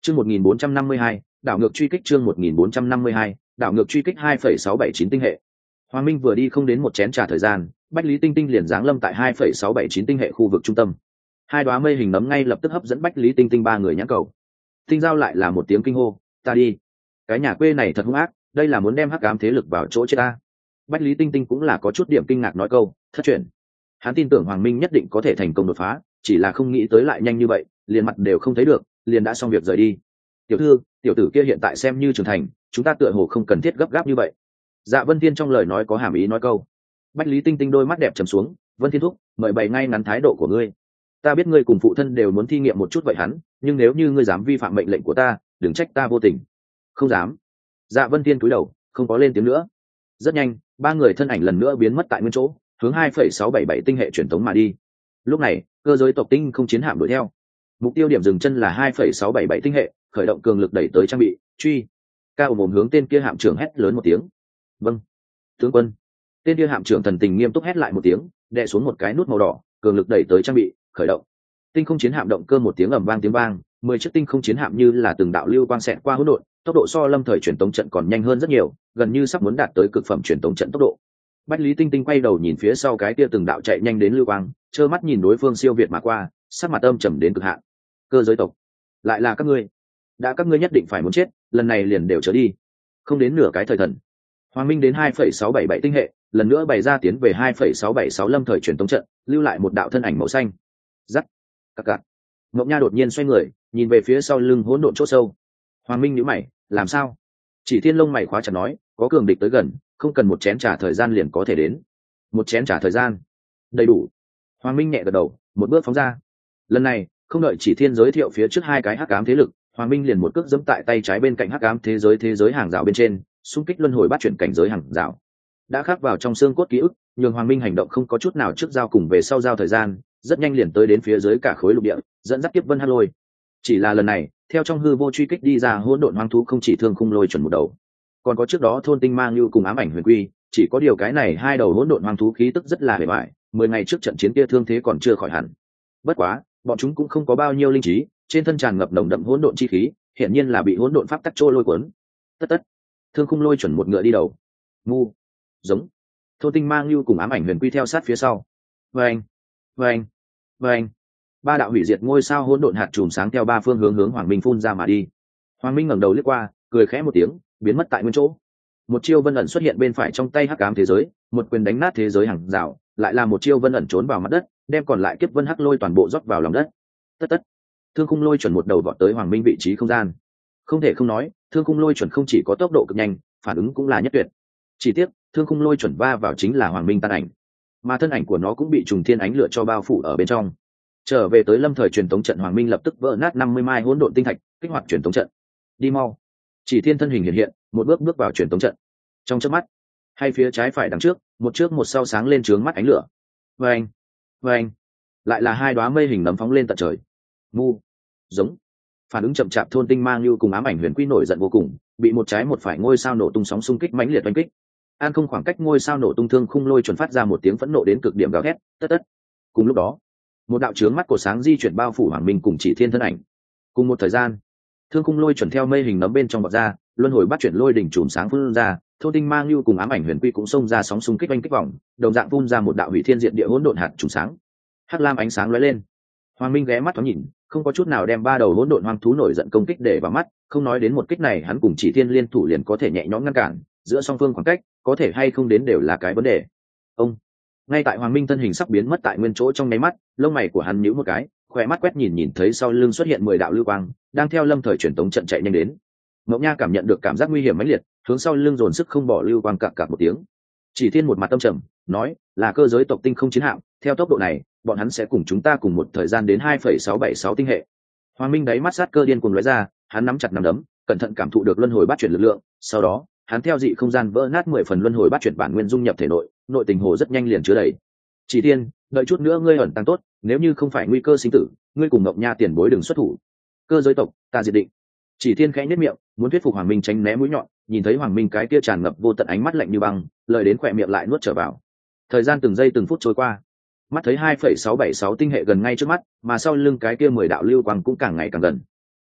Chương 1452, đảo ngược truy kích chương 1452, đảo ngược truy kích 2,679 tinh hệ. Hoàng Minh vừa đi không đến một chén trà thời gian, Bách Lý Tinh Tinh liền giáng lâm tại 2,679 tinh hệ khu vực trung tâm. Hai đóa mây hình nấm ngay lập tức hấp dẫn Bách Lý Tinh Tinh ba người nhãn cầu. Tinh Giao lại là một tiếng kinh hô, "Ta đi! Cái nhà quê này thật hung ác, đây là muốn đem hắc ám thế lực vào chỗ chết ta." Bách Lý Tinh Tinh cũng là có chút điểm kinh ngạc nói câu, "Thất truyền." Hắn tin tưởng Hoàng Minh nhất định có thể thành công đột phá, chỉ là không nghĩ tới lại nhanh như vậy, liền mặt đều không thấy được, liền đã xong việc rời đi. "Tiểu thư, tiểu tử kia hiện tại xem như trưởng thành, chúng ta tựa hồ không cần thiết gấp gáp như vậy." Dạ Vân Thiên trong lời nói có hàm ý nói câu. Bách Lý Tinh Tinh đôi mắt đẹp trầm xuống, "Vân Thiên thúc, mời bày ngay ngắn thái độ của ngươi. Ta biết ngươi cùng phụ thân đều muốn thi nghiệm một chút vậy hắn, nhưng nếu như ngươi dám vi phạm mệnh lệnh của ta, đừng trách ta vô tình." "Không dám." Dạ Vân Thiên cúi đầu, không có lên tiếng nữa. Rất nhanh, ba người thân ảnh lần nữa biến mất tại nguyên chỗ, hướng 2,677 tinh hệ truyền tống mà đi. Lúc này, cơ giới tộc tinh không chiến hạm đuổi theo. Mục tiêu điểm dừng chân là 2,677 tinh hệ, khởi động cường lực đẩy tới trang bị, truy. Cao mồm hướng tên kia hạm trưởng hét lớn một tiếng. "Vâng, tướng quân." Tên kia hạm trưởng thần tình nghiêm túc hét lại một tiếng, đè xuống một cái nút màu đỏ, cường lực đẩy tới trang bị, khởi động. Tinh không chiến hạm động cơ một tiếng ầm vang tiếng vang, 10 chiếc tinh không chiến hạm như là từng đạo lưu quang xẹt qua hỗn độn, tốc độ so lâm thời truyền tống trận còn nhanh hơn rất nhiều, gần như sắp muốn đạt tới cực phẩm truyền tống trận tốc độ. Bách Lý Tinh Tinh quay đầu nhìn phía sau cái kia từng đạo chạy nhanh đến lưu quang, trơ mắt nhìn đối phương siêu việt mà qua, sắc mặt âm trầm đến cực hạn. "Cơ giới tộc, lại là các ngươi? Đã các ngươi nhất định phải muốn chết, lần này liền đều trở đi." Không đến nửa cái thời thần, Hoàng Minh đến 2,677 tinh hệ, lần nữa bày ra tiến về 2,676 lâm thời truyền tống trận, lưu lại một đạo thân ảnh màu xanh. Rắc, cặc cặc. Ngọc Nha đột nhiên xoay người, nhìn về phía sau lưng hỗn độn chỗ sâu. Hoàng Minh nhíu mày, "Làm sao?" Chỉ Thiên lông mày khóa chặt nói, "Có cường địch tới gần, không cần một chén trà thời gian liền có thể đến." "Một chén trà thời gian, đầy đủ." Hoàng Minh nhẹ gật đầu, một bước phóng ra. Lần này, không đợi Chỉ Thiên giới thiệu phía trước hai cái hắc ám thế lực, Hoàng Minh liền một cước giẫm tại tay trái bên cạnh hắc ám thế giới hàng rào bên trên, xung kích luân hồi bắt chuyển cảnh giới hàng rào. Đã khắc vào trong xương cốt ký ức, nhường Hoàng Minh hành động không có chút nào trước giao cùng về sau giao thời gian, rất nhanh liền tới đến phía dưới cả khối lục địa, dẫn dắt Kiếp Vân Hắc Lôi. Chỉ là lần này, theo trong hư vô truy kích đi ra hỗn độn hoang thú không chỉ thương khung lôi chuẩn một đầu, còn có trước đó thôn tinh mang như cùng ám ảnh huyền quy, chỉ có điều cái này hai đầu hỗn độn hoang thú khí tức rất là hề bại, 10 ngày trước trận chiến kia thương thế còn chưa khỏi hẳn. Bất quá, bọn chúng cũng không có bao nhiêu linh trí, trên thân tràn ngập nồng đậm hỗn độn chi khí, hiển nhiên là bị hỗn độn pháp tắc trôi lôi cuốn. Tất tất, thương khung lôi chuẩn một ngựa đi đầu. Ngu, giống. Thôn tinh mang như cùng ám ảnh huyền quy theo sát phía sau. Vâng, vâng, vâng. Ba đạo hủy diệt ngôi sao hỗn độn hạt chùm sáng theo ba phương hướng Hoàng Minh phun ra mà đi. Hoàng Minh ngẩng đầu liếc qua, cười khẽ một tiếng, biến mất tại nguyên chỗ. Một chiêu vân ẩn xuất hiện bên phải trong tay hắc ám thế giới, một quyền đánh nát thế giới hàng rào, lại là một chiêu vân ẩn trốn vào mặt đất, đem còn lại kiếp vân hắc lôi toàn bộ rót vào lòng đất. Tất tất, thương khung lôi chuẩn một đầu vọt tới Hoàng Minh vị trí không gian. Không thể không nói, thương khung lôi chuẩn không chỉ có tốc độ cực nhanh, phản ứng cũng là nhất tuyệt. Chỉ tiếc, thương khung lôi chuẩn va vào chính là Hoàng Minh tan ảnh, mà thân ảnh của nó cũng bị trùng thiên ánh lửa cho bao phủ ở bên trong. Trở về tới lâm thời truyền tống trận, Hoàng Minh lập tức vỡ nát 50 mai hỗn độn tinh thạch, kích hoạt truyền tống trận. Đi mau. Chỉ Thiên thân hình hiện, một bước vào truyền tống trận. Trong chớp mắt, hay phía trái phải đằng trước, một trước một sau sáng lên trướng mắt ánh lửa. Vâng, vâng. Lại là hai đóa mây hình nấm phóng lên tận trời. Ngu, giống. Phản ứng chậm chạp thôn tinh mang như cùng ám ảnh huyền quy nổi giận vô cùng, bị một trái một phải ngôi sao nổ tung sóng xung kích mãnh liệt đánh kích. An không khoảng cách ngôi sao nổ tung thương khung lôi chuẩn phát ra một tiếng phẫn nộ đến cực điểm gào thét, tất tất. Cùng lúc đó, một đạo chướng mắt của sáng di chuyển bao phủ Hoàng Minh cùng Chỉ Thiên thân ảnh. Cùng một thời gian, thương khung lôi chuẩn theo mây hình nấm bên trong bọt ra, luân hồi bắt chuyển lôi đỉnh chùm sáng phun ra, thôn tinh mang như cùng ám ảnh huyền quy cũng xông ra sóng xung kích oanh kích vòng, đồng dạng phun ra một đạo hủy thiên diệt địa hỗn độn hạt chùm sáng. Hắc lam ánh sáng lóe lên. Hoàng Minh ghé mắt thoáng nhìn, không có chút nào đem ba đầu hỗn độn hoang thú nổi giận công kích để vào mắt, không nói đến một kích này hắn cùng Chỉ Thiên liên thủ liền có thể nhẹ nhõm ngăn cản, giữa song phương khoảng cách, có thể hay không đến đều là cái vấn đề. Ông, ngay tại Hoàng Minh thân hình sắp biến mất tại nguyên chỗ trong nháy mắt, lông mày của hắn nhíu một cái, khỏe mắt quét nhìn thấy sau lưng xuất hiện 10 đạo lưu quang, đang theo lâm thời truyền tống trận chạy nhanh đến. Mộng Nha cảm nhận được cảm giác nguy hiểm mãnh liệt, hướng sau lưng dồn sức không bỏ lưu quang cặc cặc một tiếng. Chỉ Thiên một mặt tâm trầm, nói, là cơ giới tộc tinh không chiến hạm, theo tốc độ này, bọn hắn sẽ cùng chúng ta cùng một thời gian đến 2,676 tinh hệ. Hoàng Minh đáy mắt sát cơ điên cuồng lóe ra, hắn nắm chặt nắm đấm, cẩn thận cảm thụ được luân hồi bát chuyển lực lượng, sau đó, hắn theo dị không gian vỡ nát 10 phần luân hồi bát chuyển bản nguyên dung nhập thể nội, nội tình hồ rất nhanh liền chứa đầy. Chỉ Thiên, đợi chút nữa ngươi ẩn tăng tốt, nếu như không phải nguy cơ sinh tử, ngươi cùng Ngọc Nha tiền bối đừng xuất thủ. Cơ giới tộc, ta diệt định. Chỉ Thiên khẽ nhếch miệng, muốn thuyết phục Hoàng Minh tránh né mũi nhọn, nhìn thấy Hoàng Minh cái kia tràn ngập vô tận ánh mắt lạnh như băng, lời đến khỏe miệng lại nuốt trở vào. Thời gian từng giây từng phút trôi qua, mắt thấy 2,676 tinh hệ gần ngay trước mắt, mà sau lưng cái kia 10 đạo lưu quang cũng càng ngày càng gần.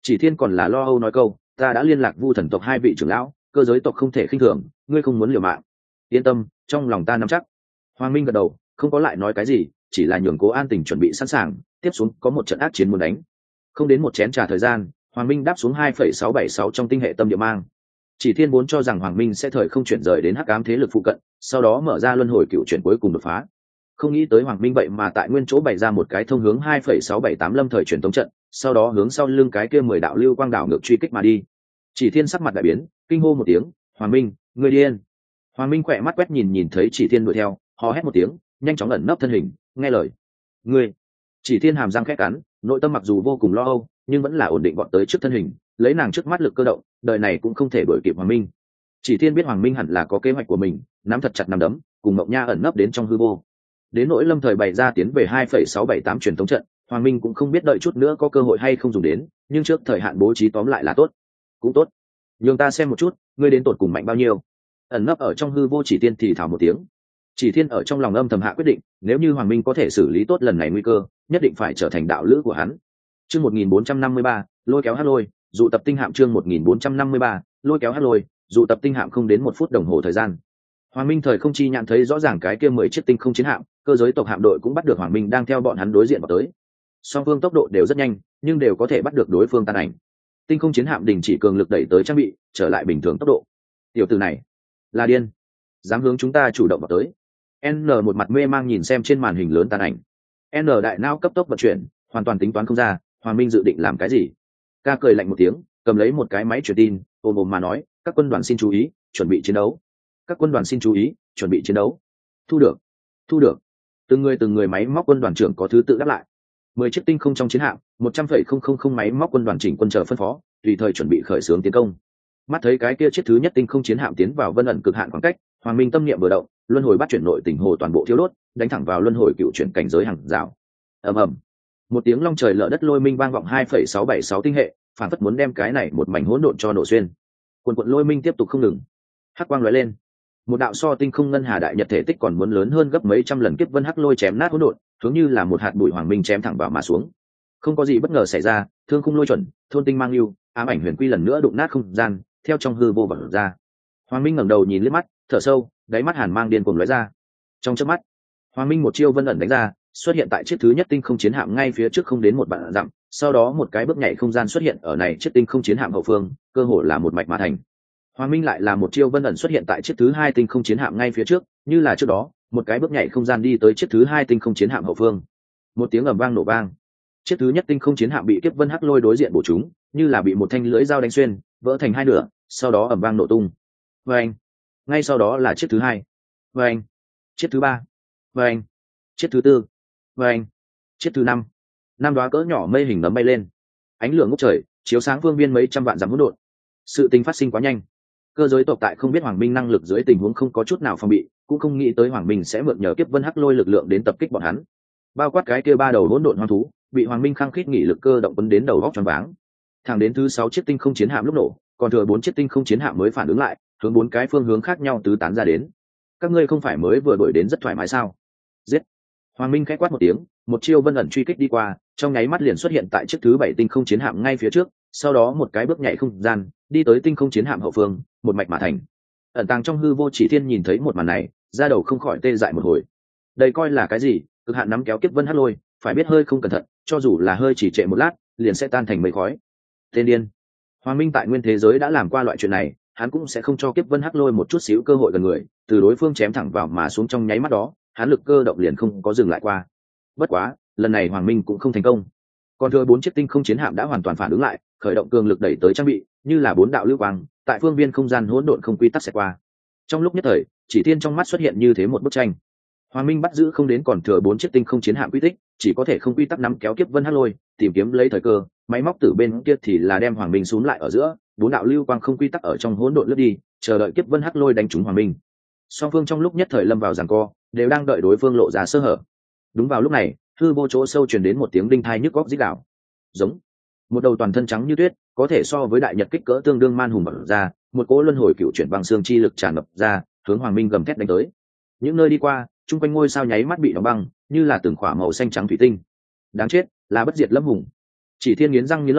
Chỉ Thiên còn là lo âu nói câu, ta đã liên lạc Vu thần tộc hai vị trưởng lão, cơ giới tộc không thể khinh thường, ngươi không muốn liều mạng. Yên tâm, trong lòng ta nắm chắc. Hoàng Minh gật đầu, không có lại nói cái gì, chỉ là nhường Cố An Tình chuẩn bị sẵn sàng, tiếp xuống có một trận ác chiến muốn đánh. Không đến một chén trà thời gian, Hoàng Minh đáp xuống 2,676 trong tinh hệ tâm địa mang. Chỉ Thiên vốn cho rằng Hoàng Minh sẽ thời không chuyển rời đến hắc ám thế lực phụ cận, sau đó mở ra luân hồi cựu chuyển cuối cùng đột phá. Không nghĩ tới Hoàng Minh vậy mà tại nguyên chỗ bày ra một cái thông hướng 2,678 lâm thời truyền tống trận, sau đó hướng sau lưng cái kia 10 đạo lưu quang đảo ngược truy kích mà đi. Chỉ Thiên sắc mặt đại biến, kinh hô một tiếng, "Hoàng Minh, ngươi điên!" Hoàng Minh khỏe mắt quét nhìn thấy Chỉ Thiên đuổi theo, hò hét một tiếng, nhanh chóng ẩn nấp thân hình, nghe lời. "Ngươi!" Chỉ Thiên hàm răng khẽ cắn, nội tâm mặc dù vô cùng lo âu, nhưng vẫn là ổn định vọt tới trước thân hình, lấy nàng trước mắt lực cơ động, đời này cũng không thể đuổi kịp Hoàng Minh. Chỉ Thiên biết Hoàng Minh hẳn là có kế hoạch của mình, nắm thật chặt nắm đấm, cùng Mộng Nha ẩn nấp đến trong hư vô. Đến nỗi lâm thời bày ra tiến về 2,678 truyền thống trận, Hoàng Minh cũng không biết đợi chút nữa có cơ hội hay không dùng đến, nhưng trước thời hạn bố trí tóm lại là tốt. Cũng tốt. Nhường ta xem một chút, ngươi đến tột cùng mạnh bao nhiêu. Ẩn nấp ở trong hư vô Chỉ Thiên thì thào một tiếng. Chỉ Thiên ở trong lòng âm thầm hạ quyết định, nếu như Hoàng Minh có thể xử lý tốt lần này nguy cơ, nhất định phải trở thành đạo lữ của hắn. Chương 1453, lôi kéo hắc lôi, dụ tập tinh hạm chương 1453, lôi kéo hắc lôi, dụ tập tinh hạm không đến 1 phút đồng hồ thời gian. Hoàng Minh thời không chi nhận thấy rõ ràng cái kia 10 chiếc tinh không chiến hạm, cơ giới tộc hạm đội cũng bắt được Hoàng Minh đang theo bọn hắn đối diện vào tới. Song phương tốc độ đều rất nhanh, nhưng đều có thể bắt được đối phương tan ảnh. Tinh không chiến hạm đình chỉ cường lực đẩy tới trang bị, trở lại bình thường tốc độ. Tiểu tử này là điên, dám hướng chúng ta chủ động vào tới. N một mặt mê mang nhìn xem trên màn hình lớn tan ảnh. N đại não cấp tốc vận chuyển, hoàn toàn tính toán không ra, Hoàng Minh dự định làm cái gì. Ca cười lạnh một tiếng, cầm lấy một cái máy truyền tin, ôm ôm mà nói, các quân đoàn xin chú ý, chuẩn bị chiến đấu. Các quân đoàn xin chú ý, chuẩn bị chiến đấu. Thu được, thu được. Từng người máy móc quân đoàn trưởng có thứ tự đáp lại. 10 chiếc tinh không trong chiến hạm, 100,000 máy móc quân đoàn chỉnh quân chờ phân phó, tùy thời chuẩn bị khởi xướng tiến công. Mắt thấy cái kia chiếc thứ nhất tinh không chiến hạm tiến vào vân ẩn cực hạn khoảng cách, Hoàng Minh tâm niệm vừa động, luân hồi bắt chuyển nội tình hồ toàn bộ thiếu đốt, đánh thẳng vào luân hồi cựu chuyển cảnh giới hàng rào. Ầm ầm. Một tiếng long trời lở đất lôi minh vang vọng 2,676 tinh hệ, phản phất muốn đem cái này một mảnh hỗn độn cho nổ xuyên. Quần quần lôi minh tiếp tục không ngừng. Hắc quang lóe lên. Một đạo so tinh không ngân hà đại nhật thể tích còn muốn lớn hơn gấp mấy trăm lần kiếp vân hắc lôi chém nát hỗn độn, hướng như là một hạt bụi Hoàng Minh chém thẳng vào mà xuống. Không có gì bất ngờ xảy ra, thương khung lôi chuẩn, thôn tinh mang lưu, ám ảnh huyền quy lần nữa đụng nát không gian, theo trong hư vô vỡ ra. Hoàng Minh ngẩng đầu nhìn liếc mắt, thở sâu, đáy mắt hàn mang điên cuồng lóe ra. Trong chớp mắt, Hoàng Minh một chiêu vân ẩn đánh ra, xuất hiện tại chiếc thứ nhất tinh không chiến hạm ngay phía trước không đến một vạn dặm, sau đó một cái bước nhảy không gian xuất hiện ở này chiếc tinh không chiến hạm hậu phương, cơ hồ là một mạch mà thành. Hoàng Minh lại là một chiêu vân ẩn xuất hiện tại chiếc thứ hai tinh không chiến hạm ngay phía trước, như là trước đó, một cái bước nhảy không gian đi tới chiếc thứ hai tinh không chiến hạm hậu phương. Một tiếng ầm vang nổ vang. Chiếc thứ nhất tinh không chiến hạm bị kiếp vân hắc lôi đối diện bổ trúng, như là bị một thanh lưỡi dao đánh xuyên, vỡ thành hai nửa, sau đó ầm vang nổ tung. Vâng. Ngay sau đó là chiếc thứ hai. Vâng. Chiếc thứ ba. Vâng. Chiếc thứ tư. Vâng. Chiếc thứ năm. Năm đóa cỡ nhỏ mây hình nấm bay lên. Ánh lửa ngút trời, chiếu sáng phương viên mấy trăm vạn dặm hỗn độn. Sự tình phát sinh quá nhanh. Cơ giới tộc tại không biết Hoàng Minh năng lực dưới tình huống không có chút nào phòng bị, cũng không nghĩ tới Hoàng Minh sẽ mượn nhờ kiếp vân hắc lôi lực lượng đến tập kích bọn hắn. Bao quát cái kia ba đầu hỗn độn hoang thú, bị Hoàng Minh khăng khít nghỉ lực cơ động quấn đến đầu góc choáng váng. Thẳng đến thứ 6 chiếc tinh không chiến hạm lúc nổ, còn thừa 4 chiếc tinh không chiến hạm mới phản ứng lại, hướng 4 cái phương hướng khác nhau tứ tán ra đến. Các ngươi không phải mới vừa đuổi đến rất thoải mái sao? Giết! Hoàng Minh khẽ quát một tiếng, một chiêu vân ẩn truy kích đi qua, trong nháy mắt liền xuất hiện tại chiếc thứ 7 tinh không chiến hạm ngay phía trước, sau đó một cái bước nhảy không gian, đi tới tinh không chiến hạm hậu phương, một mạch mà thành. Ẩn tàng trong hư vô Chỉ Thiên nhìn thấy một màn này, da đầu không khỏi tê dại một hồi. Đây coi là cái gì? Cực hạn nắm kéo kiếp vân hắc lôi, phải biết hơi không cẩn thận, cho dù là hơi chỉ trệ một lát, liền sẽ tan thành mây khói. Tên điên. Hoàng Minh tại nguyên thế giới đã làm qua loại chuyện này, hắn cũng sẽ không cho kiếp vân hắc lôi một chút xíu cơ hội gần người, từ đối phương chém thẳng vào mà xuống trong nháy mắt đó, hắn lực cơ động liền không có dừng lại qua. Bất quá, lần này Hoàng Minh cũng không thành công. Còn thừa 4 chiếc tinh không chiến hạm đã hoàn toàn phản ứng lại, khởi động cường lực đẩy tới trang bị, như là 4 đạo lưu quang, tại phương viên không gian hỗn độn không quy tắc sẽ qua. Trong lúc nhất thời, Chỉ Thiên trong mắt xuất hiện như thế một bức tranh. Hoàng Minh bắt giữ không đến còn thừa 4 chiếc tinh không chiến hạm quy tích, chỉ có thể không quy tắc nắm kéo kiếp vân hắc lôi, tìm kiếm lấy thời cơ, máy móc từ bên kia thì là đem Hoàng Minh xuống lại ở giữa, 4 đạo lưu quang không quy tắc ở trong hỗn độn lướt đi, chờ đợi kiếp vân hắc lôi đánh trúng Hoàng Minh. Song phương trong lúc nhất thời lâm vào giằng co, đều đang đợi đối phương lộ ra sơ hở. Đúng vào lúc này, hư vô chỗ sâu truyền đến một tiếng đinh thai nhức góc rít gào. Giống. Một đầu toàn thân trắng như tuyết, có thể so với đại nhật kích cỡ tương đương man hùng bật ra, một cỗ luân hồi cựu chuyển băng xương chi lực tràn ngập ra, hướng Hoàng Minh gầm thét đánh tới. Những nơi đi qua, chung quanh ngôi sao nháy mắt bị đóng băng, như là từng khỏa màu xanh trắng thủy tinh. Đáng chết, là bất diệt lâm hùng. Chỉ Thiên nghiến răng nghiến lợi,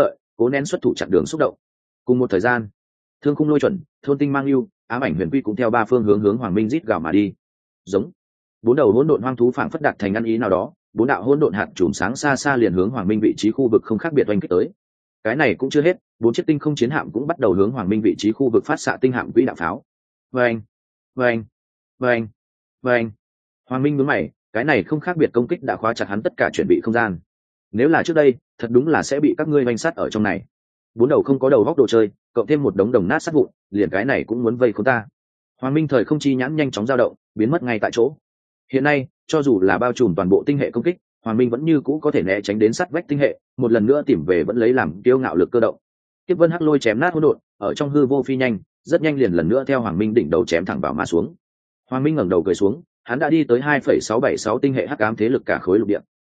cố nén xuất thủ chặn đường xúc động. Cùng một thời gian, thương khung lôi chuẩn, thôn tinh mang yêu, ám ảnh huyền quy cũng theo ba phương hướng Hoàng Minh rít gào mà đi. Giống bốn đầu hỗn độn hoang thú phảng phất đạt thành ăn ý nào đó, bốn đạo hỗn độn hạt chùm sáng xa xa liền hướng Hoàng Minh vị trí khu vực không khác biệt oanh kích tới. Cái này cũng chưa hết, bốn chiếc tinh không chiến hạm cũng bắt đầu hướng Hoàng Minh vị trí khu vực phát xạ tinh hạm quỹ đạo pháo. Vâng, vâng, vâng, vâng. Hoàng Minh nhướng mày, cái này không khác biệt công kích đã khóa chặt hắn tất cả chuẩn bị không gian. Nếu là trước đây, thật đúng là sẽ bị các ngươi vanh sát ở trong này. Bốn đầu không có đầu góc đồ chơi, cộng thêm một đống đồng nát sát vụn, liền cái này cũng muốn vây khốn ta. Hoàng Minh thời không chi nhãn nhanh chóng dao động, biến mất ngay tại chỗ. Hiện nay, cho dù là bao trùm toàn bộ tinh hệ công kích, Hoàng Minh vẫn như cũ có thể né tránh đến sát vách tinh hệ, một lần nữa tìm về vẫn lấy làm kiêu ngạo lực cơ động. Kiếp Vân Hắc Lôi chém nát hỗn độn, ở trong hư vô phi nhanh, rất nhanh liền lần nữa theo Hoàng Minh đỉnh đầu chém thẳng vào mà xuống. Hoàng Minh ngẩng đầu cười xuống, hắn đã đi tới 2,676 tinh hệ hắc ám thế lực cả khối lục địa.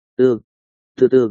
Tư.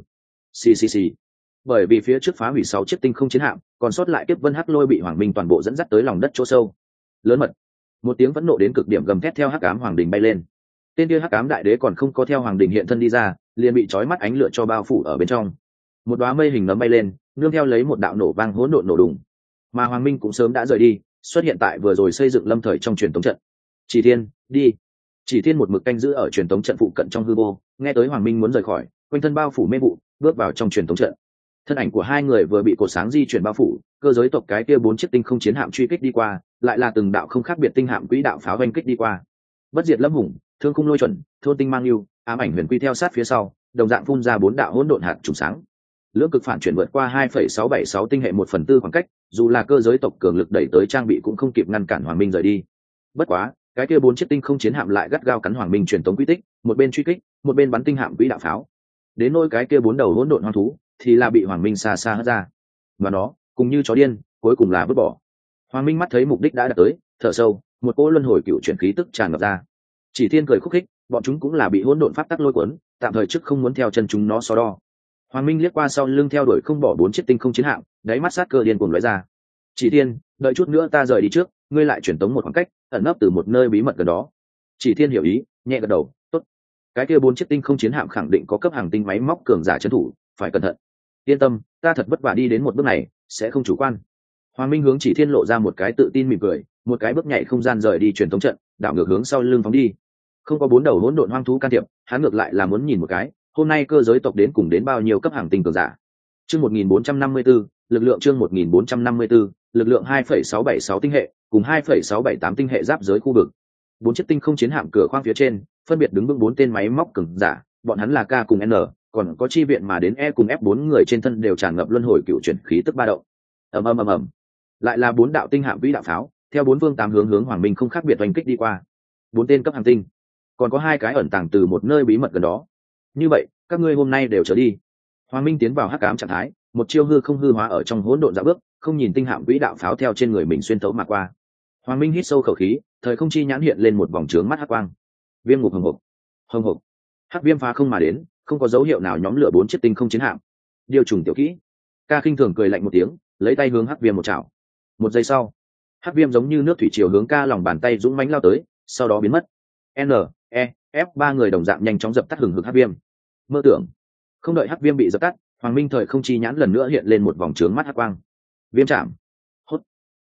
Xì. Bởi vì phía trước phá hủy 6 chiếc tinh không chiến hạm, còn sót lại Kiếp Vân Hắc Lôi bị Hoàng Minh toàn bộ dẫn dắt tới lòng đất chỗ sâu. Lớn mật. Một tiếng phẫn nộ đến cực điểm gầm thét theo hắc ám hoàng đình bay lên. Tên kia hắc ám đại đế còn không có theo hoàng đình hiện thân đi ra, liền bị chói mắt ánh lửa cho bao phủ ở bên trong. Một đóa mây hình nấm bay lên, nương theo lấy một đạo nổ vang hỗn độn nổ đùng. Mà Hoàng Minh cũng sớm đã rời đi, xuất hiện tại vừa rồi xây dựng lâm thời trong truyền tống trận. Chỉ Thiên, đi. Chỉ Thiên một mực canh giữ ở truyền tống trận phụ cận trong hư vô, nghe tới Hoàng Minh muốn rời khỏi, quanh thân bao phủ mê vụ, bước vào trong truyền tống trận. Thân ảnh của hai người vừa bị cột sáng di chuyển bao phủ, cơ giới tộc cái kia 4 chiếc tinh không chiến hạm truy kích đi qua, lại là từng đạo không khác biệt tinh hạm quỹ đạo pháo vanh kích đi qua. Bất diệt lâm hùng, thương khung lôi chuẩn, thôn tinh mang yêu, ám ảnh huyền quy theo sát phía sau, đồng dạng phun ra 4 đạo hỗn độn hạt trùng sáng. Lưỡng cực phản chuyển vượt qua 2,676 tinh hệ 1/4 khoảng cách, dù là cơ giới tộc cường lực đẩy tới trang bị cũng không kịp ngăn cản Hoàng Minh rời đi. Bất quá, cái kia 4 chiếc tinh không chiến hạm lại gắt gao cắn Hoàng Minh truyền tống quy tích, một bên truy kích, một bên bắn tinh hạm quỹ đạo pháo. Đến nỗi cái kia 4 đầu hỗn độn hoang thú, thì là bị Hoàng Minh xa xa hất ra. Và nó, cùng như chó điên, cuối cùng là vứt bỏ. Hoàng Minh mắt thấy mục đích đã đạt tới, thở sâu, một cỗ luân hồi cựu chuyển khí tức tràn ngập ra. Chỉ Thiên cười khúc khích, bọn chúng cũng là bị hỗn độn pháp tắc lôi cuốn, tạm thời trước không muốn theo chân chúng nó so đo. Hoàng Minh liếc qua sau lưng theo đuổi không bỏ 4 chiếc tinh không chiến hạm, đáy mắt sát cơ điên cuồng lóe ra. Chỉ Thiên, đợi chút nữa ta rời đi trước, ngươi lại chuyển tống một khoảng cách, ẩn nấp từ một nơi bí mật gần đó. Chỉ Thiên hiểu ý, nhẹ gật đầu, tốt. Cái kia 4 chiếc tinh không chiến hạm khẳng định có cấp hàng tinh máy móc cường giả trấn thủ, phải cẩn thận. Yên tâm, ta thật vất vả đi đến một bước này, sẽ không chủ quan. Hoàng Minh hướng Chỉ Thiên lộ ra một cái tự tin mỉm cười, một cái bước nhảy không gian rời đi truyền tống trận, đảo ngược hướng sau lưng phóng đi. Không có 4 đầu hỗn độn hoang thú can thiệp, hắn ngược lại là muốn nhìn một cái, hôm nay cơ giới tộc đến cùng đến bao nhiêu cấp hàng tinh cường giả. Chương 1454, lực lượng chương 1454, lực lượng 2,676 tinh hệ, cùng 2,678 tinh hệ giáp giới khu vực. 4 chiếc tinh không chiến hạm cửa khoang phía trên, phân biệt đứng vững 4 tên máy móc cường giả, bọn hắn là K cùng N, còn có chi viện mà đến E cùng F4 người trên thân đều tràn ngập luân hồi cựu chuyển khí tức ba động. Ầm. Lại là 4 đạo tinh hạm vĩ đạo pháo, theo 4 phương 8 hướng Hoàng Minh không khác biệt oanh kích đi qua. 4 tên cấp hàng tinh, còn có 2 cái ẩn tàng từ một nơi bí mật gần đó. Như vậy, các ngươi hôm nay đều trở đi. Hoàng Minh tiến vào hắc ám trạng thái, một chiêu hư không hư hóa ở trong hỗn độn dạo bước, không nhìn tinh hạm vĩ đạo pháo theo trên người mình xuyên thấu mà qua. Hoàng Minh hít sâu khẩu khí, thời không chi nhãn hiện lên một vòng trướng mắt hắc quang. Viêm ngục hồng hộc. Hắc viêm phá không mà đến, không có dấu hiệu nào nhóm lửa 4 chiếc tinh không chiến hạm. Điều trùng tiểu kỹ. Ca khinh thường cười lạnh một tiếng, lấy tay hướng hắc viêm một chảo. Một giây sau, hắc viêm giống như nước thủy triều hướng Ca lòng bàn tay dũng mãnh lao tới, sau đó biến mất. N, E, F 3 người đồng dạng nhanh chóng dập tắt hừng hực hắc viêm. Mơ tưởng. Không đợi hắc viêm bị dập tắt, Hoàng Minh thời không chi nhãn lần nữa hiện lên một vòng trướng mắt hắc quang. Viêm chạm. Hốt.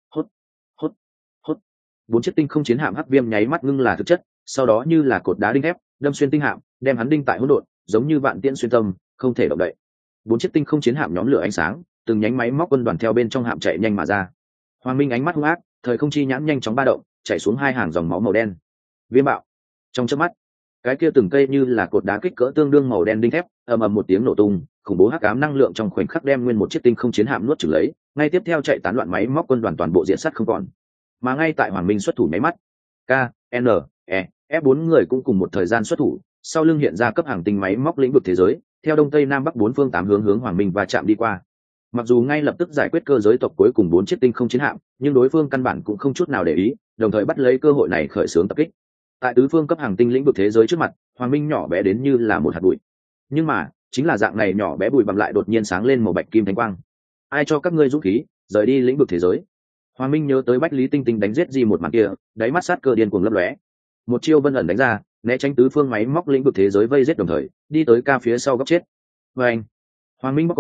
4 chiếc tinh không chiến hạm hắc viêm nháy mắt ngưng là thực chất, sau đó như là cột đá đinh thép, đâm xuyên tinh hạm, đem hắn đinh tại hỗn độn, giống như vạn tiễn xuyên tâm, không thể động đậy. 4 chiếc tinh không chiến hạm nhóm lửa ánh sáng, từng nhánh máy móc quân đoàn theo bên trong hạm chạy nhanh mà ra. Hoàng Minh ánh mắt hung ác, thời không chi nhãn nhanh chóng ba động, chảy xuống 2 hàng dòng máu màu đen. Viêm bạo. Trong chớp mắt, cái kia từng cây như là cột đá kích cỡ tương đương màu đen đinh thép, ầm ầm một tiếng nổ tung, khủng bố hắc ám năng lượng trong khoảnh khắc đem nguyên một chiếc tinh không chiến hạm nuốt chửng lấy, ngay tiếp theo chạy tán loạn máy móc quân đoàn toàn bộ diện sát không còn. Mà ngay tại Hoàng Minh xuất thủ nháy mắt, K, N, E, F4 người cũng cùng một thời gian xuất thủ, sau lưng hiện ra cấp hàng tinh máy móc lĩnh vực thế giới, theo đông tây nam bắc 4 phương 8 hướng Hoàng Minh và chạm đi qua. Mặc dù ngay lập tức giải quyết cơ giới tộc cuối cùng 4 chiếc tinh không chiến hạm, nhưng đối phương căn bản cũng không chút nào để ý, đồng thời bắt lấy cơ hội này khởi xướng tập kích. Tại tứ phương cấp hàng tinh lĩnh vực thế giới trước mặt, Hoàng Minh nhỏ bé đến như là một hạt bụi. Nhưng mà, chính là dạng này nhỏ bé bụi bặm lại đột nhiên sáng lên màu bạch kim thánh quang. Ai cho các ngươi dũng khí, rời đi lĩnh vực thế giới? Hoàng Minh nhớ tới Bách Lý Tinh Tinh đánh giết gì một màn kia, đáy mắt sát cơ điên cuồng lấp lóe. Một chiêu vân ẩn đánh ra, né tránh tứ phương máy móc lĩnh vực thế giới vây giết đồng thời, đi tới Ca phía sau góc chết. Và anh, Hoàng Minh bóc cỏ,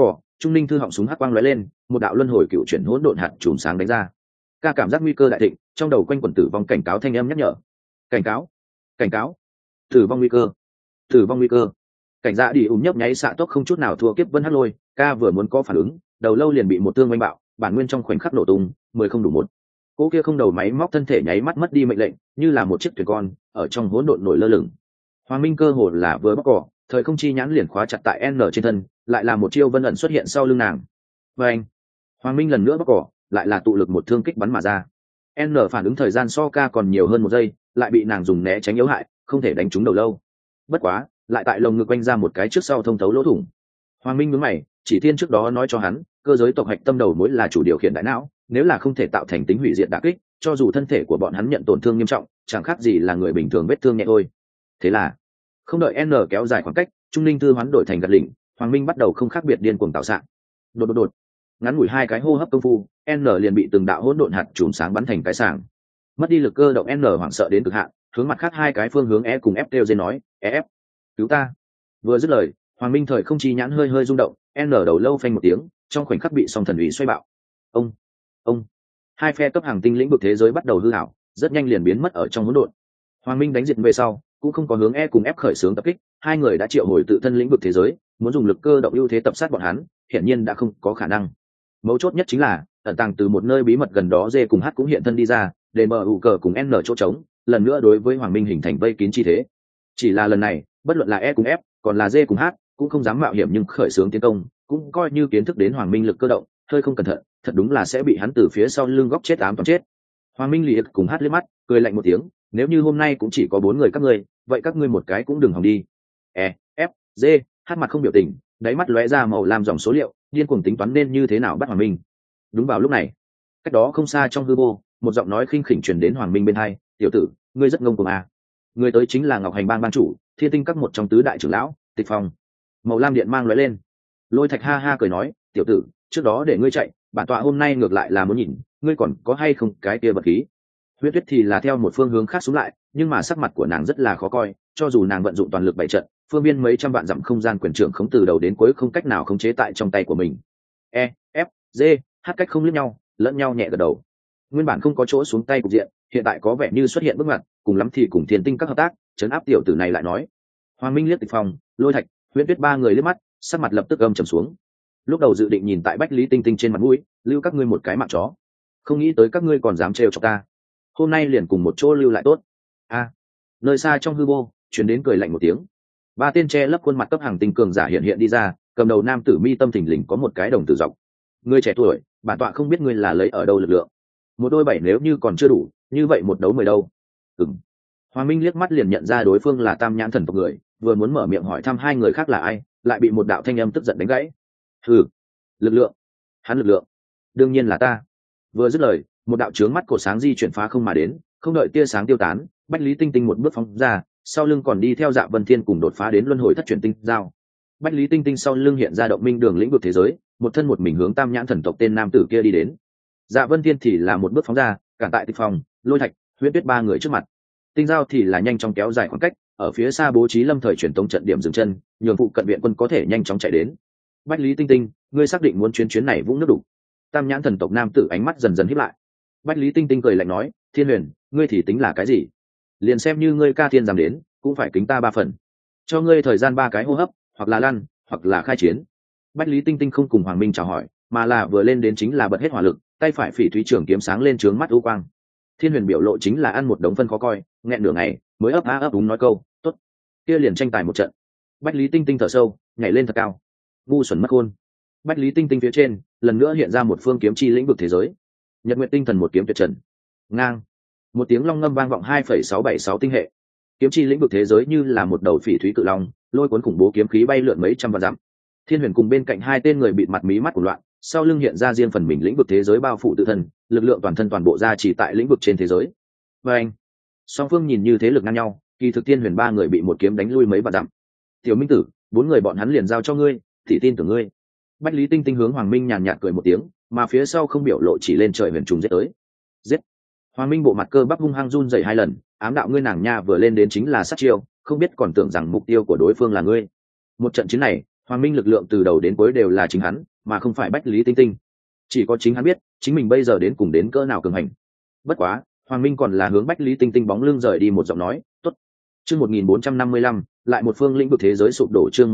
Trung Ninh thư họng súng hắc quang lóe lên, một đạo luân hồi cựu chuyển hỗn độn hạt chùm sáng đánh ra. Ca cảm giác nguy cơ đại thịnh, trong đầu quanh quẩn tử vong cảnh cáo thanh âm nhắc nhở. Cảnh cáo, cảnh cáo, tử vong nguy cơ, tử vong nguy cơ. Cảnh Dạ đi nhấp nháy xạ tốc không chút nào thua kiếp Vân Hắc Lôi, ca vừa muốn có phản ứng, đầu lâu liền bị một thương oanh bạo, bản nguyên trong khoảnh khắc nổ tung, 10 không đủ một. Cỗ kia không đầu máy móc thân thể nháy mắt mất đi mệnh lệnh, như là một chiếc thuyền con ở trong hỗn độn nổi lơ lửng. Hoàng Minh cơ hồ là vừa bóc cỏ, thời không chi nhãn liền khóa chặt tại N trên thân, lại là một chiêu vân ẩn xuất hiện sau lưng nàng. Và anh, Hoàng Minh lần nữa bóc cỏ, lại là tụ lực một thương kích bắn mà ra. N phản ứng thời gian so ca còn nhiều hơn một giây, lại bị nàng dùng né tránh yếu hại, không thể đánh trúng đầu lâu. Bất quá, lại tại lồng ngực quanh ra một cái trước sau thông thấu lỗ thủng. Hoàng Minh nhướng mày, chỉ thiên trước đó nói cho hắn, cơ giới tộc hạch tâm đầu mối là chủ điều khiển đại não, nếu là không thể tạo thành tính hủy diệt đả kích, cho dù thân thể của bọn hắn nhận tổn thương nghiêm trọng, chẳng khác gì là người bình thường vết thương nhẹ thôi. Thế là, không đợi N kéo dài khoảng cách, Trung Linh Tư hoán đổi thành gạt lỉnh, Hoàng Minh bắt đầu không khác biệt điên cuồng tạo xạ. Đột, ngắn ngủi 2 cái hô hấp công phu, N liền bị từng đạo hỗn độn hạt chùm sáng bắn thành cái sàng. Mất đi lực cơ động N hoảng sợ đến cực hạn, hướng mặt khác 2 cái phương hướng E cùng F kêu lên nói, "F, cứu ta!" Vừa dứt lời, Hoàng Minh thời không chi nhãn hơi rung động, N đầu lâu phanh một tiếng, trong khoảnh khắc bị song thần ủy xoay bạo. Ông, 2 phe cấp hàng tinh lĩnh vực thế giới bắt đầu hư ảo, rất nhanh liền biến mất ở trong hỗn độn. Hoàng Minh đánh diệt về sau, cũng không có hướng E cùng F khởi xướng tập kích, 2 người đã triệu hồi tự thân lĩnh vực thế giới, muốn dùng lực cơ động ưu thế tập sát bọn hắn, hiển nhiên đã không có khả năng. Mấu chốt nhất chính là, ẩn tàng từ một nơi bí mật gần đó D cùng H cũng hiện thân đi ra, để mở ủ cờ cùng N chỗ trống, lần nữa đối với Hoàng Minh hình thành vây kín chi thế. Chỉ là lần này, bất luận là E cùng F, còn là D cùng H, cũng không dám mạo hiểm nhưng khởi xướng tiến công, cũng coi như kiến thức đến Hoàng Minh lực cơ động, hơi không cẩn thận, thật đúng là sẽ bị hắn từ phía sau lưng góc chết ám toàn chết. Hoàng Minh liếc cùng Hát liếc mắt, cười lạnh một tiếng, nếu như hôm nay cũng chỉ có 4 người các ngươi, vậy các ngươi một cái cũng đừng hòng đi. E, F, D, Hát mặt không biểu tình, đáy mắt lóe ra màu lam dòng số liệu, điên cuồng tính toán nên như thế nào bắt Hoàng Minh. Đúng vào lúc này, cách đó không xa trong hư vô, một giọng nói khinh khỉnh truyền đến Hoàng Minh bên tai, "Tiểu tử, ngươi rất ngông cuồng à?" Người tới chính là Ngọc Hành Bang ban chủ, Thiên Tinh Các một trong tứ đại trưởng lão, Tịch Phong. Màu lam điện mang lóe lên. Lôi Thạch ha ha cười nói, "Tiểu tử, trước đó để ngươi chạy, bản tọa hôm nay ngược lại là muốn nhìn, ngươi còn có hay không cái kia vật khí." Huyết Tuyết thì là theo một phương hướng khác xuống lại, nhưng mà sắc mặt của nàng rất là khó coi, cho dù nàng vận dụng toàn lực bày trận, phương biên mấy trăm vạn dặm không gian quyền trưởng khống từ đầu đến cuối không cách nào khống chế tại trong tay của mình. E, F, D, H cách không liếc nhau, lẫn nhau nhẹ gật đầu. Nguyên bản không có chỗ xuống tay cục diện, hiện tại có vẻ như xuất hiện bước ngoặt, cùng lắm thì cùng Thiên Tinh Các hợp tác, trấn áp tiểu tử này lại nói. Hoàng Minh liếc Tịch Phong, Lôi Thạch, Huyết Tuyết 3 người liếc mắt, sắc mặt lập tức âm trầm xuống. Lúc đầu dự định nhìn tại Bách Lý Tinh Tinh trên mặt mũi, lưu các ngươi một cái mạng chó, không nghĩ tới các ngươi còn dám trêu chọc ta. Hôm nay liền cùng một chỗ lưu lại tốt. A, nơi xa trong hư vô truyền đến cười lạnh một tiếng. 3 tên che lấp khuôn mặt cấp hàng tinh cường giả hiện đi ra, cầm đầu nam tử mi tâm thình lình có một cái đồng tử dọc. Ngươi trẻ tuổi, bản tọa không biết ngươi là lấy ở đâu lực lượng. Một đôi 7 nếu như còn chưa đủ, như vậy một đấu 10 đâu. Hoàng Minh liếc mắt liền nhận ra đối phương là Tam Nhãn thần tộc người, vừa muốn mở miệng hỏi thăm 2 người khác là ai, lại bị một đạo thanh âm tức giận đánh gãy. Hừ, lực lượng? Hắn lực lượng? Đương nhiên là ta. Vừa dứt lời, một đạo chướng mắt cổ sáng di chuyển phá không mà đến, không đợi tia sáng tiêu tán, Bách Lý Tinh Tinh một bước phóng ra, sau lưng còn đi theo Dạ Vân Thiên cùng đột phá đến luân hồi thất chuyển tinh giao. Bách Lý Tinh Tinh sau lưng hiện ra động minh đường lĩnh vực thế giới, một thân một mình hướng Tam Nhãn thần tộc tên nam tử kia đi đến. Dạ Vân Thiên thì là một bước phóng ra, cản tại Tịch Phong, Lôi Thạch, Huyết Tuyết 3 người trước mặt. Tinh giao thì là nhanh chóng kéo dài khoảng cách, ở phía xa bố trí lâm thời truyền tống trận điểm dừng chân, nhường phụ cận viện quân có thể nhanh chóng chạy đến. Bách Lý Tinh Tinh, ngươi xác định muốn chuyến này vũng nước đủ? Tam Nhãn thần tộc nam tử ánh mắt dần dần híp lại. Bách Lý Tinh Tinh cười lạnh nói, Thiên Huyền, ngươi thì tính là cái gì? Liền xem như ngươi ca thiên dám đến, cũng phải kính ta 3 phần. Cho ngươi thời gian 3 cái hô hấp, hoặc là lăn, hoặc là khai chiến. Bách Lý Tinh Tinh không cùng Hoàng Minh chào hỏi, mà là vừa lên đến chính là bật hết hỏa lực, tay phải phỉ thúy trường kiếm sáng lên trướng mắt u quang. Thiên Huyền biểu lộ chính là ăn một đống phân khó coi, nghẹn nửa ngày mới ấp ấp úng nói câu, tốt. Kia liền tranh tài một trận. Bách Lý Tinh Tinh thở sâu, nhảy lên thật cao. Ngu xuẩn mất khôn. Bách Lý Tinh Tinh phía trên lần nữa hiện ra một phương kiếm chi lĩnh vực thế giới. Nhật Nguyệt Tinh Thần một kiếm tuyệt trần. Ngang. Một tiếng long ngâm vang vọng 2,676 tinh hệ. Kiếm chi lĩnh vực thế giới như là một đầu phỉ thúy cự long, lôi cuốn khủng bố kiếm khí bay lượn mấy trăm vạn dặm. Thiên Huyền cùng bên cạnh 2 tên người bịt mặt mí mắt của loạn, sau lưng hiện ra riêng phần mình lĩnh vực thế giới bao phủ tự thân, lực lượng toàn thân toàn bộ ra chỉ tại lĩnh vực trên thế giới. Và anh, song phương nhìn như thế lực ngang nhau, kỳ thực Thiên Huyền 3 người bị một kiếm đánh lui mấy vạn dặm. Tiểu Minh Tử, 4 người bọn hắn liền giao cho ngươi, thì tin tưởng ngươi. Bách Lý Tinh Tinh hướng Hoàng Minh nhàn nhạt cười một tiếng, mà phía sau không biểu lộ chỉ lên trời huyền trùng giết tới. Giết! Hoàng Minh bộ mặt cơ bắp hung hăng run rẩy 2 lần, ám đạo ngươi nàng nha vừa lên đến chính là sát chiêu, không biết còn tưởng rằng mục tiêu của đối phương là ngươi. Một trận chiến này, Hoàng Minh lực lượng từ đầu đến cuối đều là chính hắn, mà không phải Bách Lý Tinh Tinh. Chỉ có chính hắn biết, chính mình bây giờ đến cùng đến cỡ nào cường hành. Bất quá, Hoàng Minh còn là hướng Bách Lý Tinh Tinh bóng lưng rời đi một giọng nói, "Tốt." Chương 1455, lại một phương lĩnh vực thế giới sụp đổ. Chương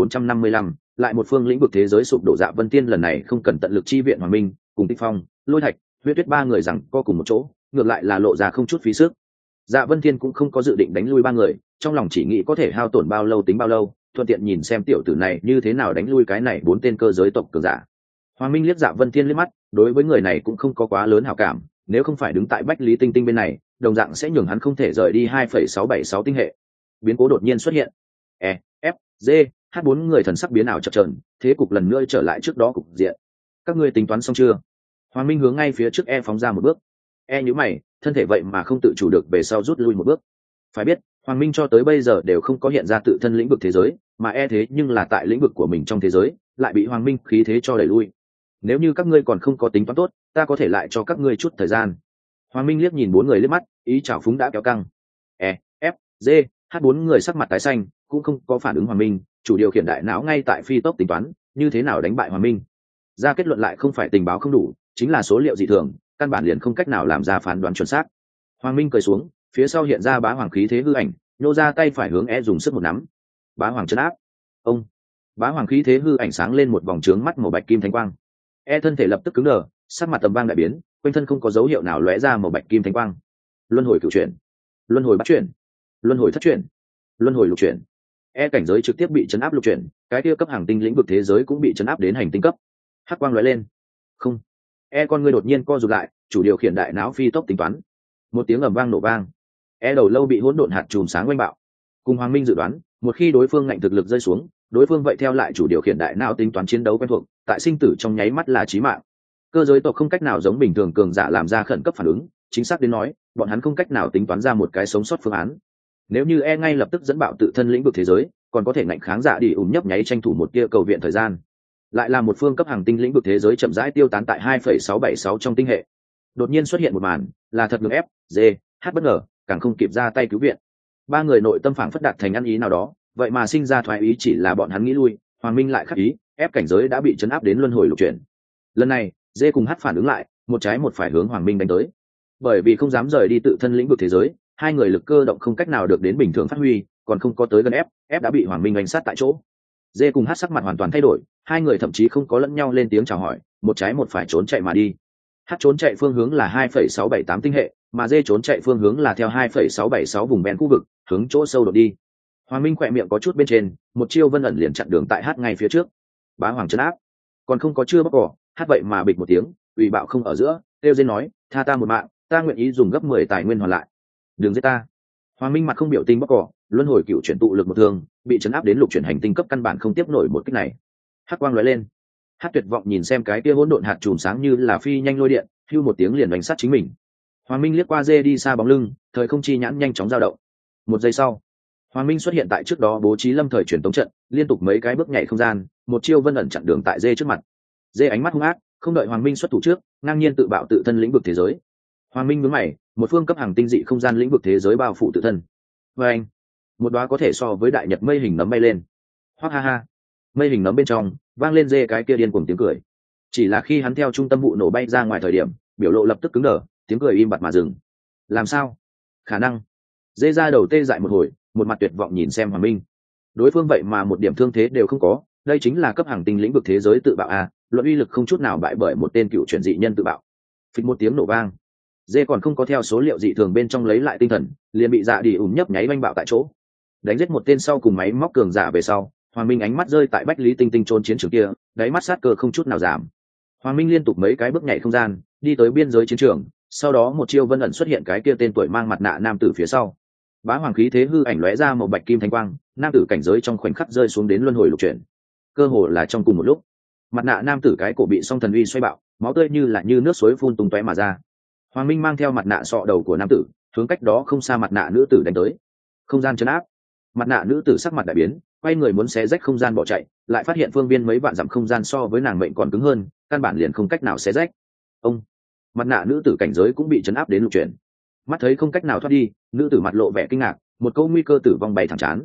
1455, lại một phương lĩnh vực thế giới sụp đổ. Dạ Vân Tiên lần này không cần tận lực chi viện Hoàng Minh, cùng Tích Phong, Lôi Thạch, Huyết Tuyết ba người rằng co cùng một chỗ, ngược lại là lộ ra không chút phí sức. Dạ Vân Thiên cũng không có dự định đánh lui ba người, trong lòng chỉ nghĩ có thể hao tổn bao lâu tính bao lâu, thuận tiện nhìn xem tiểu tử này như thế nào đánh lui cái này bốn tên cơ giới tộc cường giả. Hoàng Minh liếc Dạ Vân Thiên liếc mắt, đối với người này cũng không có quá lớn hảo cảm, nếu không phải đứng tại Bách Lý Tinh Tinh bên này, đồng dạng sẽ nhường hắn không thể rời đi 2,676 tinh hệ. Biến cố đột nhiên xuất hiện. E, F, G, H bốn người thần sắc biến ảo chập chờn, thế cục lần nữa trở lại trước đó cục diện. Các ngươi tính toán xong chưa? Hoàng Minh hướng ngay phía trước E phóng ra một bước. E nhíu mày, thân thể vậy mà không tự chủ được về sau rút lui một bước. Phải biết, Hoàng Minh cho tới bây giờ đều không có hiện ra tự thân lĩnh vực thế giới, mà E thế nhưng là tại lĩnh vực của mình trong thế giới, lại bị Hoàng Minh khí thế cho đẩy lui. Nếu như các ngươi còn không có tính toán tốt, ta có thể lại cho các ngươi chút thời gian. Hoàng Minh liếc nhìn bốn người liếc mắt, ý chảo phúng đã kéo căng. E, F, G, H bốn người sắc mặt tái xanh, cũng không có phản ứng Hoàng Minh, chủ điều khiển đại não ngay tại phi tốc tính toán, như thế nào đánh bại Hoàng Minh. Ra kết luận lại không phải tình báo không đủ, chính là số liệu dị thường, căn bản liền không cách nào làm ra phán đoán chuẩn xác. Hoàng Minh cười xuống, phía sau hiện ra bá hoàng khí thế hư ảnh, nhô ra tay phải hướng E dùng sức một nắm. Bá hoàng chấn áp. Ông. Bá hoàng khí thế hư ảnh sáng lên một vòng trướng mắt màu bạch kim thánh quang. E thân thể lập tức cứng đờ, sắc mặt tầm vang đại biến, quanh thân không có dấu hiệu nào lóe ra màu bạch kim thánh quang. Luân hồi cửu chuyển, luân hồi bắt chuyển, luân hồi thất chuyển, luân hồi lục chuyển. E cảnh giới trực tiếp bị chấn áp lục chuyển, cái kia cấp hàng tinh lĩnh vực thế giới cũng bị chấn áp đến hành tinh cấp. Hắc quang lóe lên. Không. E con người đột nhiên co rụt lại, chủ điều khiển đại não phi tốc tính toán. Một tiếng ầm vang nổ vang. E đầu lâu bị hỗn độn hạt chùm sáng quanh bạo. Cùng Hoàng Minh dự đoán, một khi đối phương ngạnh thực lực rơi xuống, đối phương vậy theo lại chủ điều khiển đại não tính toán chiến đấu quen thuộc, tại sinh tử trong nháy mắt là chí mạng. Cơ giới tộc không cách nào giống bình thường cường giả làm ra khẩn cấp phản ứng, chính xác đến nói, bọn hắn không cách nào tính toán ra một cái sống sót phương án. Nếu như E ngay lập tức dẫn bạo tự thân lĩnh vực thế giới, còn có thể ngạnh kháng giả đi nhấp nháy tranh thủ một tia cầu viện thời gian. Lại là một phương cấp hàng tinh lĩnh vực thế giới chậm rãi tiêu tán tại 2,676 trong tinh hệ. Đột nhiên xuất hiện một màn, là thật ngược F, G, H bất ngờ, càng không kịp ra tay cứu viện. Ba người nội tâm phảng phất đạt thành ăn ý nào đó, vậy mà sinh ra thoái ý chỉ là bọn hắn nghĩ lui, Hoàng Minh lại khắc ý, ép cảnh giới đã bị chấn áp đến luân hồi lục chuyển. Lần này, G cùng H phản ứng lại, một trái một phải hướng Hoàng Minh đánh tới. Bởi vì không dám rời đi tự thân lĩnh vực thế giới, hai người lực cơ động không cách nào được đến bình thường phát huy, còn không có tới gần F đã bị Hoàng Minh đánh sát tại chỗ. G cùng H sắc mặt hoàn toàn thay đổi, hai người thậm chí không có lẫn nhau lên tiếng chào hỏi, một trái một phải trốn chạy mà đi. H trốn chạy phương hướng là 2,678 tinh hệ, mà D trốn chạy phương hướng là theo 2,676 vùng ven khu vực, hướng chỗ sâu đột đi. Hoàng Minh khỏe miệng có chút bên trên, một chiêu vân ẩn liền chặn đường tại H ngay phía trước. Bá hoàng trấn áp, còn không có chưa bóc cỏ, H vậy mà bịch một tiếng, ủy bạo không ở giữa, kêu dên nói, tha ta một mạng, ta nguyện ý dùng gấp 10 tài nguyên hoàn lại. Đừng giết ta. Hoàng Minh mặt không biểu tình bóc cỏ, luân hồi cựu chuyển tụ lực một thương, bị chấn áp đến lục chuyển hành tinh cấp căn bản không tiếp nổi một kích này. H quang lóe lên. H tuyệt vọng nhìn xem cái kia hỗn độn hạt chùm sáng như là phi nhanh lôi điện, hưu một tiếng liền đánh sát chính mình. Hoàng Minh liếc qua dê đi xa bóng lưng, thời không chi nhãn nhanh chóng dao động. Một giây sau, Hoàng Minh xuất hiện tại trước đó bố trí lâm thời truyền tống trận, liên tục mấy cái bước nhảy không gian, một chiêu vân ẩn chặn đường tại dê trước mặt. Dê ánh mắt hung ác, không đợi Hoàng Minh xuất thủ trước, ngang nhiên tự bạo tự thân lĩnh vực thế giới. Hoàng Minh nhướng mày, một phương cấp hàng tinh dị không gian lĩnh vực thế giới bao phủ tự thân. Và anh, một đóa có thể so với đại nhật mây hình nấm bay lên. Hoắc ha ha. Mây hình nấm bên trong vang lên dê cái kia điên cuồng tiếng cười. Chỉ là khi hắn theo trung tâm vụ nổ bay ra ngoài thời điểm, biểu lộ lập tức cứng đờ, tiếng cười im bặt mà dừng. Làm sao? Khả năng. Dê ra đầu tê dại một hồi, một mặt tuyệt vọng nhìn xem Hoàng Minh. Đối phương vậy mà một điểm thương thế đều không có, đây chính là cấp hàng tinh lĩnh vực thế giới tự bạo a, luận uy lực không chút nào bại bởi một tên cựu chuyển dị nhân tự bạo. Phịch một tiếng nổ vang. Dê còn không có theo số liệu dị thường bên trong lấy lại tinh thần, liền bị dạ đi nhấp nháy oanh bạo tại chỗ. Đánh giết một tên sau cùng máy móc cường giả về sau, Hoàng Minh ánh mắt rơi tại Bách Lý Tinh Tinh trốn chiến trường kia, đáy mắt sát cơ không chút nào giảm. Hoàng Minh liên tục mấy cái bước nhảy không gian, đi tới biên giới chiến trường, sau đó một chiêu vân ẩn xuất hiện cái kia tên tuổi mang mặt nạ nam tử phía sau. Bá hoàng khí thế hư ảnh lóe ra một bạch kim thanh quang, nam tử cảnh giới trong khoảnh khắc rơi xuống đến luân hồi lục chuyển. Cơ hồ là trong cùng một lúc, mặt nạ nam tử cái cổ bị song thần uy xoay bạo, máu tươi như là như nước suối phun tung tóe mà ra. Hoàng Minh mang theo mặt nạ sọ đầu của nam tử, hướng cách đó không xa mặt nạ nữ tử đánh tới. Không gian chấn áp. Mặt nạ nữ tử sắc mặt đại biến, quay người muốn xé rách không gian bỏ chạy, lại phát hiện phương viên mấy vạn dặm không gian so với nàng mệnh còn cứng hơn, căn bản liền không cách nào xé rách. Ông, mặt nạ nữ tử cảnh giới cũng bị chấn áp đến lục chuyển. Mắt thấy không cách nào thoát đi, nữ tử mặt lộ vẻ kinh ngạc, một câu nguy cơ tử vong bay thẳng chán.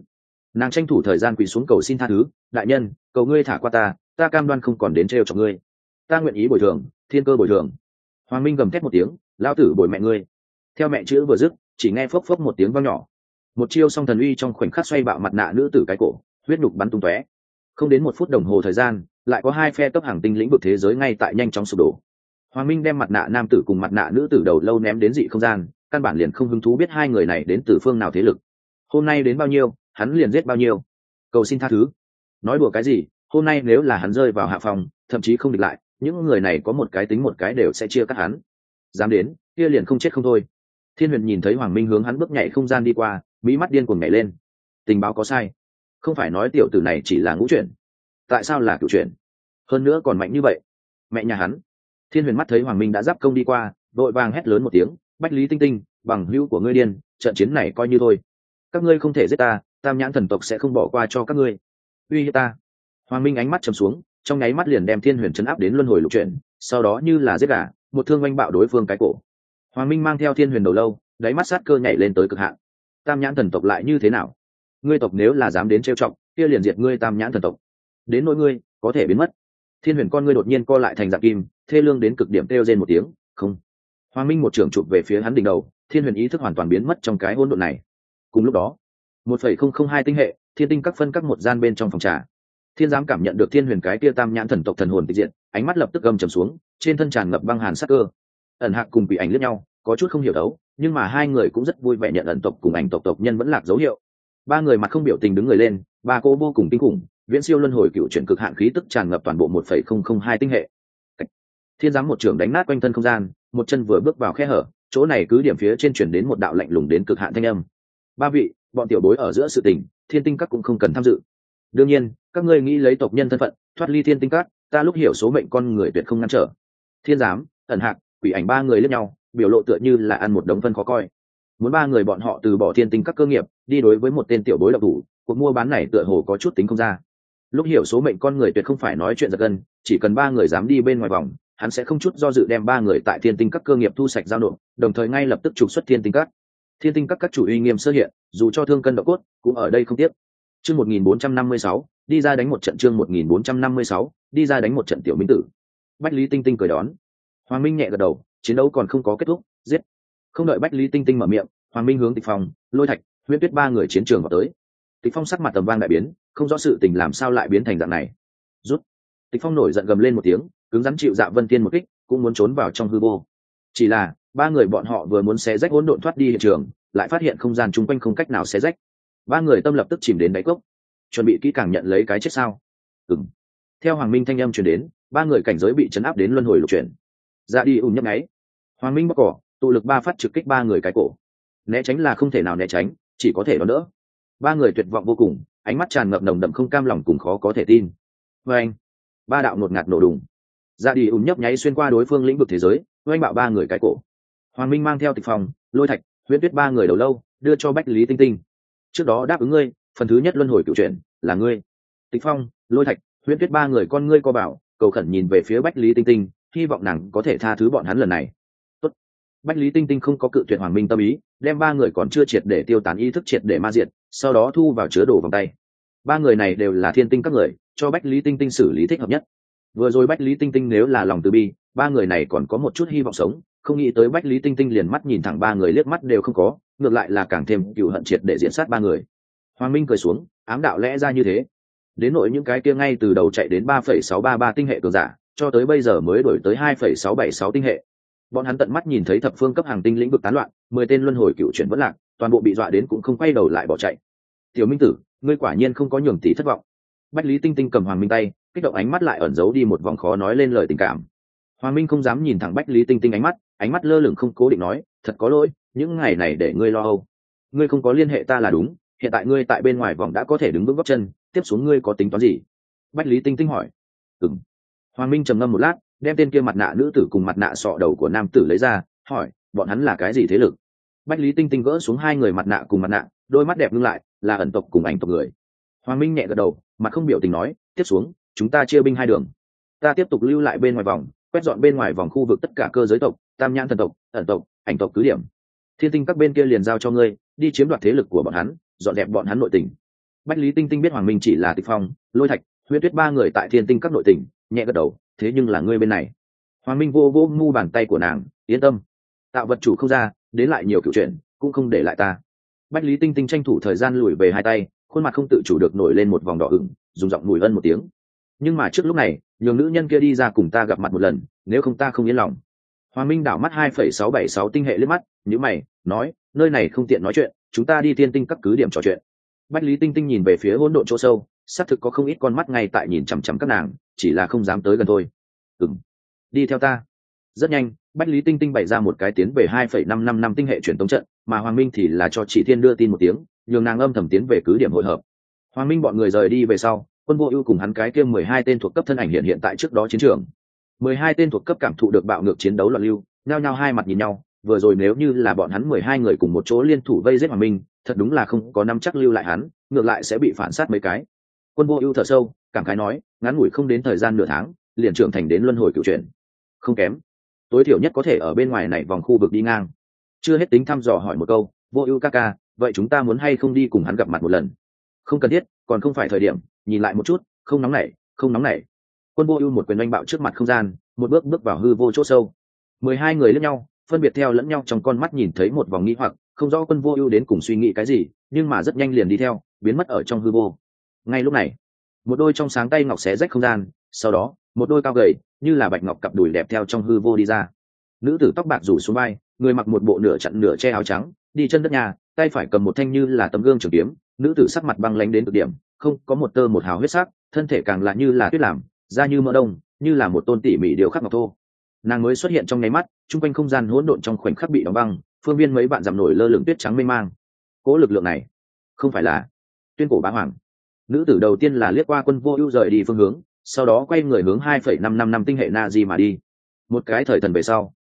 Nàng tranh thủ thời gian quỳ xuống cầu xin tha thứ, đại nhân, cầu ngươi thả qua ta cam đoan không còn đến trêu chọc ngươi, ta nguyện ý bồi thường, thiên cơ bồi thường. Hoàng Minh gầm thét một tiếng, lao tử bồi mẹ ngươi. Theo mẹ chữ vừa dứt, chỉ nghe phốc phốc một tiếng vang nhỏ, một chiêu song thần uy trong khoảnh khắc xoay bạo mặt nạ nữ tử cái cổ, huyết nhục bắn tung tóe. Không đến 1 phút đồng hồ thời gian, lại có 2 phe cấp hàng tinh lĩnh vực thế giới ngay tại nhanh chóng sụp đổ. Hoàng Minh đem mặt nạ nam tử cùng mặt nạ nữ tử đầu lâu ném đến dị không gian, căn bản liền không hứng thú biết hai người này đến từ phương nào thế lực. Hôm nay đến bao nhiêu, hắn liền giết bao nhiêu. Cầu xin tha thứ. Nói đùa cái gì, hôm nay nếu là hắn rơi vào hạ phòng, thậm chí không địch lại, những người này có một cái tính một cái đều sẽ chia cắt hắn. Dám đến, kia liền không chết không thôi. Thiên Huyền nhìn thấy Hoàng Minh hướng hắn bước nhảy không gian đi qua, mỹ mắt điên cuồng nhảy lên. Tình báo có sai, không phải nói tiểu tử này chỉ là ngũ chuyển, tại sao là cửu chuyển, hơn nữa còn mạnh như vậy? Mẹ nhà hắn. Thiên Huyền mắt thấy Hoàng Minh đã giáp công đi qua, đội vàng hét lớn một tiếng, Bách Lý Tinh Tinh, bằng hữu của ngươi điên, trận chiến này coi như thôi, các ngươi không thể giết ta, Tam Nhãn thần tộc sẽ không bỏ qua cho các ngươi. Uy hiếp ta. Hoàng Minh ánh mắt trầm xuống, trong nháy mắt liền đem Thiên Huyền chấn áp đến luân hồi lục chuyển, sau đó như là giết gà, một thương oanh bạo đối phương cái cổ. Hoàng Minh mang theo Thiên Huyền đầu lâu, đáy mắt sát cơ nhảy lên tới cực hạn. Tam Nhãn thần tộc lại như thế nào? Ngươi tộc nếu là dám đến trêu chọc, kia liền diệt ngươi Tam Nhãn thần tộc. Đến nỗi ngươi, có thể biến mất. Thiên Huyền con ngươi đột nhiên co lại thành dạng kim, thê lương đến cực điểm kêu rên một tiếng, không. Hoàng Minh một trường chụp về phía hắn đỉnh đầu, Thiên Huyền ý thức hoàn toàn biến mất trong cái hỗn độn này. Cùng lúc đó, 1,002 tinh hệ, thiên tinh các phân các một gian bên trong phòng trà. Thiên giám cảm nhận được Thiên Huyền cái kia Tam Nhãn thần tộc thần hồn tịch diện, ánh mắt lập tức gầm trầm xuống, trên thân tràn ngập băng hàn sắc cơ. Ẩn Hạc cùng Quỷ Ảnh liếc nhau, có chút không hiểu đấu, nhưng mà hai người cũng rất vui vẻ nhận ẩn tộc cùng Ảnh tộc tộc nhân vẫn lạc dấu hiệu. Ba người mặt không biểu tình đứng người lên, ba cô vô cùng kinh khủng, viễn siêu luân hồi cựu chuyển cực hạn khí tức tràn ngập toàn bộ 1,002 tinh hệ. Thiên giám một trường đánh nát quanh thân không gian, một chân vừa bước vào khe hở, chỗ này cứ điểm phía trên chuyển đến một đạo lạnh lùng đến cực hạn thanh âm. Ba vị, bọn tiểu bối ở giữa sự tình, thiên tinh các cũng không cần tham dự. Đương nhiên, các ngươi nghĩ lấy tộc nhân thân phận thoát ly thiên tinh các, ta lúc hiểu số mệnh con người tuyệt không ngăn trở. Thiên giám, Ẩn Hạc, Quỷ Ảnh ba người liếc nhau, biểu lộ tựa như là ăn một đống phân khó coi. Muốn ba người bọn họ từ bỏ thiên tinh các cơ nghiệp, đi đối với một tên tiểu bối độc thủ, cuộc mua bán này tựa hồ có chút tính không ra. Lúc hiểu số mệnh con người tuyệt không phải nói chuyện giật gân, chỉ cần ba người dám đi bên ngoài vòng, hắn sẽ không chút do dự đem ba người tại thiên tinh các cơ nghiệp thu sạch giao nộp, đồng thời ngay lập tức trục xuất thiên tinh các. Thiên tinh các chủ uy nghiêm sơ hiện, dù cho thương cân độ cốt, cũng ở đây không tiếc. Chương 1456, đi ra đánh một trận. Chương 1456, đi ra đánh một trận. Tiểu Minh Tử. Bách Lý Tinh Tinh cười đón. Hoàng Minh nhẹ gật đầu, chiến đấu còn không có kết thúc, giết. Không đợi Bách Lý Tinh Tinh mở miệng, Hoàng Minh hướng Tịch Phong, Lôi Thạch, Huyễn Tuyết ba người chiến trường vào tới. Tịch Phong sắc mặt tầm vang đại biến, không rõ sự tình làm sao lại biến thành dạng này. Rút. Tịch Phong nổi giận gầm lên một tiếng, cứng rắn chịu Dạ Vân Tiên một kích, cũng muốn trốn vào trong hư vô. Chỉ là ba người bọn họ vừa muốn xé rách hỗn độn thoát đi hiện trường, lại phát hiện không gian chung quanh không cách nào xé rách. Ba người tâm lập tức chìm đến đáy cốc, chuẩn bị kỹ càng nhận lấy cái chết sao? Ừm. Theo Hoàng Minh thanh âm truyền đến, ba người cảnh giới bị chấn áp đến luân hồi lục chuyển. Ra đi nhấp nháy. Hoàng Minh bóc cỏ, tụ lực ba phát trực kích ba người cái cổ. Né tránh là không thể nào né tránh, chỉ có thể đón đỡ. Ba người tuyệt vọng vô cùng, ánh mắt tràn ngập nồng đậm không cam lòng cùng khó có thể tin. Anh, ba đạo ngột ngạt nổ đùng. Ra đi nhấp nháy xuyên qua đối phương lĩnh vực thế giới, oanh bạo ba người cái cổ. Hoàng Minh mang theo Tịch Phong, Lôi Thạch, Huyễn Tuyết ba người đầu lâu, đưa cho Bách Lý Tinh Tinh. Trước đó đáp ứng ngươi, phần thứ nhất luân hồi cựu chuyển là ngươi. Tịch Phong, Lôi Thạch, Huyễn Tuyết ba người con ngươi co bảo, cầu khẩn nhìn về phía Bách Lý Tinh Tinh, hy vọng nàng có thể tha thứ bọn hắn lần này. Tốt. Bách Lý Tinh Tinh không có cự tuyệt Hoàng Minh tâm ý, đem ba người còn chưa triệt để tiêu tán ý thức triệt để ma diệt, sau đó thu vào chứa đồ vòng tay. Ba người này đều là thiên tinh các người, cho Bách Lý Tinh Tinh xử lý thích hợp nhất. Vừa rồi Bách Lý Tinh Tinh nếu là lòng từ bi, ba người này còn có một chút hy vọng sống, không nghĩ tới Bách Lý Tinh Tinh liền mắt nhìn thẳng ba người liếc mắt đều không có, ngược lại là càng thêm cừu hận triệt để diễn sát ba người. Hoàng Minh cười xuống, ám đạo lẽ ra như thế. Đến nỗi những cái kia ngay từ đầu chạy đến 3,633 tinh hệ cường giả, cho tới bây giờ mới đổi tới 2,676 tinh hệ. Bọn hắn tận mắt nhìn thấy thập phương cấp hàng tinh lĩnh vực tán loạn, 10 tên luân hồi cựu chuyển vẫn lạc, toàn bộ bị dọa đến cũng không quay đầu lại bỏ chạy. Tiểu Minh Tử, ngươi quả nhiên không có nhường tỷ thất vọng. Bách Lý Tinh Tinh cầm Hoàng Minh tay, kích động ánh mắt lại ẩn giấu đi một vòng khó nói lên lời tình cảm. Hoàng Minh không dám nhìn thẳng Bách Lý Tinh Tinh ánh mắt lơ lửng không cố định nói, thật có lỗi, những ngày này để ngươi lo âu. Ngươi không có liên hệ ta là đúng, hiện tại ngươi tại bên ngoài vòng đã có thể đứng vững gót chân, tiếp xuống ngươi có tính toán gì? Bách Lý Tinh Tinh hỏi. Ừm. Hoàng Minh trầm ngâm một lát, đem tên kia mặt nạ nữ tử cùng mặt nạ sọ đầu của nam tử lấy ra, hỏi, bọn hắn là cái gì thế lực? Bách Lý Tinh Tinh gỡ xuống hai người mặt nạ cùng mặt nạ, đôi mắt đẹp ngưng lại, là ẩn tộc cùng ảnh tộc người. Hoàng Minh nhẹ gật đầu, mặt không biểu tình nói, tiếp xuống, chúng ta chia binh hai đường. Ta tiếp tục lưu lại bên ngoài vòng, quét dọn bên ngoài vòng khu vực tất cả cơ giới tộc, Tam Nhãn thần tộc, ẩn tộc, ảnh tộc cứ điểm. Thiên tinh các bên kia liền giao cho ngươi, đi chiếm đoạt thế lực của bọn hắn, dọn dẹp bọn hắn nội tình. Bách Lý Tinh Tinh biết Hoàng Minh chỉ là Tịch Phong, Lôi Thạch, Huyễn Tuyết ba người tại Thiên Tinh các nội tỉnh, nhẹ gật đầu, thế nhưng là ngươi bên này. Hoàng Minh vô vô ngu bàn tay của nàng, yên tâm, tạo vật chủ không ra, đến lại nhiều kiểu chuyện, cũng không để lại ta. Bách Lý Tinh Tinh tranh thủ thời gian lùi về hai tay, khuôn mặt không tự chủ được nổi lên một vòng đỏ ửng, dùng giọng mùi ân một tiếng. Nhưng mà trước lúc này, nhường nữ nhân kia đi ra cùng ta gặp mặt một lần, nếu không ta không yên lòng. Hoàng Minh đảo mắt 2,676 tinh hệ liếc mắt, nhíu mày, nói, nơi này không tiện nói chuyện, chúng ta đi Thiên Tinh các cứ điểm trò chuyện. Bách Lý Tinh Tinh nhìn về phía hỗn độn chỗ sâu, xác thực có không ít con mắt ngay tại nhìn chằm chằm các nàng, chỉ là không dám tới gần thôi. Đi theo ta. Rất nhanh, Bách Lý Tinh Tinh bày ra một cái tiến về 2,555 tinh hệ truyền tống trận, mà Hoàng Minh thì là cho Chỉ Thiên đưa tin một tiếng, nhường nàng âm thầm tiến về cứ điểm hội hợp. Hoàng Minh bọn người rời đi về sau, Quân Vô Ưu cùng hắn cái kia 12 tên thuộc cấp thân ảnh hiện tại trước đó chiến trường. 12 tên thuộc cấp cảm thụ được bạo ngược chiến đấu loạn lưu, nhao nhao hai mặt nhìn nhau, vừa rồi nếu như là bọn hắn 12 người cùng một chỗ liên thủ vây giết Hoàng Minh, thật đúng là không có nắm chắc lưu lại hắn, ngược lại sẽ bị phản sát mấy cái. Quân Vô Ưu thở sâu, cảm khái nói, ngắn ngủi không đến thời gian nửa tháng, liền trưởng thành đến luân hồi cửu chuyển. Không kém, tối thiểu nhất có thể ở bên ngoài này vòng khu vực đi ngang. Chưa hết tính thăm dò hỏi một câu, Vô Ưu ca ca, vậy chúng ta muốn hay không đi cùng hắn gặp mặt một lần? Không cần thiết, còn không phải thời điểm, nhìn lại một chút, không nóng nảy, không nóng nảy. Quân Vô Ưu một quyền oanh bạo trước mặt không gian, một bước bước vào hư vô chỗ sâu. 12 người liếc nhau, phân biệt theo lẫn nhau trong con mắt nhìn thấy một vòng nghi hoặc, không rõ Quân Vô Ưu đến cùng suy nghĩ cái gì, nhưng mà rất nhanh liền đi theo, biến mất ở trong hư vô. Ngay lúc này, một đôi trong sáng tay ngọc xé rách không gian, sau đó, một đôi cao gầy, như là bạch ngọc cặp đùi đẹp theo trong hư vô đi ra. Nữ tử tóc bạc rủ xuống vai, người mặc một bộ nửa chặn nửa che áo trắng, đi chân đất nhà, tay phải cầm một thanh như là tấm gương trường kiếm. Nữ tử sắc mặt băng lãnh đến cực điểm, không có một tơ một hào huyết sắc, thân thể càng là như là tuyết làm, da như mỡ đông, như là một tôn tỉ mỉ điêu khắc ngọc thô. Nàng mới xuất hiện trong nháy mắt, trung quanh không gian hỗn độn trong khoảnh khắc bị đóng băng, phương viên mấy bạn dặm nổi lơ lửng tuyết trắng mênh mang. Cố lực lượng này, không phải là Tuyên Cổ Bá Hoàng. Nữ tử đầu tiên là liếc qua Quân Vô Ưu rời đi phương hướng, sau đó quay người hướng 2,555 tinh hệ Na Di mà đi. Một cái thời thần về sau,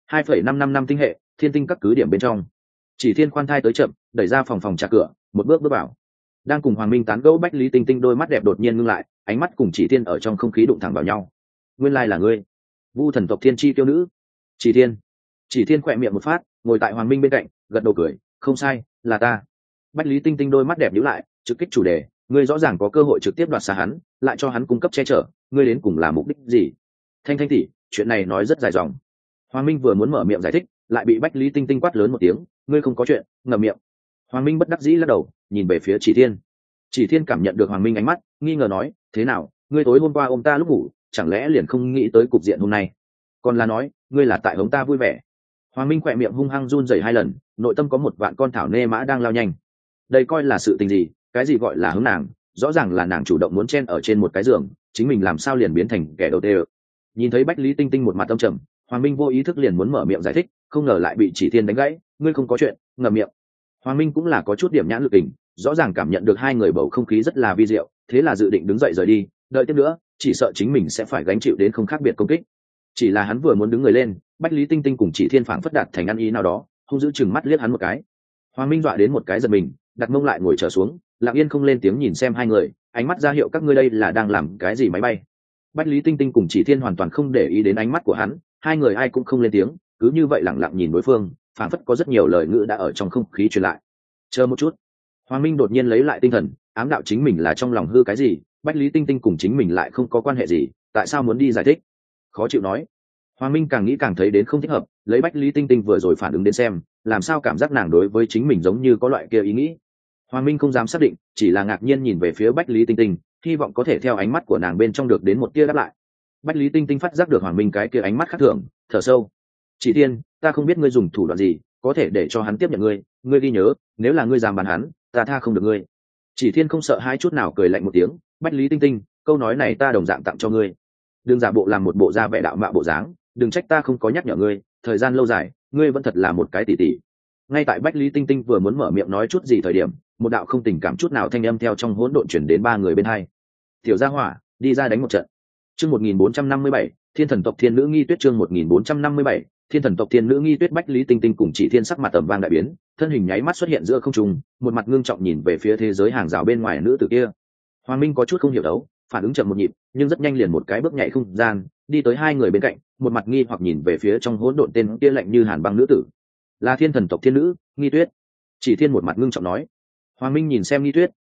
2,555 tinh hệ, Thiên Tinh các cứ điểm bên trong. Chỉ Thiên khoan thai tới chậm, đẩy ra phòng trà cửa, một bước bước vào. Đang cùng Hoàng Minh tán gẫu Bách Lý Tinh Tinh đôi mắt đẹp đột nhiên ngưng lại, ánh mắt cùng Chỉ Thiên ở trong không khí đụng thẳng vào nhau. Nguyên lai là ngươi, Vu thần tộc Thiên chi tiêu nữ. Chỉ Thiên khẽ miệng một phát, ngồi tại Hoàng Minh bên cạnh, gật đầu cười, không sai, là ta. Bách Lý Tinh Tinh đôi mắt đẹp nhíu lại, trực kích chủ đề, ngươi rõ ràng có cơ hội trực tiếp đoạt xa hắn, lại cho hắn cung cấp che chở, ngươi đến cùng là mục đích gì? Thanh Thanh tỷ, chuyện này nói rất dài dòng. Hoàng Minh vừa muốn mở miệng giải thích, lại bị Bách Lý Tinh Tinh quát lớn một tiếng, ngươi không có chuyện, ngậm miệng. Hoàng Minh bất đắc dĩ lắc đầu, nhìn về phía Chỉ Thiên. Chỉ Thiên cảm nhận được Hoàng Minh ánh mắt, nghi ngờ nói, thế nào, ngươi tối hôm qua ôm ta lúc ngủ, chẳng lẽ liền không nghĩ tới cục diện hôm nay? Còn là nói, ngươi là tại hống ta vui vẻ? Hoàng Minh khỏe miệng hung hăng run rẩy hai lần, nội tâm có một vạn con thảo nê mã đang lao nhanh. Đây coi là sự tình gì? Cái gì gọi là hứng nàng? Rõ ràng là nàng chủ động muốn chen ở trên một cái giường, chính mình làm sao liền biến thành kẻ đầu tê. Nhìn thấy Bách Lý Tinh Tinh một mặt âm trầm, Hoàng Minh vô ý thức liền muốn mở miệng giải thích, không ngờ lại bị Chỉ Thiên đánh gãy, ngươi không có chuyện, ngậm miệng. Hoàng Minh cũng là có chút điểm nhãn lực tình, rõ ràng cảm nhận được hai người bầu không khí rất là vi diệu, thế là dự định đứng dậy rời đi, đợi tiếp nữa, chỉ sợ chính mình sẽ phải gánh chịu đến không khác biệt công kích. Chỉ là hắn vừa muốn đứng người lên, Bách Lý Tinh Tinh cùng Chỉ Thiên phảng phất đạt thành ăn ý nào đó, hung dữ chừng mắt liếc hắn một cái. Hoàng Minh dọa đến một cái giật mình, đặt mông lại ngồi trở xuống, lặng yên không lên tiếng nhìn xem hai người, ánh mắt ra hiệu các ngươi đây là đang làm cái gì máy bay. Bách Lý Tinh Tinh cùng Chỉ Thiên hoàn toàn không để ý đến ánh mắt của hắn, hai người ai cũng không lên tiếng, cứ như vậy lặng lặng nhìn đối phương, phảng phất có rất nhiều lời ngữ đã ở trong không khí truyền lại. Chờ một chút. Hoàng Minh đột nhiên lấy lại tinh thần, ám đạo chính mình là trong lòng hư cái gì, Bách Lý Tinh Tinh cùng chính mình lại không có quan hệ gì, tại sao muốn đi giải thích? Khó chịu nói. Hoàng Minh càng nghĩ càng thấy đến không thích hợp, lấy Bách Lý Tinh Tinh vừa rồi phản ứng đến xem, làm sao cảm giác nàng đối với chính mình giống như có loại kia ý nghĩ. Hoàng Minh không dám xác định, chỉ là ngạc nhiên nhìn về phía Bách Lý Tinh Tinh, hy vọng có thể theo ánh mắt của nàng bên trong được đến một tia đáp lại. Bách Lý Tinh Tinh phát giác được Hoàng Minh cái kia ánh mắt khác thường, thở sâu. Chỉ Thiên, ta không biết ngươi dùng thủ đoạn gì, có thể để cho hắn tiếp nhận ngươi, ngươi ghi nhớ, nếu là ngươi dám bàn hắn, ta tha không được ngươi. Chỉ Thiên không sợ hai chút nào cười lạnh một tiếng, Bách Lý Tinh Tinh, câu nói này ta đồng dạng tặng cho ngươi. Đừng giả bộ làm một bộ da vẻ đạo mạo bộ dáng, đừng trách ta không có nhắc nhở ngươi, thời gian lâu dài, ngươi vẫn thật là một cái tỷ tỷ. Ngay tại Bách Lý Tinh Tinh vừa muốn mở miệng nói chút gì thời điểm, một đạo không tình cảm chút nào thanh âm theo trong hỗn độn chuyển đến ba người bên hai. Tiểu Gia Hỏa, đi ra đánh một trận. Chương 1457, Thiên thần tộc Thiên nữ Nghi Tuyết chương 1457, Thiên thần tộc Thiên nữ Nghi Tuyết. Bách Lý Tinh Tinh cùng Chỉ Thiên sắc mặt tầm vang đại biến, thân hình nháy mắt xuất hiện giữa không trung, một mặt ngưng trọng nhìn về phía thế giới hàng rào bên ngoài nữ tử kia. Hoàng Minh có chút không hiểu đấu, phản ứng chậm một nhịp, nhưng rất nhanh liền một cái bước nhảy không gian, đi tới hai người bên cạnh, một mặt nghi hoặc nhìn về phía trong hỗn độn tên kia lạnh như hàn băng nữ tử. Là Thiên thần tộc Thiên nữ Nghi Tuyết. Chỉ Thiên một mặt ngưng trọng nói. Hoàng Minh nhìn xem Nghi Tuyết,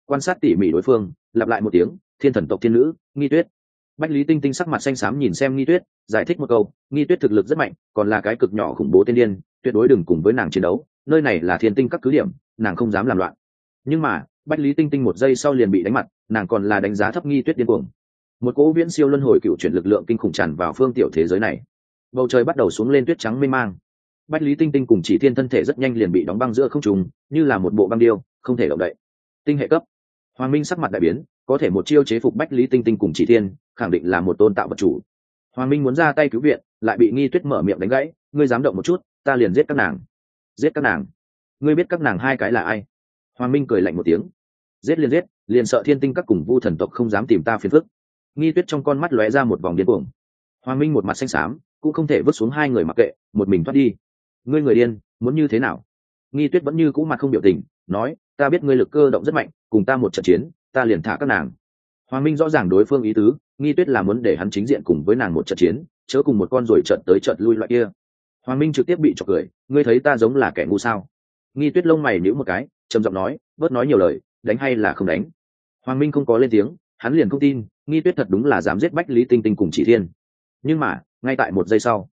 quan sát tỉ mỉ đối phương, lặp lại một tiếng, thiên thần tộc thiên nữ Nghi Tuyết. Bách Lý Tinh Tinh sắc mặt xanh xám nhìn xem Nghi Tuyết, giải thích một câu, Nghi Tuyết thực lực rất mạnh, còn là cái cực nhỏ khủng bố tiên điên, tuyệt đối đừng cùng với nàng chiến đấu, nơi này là thiên tinh các cứ điểm, nàng không dám làm loạn. Nhưng mà Bách Lý Tinh Tinh một giây sau liền bị đánh mặt, nàng còn là đánh giá thấp Nghi Tuyết điên cuồng. Một cỗ viễn siêu luân hồi cựu chuyển lực lượng kinh khủng tràn vào phương tiểu thế giới này, bầu trời bắt đầu xuống lên tuyết trắng mênh mang. Bách Lý Tinh Tinh cùng Chỉ Thiên thân thể rất nhanh liền bị đóng băng giữa không trung, như là một bộ băng điêu, không thể động đậy. Tinh hệ cấp. Hoàng Minh sắc mặt đại biến, có thể một chiêu chế phục Bách Lý Tinh Tinh cùng Chỉ Thiên, khẳng định là một tôn tạo vật chủ. Hoàng Minh muốn ra tay cứu viện, lại bị Nghi Tuyết mở miệng đánh gãy, ngươi dám động một chút, ta liền giết các nàng. Giết các nàng? Ngươi biết các nàng hai cái là ai? Hoàng Minh cười lạnh một tiếng. Giết, liền sợ thiên tinh các cùng Vu thần tộc không dám tìm ta phiền phức. Nghi Tuyết trong con mắt lóe ra một vòng điên cuồng. Hoàng Minh một mặt xanh xám, cũng không thể vứt xuống hai người mặc kệ, một mình thoát đi. Ngươi người điên, muốn như thế nào? Nghi Tuyết vẫn như cũ mặt không biểu tình, nói, ta biết ngươi lực cơ động rất mạnh, cùng ta một trận chiến, ta liền thả các nàng. Hoàng Minh rõ ràng đối phương ý tứ, Nghi Tuyết là muốn để hắn chính diện cùng với nàng một trận chiến, chớ cùng một con rồi trận tới trận lui loại kia. Hoàng Minh trực tiếp bị chọc cười, ngươi thấy ta giống là kẻ ngu sao? Nghi Tuyết lông mày nhíu một cái, trầm giọng nói, bớt nói nhiều lời, đánh hay là không đánh? Hoàng Minh không có lên tiếng, hắn liền không tin, Nghi Tuyết thật đúng là dám giết Bách Lý Tinh Tinh cùng Chỉ Thiên. Nhưng mà ngay tại một giây sau,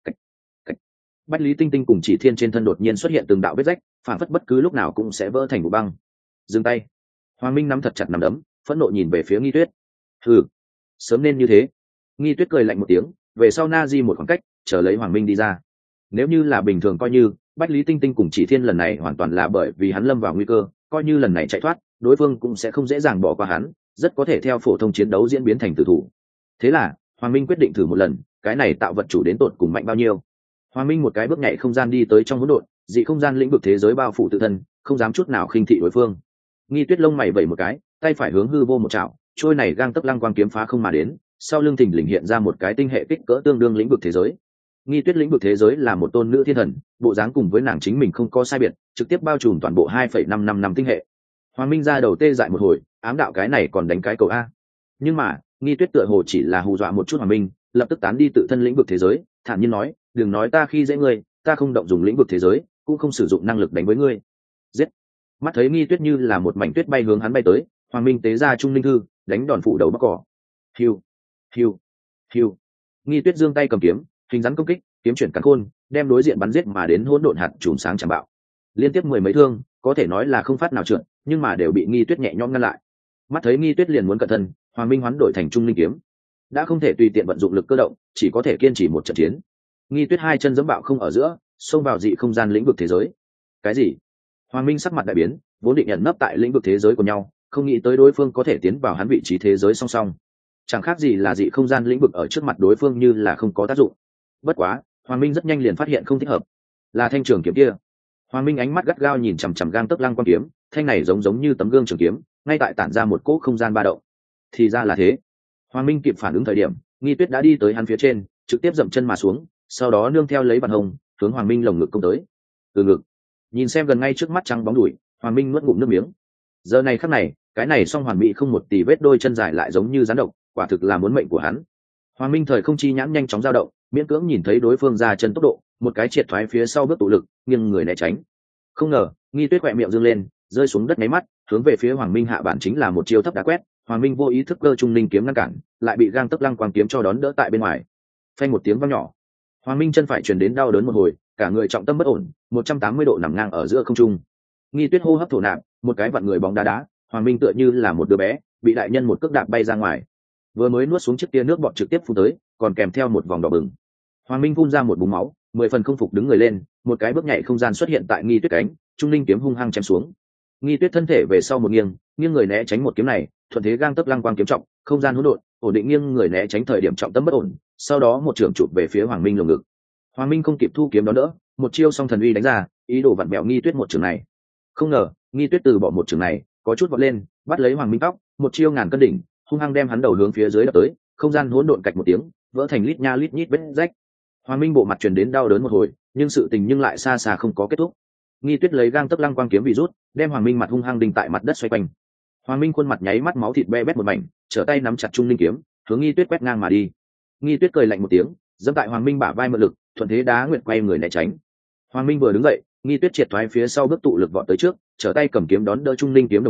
Bách Lý Tinh Tinh cùng Chỉ Thiên trên thân đột nhiên xuất hiện từng đạo vết rách, phản phất bất cứ lúc nào cũng sẽ vỡ thành vụ băng. Dừng tay. Hoàng Minh nắm thật chặt nắm đấm, phẫn nộ nhìn về phía Nghi Tuyết. Hừ, sớm nên như thế. Nghi Tuyết cười lạnh một tiếng, về sau na di một khoảng cách, chờ lấy Hoàng Minh đi ra. Nếu như là bình thường coi như Bách Lý Tinh Tinh cùng Chỉ Thiên lần này hoàn toàn là bởi vì hắn lâm vào nguy cơ, coi như lần này chạy thoát, đối phương cũng sẽ không dễ dàng bỏ qua hắn, rất có thể theo phổ thông chiến đấu diễn biến thành tử thủ. Thế là Hoàng Minh quyết định thử một lần, cái này tạo vật chủ đến tột cùng mạnh bao nhiêu. Hoàng Minh một cái bước nhảy không gian đi tới trong hỗn độn, dị không gian lĩnh vực thế giới bao phủ tự thân, không dám chút nào khinh thị đối phương. Nghi Tuyết lông mày vẩy một cái, tay phải hướng hư vô một chảo, trôi này gang tấc lăng quang kiếm phá không mà đến, sau lưng thình lình hiện ra một cái tinh hệ kích cỡ tương đương lĩnh vực thế giới. Nghi Tuyết lĩnh vực thế giới là một tôn nữ thiên thần, bộ dáng cùng với nàng chính mình không có sai biệt, trực tiếp bao trùm toàn bộ 2,555 năm tinh hệ. Hoàng Minh ra đầu tê dại một hồi, ám đạo cái này còn đánh cái cầu a. Nhưng mà Nghi Tuyết tựa hồ chỉ là hù dọa một chút Hoàng Minh, lập tức tán đi tự thân lĩnh vực thế giới, thản nhiên nói, đừng nói ta khi dễ ngươi, ta không động dùng lĩnh vực thế giới, cũng không sử dụng năng lực đánh với ngươi. Giết. Mắt thấy Nghi Tuyết như là một mảnh tuyết bay hướng hắn bay tới, Hoàng Minh tế ra trung linh thư, đánh đòn phủ đầu bắc cỏ. Hiu, hiu, hiu. Nghi Tuyết giương tay cầm kiếm, hình rắn công kích, kiếm chuyển càn khôn, đem đối diện bắn giết mà đến hỗn độn hạt chùm sáng tràn bạo. Liên tiếp mười mấy thương, có thể nói là không phát nào trượt, nhưng mà đều bị Nghi Tuyết nhẹ nhõm ngăn lại. Mắt thấy Nghi Tuyết liền muốn cận thân, Hoàng Minh hoán đổi thành trung linh kiếm, đã không thể tùy tiện vận dụng lực cơ động, chỉ có thể kiên trì một trận chiến. Nghi Tuyết hai chân giẫm bạo không ở giữa, xông vào dị không gian lĩnh vực thế giới. Cái gì? Hoàng Minh sắc mặt đại biến, vốn định ẩn nấp tại lĩnh vực thế giới của nhau, không nghĩ tới đối phương có thể tiến vào hắn vị trí thế giới song song. Chẳng khác gì là dị không gian lĩnh vực ở trước mặt đối phương như là không có tác dụng. Bất quá, Hoàng Minh rất nhanh liền phát hiện không thích hợp, là thanh trường kiếm kia. Hoàng Minh ánh mắt gắt gao nhìn chằm chằm gang tấc lăng quang kiếm, thanh này giống như tấm gương trường kiếm, ngay tại tản ra một cỗ không gian ba động. Thì ra là thế. Hoàng Minh kịp phản ứng thời điểm, Nghi Tuyết đã đi tới hắn phía trên, trực tiếp dậm chân mà xuống, sau đó nương theo lấy bàn hồng, hướng Hoàng Minh lồng ngực công tới. Từ ngực. Nhìn xem gần ngay trước mắt trắng bóng đùi, Hoàng Minh nuốt ngụm nước miếng. Giờ này khắc này, cái này song hoàn mỹ không một tì vết đôi chân dài lại giống như rắn độc, quả thực là muốn mệnh của hắn. Hoàng Minh thời không chi nhãn nhanh chóng dao động, miễn cưỡng nhìn thấy đối phương ra chân tốc độ, một cái triệt thoái phía sau bước tụ lực, nghiêng người né tránh. Không ngờ, Nghi Tuyết khỏe miệng dương lên, rơi xuống đất mấy mắt, hướng về phía Hoàng Minh hạ bản chính là một chiêu thấp đá quét. Hoàng Minh vô ý thức cơ trung linh kiếm ngăn cản, lại bị gang tấc lăng quang kiếm cho đón đỡ tại bên ngoài. Phanh một tiếng vang nhỏ, Hoàng Minh chân phải truyền đến đau đớn một hồi, cả người trọng tâm bất ổn, 180 độ nằm ngang ở giữa không trung. Nghi Tuyết hô hấp thổ nạp, một cái vặn người bóng đá, Hoàng Minh tựa như là một đứa bé, bị đại nhân một cước đạp bay ra ngoài. Vừa mới nuốt xuống chiếc tia nước bọt trực tiếp phun tới, còn kèm theo một vòng đỏ bừng. Hoàng Minh phun ra một búng máu, 10 phần không phục đứng người lên, một cái bước nhảy không gian xuất hiện tại Nghi Tuyết cánh, trung linh kiếm hung hăng chém xuống. Nghi Tuyết thân thể về sau một nghiêng người né tránh một kiếm này, thuận thế gang tấc lăng quang kiếm trọng, không gian hỗn độn, ổn định nghiêng người né tránh thời điểm trọng tâm bất ổn, sau đó một trường chụp về phía Hoàng Minh lồng ngực. Hoàng Minh không kịp thu kiếm đón đỡ, một chiêu song thần uy đánh ra, ý đồ vặn bẹo Nghi Tuyết một trường này. Không ngờ, Nghi Tuyết từ bỏ một trường này, có chút vọt lên, bắt lấy Hoàng Minh tóc, một chiêu ngàn cân đỉnh, hung hăng đem hắn đầu hướng phía dưới đập tới, không gian hỗn độn cạch một tiếng, vỡ thành lít nha lít nhít vết rách. Hoàng Minh bộ mặt truyền đến đau đớn một hồi, nhưng sự tình nhưng lại xa xa không có kết thúc. Nghi Tuyết lấy gang tấc lăng quang kiếm vì rút, đem Hoàng Minh mặt hung hăng đinh tại mặt đất xoay quanh. Hoàng Minh khuôn mặt nháy mắt máu thịt be bét một mảnh, trở tay nắm chặt trung linh kiếm, hướng Nghi Tuyết quét ngang mà đi. Nghi Tuyết cười lạnh một tiếng, giẫm tại Hoàng Minh bả vai mượn lực, thuận thế đá nguyện quay người né tránh. Hoàng Minh vừa đứng dậy, Nghi Tuyết triệt thoái phía sau bước tụ lực vọt tới trước, trở tay cầm kiếm đón đỡ trung linh kiếm đồng thời,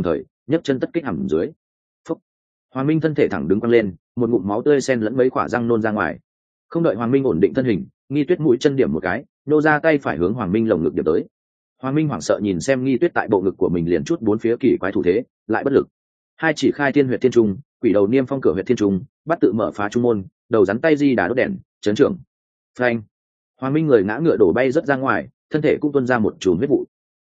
nhấc chân tất kích hẳn dưới. Phúc. Hoàng Minh thân thể thẳng đứng quăng lên, một ngụm máu tươi xen lẫn mấy quả răng nôn ra ngoài. Không đợi Hoàng Minh ổn định thân hình, Nghi Tuyết mũi chân điểm một cái, nô ra tay phải hướng Hoàng Minh lồng ngực điểm tới. Hoàng Minh hoảng sợ nhìn xem Nghi Tuyết tại bộ ngực của mình liền chút bốn phía kỳ quái thủ thế, lại bất lực. Hai chỉ khai thiên huyệt thiên trung, quỷ đầu niêm phong cửa huyệt thiên trung, bắt tự mở phá trung môn, đầu rắn tay di đà đốt đèn, chấn trưởng. Phanh. Hoàng Minh người ngã ngựa đổ bay rất ra ngoài, thân thể cũng tuôn ra một chùm huyết vụ.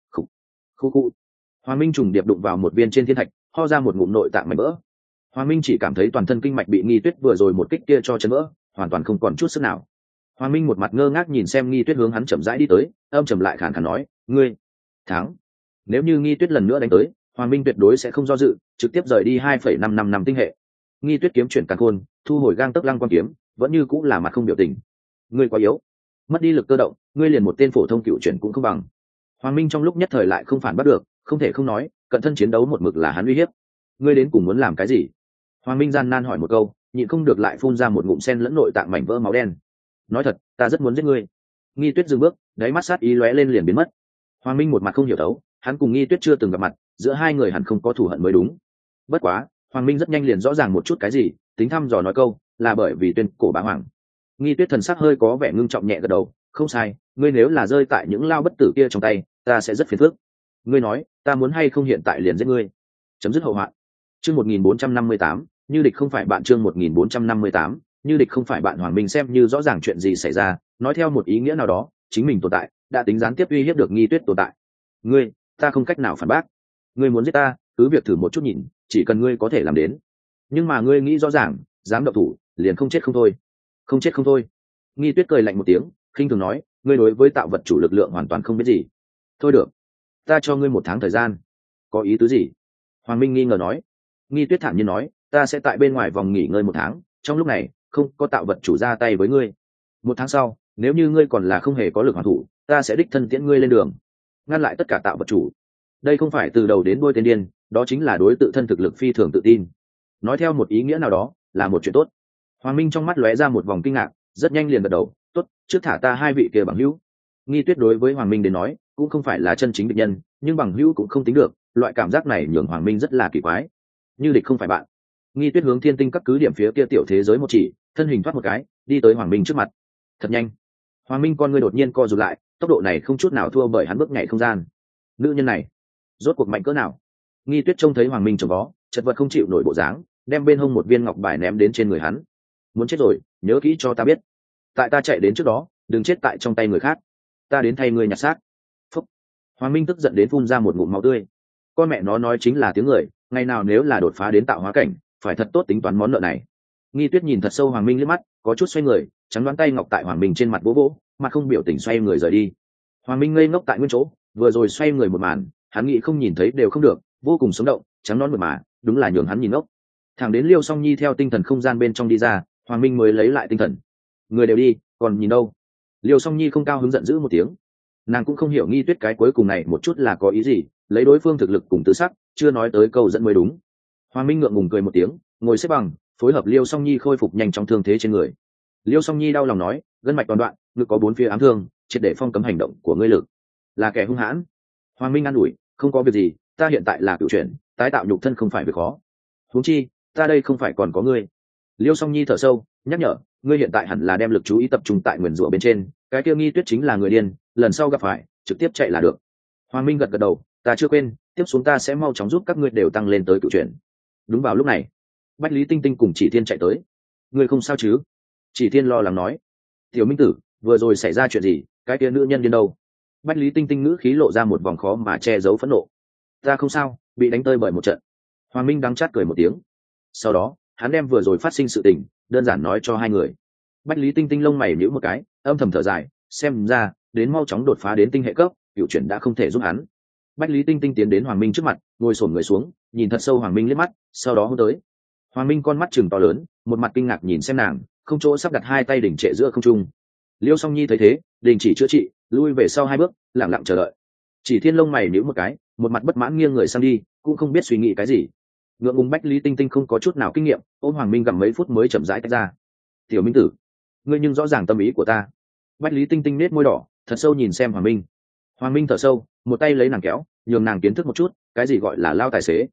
Khu. Hoàng Minh trùng điệp đụng vào một viên trên thiên thạch, ho ra một ngụm nội tạng mảnh vỡ. Hoàng Minh chỉ cảm thấy toàn thân kinh mạch bị Nghi Tuyết vừa rồi một kích kia cho chấn vỡ, hoàn toàn không còn chút sức nào. Hoàng Minh một mặt ngơ ngác nhìn xem Nghi Tuyết hướng hắn chậm rãi đi tới, âm trầm lại khàn khàn nói, ngươi thắng. Nếu như Nghi Tuyết lần nữa đánh tới, Hoàng Minh tuyệt đối sẽ không do dự, trực tiếp rời đi 2,5 năm tinh hệ. Nghi Tuyết kiếm chuyển càn khôn, thu hồi gang tấc lăng quan kiếm, vẫn như cũng là mặt không biểu tình. Ngươi quá yếu, mất đi lực cơ động, ngươi liền một tên phổ thông cựu chuyển cũng không bằng. Hoàng Minh trong lúc nhất thời lại không phản bắt được, không thể không nói, cận thân chiến đấu một mực là hắn uy hiếp. Ngươi đến cùng muốn làm cái gì? Hoàng Minh gian nan hỏi một câu, nhịn không được lại phun ra một ngụm sen lẫn nội tạng mảnh vỡ máu đen. Nói thật, ta rất muốn giết ngươi. Nghi Tuyết dừng bước, đáy mắt sát ý lóe lên liền biến mất. Hoàng Minh một mặt không hiểu thấu, hắn cùng Nghi Tuyết chưa từng gặp mặt, giữa hai người hẳn không có thù hận mới đúng. Bất quá, Hoàng Minh rất nhanh liền rõ ràng một chút cái gì, tính thăm dò nói câu, là bởi vì tuyên cổ bá hoàng. Nghi Tuyết thần sắc hơi có vẻ ngưng trọng nhẹ gật đầu, không sai, ngươi nếu là rơi tại những lao bất tử kia trong tay, ta sẽ rất phiền phức. Ngươi nói, ta muốn hay không hiện tại liền giết ngươi, chấm dứt hậu hoạn. Chương 1458, như địch không phải bạn, chương 1458, như địch không phải bạn. Hoàng Minh xem như rõ ràng chuyện gì xảy ra, nói theo một ý nghĩa nào đó, chính mình tồn tại đã tính gián tiếp uy hiếp được Nghi Tuyết tồn tại. Ngươi, ta không cách nào phản bác. Ngươi muốn giết ta, cứ việc thử một chút nhìn, chỉ cần ngươi có thể làm đến. Nhưng mà ngươi nghĩ rõ ràng, dám động thủ, liền không chết không thôi. Không chết không thôi. Nghi Tuyết cười lạnh một tiếng, khinh thường nói, ngươi đối với tạo vật chủ lực lượng hoàn toàn không biết gì. Thôi được, ta cho ngươi 1 tháng thời gian. Có ý tứ gì? Hoàng Minh nghi ngờ nói. Nghi Tuyết thản nhiên nói, ta sẽ tại bên ngoài vòng nghỉ ngơi 1 tháng, trong lúc này không có tạo vật chủ ra tay với ngươi. 1 tháng sau, nếu như ngươi còn là không hề có lực hoàn thủ, ta sẽ đích thân tiễn ngươi lên đường, ngăn lại tất cả tạo vật chủ. Đây không phải từ đầu đến đuôi tên điên, đó chính là đối tự thân thực lực phi thường tự tin. Nói theo một ý nghĩa nào đó, là một chuyện tốt. Hoàng Minh trong mắt lóe ra một vòng kinh ngạc, rất nhanh liền gật đầu, tốt, trước thả ta 2 vị kia bằng hữu. Nghi Tuyết đối với Hoàng Minh đến nói, cũng không phải là chân chính địch nhân, nhưng bằng hữu cũng không tính được, loại cảm giác này nhường Hoàng Minh rất là kỳ quái. Như địch không phải bạn. Nghi Tuyết hướng Thiên Tinh các cứ điểm phía kia tiểu thế giới một chỉ, thân hình thoát một cái, đi tới Hoàng Minh trước mặt. Thật nhanh. Hoàng Minh con ngươi đột nhiên co rụt lại, tốc độ này không chút nào thua bởi hắn bước nhảy không gian. Nữ nhân này, rốt cuộc mạnh cỡ nào? Nghi Tuyết trông thấy Hoàng Minh trồng vó, chật vật không chịu nổi bộ dáng, đem bên hông một viên ngọc bài ném đến trên người hắn. Muốn chết rồi, nhớ kỹ cho ta biết. Tại ta chạy đến trước đó, đừng chết tại trong tay người khác. Ta đến thay ngươi nhặt xác. Phúc. Hoàng Minh tức giận đến phun ra một ngụm máu tươi. Con mẹ nó nói chính là tiếng người, ngày nào nếu là đột phá đến tạo hóa cảnh, phải thật tốt tính toán món nợ này. Nghi Tuyết nhìn thật sâu Hoàng Minh liếc mắt, có chút xoay người, trắng đoán tay ngọc tại Hoàng Minh trên mặt vỗ vỗ, mặt không biểu tình xoay người rời đi. Hoàng Minh ngây ngốc tại nguyên chỗ, vừa rồi xoay người một màn, hắn nghĩ không nhìn thấy đều không được, vô cùng sống động, trắng đoán mượt mà, đúng là nhường hắn nhìn ngốc. Thẳng đến Liêu Song Nhi theo tinh thần không gian bên trong đi ra, Hoàng Minh mới lấy lại tinh thần. Người đều đi, còn nhìn đâu? Liêu Song Nhi không cao hứng giận dữ một tiếng. Nàng cũng không hiểu Nghi Tuyết cái cuối cùng này một chút là có ý gì, lấy đối phương thực lực cùng tư sắc, chưa nói tới câu dẫn mới đúng. Hoàng Minh ngượng ngùng cười một tiếng, ngồi xếp bằng, phối hợp Liêu Song Nhi khôi phục nhanh trong thương thế trên người. Liêu Song Nhi đau lòng nói, gân mạch toàn đoạn, ngực có 4 phía ám thương, triệt để phong cấm hành động của ngươi lực, là kẻ hung hãn. Hoàng Minh an ủi, không có việc gì, ta hiện tại là cựu chuyển, tái tạo nhục thân không phải việc khó. Huống chi, ta đây không phải còn có ngươi. Liêu Song Nhi thở sâu, nhắc nhở, ngươi hiện tại hẳn là đem lực chú ý tập trung tại nguyền rủa bên trên, cái kia Nghi Tuyết chính là người điên, lần sau gặp phải, trực tiếp chạy là được. Hoàng Minh gật gật đầu, ta chưa quên, tiếp xuống ta sẽ mau chóng giúp các ngươi đều tăng lên tới cựu chuyển. Đúng vào lúc này, Bách Lý Tinh Tinh cùng Chỉ Thiên chạy tới. Ngươi không sao chứ? Chỉ Thiên lo lắng nói. Tiểu Minh Tử, vừa rồi xảy ra chuyện gì? Cái kia nữ nhân điên đâu? Bách Lý Tinh Tinh ngữ khí lộ ra một vòng khó mà che giấu phẫn nộ. Ta không sao, bị đánh tơi bởi một trận. Hoàng Minh đắng chát cười một tiếng. Sau đó, hắn đem vừa rồi phát sinh sự tình đơn giản nói cho hai người. Bách Lý Tinh Tinh lông mày nhíu một cái, âm thầm thở dài, xem ra đến mau chóng đột phá đến tinh hệ cấp, cựu chuyển đã không thể giúp hắn. Bách Lý Tinh Tinh tiến đến Hoàng Minh trước mặt, ngồi xổm người xuống, nhìn thật sâu Hoàng Minh liếc mắt, sau đó hôn tới. Hoàng Minh con mắt trừng to lớn, một mặt kinh ngạc nhìn xem nàng, không chỗ sắp đặt hai tay đỉnh trệ giữa không trung. Liêu Song Nhi thấy thế, đình chỉ chữa trị, lui về sau 2 bước, lặng lặng chờ đợi. Chỉ Thiên lông mày nhíu một cái, một mặt bất mãn nghiêng người sang đi, cũng không biết suy nghĩ cái gì. Ngượng ngùng Bách Lý Tinh Tinh không có chút nào kinh nghiệm, ôm Hoàng Minh gặm mấy phút mới chậm rãi tách ra. Tiểu Minh Tử, ngươi nhưng rõ ràng tâm ý của ta. Bách Lý Tinh Tinh nết môi đỏ, thật sâu nhìn xem Hoàng Minh. Hoàng Minh thở sâu, một tay lấy nàng kéo, nhường nàng kiến thức một chút cái gì gọi là lao tài xế.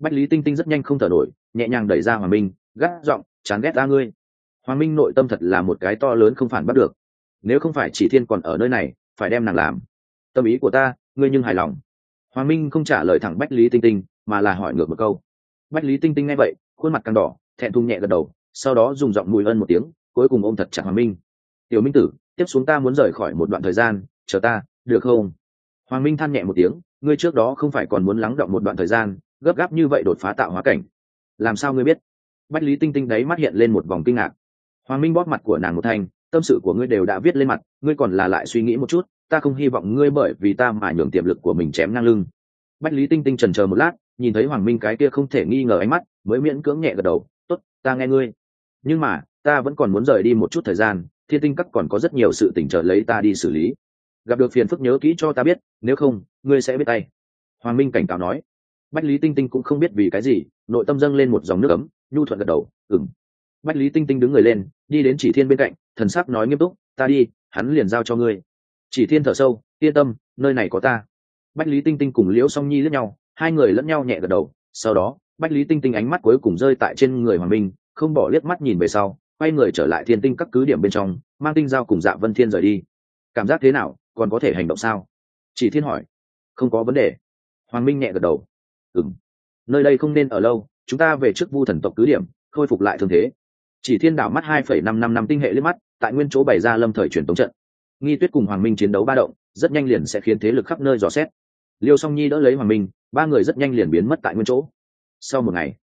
Bách Lý Tinh Tinh rất nhanh không thở nổi, nhẹ nhàng đẩy ra Hoàng Minh, gắt giọng, chán ghét ta ngươi. Hoàng Minh nội tâm thật là một cái to lớn không phản bắt được. Nếu không phải Chỉ Thiên còn ở nơi này, phải đem nàng làm. Tâm ý của ta, ngươi nhưng hài lòng. Hoàng Minh không trả lời thẳng Bách Lý Tinh Tinh, mà là hỏi ngược một câu. Bách Lý Tinh Tinh nghe vậy, khuôn mặt càng đỏ, thẹn thùng nhẹ gật đầu, sau đó dùng giọng mùi ân một tiếng, cuối cùng ôm thật chặt Hoàng Minh. Tiểu Minh tử, tiếp xuống ta muốn rời khỏi một đoạn thời gian, chờ ta, được không? Hoàng Minh than nhẹ một tiếng, ngươi trước đó không phải còn muốn lắng đọng một đoạn thời gian, gấp gáp như vậy đột phá tạo hóa cảnh. Làm sao ngươi biết? Bách Lý Tinh Tinh đấy mắt hiện lên một vòng kinh ngạc. Hoàng Minh bóp mặt của nàng một thanh, tâm sự của ngươi đều đã viết lên mặt, ngươi còn là lại suy nghĩ một chút, ta không hy vọng ngươi bởi vì ta mà nhường tiềm lực của mình chém ngang lưng. Bách Lý Tinh Tinh chần chờ một lát, nhìn thấy Hoàng Minh cái kia không thể nghi ngờ ánh mắt, mới miễn cưỡng nhẹ gật đầu, tốt, ta nghe ngươi. Nhưng mà, ta vẫn còn muốn rời đi một chút thời gian, Thiên Tinh Các còn có rất nhiều sự tình chờ lấy ta đi xử lý. Gặp được phiền phức nhớ kỹ cho ta biết, nếu không, ngươi sẽ biết tay. Hoàng Minh cảnh cáo nói. Bách Lý Tinh Tinh cũng không biết vì cái gì, nội tâm dâng lên một dòng nước ấm, nhu thuận gật đầu, ừm. Bách Lý Tinh Tinh đứng người lên, đi đến Chỉ Thiên bên cạnh, thần sắc nói nghiêm túc, ta đi, hắn liền giao cho ngươi. Chỉ Thiên thở sâu, yên tâm, nơi này có ta. Bách Lý Tinh Tinh cùng Liễu Song Nhi liếc nhau, hai người lẫn nhau nhẹ gật đầu, sau đó, Bách Lý Tinh Tinh ánh mắt cuối cùng rơi tại trên người Hoàng Minh, không bỏ liếc mắt nhìn về sau, quay người trở lại Thiên Tinh Các cứ điểm bên trong, mang Tinh Giao cùng Dạ Vân Thiên rời đi. Cảm giác thế nào, còn có thể hành động sao? Chỉ Thiên hỏi. Không có vấn đề. Hoàng Minh nhẹ gật đầu. Ừm. Nơi đây không nên ở lâu, chúng ta về trước Vu Thần tộc cứ điểm, khôi phục lại thương thế. Chỉ Thiên đảo mắt 2,5 năm tinh hệ liếc mắt, tại nguyên chỗ bày ra lâm thời truyền tống trận. Nghi Tuyết cùng Hoàng Minh chiến đấu ba động, rất nhanh liền sẽ khiến thế lực khắp nơi dò xét. Liêu Song Nhi đỡ lấy Hoàng Minh, ba người rất nhanh liền biến mất tại nguyên chỗ. Sau một ngày,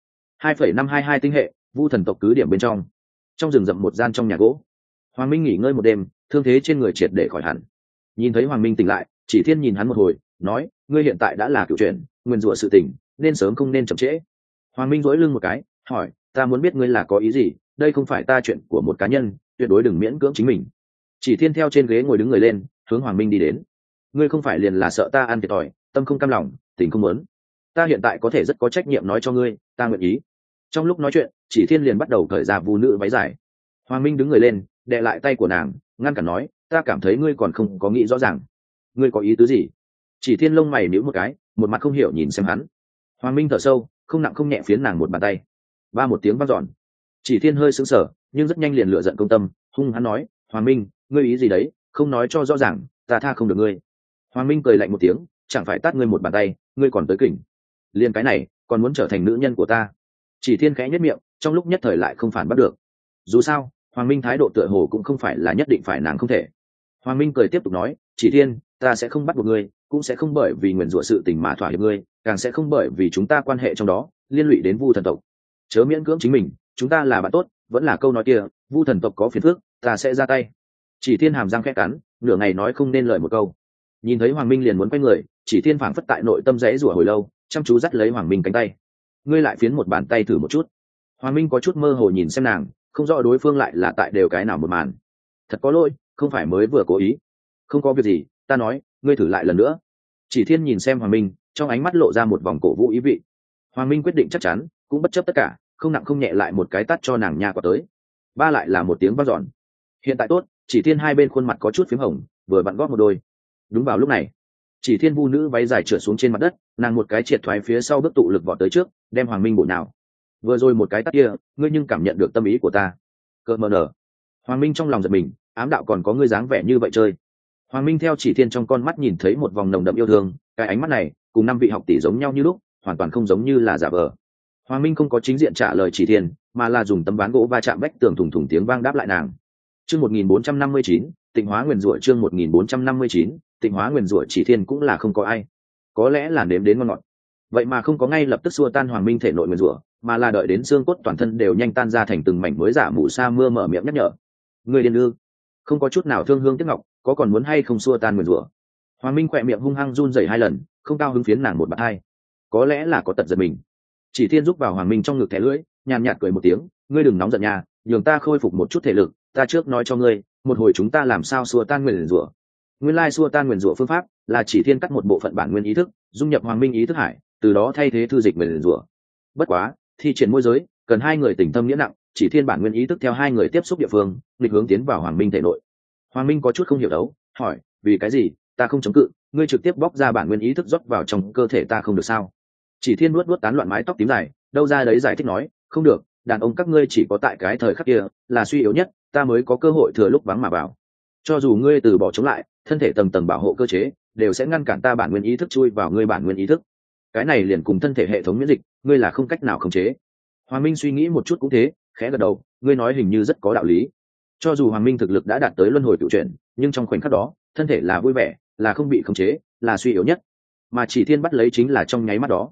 2,522 tinh hệ, Vu Thần tộc cứ điểm bên trong. Trong rừng rậm một gian trong nhà gỗ, Hoàng Minh nghỉ ngơi một đêm, thương thế trên người triệt để khỏi hẳn. Nhìn thấy Hoàng Minh tỉnh lại, Chỉ Thiên nhìn hắn một hồi, nói, ngươi hiện tại đã là cựu chuyện, nguyên rủa sự tỉnh, nên sớm không nên chậm trễ. Hoàng Minh duỗi lưng một cái, hỏi, ta muốn biết ngươi là có ý gì, đây không phải ta chuyện của một cá nhân, tuyệt đối đừng miễn cưỡng chính mình. Chỉ Thiên theo trên ghế ngồi đứng người lên, hướng Hoàng Minh đi đến. Ngươi không phải liền là sợ ta ăn thiệt thòi, tâm không cam lòng, tình không muốn. Ta hiện tại có thể rất có trách nhiệm nói cho ngươi, ta nguyện ý. Trong lúc nói chuyện, Chỉ Thiên liền bắt đầu cởi ra vu nữ váy dài. Hoàng Minh đứng người lên, đè lại tay của nàng, ngăn cản nói, ta cảm thấy ngươi còn không có nghĩ rõ ràng. Ngươi có ý tứ gì? Chỉ Thiên lông mày nhíu một cái, một mặt không hiểu nhìn xem hắn. Hoàng Minh thở sâu, không nặng không nhẹ phiến nàng một bàn tay. Ba một tiếng vang dọn. Chỉ Thiên hơi sững sờ, nhưng rất nhanh liền lựa giận công tâm, hung hắn nói, Hoàng Minh, ngươi ý gì đấy, không nói cho rõ ràng, ta tha không được ngươi. Hoàng Minh cười lạnh một tiếng, chẳng phải tát ngươi một bàn tay, ngươi còn tới kỉnh. Liên cái này, còn muốn trở thành nữ nhân của ta. Chỉ Thiên khẽ nhếch miệng, trong lúc nhất thời lại không phản bắt được. Dù sao, Hoàng Minh thái độ tựa hồ cũng không phải là nhất định phải nàng không thể. Hoàng Minh cười tiếp tục nói, Chỉ Thiên, ta sẽ không bắt buộc ngươi, cũng sẽ không bởi vì nguyền rủa sự tình mà thỏa hiệp ngươi, càng sẽ không bởi vì chúng ta quan hệ trong đó liên lụy đến Vu Thần tộc. Chớ miễn cưỡng chính mình, chúng ta là bạn tốt, vẫn là câu nói kia, Vu Thần tộc có phiền phức, ta sẽ ra tay. Chỉ Thiên hàm răng khẽ cắn, nửa ngày nói không nên lời một câu. Nhìn thấy Hoàng Minh liền muốn quay người, Chỉ Thiên phảng phất tại nội tâm rẽ rủa hồi lâu, chăm chú dắt lấy Hoàng Minh cánh tay. Ngươi lại phiến một bàn tay thử một chút. Hoàng Minh có chút mơ hồ nhìn xem nàng, không rõ đối phương lại là tại đều cái nào một màn. Thật có lỗi, không phải mới vừa cố ý. Không có việc gì, ta nói, ngươi thử lại lần nữa. Chỉ Thiên nhìn xem Hoàng Minh, trong ánh mắt lộ ra một vòng cổ vũ ý vị. Hoàng Minh quyết định chắc chắn, cũng bất chấp tất cả, không nặng không nhẹ lại một cái tát cho nàng nha quả tới. Ba lại là một tiếng vang dọn. Hiện tại tốt, Chỉ Thiên hai bên khuôn mặt có chút phím hồng, vừa vặn gót một đôi. Đúng vào lúc này, Chỉ Thiên vu nữ váy dài trượt xuống trên mặt đất, nàng một cái triệt thoái phía sau bước tụ lực vọt tới trước, đem Hoàng Minh bổ nào. Vừa rồi một cái tát kia, ngươi nhưng cảm nhận được tâm ý của ta. Cợt mờ nở. Hoàng Minh trong lòng giật mình, ám đạo còn có ngươi dáng vẻ như vậy chơi. Hoàng Minh theo Chỉ Thiên trong con mắt nhìn thấy một vòng nồng đậm yêu thương, cái ánh mắt này cùng năm vị học tỷ giống nhau như lúc, hoàn toàn không giống như là giả vờ. Hoàng Minh không có chính diện trả lời Chỉ Thiên, mà là dùng tấm ván gỗ va chạm vách tường thủng thủng tiếng vang đáp lại nàng. Chương 1459, Tịnh hóa nguyền rủa chương 1459, Tịnh hóa nguyền rủa. Chỉ Thiên cũng là không có ai, có lẽ là nếm đến ngon ngọt. Vậy mà không có ngay lập tức xua tan Hoàng Minh thể nội nguyền rủa, mà là đợi đến xương cốt toàn thân đều nhanh tan ra thành từng mảnh mới giả mù sa mưa mở miệng nhắc nhở. Người điên ư? Không có chút nào thương hương tiếc ngọc, có còn muốn hay không xua tan nguyền rủa? Hoàng Minh khỏe miệng hung hăng run rẩy hai lần, không cao hứng phiến nàng một bạt hai. Có lẽ là có tật giật mình. Chỉ Thiên giúp vào Hoàng Minh trong ngực thẻ lưỡi, nhàn nhạt cười một tiếng, ngươi đừng nóng giận nha, nhường ta khôi phục một chút thể lực, ta trước nói cho ngươi, một hồi chúng ta làm sao xua tan nguyền rủa. Nguyên lai xua tan nguyền rủa phương pháp là Chỉ Thiên cắt một bộ phận bản nguyên ý thức, dung nhập Hoàng Minh ý thức hải, từ đó thay thế thư dịch nguyền rủa. Bất quá, thi triển môi giới, cần hai người tình thâm nghĩa nặng, Chỉ Thiên bản nguyên ý thức theo hai người tiếp xúc địa phương, nghịch hướng tiến vào Hoàng Minh thể nội. Hoàng Minh có chút không hiểu đấu, hỏi, vì cái gì, ta không chống cự, ngươi trực tiếp bóc ra bản nguyên ý thức rót vào trong cơ thể ta không được sao? Chỉ Thiên nuốt tán loạn mái tóc tím dài, đâu ra đấy giải thích nói, không được, đàn ông các ngươi chỉ có tại cái thời khắc kia là suy yếu nhất, ta mới có cơ hội thừa lúc vắng mà vào. Cho dù ngươi từ bỏ chống lại, thân thể tầng tầng bảo hộ cơ chế đều sẽ ngăn cản ta bản nguyên ý thức chui vào ngươi bản nguyên ý thức. Cái này liền cùng thân thể hệ thống miễn dịch, ngươi là không cách nào khống chế. Hoàng Minh suy nghĩ một chút cũng thế, khẽ gật đầu, ngươi nói hình như rất có đạo lý. Cho dù Hoàng Minh thực lực đã đạt tới luân hồi cựu chuyển, nhưng trong khoảnh khắc đó, thân thể là vui vẻ, là không bị khống chế, là suy yếu nhất. Mà Chỉ Thiên bắt lấy chính là trong nháy mắt đó.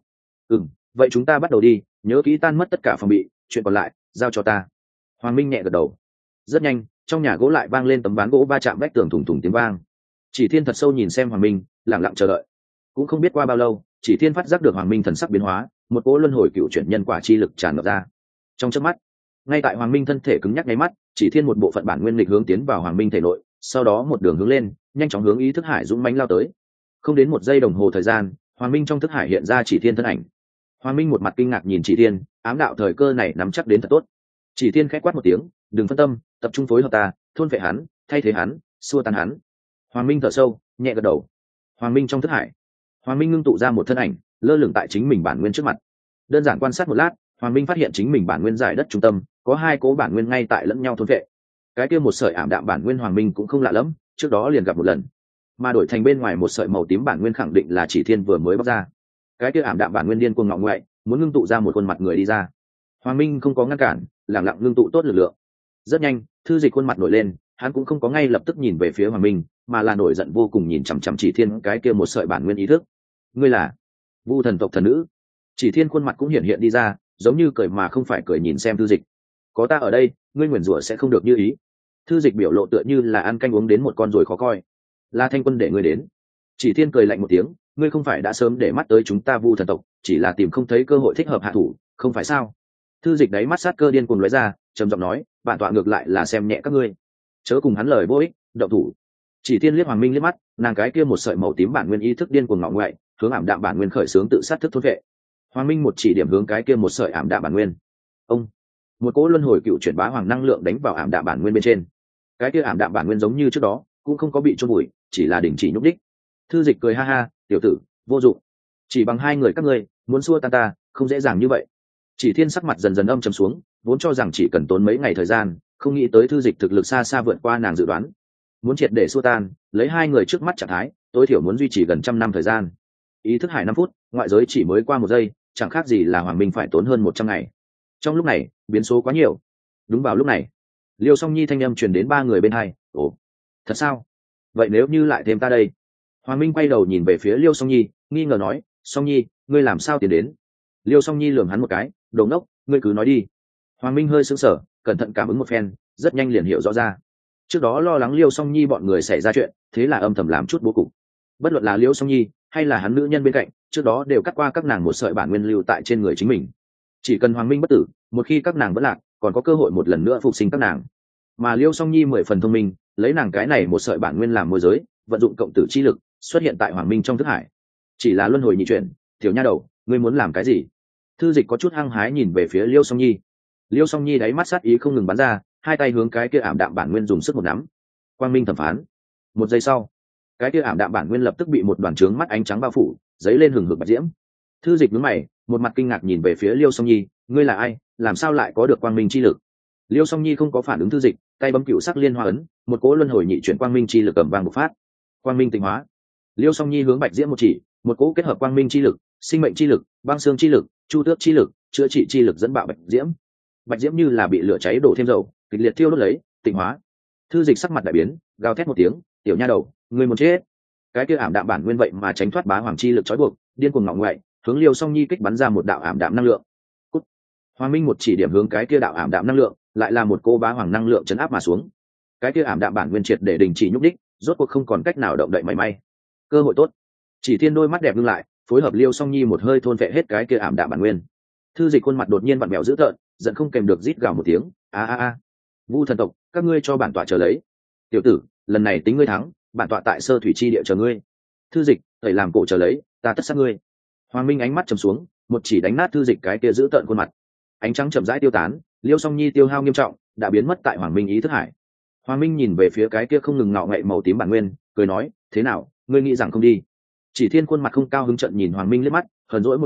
Vậy chúng ta bắt đầu đi, nhớ kỹ tan mất tất cả phòng bị, chuyện còn lại giao cho ta. Hoàng Minh nhẹ gật đầu. Rất nhanh, trong nhà gỗ lại vang lên tấm ván gỗ va chạm vách tường thủng thủng tiếng vang. Chỉ Thiên thật sâu nhìn xem Hoàng Minh, lặng lặng chờ đợi. Cũng không biết qua bao lâu, Chỉ Thiên phát giác được Hoàng Minh thần sắc biến hóa, một cỗ luân hồi cựu chuyển nhân quả chi lực tràn ngập ra. Trong chớp mắt, ngay tại Hoàng Minh thân thể cứng nhắc nháy mắt, Chỉ Thiên một bộ phận bản nguyên lịch hướng tiến vào Hoàng Minh thể nội, sau đó một đường hướng lên, nhanh chóng hướng ý thức hải dũng mãnh lao tới. Không đến một giây đồng hồ thời gian, Hoàng Minh trong thức hải hiện ra Chỉ Thiên thân ảnh. Hoàng Minh một mặt kinh ngạc nhìn Chỉ Thiên, ám đạo thời cơ này nắm chắc đến thật tốt. Chỉ Thiên khẽ quát một tiếng, đừng phân tâm, tập trung phối hợp ta, thôn phệ hắn, thay thế hắn, xua tan hắn. Hoàng Minh thở sâu, nhẹ gật đầu. Hoàng Minh trong thức hải, Hoàng Minh ngưng tụ ra một thân ảnh, lơ lửng tại chính mình bản nguyên trước mặt. Đơn giản quan sát một lát, Hoàng Minh phát hiện chính mình bản nguyên giải đất trung tâm, có hai cố bản nguyên ngay tại lẫn nhau thôn phệ. Cái kia một sợi ảm đạm bản nguyên Hoàng Minh cũng không lạ lắm, trước đó liền gặp một lần. Mà đổi thành bên ngoài một sợi màu tím bản nguyên khẳng định là Chỉ Thiên vừa mới bóc ra. Cái kia ảm đạm bản nguyên điên cuồng ngọ ngoại, muốn ngưng tụ ra một khuôn mặt người đi ra. Hoàng Minh không có ngăn cản, lặng lặng ngưng tụ tốt lực lượng. Rất nhanh, Thư Dịch khuôn mặt nổi lên, hắn cũng không có ngay lập tức nhìn về phía Hoàng Minh, mà là nổi giận vô cùng nhìn chằm chằm Chỉ Thiên cái kia một sợi bản nguyên ý thức. Ngươi là Vu thần tộc thần nữ? Chỉ Thiên khuôn mặt cũng hiện hiện đi ra, giống như cười mà không phải cười nhìn xem Thư Dịch. Có ta ở đây, ngươi nguyền rủa sẽ không được như ý. Thư Dịch biểu lộ tựa như là ăn canh uống đến một con ruồi khó coi. La Thanh Quân để ngươi đến. Chỉ Thiên cười lạnh một tiếng, ngươi không phải đã sớm để mắt tới chúng ta Vu thần tộc, chỉ là tìm không thấy cơ hội thích hợp hạ thủ, không phải sao? Thư Dịch đáy mắt sát cơ điên cuồng lóe ra, trầm giọng nói, bản tọa ngược lại là xem nhẹ các ngươi, chớ cùng hắn lời vô ích, động thủ. Chỉ Thiên liếc Hoàng Minh liếc mắt, nàng cái kia một sợi màu tím bản nguyên ý thức điên cuồng ngọ ngoại, hướng ảm đạm bản nguyên khởi xướng tự sát thức thôn vệ. Hoàng Minh một chỉ điểm hướng cái kia một sợi ảm đạm bản nguyên. Ông, một cỗ luân hồi cựu chuyển bá hoàng năng lượng đánh vào ảm đạm bản nguyên bên trên. Cái kia ảm đạm bản nguyên giống như trước đó, cũng không có bị chôn bụi, chỉ là đình chỉ nhúc đích. Thư Dịch cười ha ha, tiểu tử, vô dụng, chỉ bằng hai người các ngươi muốn xua tan ta không dễ dàng như vậy. Chỉ Thiên sắc mặt dần dần âm trầm xuống, vốn cho rằng chỉ cần tốn mấy ngày thời gian, không nghĩ tới Thư Dịch thực lực xa xa vượt qua nàng dự đoán. Muốn triệt để xua tan, lấy hai người trước mắt trạng thái, tối thiểu muốn duy trì gần 100 năm thời gian. Ý thức hải 5 phút, ngoại giới chỉ mới qua 1 giây, chẳng khác gì là Hoàng Minh phải tốn hơn 100 ngày. Trong lúc này, biến số quá nhiều. Đúng vào lúc này, Liêu Song Nhi thanh âm truyền đến ba người bên hai. Ồ, thật sao? Vậy nếu như lại thêm ta đây? Hoàng Minh quay đầu nhìn về phía Liêu Song Nhi, nghi ngờ nói, Song Nhi, ngươi làm sao tiến đến? Liêu Song Nhi lườm hắn một cái, đồ ngốc, ngươi cứ nói đi. Hoàng Minh hơi sững sờ, cẩn thận cảm ứng một phen, rất nhanh liền hiểu rõ ra. Trước đó lo lắng Liêu Song Nhi bọn người xảy ra chuyện, thế là âm thầm làm chút bố cục. Bất luận là Liêu Song Nhi hay là hắn nữ nhân bên cạnh, trước đó đều cắt qua các nàng một sợi bản nguyên lưu tại trên người chính mình. Chỉ cần Hoàng Minh bất tử, một khi các nàng vẫn lạc, còn có cơ hội một lần nữa phục sinh các nàng. Mà Liêu Song Nhi 10 phần thông minh, lấy nàng cái này một sợi bản nguyên làm môi giới, vận dụng cộng tử chi lực, xuất hiện tại Hoàng Minh trong thức hải. Chỉ là luân hồi nhị chuyển, tiểu nha đầu, ngươi muốn làm cái gì? Thư Dịch có chút hăng hái nhìn về phía Liêu Song Nhi. Liêu Song Nhi đáy mắt sát ý không ngừng bắn ra, hai tay hướng cái kia ảm đạm bản nguyên dùng sức một nắm. Quang Minh thẩm phán. Một giây sau, cái kia ảm đạm bản nguyên lập tức bị một đoàn trướng mắt ánh trắng bao phủ, giấy lên hừng hực bạch diễm. Thư Dịch nhướng mày, một mặt kinh ngạc nhìn về phía Liêu Song Nhi, ngươi là ai, làm sao lại có được quang minh chi lực? Liêu Song Nhi không có phản ứng Thư Dịch, tay bấm cựu sắc liên hoa ấn, một cỗ luân hồi nhị chuyển quang minh chi lực cầm vang bộc phát. Quang minh tịnh hóa. Liêu Song Nhi hướng bạch diễm một chỉ, một cỗ kết hợp quang minh chi lực, sinh mệnh chi lực, băng xương chi lực, chu tước chi lực, chữa trị chi lực dẫn bạo bạch diễm. Bạch diễm như là bị lửa cháy đổ thêm dầu, kịch liệt thiêu đốt lấy, tịnh hóa. Thư Dịch sắc mặt đại biến, gào thét một tiếng, tiểu nha đầu, ngươi muốn chết. Cái kia ảm đạm bản nguyên vậy mà tránh thoát bá hoàng chi lực trói buộc, điên cuồng ngọ ngoại, hướng Liêu Song Nhi kích bắn ra một đạo ảm đạm năng lượng. Cút. Hoàng Minh một chỉ điểm hướng cái kia đạo ảm đạm năng lượng, lại là một cô bá hoàng năng lượng chấn áp mà xuống. Cái kia ảm đạm bản nguyên triệt để đình chỉ nhúc đích, rốt cuộc không còn cách nào động đậy mảy may. Cơ hội tốt. Chỉ Thiên đôi mắt đẹp ngưng lại, phối hợp Liêu Song Nhi một hơi thôn phệ hết cái kia ảm đạm bản nguyên. Thư Dịch khuôn mặt đột nhiên vặn vẹo dữ tợn, giận không kèm được rít gào một tiếng, a a a. Vu thần tộc, các ngươi cho bản tọa chờ lấy. Tiểu tử, lần này tính ngươi thắng, bản tọa tại Sơ Thủy Chi địa chờ ngươi. Thư Dịch, thầy làm cổ chờ lấy, ta tất sát ngươi. Hoàng Minh ánh mắt trầm xuống, một chỉ đánh nát Thư Dịch cái kia dữ tợn khuôn mặt. Ánh trắng chậm rãi tiêu tán, Liêu Song Nhi tiêu hao nghiêm trọng, đã biến mất tại Hoàng Minh ý thức hải. Hoàng Minh nhìn về phía cái kia không ngừng ngọ ngậy màu tím bản nguyên, cười nói, thế nào, ngươi nghĩ rằng không đi? Chỉ Thiên khuôn mặt không cao hứng trận nhìn Hoàng Minh liếc mắt, hờn dỗi một tiếng,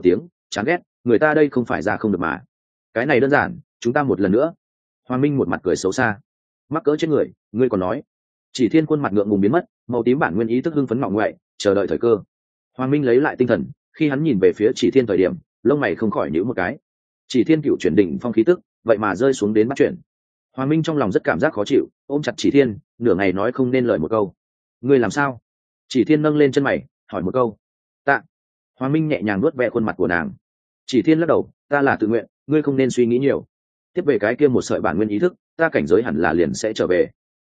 chán ghét, người ta đây không phải ra không được mà. Cái này đơn giản, chúng ta một lần nữa. Hoàng Minh một mặt cười xấu xa. Mắc cỡ trên người, ngươi còn nói. Chỉ Thiên khuôn mặt ngượng ngùng biến mất, màu tím bản nguyên ý thức hưng phấn ngọ ngoại, chờ đợi thời cơ. Hoàng Minh lấy lại tinh thần, khi hắn nhìn về phía Chỉ Thiên thời điểm, lông mày không khỏi nhíu một cái. Chỉ Thiên cựu chuyển đỉnh phong khí tức, vậy mà rơi xuống đến bắt chuyển. Hoàng Minh trong lòng rất cảm giác khó chịu, ôm chặt Chỉ Thiên, nửa ngày nói không nên lời một câu. Ngươi làm sao? Chỉ Thiên nâng lên chân mày, hỏi một câu. Tạ. Hoàng Minh nhẹ nhàng nuốt ve khuôn mặt của nàng. Chỉ Thiên lắc đầu, ta là tự nguyện, ngươi không nên suy nghĩ nhiều. Tiếp về cái kia một sợi bản nguyên ý thức, ta cảnh giới hẳn là liền sẽ trở về.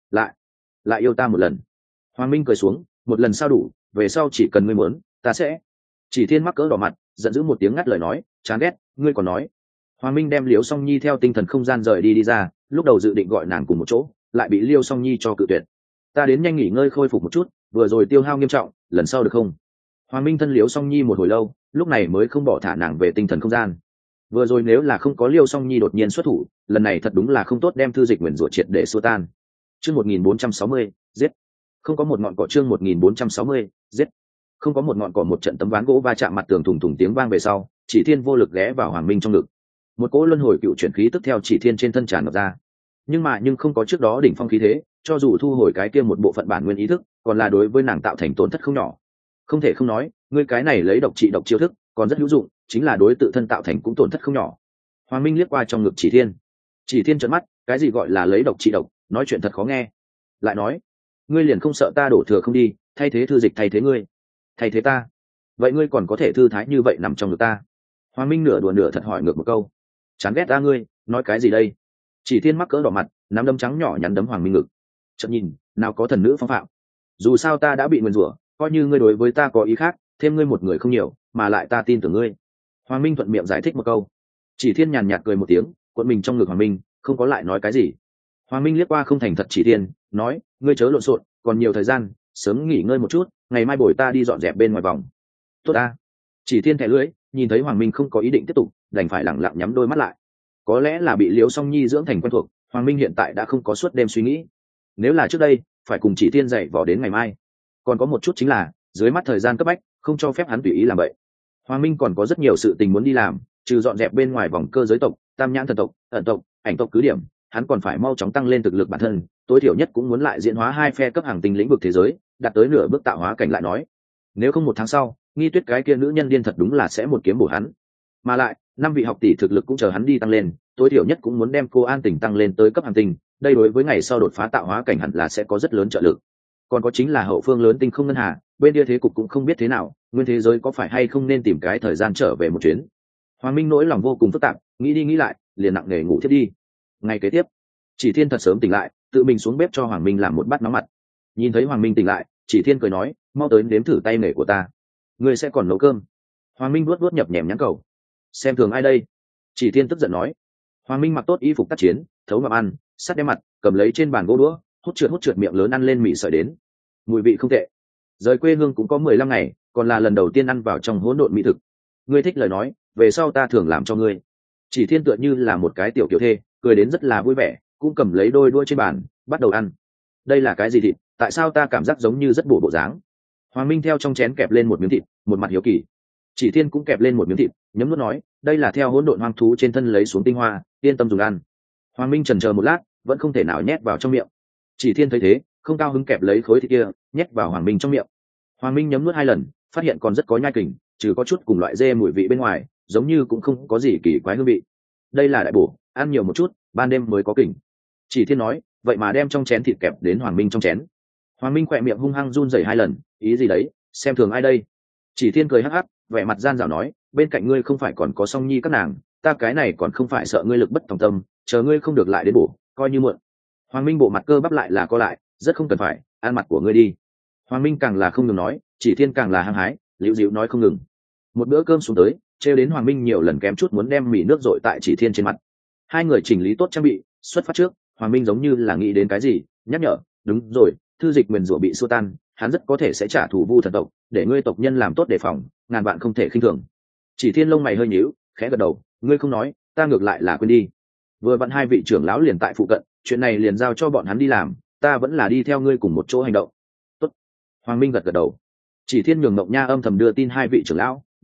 Lại yêu ta một lần. Hoàng Minh cười xuống, một lần sao đủ, về sau chỉ cần ngươi muốn, ta sẽ. Chỉ Thiên mắc cỡ đỏ mặt, giận dữ một tiếng ngắt lời nói, chán ghét, ngươi còn nói. Hoàng Minh đem Liễu Song Nhi theo tinh thần không gian rời đi ra, lúc đầu dự định gọi nàng cùng một chỗ, lại bị Liêu Song Nhi cho cự tuyệt. Ta đến nhanh nghỉ ngơi khôi phục một chút, vừa rồi tiêu hao nghiêm trọng, lần sau được không? Hoàng Minh thân Liễu Song Nhi một hồi lâu, lúc này mới không bỏ thả nàng về tinh thần không gian. Vừa rồi nếu là không có Liêu Song Nhi đột nhiên xuất thủ, lần này thật đúng là không tốt đem thư dịch nguyền rủa triệt để xua tan. Chương 1460, giết. Không có một ngọn cỏ. Chương 1460, giết. Không có một ngọn cỏ. Một trận tấm ván gỗ va chạm mặt tường thùng thùng tiếng vang về sau, Chỉ Thiên vô lực ghé vào Hoàng Minh trong ngực. Một cỗ luân hồi cựu chuyển khí tức theo Chỉ Thiên trên thân tràn ngập ra. Nhưng không có trước đó đỉnh phong khí thế, cho dù thu hồi cái kia một bộ phận bản nguyên ý thức, còn là đối với nàng tạo thành tổn thất không nhỏ. Không thể không nói, ngươi cái này lấy độc trị độc chiêu thức, còn rất hữu dụng, chính là đối tự thân tạo thành cũng tổn thất không nhỏ. Hoàng Minh liếc qua trong ngực Chỉ Thiên. Chỉ Thiên trợn mắt, cái gì gọi là lấy độc trị độc, nói chuyện thật khó nghe. Lại nói, ngươi liền không sợ ta đổ thừa không đi, thay thế thư dịch thay thế ngươi, thay thế ta, vậy ngươi còn có thể thư thái như vậy nằm trong ngực ta? Hoàng Minh nửa đùa nửa thật hỏi ngược một câu. Chán ghét ta ngươi, nói cái gì đây? Chỉ Thiên mắc cỡ đỏ mặt, nắm đấm trắng nhỏ nhắn đấm Hoàng Minh ngực. Chợt nhìn, nào có thần nữ phong phạm. Dù sao ta đã bị nguyền rủa, coi như ngươi đối với ta có ý khác, thêm ngươi một người không nhiều, mà lại ta tin tưởng ngươi. Hoàng Minh thuận miệng giải thích một câu. Chỉ Thiên nhàn nhạt cười một tiếng, cuộn mình trong ngực Hoàng Minh, không có lại nói cái gì. Hoàng Minh liếc qua không thành thật Chỉ Thiên, nói, ngươi chớ lộn xộn, còn nhiều thời gian, sớm nghỉ ngơi một chút, ngày mai bồi ta đi dọn dẹp bên ngoài vòng. Tốt ta. Chỉ Thiên thẻ lưỡi, nhìn thấy Hoàng Minh không có ý định tiếp tục, đành phải lẳng lặng nhắm đôi mắt lại. Có lẽ là bị Liễu Song Nhi dưỡng thành quen thuộc, Hoàng Minh hiện tại đã không có suốt đêm suy nghĩ. Nếu là trước đây, phải cùng Chỉ Thiên dậy vò đến ngày mai. Còn có một chút chính là, dưới mắt thời gian cấp bách, không cho phép hắn tùy ý làm vậy. Hoàng Minh còn có rất nhiều sự tình muốn đi làm, trừ dọn dẹp bên ngoài vòng cơ giới tộc, Tam Nhãn thần tộc, ẩn tộc, ảnh tộc cứ điểm, hắn còn phải mau chóng tăng lên thực lực bản thân, tối thiểu nhất cũng muốn lại diễn hóa 2 phe cấp hàng tinh lĩnh vực thế giới, đạt tới nửa bước tạo hóa cảnh lại nói. Nếu không 1 tháng sau, Nghi Tuyết cái kia nữ nhân điên thật đúng là sẽ một kiếm bổ hắn. Mà lại, 5 vị học tỷ thực lực cũng chờ hắn đi tăng lên, tối thiểu nhất cũng muốn đem cô An Tỉnh tăng lên tới cấp hàng tinh, đây đối với ngày sau đột phá tạo hóa cảnh hẳn là sẽ có rất lớn trợ lực. Còn có chính là hậu phương lớn tinh không ngân hà, bên kia thế cục cũng không biết thế nào, nguyên thế giới có phải hay không nên tìm cái thời gian trở về một chuyến. Hoàng Minh nỗi lòng vô cùng phức tạp, nghĩ đi nghĩ lại, liền nặng nề ngủ thiết đi. Ngày kế tiếp, Chỉ Thiên thật sớm tỉnh lại, tự mình xuống bếp cho Hoàng Minh làm một bát nóng mặt. Nhìn thấy Hoàng Minh tỉnh lại, Chỉ Thiên cười nói, mau tới nếm thử tay nghề của ta. Ngươi sẽ còn nấu cơm? Hoàng Minh vuốt vuốt nhập nhèm nhãn cầu. Xem thường ai đây? Chỉ Thiên tức giận nói. Hoàng Minh mặc tốt y phục tác chiến, thấu ngậm ăn, sắt đem mặt, cầm lấy trên bàn gỗ đũa, hút trượt miệng lớn ăn lên mì sợi đến. Mùi vị không tệ. Rời quê hương cũng có 15 ngày, còn là lần đầu tiên ăn vào trong hỗn độn mỹ thực. Ngươi thích lời nói, về sau ta thường làm cho ngươi. Chỉ Thiên tựa như là một cái tiểu kiểu thê, cười đến rất là vui vẻ, cũng cầm lấy đôi đũa trên bàn, bắt đầu ăn. Đây là cái gì thịt, tại sao ta cảm giác giống như rất bổ bộ dáng? Hoàng Minh theo trong chén kẹp lên một miếng thịt, một mặt hiếu kỳ. Chỉ Thiên cũng kẹp lên một miếng thịt, nhấm nuốt nói, đây là theo hỗn độn hoang thú trên thân lấy xuống tinh hoa, yên tâm dùng ăn. Hoàng Minh chần chờ một lát, vẫn không thể nào nhét vào trong miệng. Chỉ Thiên thấy thế, không cao hứng kẹp lấy khối thịt kia, nhét vào Hoàng Minh trong miệng. Hoàng Minh nhấm nuốt 2 lần, phát hiện còn rất có nhai kình, trừ có chút cùng loại dê mùi vị bên ngoài, giống như cũng không có gì kỳ quái hương vị. Đây là đại bổ, ăn nhiều một chút, ban đêm mới có kình. Chỉ Thiên nói, vậy mà đem trong chén thịt kẹp đến Hoàng Minh trong chén. Hoàng Minh khỏe miệng hung hăng run rẩy 2 lần, ý gì đấy, xem thường ai đây? Chỉ Thiên cười hắc hắc, vẻ mặt gian dảo nói, bên cạnh ngươi không phải còn có Song Nhi các nàng, ta cái này còn không phải sợ ngươi lực bất tòng tâm, chờ ngươi không được lại đến bổ, coi như muộn. Hoàng Minh bộ mặt cơ bắp lại là co lại, rất không cần phải, ăn mặt của ngươi đi. Hoàng Minh càng là không ngừng nói, Chỉ Thiên càng là hăng hái, liễu dịu nói không ngừng. Một bữa cơm xuống tới, trêu đến Hoàng Minh nhiều lần kém chút muốn đem mì nước dội tại Chỉ Thiên trên mặt. Hai người chỉnh lý tốt trang bị, xuất phát trước, Hoàng Minh giống như là nghĩ đến cái gì, nhắc nhở, đúng rồi, thư dịch nguyền rủa bị xua tan, hắn rất có thể sẽ trả thù Vu thần tộc, để ngươi tộc nhân làm tốt đề phòng, ngàn vạn không thể khinh thường. Chỉ Thiên lông mày hơi nhíu, khẽ gật đầu, ngươi không nói, ta ngược lại là quên đi. Vừa vặn 2 vị trưởng lão liền tại phụ cận, chuyện này liền giao cho bọn hắn đi làm, ta vẫn là đi theo ngươi cùng một chỗ hành động. Tốt. Hoàng Minh gật gật đầu. Chỉ Thiên nhường Mộng Nha âm thầm đưa tin 2 vị trưởng lão,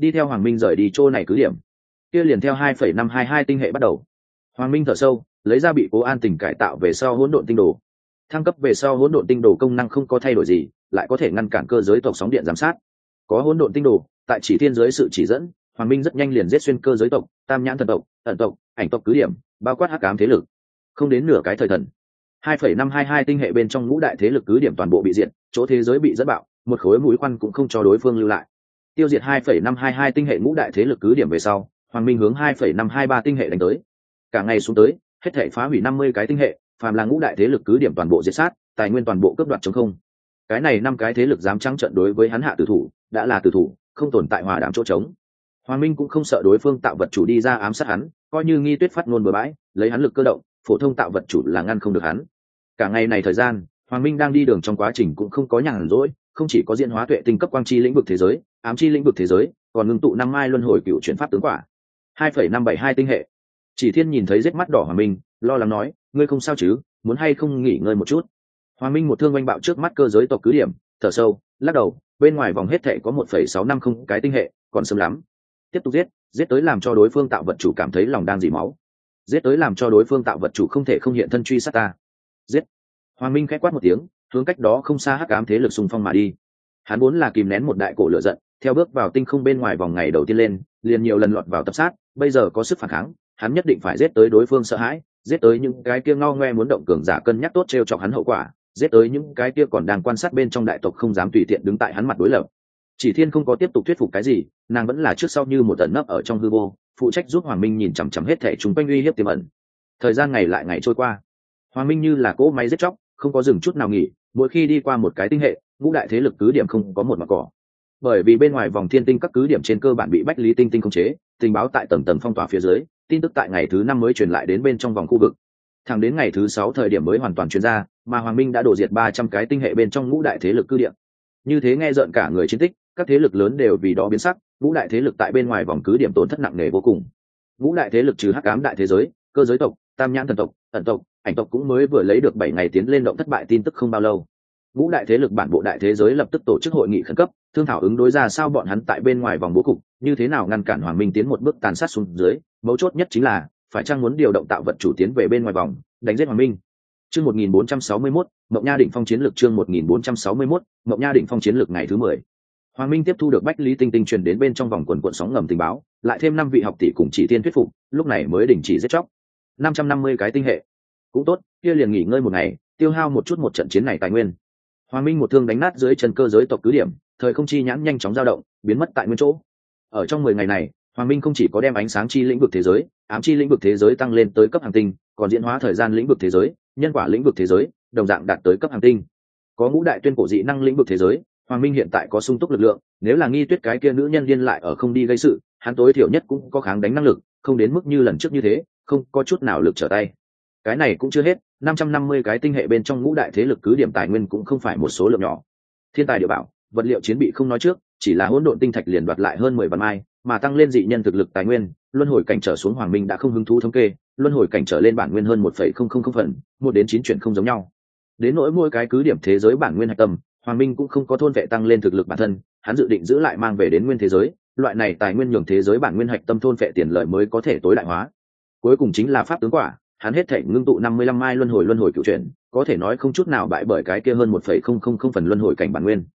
đi theo Hoàng Minh rời đi chỗ này cứ điểm. Kia liền theo 2,522 tinh hệ bắt đầu. Hoàng Minh thở sâu, lấy ra bị Cố An Tình cải tạo về sau hỗn độn tinh đồ. Thăng cấp về sau hỗn độn tinh đồ công năng không có thay đổi gì, lại có thể ngăn cản cơ giới tộc sóng điện giám sát. Có hỗn độn tinh đồ, tại chỉ thiên giới sự chỉ dẫn, Hoàng Minh rất nhanh liền giết xuyên cơ giới tộc, tam nhãn thần tộc, ẩn tộc, ảnh tộc cứ điểm, bao quát hắc ám thế lực. Không đến nửa cái thời thần, 2,522 tinh hệ bên trong ngũ đại thế lực cứ điểm toàn bộ bị diệt, chỗ thế giới bị dẫn bạo, một khối mũi khoan cũng không cho đối phương lưu lại. Tiêu diệt 2,522 tinh hệ ngũ đại thế lực cứ điểm về sau, Hoàng Minh hướng 2,523 tinh hệ đánh tới. Cả ngày xuống tới, hết thảy phá hủy 50 cái tinh hệ, phàm là ngũ đại thế lực cứ điểm toàn bộ diệt sát, tài nguyên toàn bộ cướp đoạt trống không. Cái này 5 cái thế lực dám trắng trợn đối với hắn hạ tử thủ, đã là tử thủ, không tồn tại hòa đàm chỗ trống. Hoàng Minh cũng không sợ đối phương tạo vật chủ đi ra ám sát hắn, coi như Nghi Tuyết phát ngôn bừa bãi, lấy hắn lực cơ động, phổ thông tạo vật chủ là ngăn không được hắn. Cả ngày này thời gian, Hoàng Minh đang đi đường trong quá trình cũng không có nhàn rỗi, không chỉ có diễn hóa tuệ tinh cấp quang chi lĩnh vực thế giới, ám chi lĩnh vực thế giới, còn ngưng tụ 5 mai luân hồi cựu chuyển pháp tướng quả. 2,572 tinh hệ. Chỉ Thiên nhìn thấy rết mắt đỏ Hoàng Minh, lo lắng nói, ngươi không sao chứ, muốn hay không nghỉ ngơi một chút. Hoàng Minh một thương oanh bạo trước mắt cơ giới tộc cứ điểm, thở sâu, lắc đầu, bên ngoài vòng hết thệ có 1,650 cái tinh hệ, còn sớm lắm. Tiếp tục giết tới làm cho đối phương tạo vật chủ cảm thấy lòng đang dỉ máu. Giết tới làm cho đối phương tạo vật chủ không thể không hiện thân truy sát ta. Giết. Hoàng Minh khẽ quát một tiếng, hướng cách đó không xa hắc ám thế lực xung phong mà đi. Hắn vốn là kìm nén một đại cổ lửa giận, theo bước vào tinh không bên ngoài vòng ngày đầu tiên lên, liền nhiều lần lọt vào tập sát, bây giờ có sức phản kháng, hắn nhất định phải giết tới đối phương sợ hãi, giết tới những cái kia ngao ngoe muốn động cường giả cân nhắc tốt trêu chọc hắn hậu quả, giết tới những cái kia còn đang quan sát bên trong đại tộc không dám tùy tiện đứng tại hắn mặt đối lập. Chỉ Thiên không có tiếp tục thuyết phục cái gì, nàng vẫn là trước sau như một tận nấp ở trong hư vô, phụ trách giúp Hoàng Minh nhìn chằm chằm hết thảy chúng quanh uy hiếp tiềm ẩn. Thời gian ngày lại ngày trôi qua, Hoàng Minh như là cỗ máy giết chóc, không có dừng chút nào nghỉ, mỗi khi đi qua một cái tinh hệ, ngũ đại thế lực cứ điểm không có một mảng cỏ. Bởi vì bên ngoài vòng thiên tinh các cứ điểm trên cơ bản bị Bách Lý Tinh Tinh khống chế, tình báo tại tầng tầng phong tỏa phía dưới, tin tức tại ngày thứ 5 mới truyền lại đến bên trong vòng khu vực. Thẳng đến ngày thứ 6 thời điểm mới hoàn toàn truyền ra, mà Hoàng Minh đã đổ diệt 300 cái tinh hệ bên trong ngũ đại thế lực cứ điểm. Như thế nghe rợn cả người chiến tích, các thế lực lớn đều vì đó biến sắc, ngũ đại thế lực tại bên ngoài vòng cứ điểm tổn thất nặng nề vô cùng. Ngũ đại thế lực trừ hắc ám đại thế giới, cơ giới tộc, tam nhãn thần tộc, ẩn tộc, ảnh tộc cũng mới vừa lấy được 7 ngày tiến lên động thất bại tin tức không bao lâu. Ngũ đại thế lực bản bộ đại thế giới lập tức tổ chức hội nghị khẩn cấp, thương thảo ứng đối ra sao bọn hắn tại bên ngoài vòng bố cục, như thế nào ngăn cản Hoàng Minh tiến một bước tàn sát xuống dưới, mấu chốt nhất chính là phải chăng muốn điều động tạo vật chủ tiến về bên ngoài vòng, đánh giết Hoàng Minh. Chương 1461, Mộng Nha đỉnh phong chiến lược chương 1461, Mộng Nha đỉnh phong chiến lược ngày thứ 10. Hoàng Minh tiếp thu được Bách Lý Tinh Tinh truyền đến bên trong vòng quần cuộn sóng ngầm tình báo, lại thêm 5 vị học tỷ cùng chỉ tiên thuyết phục, lúc này mới đình chỉ giết chóc. 550 cái tinh hệ. Cũng tốt, kia liền nghỉ ngơi một ngày, tiêu hao một chút một trận chiến này tài nguyên. Hoàng Minh một thương đánh nát dưới chân cơ giới tộc cứ điểm, thời không chi nhãn nhanh chóng dao động, biến mất tại nguyên chỗ. Ở trong 10 ngày này, Hoàng Minh không chỉ có đem ánh sáng chi lĩnh vực thế giới, ám chi lĩnh vực thế giới tăng lên tới cấp hành tinh, còn diễn hóa thời gian lĩnh vực thế giới, nhân quả lĩnh vực thế giới, đồng dạng đạt tới cấp hành tinh. Có ngũ đại tuyên cổ dị năng lĩnh vực thế giới, Hoàng Minh hiện tại có sung túc lực lượng, nếu là Nghi Tuyết cái kia nữ nhân điên lại ở không đi gây sự, hắn tối thiểu nhất cũng có kháng đánh năng lực, không đến mức như lần trước như thế, không có chút nào lực trở tay. Cái này cũng chưa hết, 550 cái tinh hệ bên trong ngũ đại thế lực cứ điểm tài nguyên cũng không phải một số lượng nhỏ. Thiên tài địa bảo, vật liệu chiến bị không nói trước, chỉ là hỗn độn tinh thạch liền đoạt lại hơn 10 vạn mai, mà tăng lên dị nhân thực lực tài nguyên, luân hồi cảnh trở xuống Hoàng Minh đã không hứng thú thống kê, luân hồi cảnh trở lên bản nguyên hơn 1,000 phần, 1 đến 9 chuyển không giống nhau. Đến nỗi mỗi cái cứ điểm thế giới bản nguyên hạch tâm, Hoàng Minh cũng không có thôn vệ tăng lên thực lực bản thân, hắn dự định giữ lại mang về đến nguyên thế giới, loại này tài nguyên nhường thế giới bản nguyên hạch tâm thôn vệ tiền lợi mới có thể tối đại hóa. Cuối cùng chính là pháp tướng quả, hắn hết thể ngưng tụ 55 mai luân hồi cựu chuyển, có thể nói không chút nào bại bởi cái kia hơn 1,000 phần luân hồi cảnh bản nguyên.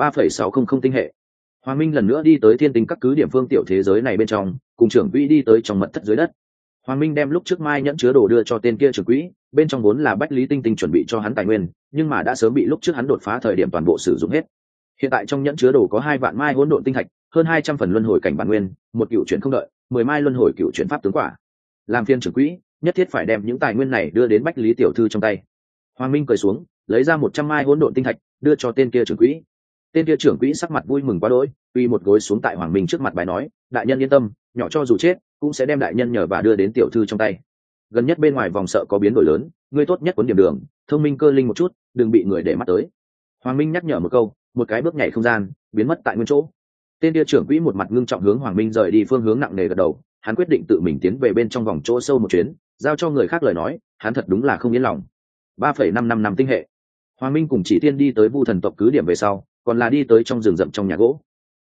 3,600 tinh hệ. Hoàng Minh lần nữa đi tới thiên tinh các cứ điểm phương tiểu thế giới này bên trong, cùng trưởng quỹ đi tới trong mật thất dưới đất. Hoàng Minh đem lúc trước mai nhẫn chứa đồ đưa cho tên kia trưởng quỹ, bên trong vốn là Bách Lý Tinh Tinh chuẩn bị cho hắn tài nguyên, nhưng mà đã sớm bị lúc trước hắn đột phá thời điểm toàn bộ sử dụng hết. Hiện tại trong nhẫn chứa đồ có 2 vạn mai hỗn độn tinh thạch, hơn 200 phần luân hồi cảnh bản nguyên, một cựu chuyển không đợi, 10 mai luân hồi cựu chuyển pháp tướng quả. Làm phiên trưởng quỹ, nhất thiết phải đem những tài nguyên này đưa đến Bách Lý tiểu thư trong tay. Hoàng Minh cười xuống, lấy ra 100 mai hỗn độn tinh thạch, đưa cho tên kia trưởng quỹ. Tên kia trưởng quỹ sắc mặt vui mừng quá đỗi, uy một gối xuống tại Hoàng Minh trước mặt bài nói, đại nhân yên tâm, nhỏ cho dù chết cũng sẽ đem đại nhân nhờ và đưa đến tiểu thư trong tay. Gần nhất bên ngoài vòng sợ có biến đổi lớn, ngươi tốt nhất cuốn điểm đường, thông minh cơ linh một chút, đừng bị người để mắt tới. Hoàng Minh nhắc nhở một câu, một cái bước nhảy không gian, biến mất tại nguyên chỗ. Tên kia trưởng quỹ một mặt ngưng trọng hướng Hoàng Minh rời đi phương hướng nặng nề gật đầu, hắn quyết định tự mình tiến về bên trong vòng chỗ sâu một chuyến, giao cho người khác lời nói, hắn thật đúng là không yên lòng. 3,555 năm tinh hệ. Hoàng Minh cùng Chỉ Tiên đi tới Vu thần tộc cứ điểm về sau, còn là đi tới trong rừng rậm trong nhà gỗ.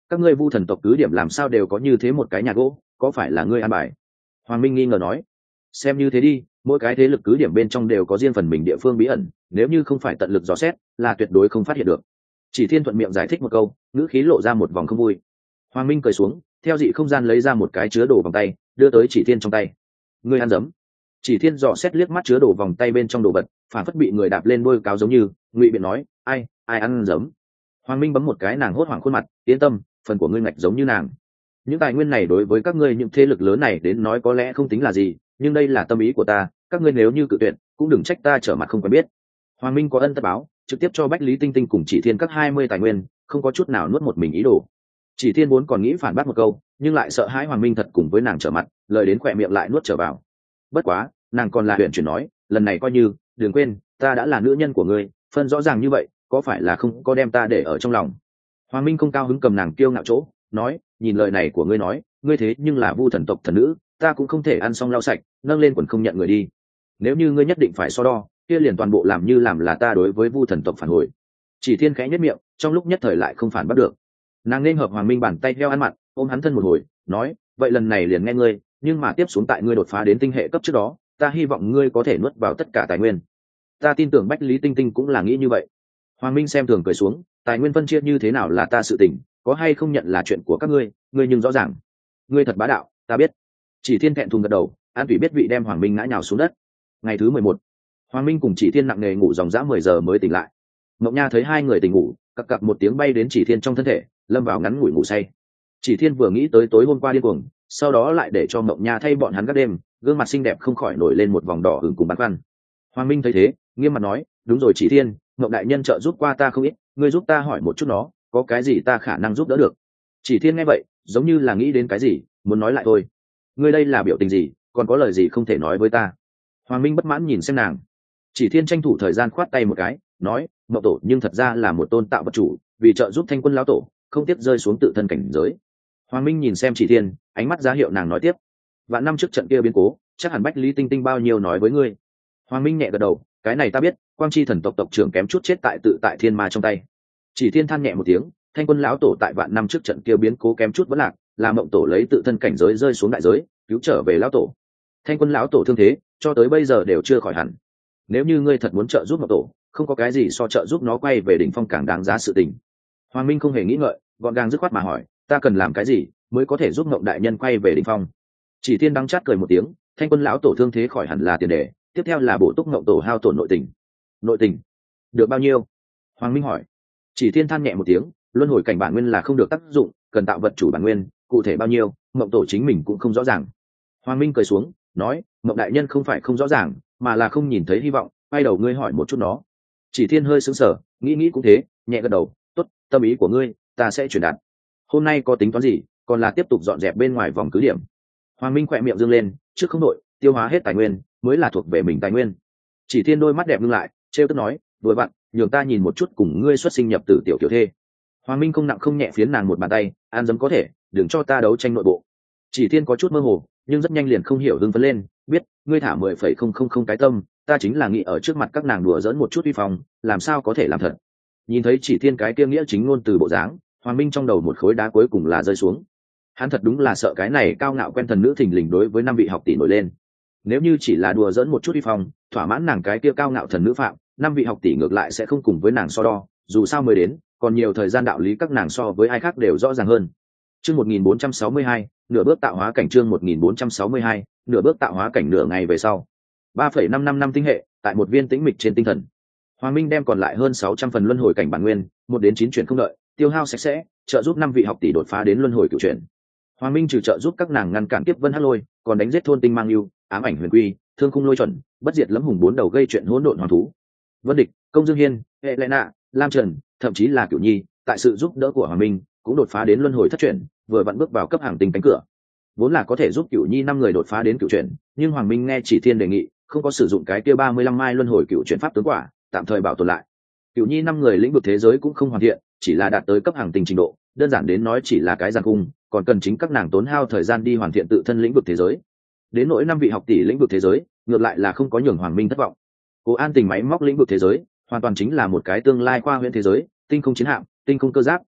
các ngươi vu thần tộc cứ điểm làm sao đều có như thế một cái nhà gỗ, có phải là ngươi an bài? Hoàng Minh nghi ngờ nói. Xem như thế đi, mỗi cái thế lực cứ điểm bên trong đều có riêng phần mình địa phương bí ẩn, nếu như không phải tận lực dò xét là tuyệt đối không phát hiện được. Chỉ Thiên thuận miệng giải thích một câu, ngữ khí lộ ra một vòng không vui. Hoàng Minh cười xuống, theo dị không gian lấy ra một cái chứa đồ vòng tay, đưa tới Chỉ Thiên trong tay. Ngươi ăn dấm. Chỉ Thiên dò xét liếc mắt chứa đồ vòng tay bên trong đồ vật, phản phất bị người đạp lên đôi cáo giống như, ngụy biện nói, ai ăn dấm. Hoàng Minh bấm một cái nàng hốt hoảng khuôn mặt, yên tâm, phần của ngươi ngạch giống như nàng. Những tài nguyên này đối với các ngươi những thế lực lớn này đến nói có lẽ không tính là gì, nhưng đây là tâm ý của ta, các ngươi nếu như cự tuyệt cũng đừng trách ta trở mặt không quen biết. Hoàng Minh có ân tất báo, trực tiếp cho Bách Lý Tinh Tinh cùng Chỉ Thiên các 20 tài nguyên, không có chút nào nuốt một mình ý đồ. Chỉ Thiên vốn còn nghĩ phản bác một câu, nhưng lại sợ hãi Hoàng Minh thật cùng với nàng trở mặt, lời đến khỏe miệng lại nuốt trở vào. Bất quá, nàng còn là huyền chuyển nói, lần này coi như, đừng quên, ta đã là nữ nhân của ngươi, phân rõ ràng như vậy, có phải là không có đem ta để ở trong lòng. Hoàng Minh không cao hứng cầm nàng kiêu ngạo chỗ, nói, nhìn lời này của ngươi nói, ngươi thế nhưng là vu thần tộc thần nữ, ta cũng không thể ăn xong lau sạch, nâng lên quần không nhận người đi. Nếu như ngươi nhất định phải so đo, kia liền toàn bộ làm như làm là ta đối với vu thần tộc phản hồi. Chỉ Thiên khẽ nhất miệng, trong lúc nhất thời lại không phản bắt được. Nàng nên hợp Hoàng Minh bàn tay theo ăn mặn, ôm hắn thân một hồi, nói, vậy lần này liền nghe ngươi, nhưng mà tiếp xuống tại ngươi đột phá đến tinh hệ cấp trước đó, ta hy vọng ngươi có thể nuốt vào tất cả tài nguyên. Ta tin tưởng Bách Lý Tinh Tinh cũng là nghĩ như vậy. Hoàng Minh xem thường cười xuống, tài nguyên phân chia như thế nào là ta sự tình, có hay không nhận là chuyện của các ngươi, ngươi nhưng rõ ràng. Ngươi thật bá đạo, ta biết. Chỉ Thiên thẹn thùng gật đầu, An Thủy biết vị đem Hoàng Minh ngã nhào xuống đất. Ngày thứ 11, Hoàng Minh cùng Chỉ Thiên nặng nề ngủ dòng dã 10 giờ mới tỉnh lại. Mộng Nha thấy hai người tỉnh ngủ, cặc cặc một tiếng bay đến Chỉ Thiên trong thân thể, lâm vào ngắn ngủi ngủ say. Chỉ Thiên vừa nghĩ tới tối hôm qua điên cuồng, sau đó lại để cho Mộng Nha thay bọn hắn các đêm, gương mặt xinh đẹp không khỏi nổi lên một vòng đỏ hửng cùng băn khoăn. Hoàng Minh thấy thế, nghiêm mặt nói, đúng rồi Chỉ Thiên, Mộng đại nhân trợ giúp qua ta không ít, ngươi giúp ta hỏi một chút nó, có cái gì ta khả năng giúp đỡ được. Chỉ Thiên nghe vậy, giống như là nghĩ đến cái gì, muốn nói lại thôi. Ngươi đây là biểu tình gì, còn có lời gì không thể nói với ta? Hoàng Minh bất mãn nhìn xem nàng. Chỉ Thiên tranh thủ thời gian khoát tay một cái, nói, Mộng tổ nhưng thật ra là một tôn tạo vật chủ, vì trợ giúp Thanh Quân lão tổ, không tiếp rơi xuống tự thân cảnh giới. Hoàng Minh nhìn xem Chỉ Thiên, ánh mắt ra hiệu nàng nói tiếp. Vạn năm trước trận kia biến cố, chắc hẳn Bách Lý Tinh Tinh bao nhiêu nói với ngươi. Hoàng Minh nhẹ gật đầu, cái này ta biết, Quang Chi thần tộc tộc trưởng kém chút chết tại tự tại thiên ma trong tay. Chỉ Thiên than nhẹ một tiếng, Thanh Quân lão tổ tại vạn năm trước trận kia biến cố kém chút vẫn lạc, là Mộng tổ lấy tự thân cảnh giới rơi xuống đại giới, cứu trở về lão tổ. Thanh Quân lão tổ thương thế, cho tới bây giờ đều chưa khỏi hẳn. Nếu như ngươi thật muốn trợ giúp Mộng tổ, không có cái gì so trợ giúp nó quay về đỉnh phong càng đáng giá sự tình. Hoàng Minh không hề nghĩ ngợi, gọn gàng dứt khoát mà hỏi, ta cần làm cái gì mới có thể giúp Mộng đại nhân quay về đỉnh phong? Chỉ Thiên đắng chát cười một tiếng, Thanh Quân lão tổ thương thế khỏi hẳn là tiền đề, tiếp theo là bổ túc Mộng tổ hao tổn nội tình. Nội tình được bao nhiêu? Hoàng Minh hỏi. Chỉ Thiên than nhẹ một tiếng, luân hồi cảnh bản nguyên là không được tác dụng, cần tạo vật chủ bản nguyên, cụ thể bao nhiêu, Mộng tổ chính mình cũng không rõ ràng. Hoàng Minh cười xuống, nói, Mộng đại nhân không phải không rõ ràng, mà là không nhìn thấy hy vọng, quay đầu ngươi hỏi một chút nó. Chỉ Thiên hơi sững sờ, nghĩ cũng thế, nhẹ gật đầu, tốt, tâm ý của ngươi, ta sẽ truyền đạt. Hôm nay có tính toán gì, còn là tiếp tục dọn dẹp bên ngoài vòng cứ điểm. Hoàng Minh khỏe miệng dương lên, trước không đội, tiêu hóa hết tài nguyên, mới là thuộc về mình tài nguyên. Chỉ Thiên đôi mắt đẹp ngưng lại, trêu tức nói, đuổi bạn, nhường ta nhìn một chút cùng ngươi xuất sinh nhập tử tiểu kiểu thê. Hoàng Minh không nặng không nhẹ phiến nàng một bàn tay, an dấm có thể, đừng cho ta đấu tranh nội bộ. Chỉ Thiên có chút mơ hồ, nhưng rất nhanh liền không hiểu hưng phấn lên, biết, ngươi thả 10,000 cái tâm, ta chính là nghĩ ở trước mặt các nàng đùa giỡn một chút uy phong, làm sao có thể làm thật. Nhìn thấy Chỉ Thiên cái kia nghĩa chính ngôn từ bộ dáng, Hoàng Minh trong đầu một khối đá cuối cùng là rơi xuống. Hắn thật đúng là sợ cái này cao ngạo quen thần nữ thình lình đối với 5 vị học tỷ nổi lên. Nếu như chỉ là đùa giỡn một chút uy phong, thỏa mãn nàng cái kia cao ngạo thần nữ phạm, 5 vị học tỷ ngược lại sẽ không cùng với nàng so đo, dù sao mới đến, còn nhiều thời gian đạo lý các nàng so với ai khác đều rõ ràng hơn. Chương 1462, nửa bước tạo hóa cảnh. Chương 1462, nửa bước tạo hóa cảnh. Nửa ngày về sau, 3,55 năm tinh hệ, tại một viên tĩnh mịch trên tinh thần. Hoàng Minh đem còn lại hơn 600 phần luân hồi cảnh bản nguyên, 1 đến 9 chuyển không đợi, tiêu hao sạch sẽ, trợ giúp 5 vị học tỷ đột phá đến luân hồi cửu chuyển. Hoàng Minh trừ trợ giúp các nàng ngăn cản kiếp vân hắc lôi, còn đánh giết thôn tinh mang lưu, ám ảnh huyền quy, thương khung lôi chuẩn, bất diệt lẫm hùng 4 đầu gây chuyện hỗn độn hoàng thú. Vân Địch, Công Dương Hiên, Hệ Lệ Nạ, Lam Trần, thậm chí là Cửu Nhi, tại sự giúp đỡ của Hoàng Minh, cũng đột phá đến luân hồi thất chuyển, vừa vặn bước vào cấp hàng tinh cánh cửa. Vốn là có thể giúp Cửu Nhi 5 người đột phá đến cửu chuyển, nhưng Hoàng Minh nghe Chỉ Thiên đề nghị, không có sử dụng cái kia 35 mai luân hồi cửu chuyển pháp tướng quả, tạm thời bảo tồn lại. Cửu Nhi 5 người lĩnh vực thế giới cũng không hoàn thiện, chỉ là đạt tới cấp hàng tinh trình độ, đơn giản đến nói chỉ là cái giàn cung, còn cần chính các nàng tốn hao thời gian đi hoàn thiện tự thân lĩnh vực thế giới. Đến nỗi 5 vị học tỷ lĩnh vực thế giới, ngược lại là không có nhường Hoàng Minh thất vọng. Cố An Tình máy móc lĩnh vực thế giới, hoàn toàn chính là một cái tương lai khoa huyễn thế giới, tinh không chiến hạm, tinh không cơ giáp,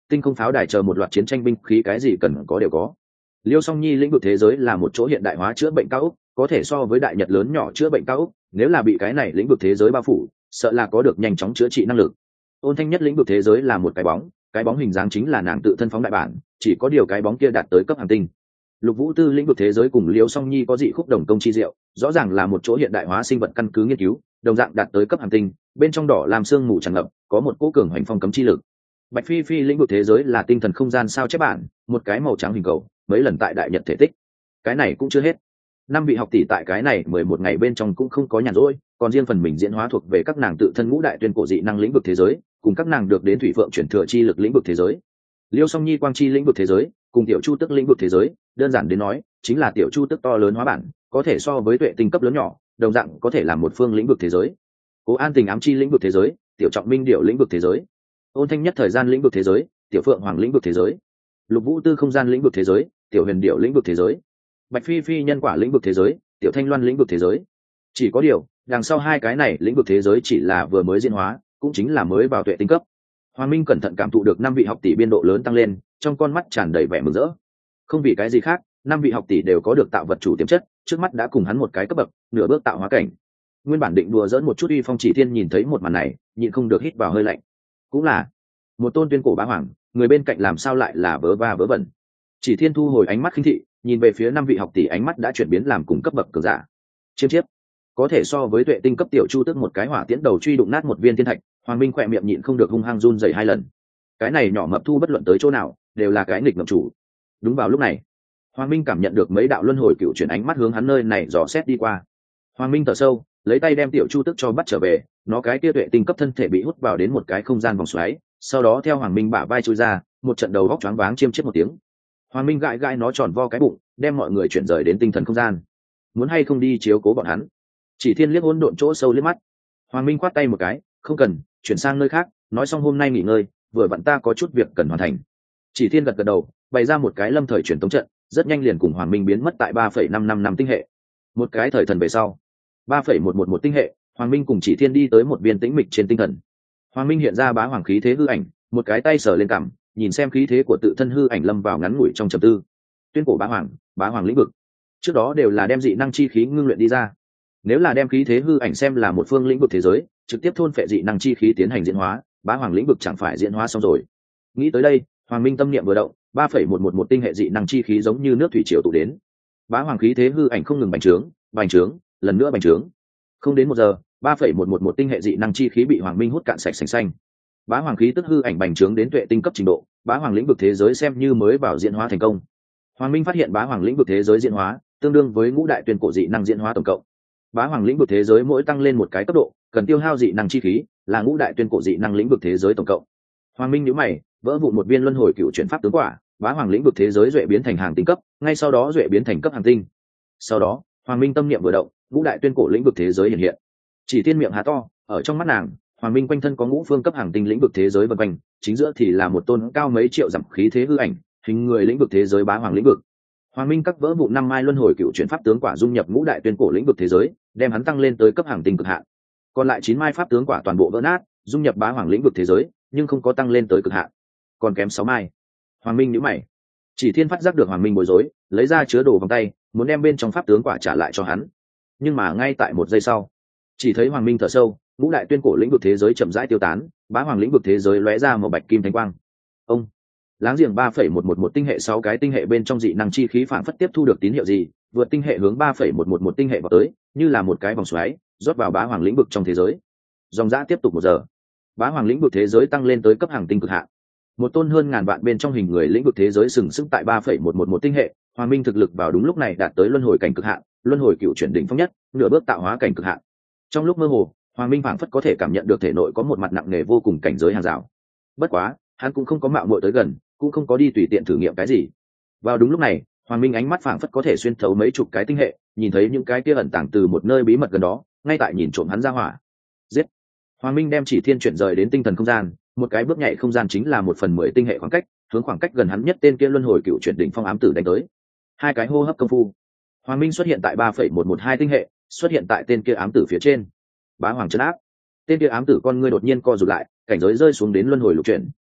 tinh không pháo đài chờ một loạt chiến tranh binh khí, cái gì cần có đều có. Liêu Song Nhi lĩnh vực thế giới là một chỗ hiện đại hóa chữa bệnh cao ốc, có thể so với đại nhật lớn nhỏ chữa bệnh cao ốc, nếu là bị cái này lĩnh vực thế giới bao phủ, sợ là có được nhanh chóng chữa trị năng lực. Ôn Thanh Nhất lĩnh vực thế giới là một cái bóng hình dáng chính là nàng tự thân phóng đại bản, chỉ có điều cái bóng kia đạt tới cấp hành tinh. Lục Vũ Tư lĩnh vực thế giới cùng Liêu Song Nhi có dị khúc đồng công chi diệu, rõ ràng là một chỗ hiện đại hóa sinh vật căn cứ nghiên cứu, đồng dạng đạt tới cấp hành tinh, bên trong đỏ làm sương mù tràn ngập, có một cỗ cường hành phong cấm chi lực. Bạch Phi Phi lĩnh vực thế giới là tinh thần không gian sao chép bản, một cái màu trắng hình cầu, mấy lần tại đại nhật thể tích. Cái này cũng chưa hết. 5 vị học tỷ tại cái này 11 ngày bên trong cũng không có nhàn rỗi, còn riêng phần mình diễn hóa thuộc về các nàng tự thân ngũ đại tuyên cổ dị năng lĩnh vực thế giới, cùng các nàng được đến thủy phượng chuyển thừa chi lực lĩnh vực thế giới. Liêu Song Nhi quang chi lĩnh vực thế giới, cùng tiểu chu tức lĩnh vực thế giới, đơn giản đến nói, chính là tiểu chu tức to lớn hóa bản, có thể so với tuệ tinh cấp lớn nhỏ, đồng dạng có thể làm một phương lĩnh vực thế giới. Cố An Tình ám chi lĩnh vực thế giới, tiểu trọng minh điệu lĩnh vực thế giới. Ôn Thanh Nhất thời gian lĩnh vực thế giới, tiểu phượng hoàng lĩnh vực thế giới. Lục Vũ Tư không gian lĩnh vực thế giới, tiểu huyền điệu lĩnh vực thế giới. Bạch Phi Phi nhân quả lĩnh vực thế giới, tiểu thanh loan lĩnh vực thế giới. Chỉ có điều, đằng sau hai cái này lĩnh vực thế giới chỉ là vừa mới diễn hóa, cũng chính là mới vào tuệ tinh cấp. Hoàng Minh cẩn thận cảm thụ được 5 vị học tỷ biên độ lớn tăng lên, trong con mắt tràn đầy vẻ mừng rỡ. Không vì cái gì khác, 5 vị học tỷ đều có được tạo vật chủ tiềm chất, trước mắt đã cùng hắn một cái cấp bậc, nửa bước tạo hóa cảnh. Nguyên bản định đùa dỡn một chút uy phong Chỉ Thiên nhìn thấy một màn này, nhịn không được hít vào hơi lạnh. Cũng là một tôn tuyên cổ bá hoàng, người bên cạnh làm sao lại là vớ va vớ vẩn. Chỉ Thiên thu hồi ánh mắt khinh thị, nhìn về phía 5 vị học tỷ, ánh mắt đã chuyển biến làm cùng cấp bậc cường giả. Chiêm chiếp, có thể so với tuệ tinh cấp tiểu chu tức một cái hỏa tiễn đầu truy đụng nát một viên thiên thạch. Hoàng Minh khỏe miệng nhịn không được hung hăng run rẩy 2 lần. Cái này nhỏ mập thu bất luận tới chỗ nào, đều là cái nghịch ngợm chủ. Đúng vào lúc này, Hoàng Minh cảm nhận được mấy đạo luân hồi cựu chuyển ánh mắt hướng hắn nơi này dò xét đi qua. Hoàng Minh thở sâu, lấy tay đem tiểu chu tức cho bắt trở về, nó cái kia tuệ tinh cấp thân thể bị hút vào đến một cái không gian vòng xoáy, sau đó theo Hoàng Minh bả vai chui ra, một trận đầu góc choáng váng chiêm chiếp một tiếng. Hoàng Minh gãi gãi nó tròn vo cái bụng, đem mọi người chuyển rời đến tinh thần không gian. Muốn hay không đi chiếu cố bọn hắn? Chỉ Thiên liếc hỗn độn chỗ sâu liếc mắt. Hoàng Minh khoát tay một cái, không cần, chuyển sang nơi khác, nói xong hôm nay nghỉ ngơi, vừa vặn ta có chút việc cần hoàn thành. Chỉ Thiên gật gật đầu, bày ra một cái lâm thời truyền tống trận, rất nhanh liền cùng Hoàng Minh biến mất tại 3,555 tinh hệ. Một cái thời thần về sau, 3,111 tinh hệ, Hoàng Minh cùng Chỉ Thiên đi tới một viên tĩnh mịch trên tinh thần. Hoàng Minh hiện ra bá hoàng khí thế hư ảnh, một cái tay sờ lên cằm, nhìn xem khí thế của tự thân hư ảnh lâm vào ngắn ngủi trong trầm tư. Tuyên cổ bá hoàng lĩnh vực, trước đó đều là đem dị năng chi khí ngưng luyện đi ra. Nếu là đem khí thế hư ảnh xem là một phương lĩnh vực thế giới, trực tiếp thôn phệ dị năng chi khí tiến hành diễn hóa, bá hoàng lĩnh vực chẳng phải diễn hóa xong rồi. Nghĩ tới đây, Hoàng Minh tâm niệm vừa động, 3,111 tinh hệ dị năng chi khí giống như nước thủy triều tụ đến. Bá hoàng khí thế hư ảnh không ngừng bành trướng, lần nữa bành trướng. Không đến 1 giờ, 3,111 tinh hệ dị năng chi khí bị Hoàng Minh hút cạn sạch sành xanh. Bá hoàng khí tức hư ảnh bành trướng đến tuệ tinh cấp trình độ, bá hoàng lĩnh vực thế giới xem như mới vào diễn hóa thành công. Hoàng Minh phát hiện bá hoàng lĩnh vực thế giới diễn hóa tương đương với ngũ đại tuyên cổ dị năng diễn hóa tổng cộng. Bá hoàng lĩnh vực thế giới mỗi tăng lên một cái cấp độ, cần tiêu hao dị năng chi khí, là ngũ đại tuyên cổ dị năng lĩnh vực thế giới tổng cộng. Hoàng Minh nhíu mày, vỡ vụn một viên luân hồi cựu chuyển pháp tướng quả, bá hoàng lĩnh vực thế giới duệ biến thành hàng tinh cấp, ngay sau đó duệ biến thành cấp hàng tinh. Sau đó, Hoàng Minh tâm niệm vừa động, ngũ đại tuyên cổ lĩnh vực thế giới hiện hiện. Chỉ Thiên miệng há to, ở trong mắt nàng, Hoàng Minh quanh thân có ngũ phương cấp hàng tinh lĩnh vực thế giới vần quanh, chính giữa thì là một tôn cao mấy triệu dặm khí thế hư ảnh, hình người lĩnh vực thế giới bá hoàng lĩnh vực. Hoàng Minh các vỡ vụ 5 mai luân hồi cựu chuyển pháp tướng quả dung nhập ngũ đại tuyên cổ lĩnh vực thế giới, đem hắn tăng lên tới cấp hàng tinh cực hạn. Còn lại 9 mai pháp tướng quả toàn bộ vỡ nát, dung nhập bá hoàng lĩnh vực thế giới, nhưng không có tăng lên tới cực hạn. Còn kém 6 mai. Hoàng Minh nhíu mày. Chỉ Thiên phát giác được Hoàng Minh bối rối, lấy ra chứa đồ vòng tay, muốn đem bên trong pháp tướng quả trả lại cho hắn. Nhưng mà ngay tại 1 giây sau, chỉ thấy Hoàng Minh thở sâu, ngũ đại tuyên cổ lĩnh vực thế giới chậm rãi tiêu tán, bá hoàng lĩnh vực thế giới lóe ra một bạch kim thánh quang. Ông láng giềng 3,111 tinh hệ 6 cái tinh hệ bên trong dị năng chi khí phản phất tiếp thu được tín hiệu gì, vượt tinh hệ hướng 3,111 tinh hệ vào tới, như là một cái vòng xoáy, rót vào bá hoàng lĩnh vực trong thế giới. Dòng dã tiếp tục 1 giờ, bá hoàng lĩnh vực thế giới tăng lên tới cấp hàng tinh cực hạn. Một tôn hơn ngàn vạn bên trong hình người lĩnh vực thế giới sừng sững tại 3,111 tinh hệ, Hoàng Minh thực lực vào đúng lúc này đạt tới luân hồi cảnh cực hạn, luân hồi cựu chuyển đỉnh phong nhất, nửa bước tạo hóa cảnh cực hạn. Trong lúc mơ hồ, Hoàng Minh phảng phất có thể cảm nhận được thể nội có một mặt nặng nề vô cùng cảnh giới hàng rào. Bất quá, hắn cũng không có mạo muội tới gần, cũng không có đi tùy tiện thử nghiệm cái gì. Vào đúng lúc này, Hoàng Minh ánh mắt phảng phất có thể xuyên thấu mấy chục cái tinh hệ, nhìn thấy những cái kia ẩn tàng từ một nơi bí mật gần đó, ngay tại nhìn trộm hắn ra hỏa. Giết! Hoàng Minh đem Chỉ Thiên chuyển rời đến tinh thần không gian, một cái bước nhảy không gian chính là 1/10 tinh hệ khoảng cách, hướng khoảng cách gần hắn nhất tên kia luân hồi cựu chuyển đỉnh phong ám tử đánh tới. 2 cái hô hấp công phu, Hoàng Minh xuất hiện tại 3,112 tinh hệ, xuất hiện tại tên kia ám tử phía trên. Bá hoàng trấn áp. Tên kia ám tử con ngươi đột nhiên co rụt lại, cảnh giới rơi xuống đến luân hồi lục chuyển,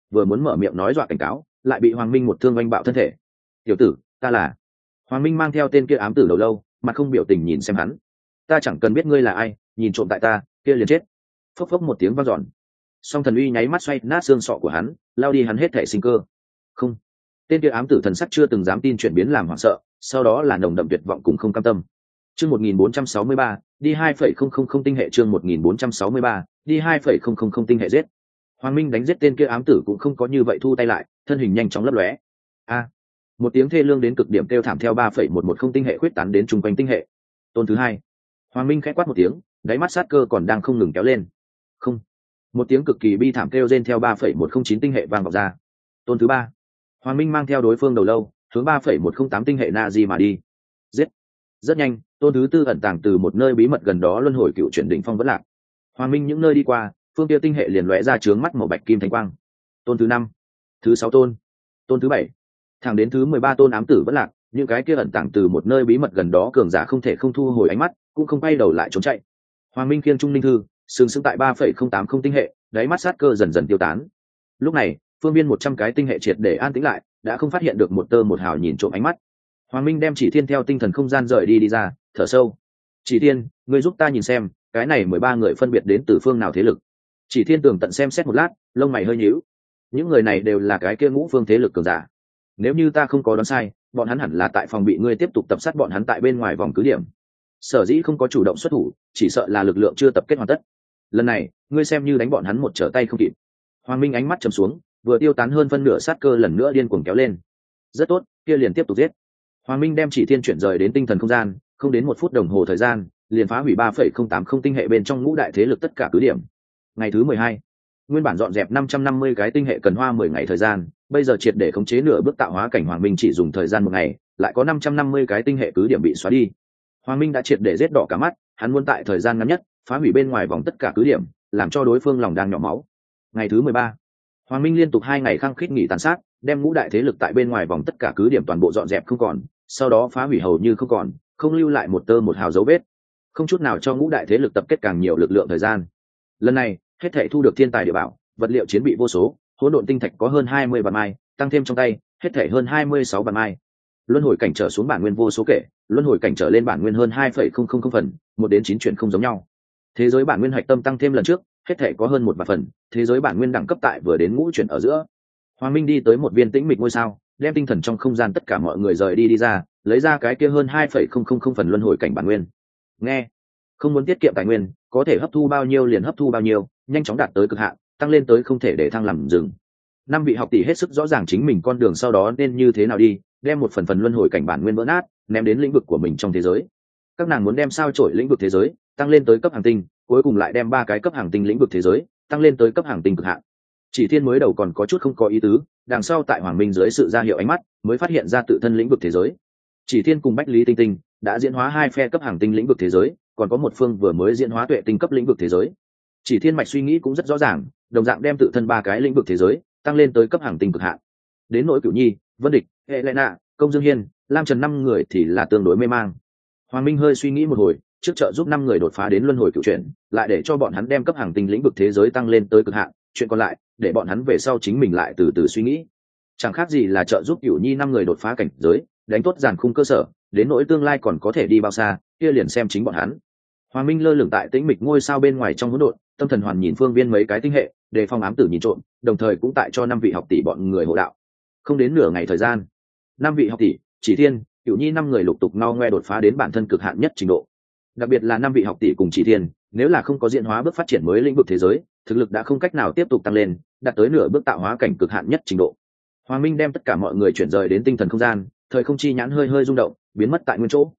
vừa muốn mở miệng nói dọa cảnh cáo, lại bị Hoàng Minh một thương oanh bạo thân thể. "Tiểu tử, ta là..." Hoàng Minh mang theo tên kia ám tử đầu lâu, mặt không biểu tình nhìn xem hắn. "Ta chẳng cần biết ngươi là ai, nhìn trộm tại ta, kia liền chết." Phốc phốc một tiếng vang dọn. Song thần uy nháy mắt xoay nát xương sọ của hắn, lao đi hắn hết thể sinh cơ. Không. Tên kia ám tử thần sắc chưa từng dám tin chuyển biến làm hoảng sợ, sau đó là nồng đậm tuyệt vọng cùng không cam tâm. Chương 1463, đi 2.000 tinh hệ. Chương 1463, đi 2.000 tinh hệ giết. Hoàng Minh đánh giết tên kia ám tử cũng không có như vậy thu tay lại, thân hình nhanh chóng lấp lóe. A! Một tiếng thê lương đến cực điểm kêu thảm theo 3.110 tinh hệ khuyết tán đến trung quanh tinh hệ. Tôn thứ hai. Hoàng Minh khẽ quát một tiếng, đáy mắt sát cơ còn đang không ngừng kéo lên. Không. Một tiếng cực kỳ bi thảm kêu rên theo 3.109 tinh hệ vang vọng ra. Tôn thứ ba. Hoàng Minh mang theo đối phương đầu lâu, hướng 3.108 tinh hệ Nazi mà đi. Giết. Rất nhanh, tôn thứ tư ẩn tàng từ một nơi bí mật gần đó luân hồi cựu chuyển đỉnh phong vẫn lạc. Hoàng Minh những nơi đi qua, phương kia tinh hệ liền lóe ra chướng mắt màu bạch kim thanh quang. Tôn thứ năm. Thứ sáu tôn. Tôn thứ bảy. Thẳng đến thứ 13 tôn ám tử vẫn lạc, những cái kia ẩn tàng từ một nơi bí mật gần đó cường giả không thể không thu hồi ánh mắt, cũng không quay đầu lại trốn chạy. Hoàng Minh khiêng trung linh thư, sừng sững tại 3.080 tinh hệ, đáy mắt sát cơ dần dần tiêu tán. Lúc này, phương biên 100 cái tinh hệ triệt để an tĩnh lại, đã không phát hiện được một tơ một hào nhìn trộm ánh mắt. Hoàng Minh đem Chỉ Thiên theo tinh thần không gian rời đi ra, thở sâu. "Chỉ Thiên, ngươi giúp ta nhìn xem, cái này 13 người phân biệt đến từ phương nào thế lực?" Chỉ Thiên tường tận xem xét một lát, lông mày hơi nhíu. "Những người này đều là cái kia ngũ phương thế lực cường giả. Nếu như ta không có đoán sai, bọn hắn hẳn là tại phòng bị ngươi tiếp tục tập sát bọn hắn tại bên ngoài vòng cứ điểm. Sở dĩ không có chủ động xuất thủ, chỉ sợ là lực lượng chưa tập kết hoàn tất. Lần này, ngươi xem như đánh bọn hắn một trở tay không kịp." Hoàng Minh ánh mắt trầm xuống, vừa tiêu tán hơn phân nửa sát cơ lần nữa điên cuồng kéo lên. "Rất tốt, kia liền tiếp tục giết." Hoàng Minh đem Chỉ Thiên chuyển rời đến tinh thần không gian, không đến 1 phút đồng hồ thời gian, liền phá hủy 3.080 tinh hệ bên trong ngũ đại thế lực tất cả cứ điểm. Ngày thứ 12, nguyên bản dọn dẹp 550 cái tinh hệ cần hoa 10 ngày thời gian, bây giờ triệt để khống chế nửa bước tạo hóa cảnh. Hoàng Minh chỉ dùng thời gian 1 ngày, lại có 550 cái tinh hệ cứ điểm bị xóa đi. Hoàng Minh đã triệt để giết đỏ cả mắt, hắn muốn tại thời gian ngắn nhất phá hủy bên ngoài vòng tất cả cứ điểm, làm cho đối phương lòng đang nhỏ máu. Ngày thứ 13, Hoàng Minh liên tục 2 ngày khăng khít nghỉ tàn sát, đem ngũ đại thế lực tại bên ngoài vòng tất cả cứ điểm toàn bộ dọn dẹp không còn, sau đó phá hủy hầu như không còn, không lưu lại một tơ một hào dấu vết, không chút nào cho ngũ đại thế lực tập kết càng nhiều lực lượng thời gian. Lần này, hết thảy thu được thiên tài địa bảo, vật liệu chiến bị vô số, hỗn độn tinh thạch có hơn 20 vạn mai, tăng thêm trong tay, hết thảy hơn 26 vạn mai. Luân hồi cảnh trở xuống bản nguyên vô số kể, luân hồi cảnh trở lên bản nguyên hơn 2.000 phần, 1 đến 9 chuyển không giống nhau. Thế giới bản nguyên hạch tâm tăng thêm lần trước, hết thảy có hơn 1 vạn phần, thế giới bản nguyên đẳng cấp tại vừa đến ngũ chuyển ở giữa. Hoàng Minh đi tới một viên tĩnh mịch ngôi sao, đem tinh thần trong không gian tất cả mọi người rời đi ra, lấy ra cái kia hơn 2.000 phần luân hồi cảnh bản nguyên. Nghe, không muốn tiết kiệm tài nguyên, có thể hấp thu bao nhiêu liền hấp thu bao nhiêu, nhanh chóng đạt tới cực hạn, tăng lên tới không thể để thăng làm dừng. 5 vị học tỷ hết sức rõ ràng chính mình con đường sau đó nên như thế nào đi, đem một phần luân hồi cảnh bản nguyên vỡ nát, ném đến lĩnh vực của mình trong thế giới. Các nàng muốn đem sao chổi lĩnh vực thế giới tăng lên tới cấp hàng tinh, cuối cùng lại đem 3 cái cấp hàng tinh lĩnh vực thế giới tăng lên tới cấp hàng tinh cực hạn. Chỉ Thiên mới đầu còn có chút không có ý tứ, đằng sau tại Hoàng Minh dưới sự ra hiệu ánh mắt, mới phát hiện ra tự thân lĩnh vực thế giới. Chỉ Thiên cùng Bách Lý Tinh Tinh đã diễn hóa 2 phe cấp hàng tinh lĩnh vực thế giới, còn có một phương vừa mới diễn hóa tuệ tinh cấp lĩnh vực thế giới. Chỉ Thiên mạch suy nghĩ cũng rất rõ ràng, đồng dạng đem tự thân 3 cái lĩnh vực thế giới tăng lên tới cấp hàng tinh cực hạn. Đến nỗi Cửu Nhi, Vân Địch, Helena, Công Dương Hiên, Lam Trần 5 người thì là tương đối mê mang. Hoàng Minh hơi suy nghĩ một hồi, trước trợ giúp 5 người đột phá đến luân hồi cửu chuyển, lại để cho bọn hắn đem cấp hàng tinh lĩnh vực thế giới tăng lên tới cực hạn, chuyện còn lại để bọn hắn về sau chính mình lại từ từ suy nghĩ. Chẳng khác gì là trợ giúp Cửu Nhi 5 người đột phá cảnh giới, đánh tốt giàn khung cơ sở, đến nỗi tương lai còn có thể đi bao xa, kia liền xem chính bọn hắn. Hoàng Minh lơ lửng tại tĩnh mịch ngôi sao bên ngoài trong hỗn độn, tâm thần hoàn nhìn phương viên mấy cái tinh hệ, đề phòng ám tử nhìn trộm, đồng thời cũng tại cho 5 vị học tỷ bọn người hộ đạo. Không đến nửa ngày thời gian, 5 vị học tỷ, Chỉ Thiên, Cửu Nhi 5 người lục tục ngao ngoe đột phá đến bản thân cực hạn nhất trình độ. Đặc biệt là 5 vị học tỷ cùng Chỉ Thiên, nếu là không có diễn hóa bước phát triển mới lĩnh vực thế giới, thực lực đã không cách nào tiếp tục tăng lên, đạt tới nửa bước tạo hóa cảnh cực hạn nhất trình độ. Hoàng Minh đem tất cả mọi người chuyển rời đến tinh thần không gian, thời không chi nhãn hơi hơi rung động, biến mất tại nguyên chỗ.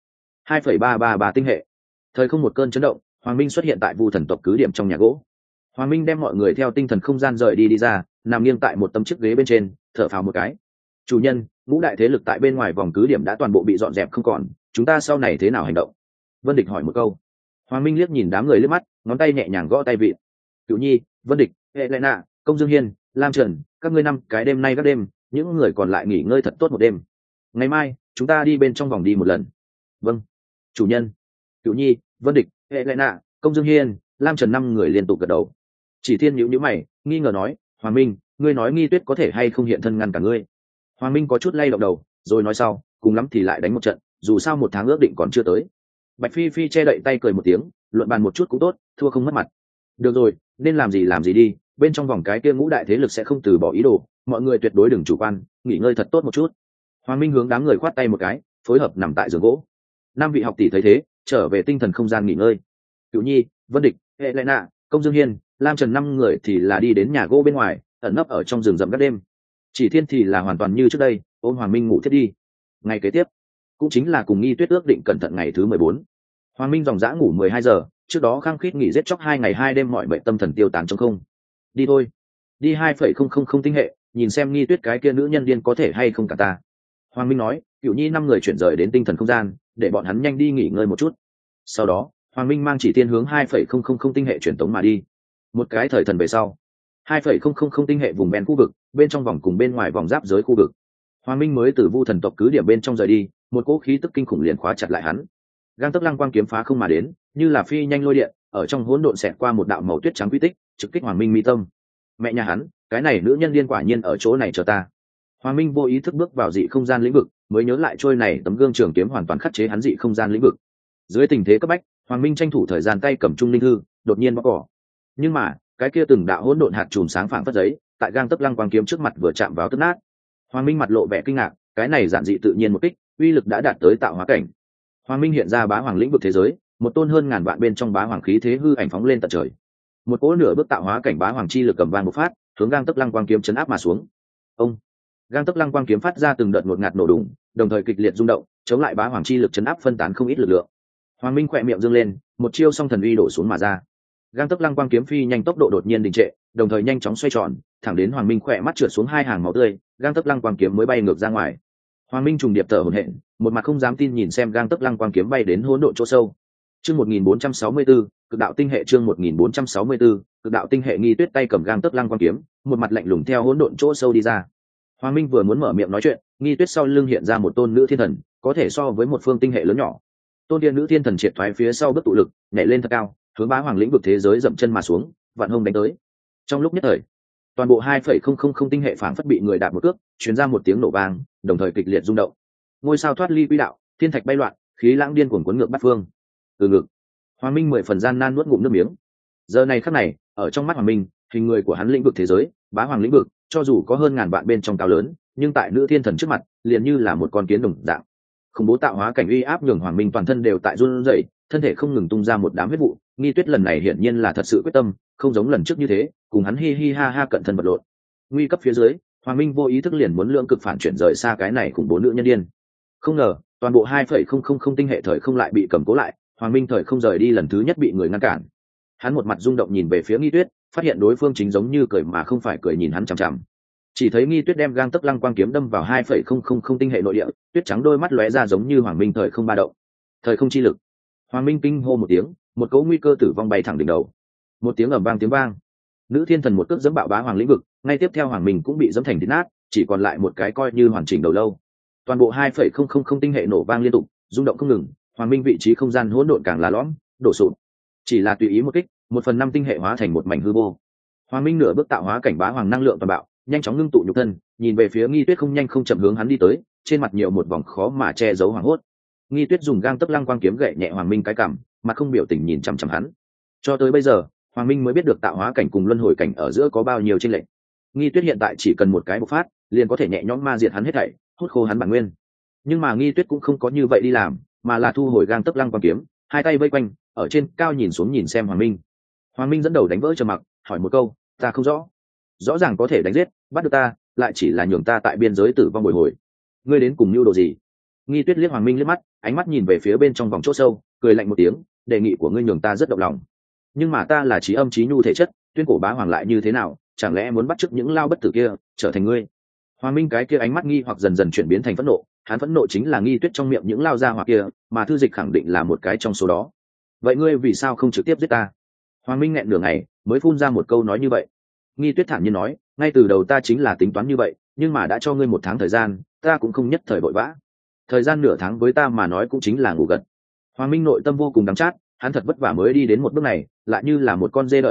2.333 tinh hệ. Thời không một cơn chấn động, Hoàng Minh xuất hiện tại Vu thần tộc cứ điểm trong nhà gỗ. Hoàng Minh đem mọi người theo tinh thần không gian rời đi ra, nằm nghiêng tại một tấm chiếc ghế bên trên, thở phào một cái. Chủ nhân, ngũ đại thế lực tại bên ngoài vòng cứ điểm đã toàn bộ bị dọn dẹp không còn, chúng ta sau này thế nào hành động? Vân Địch hỏi một câu. Hoàng Minh liếc nhìn đám người liếc mắt, ngón tay nhẹ nhàng gõ tay vị. Cửu Nhi, Vân Địch, Helena, Công Dương Hiên, Lam Trần, các ngươi 5 cái đêm nay các đêm, những người còn lại nghỉ ngơi thật tốt một đêm. Ngày mai chúng ta đi bên trong vòng đi một lần. Vâng, chủ nhân. Cửu Nhi, Vân Địch, Helena, Công Dương Hiên, Lam Trần 5 người liên tục gật đầu. Chỉ Thiên nhíu nhíu mày, nghi ngờ nói, Hoàng Minh, ngươi nói Nghi Tuyết có thể hay không hiện thân ngăn cả ngươi? Hoàng Minh có chút lay động đầu, rồi nói sau, cùng lắm thì lại đánh một trận, dù sao một tháng ước định còn chưa tới. Bạch Phi Phi che đậy tay cười một tiếng, luận bàn một chút cũng tốt, thua không mất mặt. Được rồi, nên làm gì đi, bên trong vòng cái kia ngũ đại thế lực sẽ không từ bỏ ý đồ, mọi người tuyệt đối đừng chủ quan, nghỉ ngơi thật tốt một chút. Hoàng Minh hướng đám người khoát tay một cái, phối hợp nằm tại giường gỗ. Năm vị học tỷ thấy thế, trở về tinh thần không gian nghỉ ngơi. Cửu Nhi, Vân Địch, Helena, Công Dương Hiên, Lam Trần năm người thì là đi đến nhà gỗ bên ngoài, ẩn nấp ở trong rừng rậm các đêm. Chỉ Thiên thì là hoàn toàn như trước đây, ôm Hoàng Minh ngủ thiết đi. Ngày kế tiếp, cũng chính là cùng Nghi Tuyết ước định cẩn thận ngày thứ 14. Hoàng Minh dòng dã ngủ 12 giờ, trước đó khăng khít nghỉ giết chóc 2 ngày 2 đêm mọi bệnh tâm thần tiêu tán trong không. Đi thôi, đi 2,000 tinh hệ, nhìn xem Nghi Tuyết cái kia nữ nhân điên có thể hay không cả ta. Hoàng Minh nói, Cửu Nhi năm người chuyển rời đến tinh thần không gian, để bọn hắn nhanh đi nghỉ ngơi một chút. Sau đó, Hoàng Minh mang Chỉ Thiên hướng 2,000 tinh hệ truyền tống mà đi. Một cái thời thần về sau, 2,000 tinh hệ vùng ven khu vực, bên trong vòng cùng bên ngoài vòng giáp giới khu vực. Hoàng Minh mới từ Vu thần tộc cứ điểm bên trong rời đi, một cỗ khí tức kinh khủng liền khóa chặt lại hắn. Gang tấc lăng quang kiếm phá không mà đến, như là phi nhanh lôi điện, ở trong hỗn độn xẹt qua một đạo màu tuyết trắng quy tích, trực kích Hoàng Minh mi tâm. Mẹ nhà hắn, cái này nữ nhân điên quả nhiên ở chỗ này chờ ta. Hoàng Minh vô ý thức bước vào dị không gian lĩnh vực, mới nhớ lại trôi này tấm gương trường kiếm hoàn toàn khắc chế hắn dị không gian lĩnh vực. Dưới tình thế cấp bách, Hoàng Minh tranh thủ thời gian tay cầm trung linh thư, đột nhiên bóc cỏ. Nhưng mà, cái kia từng đạo hỗn độn hạt chùm sáng phảng phất giấy, tại gang tấc lăng quang kiếm trước mặt vừa chạm vào tức nát. Hoàng Minh mặt lộ vẻ kinh ngạc, cái này giản dị tự nhiên một kích, uy lực đã đạt tới tạo hóa cảnh. Hoàng Minh hiện ra bá hoàng lĩnh vực thế giới, một tôn hơn ngàn vạn bên trong bá hoàng khí thế hư ảnh phóng lên tận trời. Một cỗ nửa bước tạo hóa cảnh bá hoàng chi lực cầm vang một phát, hướng gang tấc lăng quang kiếm chấn áp mà xuống. Ông, gang tấc lăng quang kiếm phát ra từng đợt ngột ngạt nổ đùng, đồng thời kịch liệt rung động, chống lại bá hoàng chi lực chấn áp phân tán không ít lực lượng. Hoàng Minh khỏe miệng dương lên, một chiêu song thần uy đổ xuống mà ra. Gang tấc lăng quang kiếm phi nhanh tốc độ đột nhiên đình trệ, đồng thời nhanh chóng xoay tròn, thẳng đến Hoàng Minh khỏe mắt trượt xuống hai hàng máu tươi, gang tấc lăng quang kiếm mới bay ngược ra ngoài. Hoàng Minh trùng điệp thở hổn hển, một mặt không dám tin nhìn xem gang tấc lăng quang kiếm bay đến hỗn độn chỗ sâu. Chương 1464, cực đạo tinh hệ chương 1464, cực đạo tinh hệ Nghi Tuyết tay cầm gang tấc lăng quang kiếm, một mặt lạnh lùng theo hỗn độn chỗ sâu đi ra. Hoàng Minh vừa muốn mở miệng nói chuyện, Nghi Tuyết sau lưng hiện ra một tôn nữ thiên thần, có thể so với một phương tinh hệ lớn nhỏ. Tôn điện nữ thiên thần triệt thoái phía sau bước tụ lực, nhảy lên thật cao, hướng bá hoàng lĩnh vực thế giới dậm chân mà xuống, vạn hông đánh tới. Trong lúc nhất thời, toàn bộ 2,000 tinh hệ phảng phất bị người đạp một cước, truyền ra một tiếng nổ vang, đồng thời kịch liệt rung động. Ngôi sao thoát ly quỹ đạo, thiên thạch bay loạn, khí lãng điên cuồng cuốn ngược bát phương. Từ ngực, Hoàng Minh 10 phần gian nan nuốt ngụm nước miếng. Giờ này khắc này, ở trong mắt Hoàng Minh, hình người của hắn lĩnh vực thế giới, bá hoàng lĩnh vực, cho dù có hơn ngàn vạn bên trong cao lớn, nhưng tại nữ thiên thần trước mặt, liền như là một con kiến đồng dạng. Khủng bố tạo hóa cảnh uy áp nhường Hoàng Minh toàn thân đều tại run rẩy, thân thể không ngừng tung ra một đám huyết vụ. Nghi Tuyết lần này hiển nhiên là thật sự quyết tâm, không giống lần trước như thế, cùng hắn hi hi ha ha cận thân vật lộn. Nguy cấp phía dưới, Hoàng Minh vô ý thức liền muốn lượng cực phản chuyển rời xa cái này khủng bố nữ nhân điên. Không ngờ, toàn bộ 2,000 tinh hệ thời không lại bị cầm cố lại, Hoàng Minh thời không rời đi lần thứ nhất bị người ngăn cản. Hắn một mặt rung động nhìn về phía Nghi Tuyết, phát hiện đối phương chính giống như cười mà không phải cười nhìn hắn chằm chằm. Chỉ thấy Nghi Tuyết đem gang tấc lăng quang kiếm đâm vào 2,000 tinh hệ nội địa, tuyết trắng đôi mắt lóe ra giống như Hoàng Minh thời không ba động. Thời không chi lực. Hoàng Minh kinh hô một tiếng, một cỗ nguy cơ tử vong bay thẳng đỉnh đầu. Một tiếng ầm vang tiếng vang, nữ thiên thần một cước dẫm bạo bá hoàng lĩnh vực, ngay tiếp theo Hoàng Minh cũng bị dẫm thành thít nát, chỉ còn lại một cái coi như hoàn chỉnh đầu lâu. Toàn bộ 2,000 tinh hệ nổ vang liên tục, rung động không ngừng, Hoàng Minh vị trí không gian hỗn độn càng là lõm, đổ sụp. Chỉ là tùy ý một kích, 1/5 tinh hệ hóa thành một mảnh hư vô. Hoàng Minh nửa bước tạo hóa cảnh bá hoàng năng lượng toàn bạo, nhanh chóng ngưng tụ nhục thân, nhìn về phía Nghi Tuyết không nhanh không chậm hướng hắn đi tới, trên mặt nhiều một vòng khó mà che giấu hoảng hốt. Nghi Tuyết dùng gang tấc lăng quang kiếm gậy nhẹ Hoàng Minh cái cằm, mặt không biểu tình nhìn chằm chằm hắn. Cho tới bây giờ, Hoàng Minh mới biết được tạo hóa cảnh cùng luân hồi cảnh ở giữa có bao nhiêu chênh lệch. Nghi Tuyết hiện tại chỉ cần một cái bộc phát, liền có thể nhẹ nhõm ma diệt hắn hết thảy, hút khô hắn bản nguyên. Nhưng mà Nghi Tuyết cũng không có như vậy đi làm, mà là thu hồi gang tấc lăng quang kiếm, hai tay vây quanh, ở trên cao nhìn xuống nhìn xem Hoàng Minh. Hoàng Minh dẫn đầu đánh vỡ trầm mặc, hỏi một câu, ta không rõ. Rõ ràng có thể đánh giết, bắt được ta, lại chỉ là nhường ta tại biên giới tử vong bồi hồi. Ngươi đến cùng mưu đồ gì? Nghi Tuyết liếc Hoàng Minh liếc mắt, ánh mắt nhìn về phía bên trong vòng chỗ sâu, cười lạnh một tiếng, đề nghị của ngươi nhường ta rất động lòng. Nhưng mà ta là trí âm trí nhu thể chất, tuyên cổ bá hoàng lại như thế nào, chẳng lẽ muốn bắt chước những lao bất tử kia, trở thành ngươi? Hoàng Minh cái kia ánh mắt nghi hoặc dần dần chuyển biến thành phẫn nộ, hắn phẫn nộ chính là Nghi Tuyết trong miệng những lao ra hoặc kia, mà Thư Dịch khẳng định là một cái trong số đó. Vậy ngươi vì sao không trực tiếp giết ta? Hoàng Minh nghẹn nửa ngày, mới phun ra một câu nói như vậy. Nghi Tuyết thản nhiên nói, ngay từ đầu ta chính là tính toán như vậy, nhưng mà đã cho ngươi 1 tháng thời gian, ta cũng không nhất thời vội vã. Thời gian nửa tháng với ta mà nói cũng chính là ngủ gật. Hoàng Minh nội tâm vô cùng đắng chát, hắn thật vất vả mới đi đến một bước này, lại như là một con dê đợi làm thịt,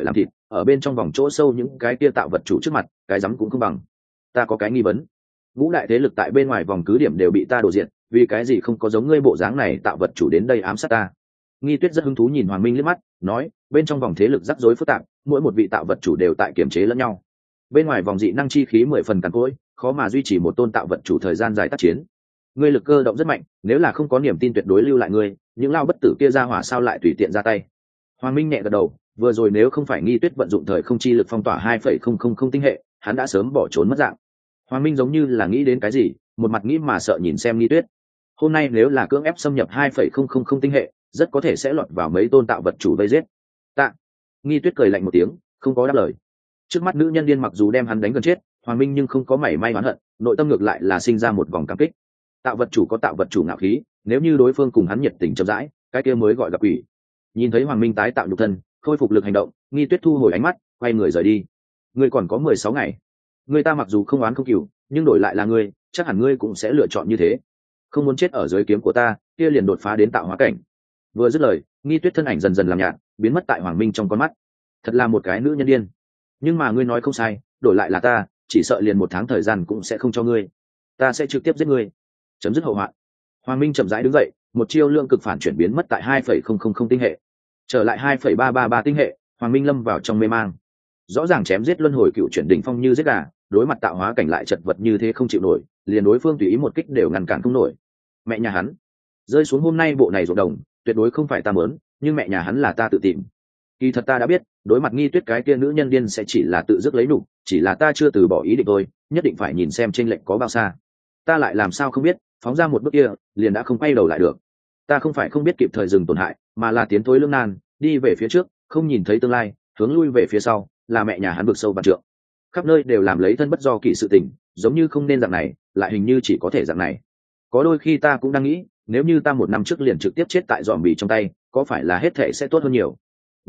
ở bên trong vòng chỗ sâu những cái kia tạo vật chủ trước mặt cái rắm cũng không bằng. Ta có cái nghi vấn, ngũ đại thế lực tại bên ngoài vòng cứ điểm đều bị ta đổ diện, vì cái gì không có giống ngươi bộ dáng này tạo vật chủ đến đây ám sát ta? Nghi Tuyết rất hứng thú nhìn Hoàng Minh liếc mắt, nói, bên trong vòng thế lực rắc rối phức tạp, mỗi một vị tạo vật chủ đều tại kiểm chế lẫn nhau. Bên ngoài vòng dị năng chi khí 10 phần cằn cỗi, khó mà duy trì một tôn tạo vật chủ thời gian dài tác chiến. Ngươi lực cơ động rất mạnh, nếu là không có niềm tin tuyệt đối lưu lại ngươi, những lao bất tử kia ra hỏa sao lại tùy tiện ra tay? Hoàng Minh nhẹ gật đầu, vừa rồi nếu không phải Nghi Tuyết vận dụng thời không chi lực phong tỏa 2,000 tinh hệ, hắn đã sớm bỏ trốn mất dạng. Hoàng Minh giống như là nghĩ đến cái gì, một mặt nghĩ mà sợ nhìn xem Nghi Tuyết. Hôm nay nếu là cưỡng ép xâm nhập 2,000 tinh hệ, rất có thể sẽ lọt vào mấy tôn tạo vật chủ vây giết. Tạ. Nghi Tuyết cười lạnh một tiếng, không có đáp lời. Trước mắt nữ nhân điên mặc dù đem hắn đánh gần chết, Hoàng Minh nhưng không có mảy may oán hận, nội tâm ngược lại là sinh ra một vòng cảm kích. Tạo vật chủ có tạo vật chủ ngạo khí, nếu như đối phương cùng hắn nhiệt tình chậm rãi, cái kia mới gọi gặp quỷ. Nhìn thấy Hoàng Minh tái tạo nhục thân, khôi phục lực hành động, Nghi Tuyết thu hồi ánh mắt, quay người rời đi. Ngươi còn có 16 ngày. Người ta mặc dù không oán không cừu, nhưng đổi lại là ngươi, chắc hẳn ngươi cũng sẽ lựa chọn như thế. Không muốn chết ở dưới kiếm của ta, kia liền đột phá đến tạo hóa cảnh. Vừa dứt lời, Nghi Tuyết thân ảnh dần dần làm nhạt, biến mất tại Hoàng Minh trong con mắt. Thật là một cái nữ nhân điên. Nhưng mà ngươi nói không sai, đổi lại là ta, chỉ sợ liền 1 tháng thời gian cũng sẽ không cho ngươi. Ta sẽ trực tiếp giết ngươi. Chấm dứt hậu hoạn. Hoàng Minh chậm rãi đứng dậy, một chiêu lượng cực phản chuyển biến mất tại 2,000 tinh hệ. Trở lại 2,333 tinh hệ, Hoàng Minh lâm vào trong mê mang. Rõ ràng chém giết luân hồi cựu chuyển đỉnh phong như giết gà, đối mặt tạo hóa cảnh lại chật vật như thế không chịu nổi, liền đối phương tùy ý một kích đều ngăn cản không nổi. Mẹ nhà hắn rơi xuống hôm nay bộ này ruộng đồng, tuyệt đối không phải ta muốn, nhưng mẹ nhà hắn là ta tự tìm. Kỳ thật ta đã biết, đối mặt Nghi Tuyết cái kia nữ nhân điên sẽ chỉ là tự dứt lấy nụ, chỉ là ta chưa từ bỏ ý định thôi, nhất định phải nhìn xem chênh lệch có bao xa. Ta lại làm sao không biết, phóng ra một bước kia, liền đã không quay đầu lại được. Ta không phải không biết kịp thời dừng tổn hại, mà là tiến thối lưỡng nan, đi về phía trước, không nhìn thấy tương lai, hướng lui về phía sau, là mẹ nhà hắn vực sâu vạn trượng. Khắp nơi đều làm lấy thân bất do kỳ sự tình, giống như không nên dạng này, lại hình như chỉ có thể dạng này. Có đôi khi ta cũng đang nghĩ, nếu như ta 1 năm trước liền trực tiếp chết tại dòm bì trong tay, có phải là hết thể sẽ tốt hơn nhiều.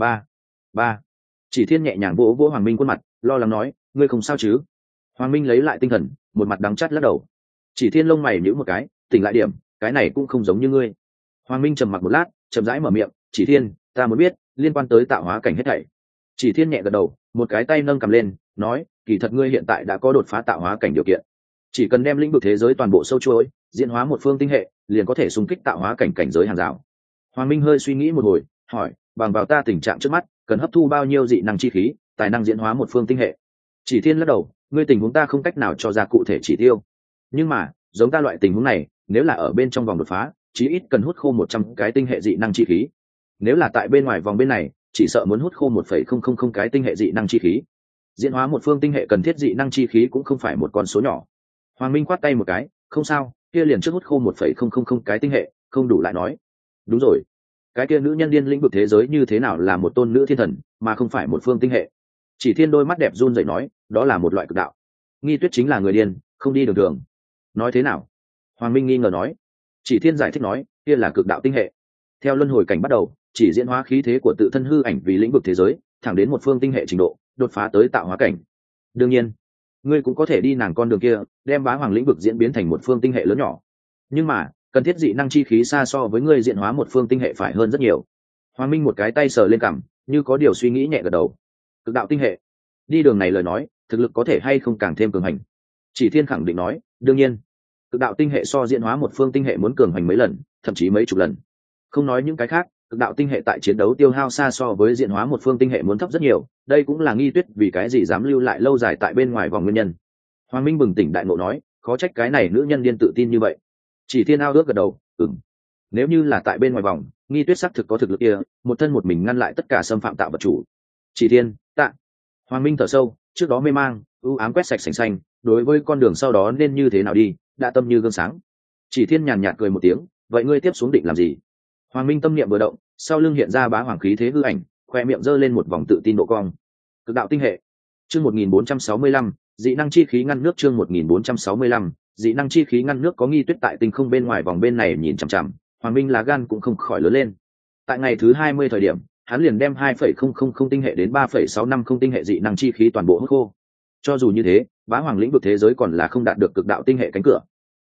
Ba. Chỉ Thiên nhẹ nhàng vỗ vỗ Hoàng Minh khuôn mặt, lo lắng nói, ngươi không sao chứ? Hoàng Minh lấy lại tinh thần, một mặt đắng chát lắc đầu. Chỉ Thiên lông mày nhíu một cái, tỉnh lại điểm, cái này cũng không giống như ngươi. Hoàng Minh trầm mặc một lát, chậm rãi mở miệng, Chỉ Thiên, ta muốn biết liên quan tới tạo hóa cảnh hết thảy. Chỉ Thiên nhẹ gật đầu, một cái tay nâng cầm lên, nói, kỳ thật ngươi hiện tại đã có đột phá tạo hóa cảnh điều kiện. Chỉ cần đem lĩnh vực thế giới toàn bộ sâu chuỗi, diễn hóa một phương tinh hệ, liền có thể xung kích tạo hóa cảnh cảnh giới hàng rào. Hoàng Minh hơi suy nghĩ một hồi, hỏi, bằng vào ta tình trạng trước mắt, cần hấp thu bao nhiêu dị năng chi khí, tài năng diễn hóa một phương tinh hệ? Chỉ Thiên lắc đầu, ngươi tình huống ta không cách nào cho ra cụ thể chỉ tiêu. Nhưng mà, giống ta loại tình huống này, nếu là ở bên trong vòng đột phá, chí ít cần hút khô 100 cái tinh hệ dị năng chi khí. Nếu là tại bên ngoài vòng bên này, chỉ sợ muốn hút khô 1,000 cái tinh hệ dị năng chi khí. Diễn hóa một phương tinh hệ cần thiết dị năng chi khí cũng không phải một con số nhỏ. Hoàng Minh quát tay một cái, không sao, kia liền trước hút khô 1,000 cái tinh hệ, không đủ lại nói. Đúng rồi, cái kia nữ nhân điên lĩnh vực thế giới như thế nào là một tôn nữ thiên thần, mà không phải một phương tinh hệ? Chỉ Thiên đôi mắt đẹp run rẩy nói, đó là một loại cực đạo. Nghi Tuyết chính là người điên, không đi đường thường. Nói thế nào? Hoàng Minh nghi ngờ nói. Chỉ Thiên giải thích nói, kia là cực đạo tinh hệ. Theo luân hồi cảnh bắt đầu, chỉ diễn hóa khí thế của tự thân hư ảnh vì lĩnh vực thế giới, thẳng đến một phương tinh hệ trình độ, đột phá tới tạo hóa cảnh. Đương nhiên, ngươi cũng có thể đi nàng con đường kia, đem bá hoàng lĩnh vực diễn biến thành một phương tinh hệ lớn nhỏ. Nhưng mà, cần thiết dị năng chi khí xa so với ngươi diễn hóa một phương tinh hệ phải hơn rất nhiều. Hoàng Minh một cái tay sờ lên cằm, như có điều suy nghĩ nhẹ gật đầu. Cực đạo tinh hệ, đi đường này lời nói, thực lực có thể hay không càng thêm cường hành? Chỉ Thiên khẳng định nói, đương nhiên, cực đạo tinh hệ so diễn hóa một phương tinh hệ muốn cường hành mấy lần, thậm chí mấy chục lần. Không nói những cái khác, cực đạo tinh hệ tại chiến đấu tiêu hao xa so với diễn hóa một phương tinh hệ muốn thấp rất nhiều, đây cũng là Nghi Tuyết vì cái gì dám lưu lại lâu dài tại bên ngoài vòng nguyên nhân. Hoàng Minh bừng tỉnh đại ngộ nói, khó trách cái này nữ nhân điên tự tin như vậy. Chỉ Thiên ao ước gật đầu, ừm. Nếu như là tại bên ngoài vòng, Nghi Tuyết xác thực có thực lực kia, một thân một mình ngăn lại tất cả xâm phạm tạo vật chủ. Chỉ Thiên, tạ. Hoàng Minh thở sâu, trước đó mê mang, ưu ám quét sạch sành xanh, đối với con đường sau đó nên như thế nào đi, đã tâm như gương sáng. Chỉ Thiên nhàn nhạt cười một tiếng, vậy ngươi tiếp xuống định làm gì? Hoàng Minh tâm niệm vừa động, sau lưng hiện ra bá hoàng khí thế hư ảnh, khoe miệng giơ lên một vòng tự tin độ cong. Cực đạo tinh hệ. Chương 1465, dị năng chi khí ngăn nước chương 1465, dị năng chi khí ngăn nước có Nghi Tuyết tại tinh không bên ngoài vòng bên này nhìn chằm chằm, Hoàng Minh lá gan cũng không khỏi lớn lên. Tại ngày thứ 20 thời điểm, hắn liền đem 2,000 tinh hệ đến 3,650 tinh hệ dị năng chi khí toàn bộ hút khô. Cho dù như thế, bá hoàng lĩnh vực thế giới còn là không đạt được cực đạo tinh hệ cánh cửa.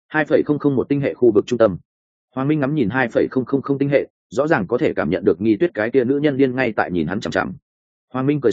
2,001 tinh hệ khu vực trung tâm. Hoàng Minh ngắm nhìn 2,000 tinh hệ, rõ ràng có thể cảm nhận được Nghi Tuyết cái kia nữ nhân điên ngay tại nhìn hắn chằm chằm. Hoàng Minh cười xuống,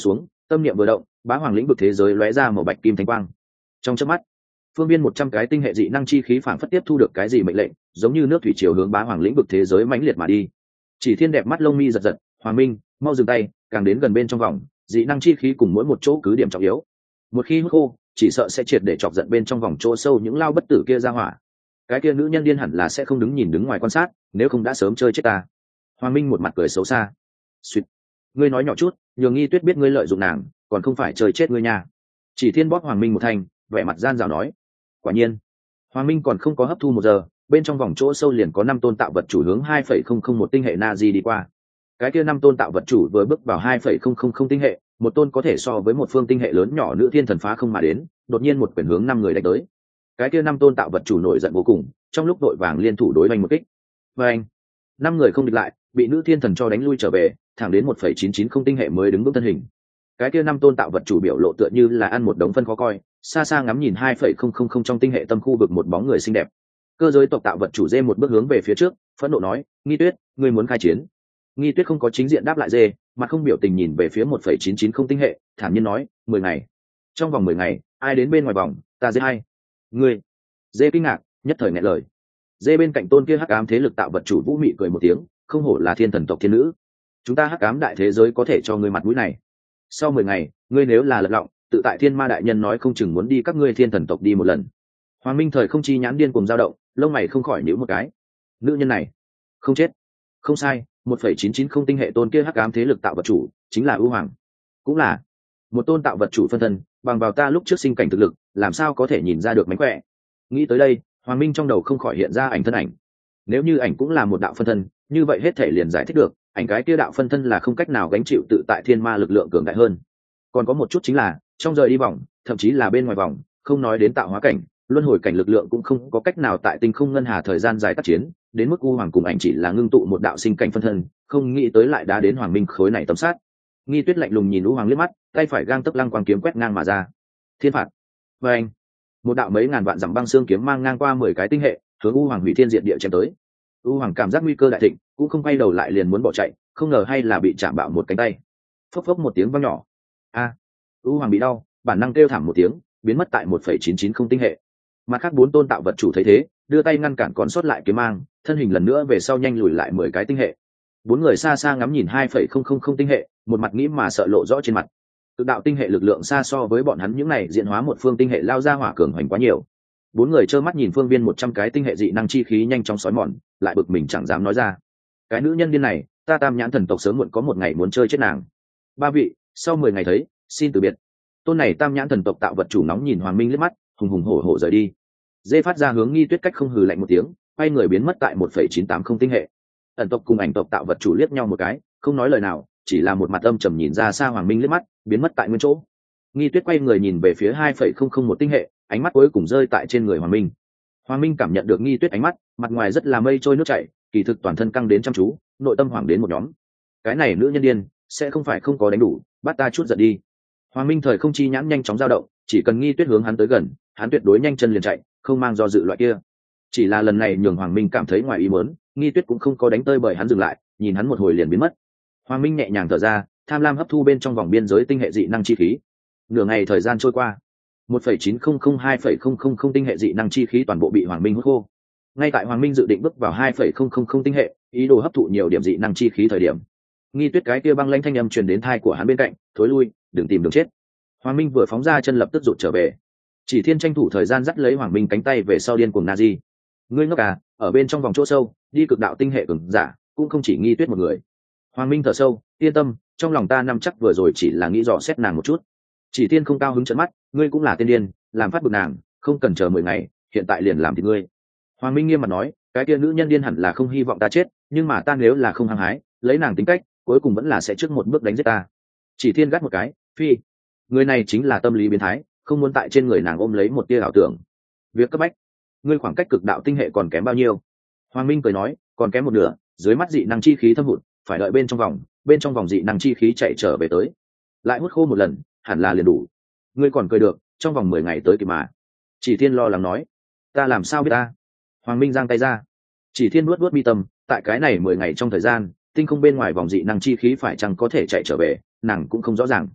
Tâm niệm vừa động, bá hoàng lĩnh vực thế giới lóe ra màu bạch kim thánh quang. Trong chớp mắt, phương viên 100 cái tinh hệ dị năng chi khí phản phất tiếp thu được cái gì mệnh lệnh, giống như nước thủy triều hướng bá hoàng lĩnh vực thế giới mãnh liệt mà đi. Chỉ Thiên đẹp mắt lông mi giật giật, Hoàng Minh, mau dừng tay, càng đến gần bên trong vòng, dị năng chi khí cùng mỗi một chỗ cứ điểm trọng yếu. Một khi hút khô, chỉ sợ sẽ triệt để chọc giận bên trong vòng chỗ sâu những lao bất tử kia ra hỏa. Cái kia nữ nhân điên hẳn là sẽ không đứng nhìn đứng ngoài quan sát, nếu không đã sớm chơi chết ta. Hoàng Minh một mặt cười xấu xa. Xuyệt, ngươi nói nhỏ chút, nhường Nghi Tuyết biết ngươi lợi dụng nàng, còn không phải chơi chết ngươi nha. Chỉ Thiên bóp Hoàng Minh một thanh, vẻ mặt gian dảo nói. Quả nhiên, Hoàng Minh còn không có hấp thu 1 giờ, bên trong vòng chỗ sâu liền có 5 tôn tạo vật chủ hướng 2,001 tinh hệ Nazi đi qua. Cái kia 5 tôn tạo vật chủ vừa bước vào 2,000 tinh hệ, một tôn có thể so với một phương tinh hệ lớn nhỏ nữ thiên thần phá không mà đến, đột nhiên một quyền hướng 5 người đánh tới. Cái kia 5 tôn tạo vật chủ nổi giận vô cùng, trong lúc đội vàng liên thủ đối oanh một kích. Oanh, 5 người không địch lại, bị nữ thiên thần cho đánh lui trở về, thẳng đến 1,990 tinh hệ mới đứng vững thân hình. Cái kia 5 tôn tạo vật chủ biểu lộ tựa như là ăn một đống phân khó coi, xa xa ngắm nhìn 2,000 trong tinh hệ tâm khu vực một bóng người xinh đẹp. Cơ giới tộc tạo vật chủ dê một bước hướng về phía trước, phẫn nộ nói, Nghi Tuyết, ngươi muốn khai chiến. Nghi Tuyết không có chính diện đáp lại dê, mà không biểu tình nhìn về phía 1,990 tinh hệ, thản nhiên nói, 10 ngày. Trong vòng 10 ngày, ai đến bên ngoài vòng, ta giết hay. Ngươi. Dê kinh ngạc, nhất thời nghẹn lời. Dê bên cạnh tôn kia hắc ám thế lực tạo vật chủ vũ mị cười một tiếng, không hổ là thiên thần tộc thiên nữ. Chúng ta hắc ám đại thế giới có thể cho ngươi mặt mũi này. Sau 10 ngày, ngươi nếu là lật lọng, tự tại thiên ma đại nhân nói không chừng muốn đi các ngươi thiên thần tộc đi một lần. Hoàng Minh thời không chi nhãn điên cùng dao động, lông mày không khỏi nhíu một cái. Nữ nhân này, không chết. Không sai, 1,990 tinh hệ tôn kia hắc ám thế lực tạo vật chủ, chính là ưu hoàng. Cũng là một tôn tạo vật chủ phân thân, bằng vào ta lúc trước sinh cảnh thực lực, làm sao có thể nhìn ra được mánh khỏe. Nghĩ tới đây, Hoàng Minh trong đầu không khỏi hiện ra ảnh thân ảnh. Nếu như ảnh cũng là một đạo phân thân, như vậy hết thể liền giải thích được, ảnh cái kia đạo phân thân là không cách nào gánh chịu tự tại thiên ma lực lượng cường đại hơn. Còn có một chút chính là, trong rời đi vòng, thậm chí là bên ngoài vòng, không nói đến tạo hóa cảnh, luân hồi cảnh lực lượng cũng không có cách nào tại tinh không ngân hà thời gian dài tác chiến, đến mức u hoàng cùng ảnh chỉ là ngưng tụ một đạo sinh cảnh phân thân, không nghĩ tới lại đã đến Hoàng Minh khối này tấm sát. Nghi Tuyết lạnh lùng nhìn u hoàng liếc mắt, tay phải gang tấc lăng quang kiếm quét ngang mà ra. Thiên phạt. Và anh, một đạo mấy ngàn vạn dặm băng xương kiếm mang ngang qua 10 cái tinh hệ, hướng u hoàng hủy thiên diệt địa chém tới. U hoàng cảm giác nguy cơ đại thịnh, cũng không quay đầu lại liền muốn bỏ chạy, không ngờ hay là bị chạm bạo một cánh tay. Phốc phốc một tiếng vang nhỏ. A, u hoàng bị đau, bản năng kêu thảm một tiếng, biến mất tại 1,990 tinh hệ. Mà khác 4 tôn tạo vật chủ thấy thế, đưa tay ngăn cản còn sót lại kiếm mang, thân hình lần nữa về sau nhanh lùi lại 10 cái tinh hệ. 4 người xa xa ngắm nhìn 2,000 tinh hệ, một mặt nghĩ mà sợ lộ rõ trên mặt. Tự đạo tinh hệ lực lượng xa so với bọn hắn những này diễn hóa một phương tinh hệ lao ra hỏa cường hoành quá nhiều. 4 người trơ mắt nhìn phương viên 100 cái tinh hệ dị năng chi khí nhanh chóng sói mòn, lại bực mình chẳng dám nói ra. Cái nữ nhân điên này, ta Tam Nhãn thần tộc sớm muộn có một ngày muốn chơi chết nàng. 3 vị, sau 10 ngày thấy, xin từ biệt. Tôn này Tam Nhãn thần tộc tạo vật chủ nóng nhìn Hoàng Minh liếc mắt, hùng hùng hổ hổ rời đi. Dê phát ra hướng Nghi Tuyết cách không hừ lạnh một tiếng, quay người biến mất tại 1,980 tinh hệ. Ẩn tộc cùng ảnh tộc tạo vật chủ liếc nhau một cái, không nói lời nào, chỉ là một mặt âm trầm nhìn ra xa Hoàng Minh liếc mắt, biến mất tại nguyên chỗ. Nghi Tuyết quay người nhìn về phía 2,001 tinh hệ, ánh mắt cuối cùng rơi tại trên người Hoàng Minh. Hoàng Minh cảm nhận được Nghi Tuyết ánh mắt, mặt ngoài rất là mây trôi nước chảy, kỳ thực toàn thân căng đến chăm chú, nội tâm hoảng đến một nhóm. Cái này nữ nhân điên, sẽ không phải không có đánh đủ, bắt ta chút giận đi. Hoàng Minh thời không chi nhãn nhanh chóng dao động, chỉ cần Nghi Tuyết hướng hắn tới gần, hắn tuyệt đối nhanh chân liền chạy, không mang do dự loại kia. Chỉ là lần này nhường Hoàng Minh cảm thấy ngoài ý muốn, Nghi Tuyết cũng không có đánh tơi bởi hắn dừng lại, nhìn hắn một hồi liền biến mất. Hoàng Minh nhẹ nhàng thở ra, tham lam hấp thu bên trong vòng biên giới tinh hệ dị năng chi khí. Nửa ngày thời gian trôi qua, 1,900-2,000 tinh hệ dị năng chi khí toàn bộ bị Hoàng Minh hút khô. Ngay tại Hoàng Minh dự định bước vào 2,000 tinh hệ, ý đồ hấp thụ nhiều điểm dị năng chi khí thời điểm, Nghi Tuyết cái kia băng lãnh thanh âm truyền đến tai của hắn bên cạnh, thối lui, đừng tìm đường chết. Hoàng Minh vừa phóng ra chân lập tức rụt trở về. Chỉ Thiên tranh thủ thời gian dắt lấy Hoàng Minh cánh tay về sau điên cuồng Nazi. Ngươi ngốc à, ở bên trong vòng chỗ sâu, đi cực đạo tinh hệ cường giả, cũng không chỉ Nghi Tuyết một người. Hoàng Minh thở sâu, yên tâm, trong lòng ta nắm chắc vừa rồi chỉ là nghĩ dò xét nàng một chút. Chỉ Thiên không cao hứng trợn mắt, ngươi cũng là tiên điên, làm phát bực nàng, không cần chờ 10 ngày, hiện tại liền làm thì ngươi. Hoàng Minh nghiêm mặt nói, cái kia nữ nhân điên hẳn là không hy vọng ta chết, nhưng mà ta nếu là không hăng hái, lấy nàng tính cách, cuối cùng vẫn là sẽ trước một bước đánh giết ta. Chỉ Thiên gắt một cái, phi, người này chính là tâm lý biến thái, không muốn tại trên người nàng ôm lấy một tia ảo tưởng. Việc cấp bách, ngươi khoảng cách cực đạo tinh hệ còn kém bao nhiêu? Hoàng Minh cười nói, còn kém một nửa, dưới mắt dị năng chi khí thâm hụt, phải đợi bên trong vòng dị năng chi khí chạy trở về tới, lại hút khô một lần, hẳn là liền đủ. Ngươi còn cười được, trong vòng 10 ngày tới kịp mà. Chỉ Thiên lo lắng nói, ta làm sao biết ta? Hoàng Minh giang tay ra. Chỉ Thiên nuốt mi tâm, tại cái này 10 ngày trong thời gian, tinh không bên ngoài vòng dị năng chi khí phải chăng có thể chạy trở về, nàng cũng không rõ ràng.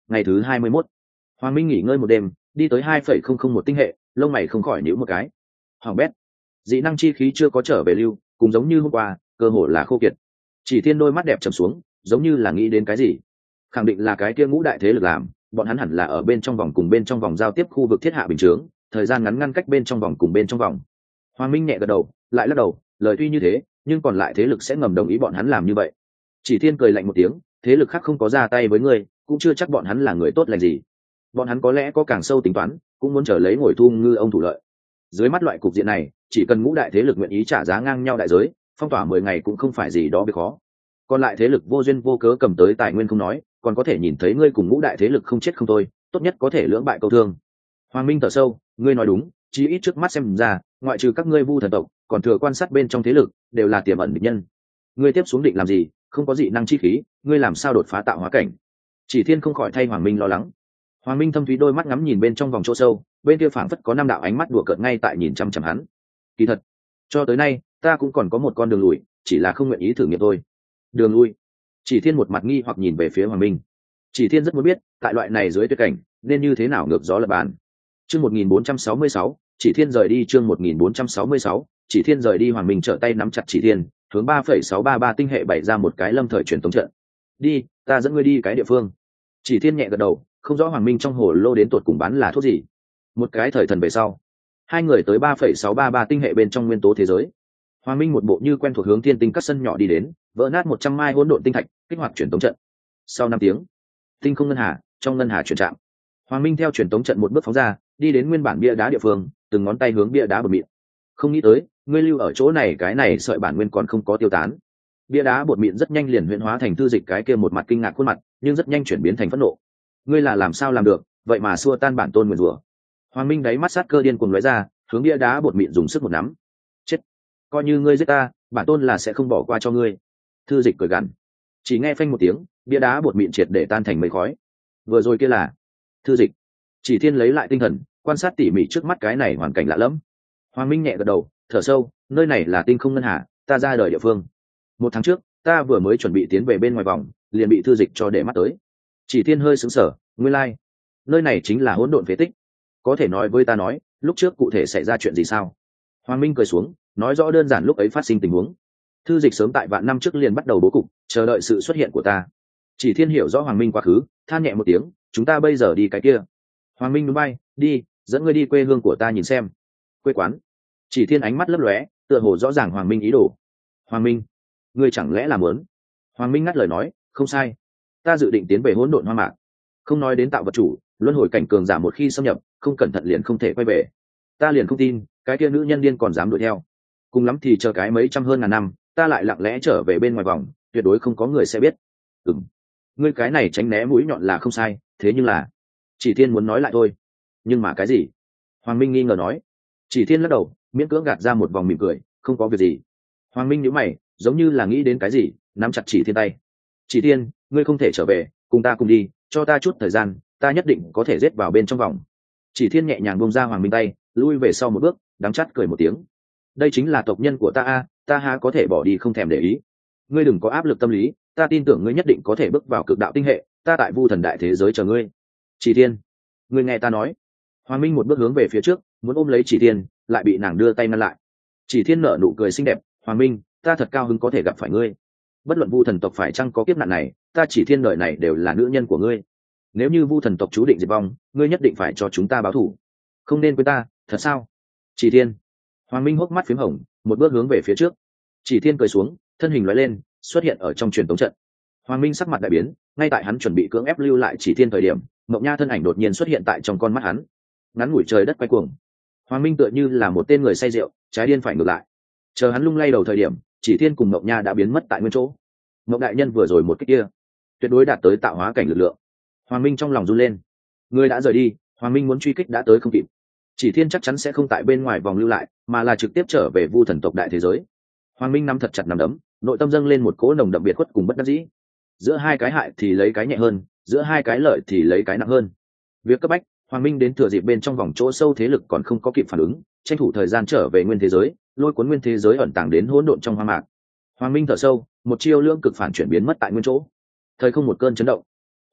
Ngày thứ 21, Hoàng Minh nghỉ ngơi một đêm, đi tới 2,001 tinh hệ, lông mày không khỏi nhíu một cái. Hoàng bét, dị năng chi khí chưa có trở về lưu, cũng giống như hôm qua, cơ hồ là khô kiệt. Chỉ Thiên đôi mắt đẹp trầm xuống, giống như là nghĩ đến cái gì. Khẳng định là cái kia ngũ đại thế lực làm, bọn hắn hẳn là ở bên trong vòng cùng bên trong vòng giao tiếp khu vực thiết hạ bình chướng, thời gian ngắn ngăn cách bên trong vòng cùng bên trong vòng. Hoàng Minh nhẹ gật đầu, lại lắc đầu, lời tuy như thế, nhưng còn lại thế lực sẽ ngầm đồng ý bọn hắn làm như vậy. Chỉ Thiên cười lạnh một tiếng, thế lực khác không có ra tay với ngươi, cũng chưa chắc bọn hắn là người tốt lành gì. Bọn hắn có lẽ có càng sâu tính toán, cũng muốn trở lấy ngồi thu ngư ông thủ lợi. Dưới mắt loại cục diện này, chỉ cần ngũ đại thế lực nguyện ý trả giá ngang nhau đại giới, phong tỏa 10 ngày cũng không phải gì đó việc khó. Còn lại thế lực vô duyên vô cớ cầm tới tài nguyên không nói, còn có thể nhìn thấy ngươi cùng ngũ đại thế lực không chết không thôi, tốt nhất có thể lưỡng bại câu thương. Hoàng Minh thở sâu, ngươi nói đúng, chí ít trước mắt xem ra, ngoại trừ các ngươi Vu thần tộc, còn thừa quan sát bên trong thế lực đều là tiềm ẩn địch nhân. Ngươi tiếp xuống định làm gì? Không có dị năng chi khí, ngươi làm sao đột phá tạo hóa cảnh? Chỉ Thiên không khỏi thay Hoàng Minh lo lắng. Hoàng Minh thâm thúy đôi mắt ngắm nhìn bên trong vòng chỗ sâu, bên kia phảng phất có 5 đạo ánh mắt đùa cợt ngay tại nhìn chăm chăm hắn. Kỳ thật, cho tới nay, ta cũng còn có một con đường lùi, chỉ là không nguyện ý thử nghiệm thôi. Đường lui? Chỉ Thiên một mặt nghi hoặc nhìn về phía Hoàng Minh. Chỉ Thiên rất muốn biết, tại loại này dưới tuyệt cảnh, nên như thế nào ngược gió lập bàn. Chương 1466, Chỉ Thiên rời đi. Chương 1466, Chỉ Thiên rời đi. Hoàng Minh trở tay nắm chặt Chỉ Thiên, hướng 3,633 tinh hệ bày ra một cái lâm thời truyền tống trận. Đi, ta dẫn ngươi đi cái địa phương. Chỉ Thiên nhẹ gật đầu, không rõ Hoàng Minh trong hồ lô đến tột cùng bán là thuốc gì. Một cái thời thần về sau, hai người tới 3,633 tinh hệ bên trong nguyên tố thế giới. Hoàng Minh một bộ như quen thuộc hướng thiên tinh các sân nhỏ đi đến, vỡ nát 100 mai hỗn độn tinh thạch, kích hoạt truyền tống trận. Sau 5 tiếng, tinh không ngân hà, trong ngân hà chuyển trạm. Hoàng Minh theo truyền tống trận một bước phóng ra, đi đến nguyên bản bia đá địa phương, từng ngón tay hướng bia đá bờ mịn. Không nghĩ tới, ngươi lưu ở chỗ này cái này sợi bản nguyên còn không có tiêu tán. Bia đá bột mịn rất nhanh liền huyễn hóa thành tư dịch cái kia một mặt kinh ngạc khuôn mặt, nhưng rất nhanh chuyển biến thành phẫn nộ. Ngươi là làm sao làm được, vậy mà xua tan bản tôn nguyền rủa. Hoàng Minh đáy mắt sát cơ điên cuồng lóe ra, hướng bia đá bột mịn dùng sức một nắm. Chết, coi như ngươi giết ta, bản tôn là sẽ không bỏ qua cho ngươi. Thư dịch cười gằn. Chỉ nghe phanh một tiếng, bia đá bột mịn triệt để tan thành mây khói. Vừa rồi kia là Thư dịch. Chỉ Thiên lấy lại tinh thần, quan sát tỉ mỉ trước mắt cái này hoàn cảnh lạ lẫm. Hoàng Minh nhẹ gật đầu, thở sâu, nơi này là tinh không ngân hà, ta ra đời địa phương. 1 tháng trước, ta vừa mới chuẩn bị tiến về bên ngoài vòng, liền bị Thư dịch cho để mắt tới. Chỉ Thiên hơi sững sờ, nguyên lai, nơi này chính là hỗn độn phế tích. Có thể nói với ta nói, lúc trước cụ thể xảy ra chuyện gì sao? Hoàng Minh cười xuống, nói rõ đơn giản lúc ấy phát sinh tình huống. Thư dịch sớm tại vạn năm trước liền bắt đầu bố cục, chờ đợi sự xuất hiện của ta. Chỉ Thiên hiểu rõ Hoàng Minh quá khứ, than nhẹ một tiếng, chúng ta bây giờ đi cái kia. Hoàng Minh núi bay, đi, dẫn ngươi đi quê hương của ta nhìn xem. Quê quán? Chỉ Thiên ánh mắt lấp lóe, tựa hồ rõ ràng Hoàng Minh ý đồ. Hoàng Minh, ngươi chẳng lẽ là muốn? Hoàng Minh ngắt lời nói, không sai, ta dự định tiến về hỗn độn hoa mạc. Không nói đến tạo vật chủ, luân hồi cảnh cường giả một khi xâm nhập, không cẩn thận liền không thể quay về. Ta liền không tin, cái kia nữ nhân điên còn dám đuổi theo. Cùng lắm thì chờ cái mấy trăm hơn ngàn năm, ta lại lặng lẽ trở về bên ngoài vòng, tuyệt đối không có người sẽ biết. Ngươi cái này tránh né mũi nhọn là không sai, thế nhưng là, Chỉ Thiên muốn nói lại thôi. Nhưng mà cái gì? Hoàng Minh nghi ngờ nói. Chỉ Thiên lắc đầu, miễn cưỡng gạt ra một vòng mỉm cười, không có việc gì. Hoàng Minh nhíu mày, giống như là nghĩ đến cái gì, nắm chặt Chỉ Thiên tay. Chỉ Thiên, ngươi không thể trở về, cùng ta cùng đi, cho ta chút thời gian, ta nhất định có thể giết vào bên trong vòng. Chỉ Thiên nhẹ nhàng buông ra Hoàng Minh tay, lui về sau một bước, đắng chát cười một tiếng. Đây chính là tộc nhân của ta a, ta há có thể bỏ đi không thèm để ý. Ngươi đừng có áp lực tâm lý, ta tin tưởng ngươi nhất định có thể bước vào cực đạo tinh hệ, ta tại Vu thần đại thế giới chờ ngươi. Chỉ Thiên, ngươi nghe ta nói. Hoàng Minh một bước hướng về phía trước, muốn ôm lấy Chỉ Thiên, lại bị nàng đưa tay ngăn lại. Chỉ Thiên nở nụ cười xinh đẹp, Hoàng Minh, ta thật cao hứng có thể gặp phải ngươi. Bất luận Vu thần tộc phải chăng có kiếp nạn này, ta Chỉ Thiên đời này đều là nữ nhân của ngươi. Nếu như Vu thần tộc chú định diệt vong, ngươi nhất định phải cho chúng ta báo thù. Không nên quên ta, thật sao? Chỉ Thiên. Hoàng Minh hốc mắt phím hồng, một bước hướng về phía trước. Chỉ Thiên cười xuống, thân hình lóe lên, xuất hiện ở trong truyền tống trận. Hoàng Minh sắc mặt đại biến, ngay tại hắn chuẩn bị cưỡng ép lưu lại Chỉ Thiên thời điểm, Mộng Nha thân ảnh đột nhiên xuất hiện tại trong con mắt hắn. Ngắn ngủi trời đất quay cuồng. Hoàng Minh tựa như là một tên người say rượu, trái điên phải ngược lại. Chờ hắn lung lay đầu thời điểm, Chỉ Thiên cùng Mộng Nha đã biến mất tại nguyên chỗ. Mộng đại nhân vừa rồi một cái kia, tuyệt đối đạt tới tạo hóa cảnh lực lượng. Hoàng Minh trong lòng run lên. Người đã rời đi, Hoàng Minh muốn truy kích đã tới không kịp. Chỉ Thiên chắc chắn sẽ không tại bên ngoài vòng lưu lại, mà là trực tiếp trở về Vu thần tộc đại thế giới. Hoàng Minh nắm thật chặt nắm đấm, nội tâm dâng lên một cỗ nồng đậm biệt khuất cùng bất đắc dĩ. Giữa hai cái hại thì lấy cái nhẹ hơn, giữa hai cái lợi thì lấy cái nặng hơn. Việc cấp bách, Hoàng Minh đến thừa dịp bên trong vòng chỗ sâu thế lực còn không có kịp phản ứng, tranh thủ thời gian trở về nguyên thế giới, lôi cuốn nguyên thế giới ẩn tàng đến hỗn độn trong hoang mạc. Hoàng Minh thở sâu, một chiêu lưỡng cực phản chuyển biến mất tại nguyên chỗ. Thời không một cơn chấn động.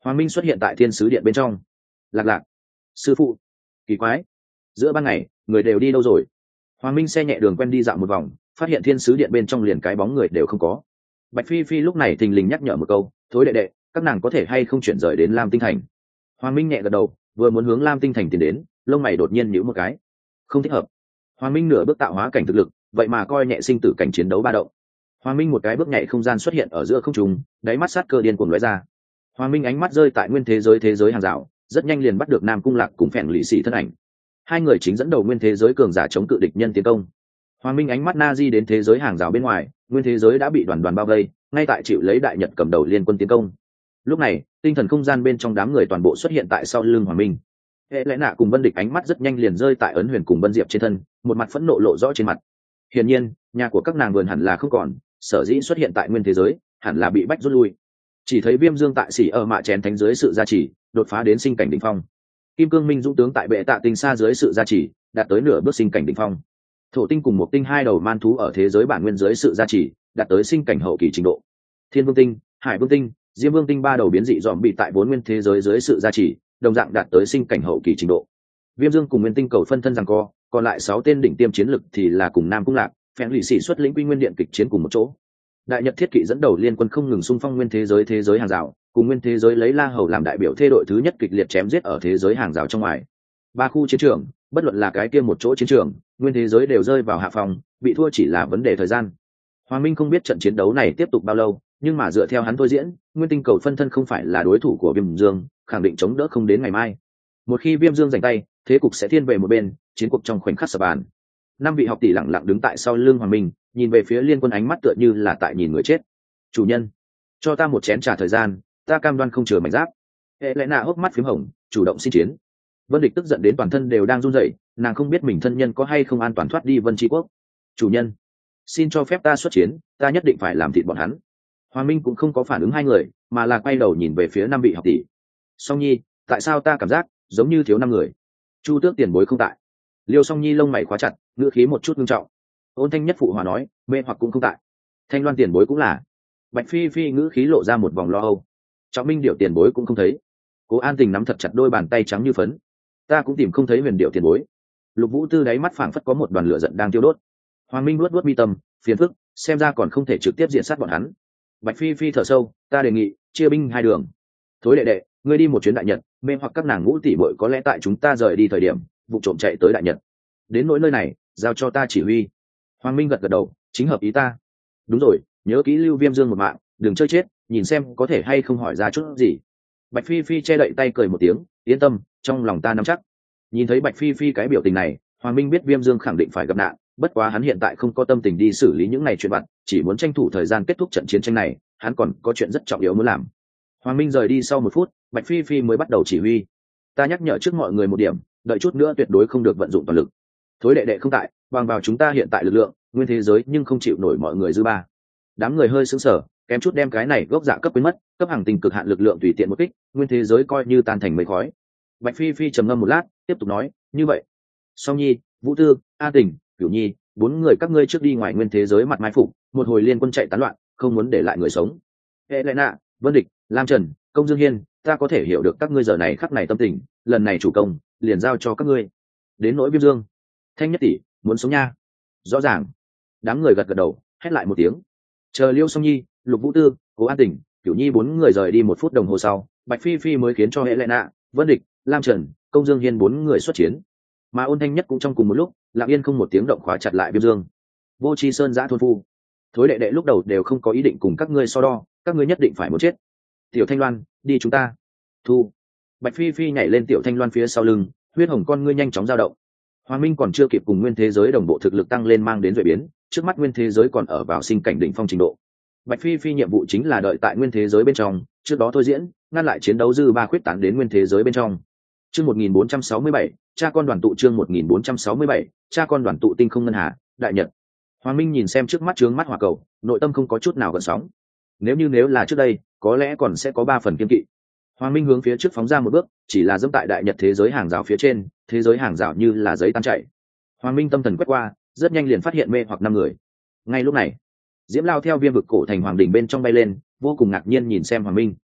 Hoàng Minh xuất hiện tại thiên sứ điện bên trong. Lạc lạc, sư phụ, kỳ quái, giữa ban ngày người đều đi đâu rồi? Hoàng Minh xe nhẹ đường quen đi dạo một vòng, phát hiện thiên sứ điện bên trong liền cái bóng người đều không có. Bạch Phi Phi lúc này thình lình nhắc nhở một câu, thối đệ đệ, các nàng có thể hay không chuyển rời đến Lam Tinh Thành? Hoàng Minh nhẹ gật đầu, vừa muốn hướng Lam Tinh Thành tiến đến, lông mày đột nhiên nhíu một cái, không thích hợp. Hoàng Minh nửa bước tạo hóa cảnh thực lực, vậy mà coi nhẹ sinh tử cảnh chiến đấu ba động. Hoàng Minh một cái bước nhảy không gian xuất hiện ở giữa không trung, đáy mắt sát cơ điên cuồng lóe ra. Hoàng Minh ánh mắt rơi tại nguyên thế giới hàng rào, rất nhanh liền bắt được Nam Cung Lạc cùng Phèn Lỵ Sĩ thân ảnh. Hai người chính dẫn đầu nguyên thế giới cường giả chống cự địch nhân tiến công. Hoàng Minh ánh mắt na di đến thế giới hàng rào bên ngoài, nguyên thế giới đã bị đoàn đoàn bao vây, ngay tại chịu lấy đại nhật cầm đầu liên quân tiến công. Lúc này, tinh thần không gian bên trong đám người toàn bộ xuất hiện tại sau lưng Hoàng Minh. Hệ lẽ nạ cùng Vân Địch ánh mắt rất nhanh liền rơi tại Ấn Huyền cùng Vân Diệp trên thân, một mặt phẫn nộ lộ rõ trên mặt. Hiển nhiên, nhà của các nàng vườn hẳn là không còn, sở dĩ xuất hiện tại nguyên thế giới, hẳn là bị bách rút lui. Chỉ thấy Viêm Dương tại Xỉ ở mạ chén thánh dưới sự gia trì, đột phá đến sinh cảnh đỉnh phong. Kim Cương Minh dũng tướng tại Bệ Tạ Tinh Sa dưới sự gia trì, đạt tới nửa bước sinh cảnh đỉnh phong. Thổ Tinh cùng một tinh hai đầu man thú ở thế giới bản nguyên dưới sự gia trì, đạt tới sinh cảnh hậu kỳ trình độ. Thiên Vương Tinh, Hải Vương Tinh, Diêm Vương Tinh ba đầu biến dị dòm bị tại bốn nguyên thế giới dưới sự gia trì, đồng dạng đạt tới sinh cảnh hậu kỳ trình độ. Viêm Dương cùng Nguyên Tinh cầu phân thân giằng co, còn lại 6 tên đỉnh tiêm chiến lực thì là cùng Nam Cung Lạc, Phèn Lỵ Sĩ xuất lĩnh Quy Nguyên Điện kịch chiến cùng một chỗ. Đại Nhật Thiết Kỵ dẫn đầu liên quân không ngừng xung phong nguyên thế giới hàng rào, cùng nguyên thế giới lấy La Hầu làm đại biểu thê đội thứ nhất kịch liệt chém giết ở thế giới hàng rào trong ngoài. Ba khu chiến trường, bất luận là cái kia một chỗ chiến trường, nguyên thế giới đều rơi vào hạ phòng, bị thua chỉ là vấn đề thời gian. Hoàng Minh không biết trận chiến đấu này tiếp tục bao lâu, nhưng mà dựa theo hắn thôi diễn, Nguyên Tinh cầu phân thân không phải là đối thủ của Viêm Dương, khẳng định chống đỡ không đến ngày mai. Một khi Viêm Dương giành tay, thế cục sẽ thiên về một bên, chiến cuộc trong khoảnh khắc sập bàn. 5 vị học tỷ lặng lặng đứng tại sau lưng Hoàng Minh, nhìn về phía liên quân ánh mắt tựa như là tại nhìn người chết. Chủ nhân, cho ta một chén trà thời gian, ta cam đoan không chừa mảnh giáp. Hệ lẽ nạ hốc mắt phím hồng, chủ động xin chiến. Vân Địch tức giận đến toàn thân đều đang run rẩy, nàng không biết mình thân nhân có hay không an toàn thoát đi Vân Tri Quốc. Chủ nhân, xin cho phép ta xuất chiến, ta nhất định phải làm thịt bọn hắn. Hoàng Minh cũng không có phản ứng hai người, mà là quay đầu nhìn về phía 5 vị học tỷ. Song Nhi, tại sao ta cảm giác giống như thiếu 5 người? Chu Tước tiền bối không tại. Liêu Song Nhi lông mày khóa chặt, ngữ khí một chút nghiêm trọng. Ôn Thanh Nhất phụ hòa nói, mê hoặc cũng không tại. Thanh Loan tiền bối cũng là. Bạch Phi Phi ngữ khí lộ ra một vòng lo âu. Trọng Minh Điệu tiền bối cũng không thấy. Cố An Tình nắm thật chặt đôi bàn tay trắng như phấn. Ta cũng tìm không thấy Huyền Điệu tiền bối. Lục Vũ Tư đáy mắt phảng phất có một đoàn lửa giận đang tiêu đốt. Hoàng Minh luốt mi tâm, phiền phức, xem ra còn không thể trực tiếp diện sát bọn hắn. Bạch Phi Phi thở sâu, ta đề nghị chia binh hai đường. Thối đệ đệ, ngươi đi một chuyến Đại Nhật, mê hoặc các nàng ngũ tỷ muội có lẽ tại chúng ta rời đi thời điểm, vụ trộm chạy tới Đại Nhật. Đến nỗi nơi này, giao cho ta chỉ huy. Hoàng Minh gật gật đầu, chính hợp ý ta. Đúng rồi, nhớ kỹ lưu Viêm Dương một mạng, đừng chơi chết, nhìn xem có thể hay không hỏi ra chút gì. Bạch Phi Phi che đậy tay cười một tiếng, yên tâm, trong lòng ta nắm chắc. Nhìn thấy Bạch Phi Phi cái biểu tình này, Hoàng Minh biết Viêm Dương khẳng định phải gặp nạn, bất quá hắn hiện tại không có tâm tình đi xử lý những này chuyện vặt, chỉ muốn tranh thủ thời gian kết thúc trận chiến tranh này, hắn còn có chuyện rất trọng yếu muốn làm. Hoàng Minh rời đi sau 1 phút, Bạch Phi Phi mới bắt đầu chỉ huy. Ta nhắc nhở trước mọi người một điểm, đợi chút nữa tuyệt đối không được vận dụng toàn lực. Thối đệ đệ không tại, bằng vào chúng ta hiện tại lực lượng, nguyên thế giới nhưng không chịu nổi mọi người dư ba. Đám người hơi sững sờ, kém chút đem cái này gốc dạ cấp quên mất, cấp hàng tình cực hạn lực lượng tùy tiện một kích, nguyên thế giới coi như tan thành mây khói. Bạch Phi Phi trầm ngâm một lát, tiếp tục nói, như vậy, Song Nhi, Vũ Tư, A Tình, Cửu Nhi, 4 người các ngươi trước đi ngoài nguyên thế giới mặt mai phục, một hồi liên quân chạy tán loạn, không muốn để lại người sống. Helena, Vân Địch, Lam Trần, Công Dương Hiên, ta có thể hiểu được các ngươi giờ này khắc này tâm tình, lần này chủ công liền giao cho các ngươi. Đến nỗi Viêm Dương, Thanh Nhất tỷ, muốn sống nha. Rõ ràng. Đám người gật gật đầu, hét lại một tiếng. Chờ Liêu Song Nhi, Lục Vũ Tư, Cố An Tỉnh, Cửu Nhi 4 người rời đi 1 phút đồng hồ sau, Bạch Phi Phi mới khiến cho Helena, Vân Địch, Lam Trần, Công Dương Hiên 4 người xuất chiến. Mà Ôn Thanh Nhất cũng trong cùng một lúc, lặng yên không một tiếng động khóa chặt lại Viêm Dương. Vô Chi Sơn giã thôn phu, thối đệ đệ lúc đầu đều không có ý định cùng các ngươi so đo, các ngươi nhất định phải muốn chết. Tiểu Thanh Loan, đi chúng ta. Thu. Bạch Phi Phi nhảy lên Tiểu Thanh Loan phía sau lưng, huyết hồng con ngươi nhanh chóng dao động. Hoàng Minh còn chưa kịp cùng nguyên thế giới đồng bộ thực lực tăng lên mang đến duệ biến, trước mắt nguyên thế giới còn ở vào sinh cảnh đỉnh phong trình độ. Bạch Phi Phi nhiệm vụ chính là đợi tại nguyên thế giới bên trong, trước đó thôi diễn, ngăn lại chiến đấu dư ba khuyết tán đến nguyên thế giới bên trong. Chương 1467, cha con đoàn tụ chương 1467, cha con đoàn tụ tinh không ngân hà, Đại Nhật. Hoàng Minh nhìn xem trước mắt trướng mắt hỏa cầu, nội tâm không có chút nào gợn sóng. Nếu là trước đây, có lẽ còn sẽ có 3 phần kiên kỵ. Hoàng Minh hướng phía trước phóng ra một bước, chỉ là dẫm tại Đại Nhật thế giới hàng rào phía trên, thế giới hàng rào như là giấy tan chảy. Hoàng Minh tâm thần quét qua, rất nhanh liền phát hiện mê hoặc 5 người. Ngay lúc này, Diễm Lao theo viêm vực cổ thành hoàng đỉnh bên trong bay lên, vô cùng ngạc nhiên nhìn xem Hoàng Minh.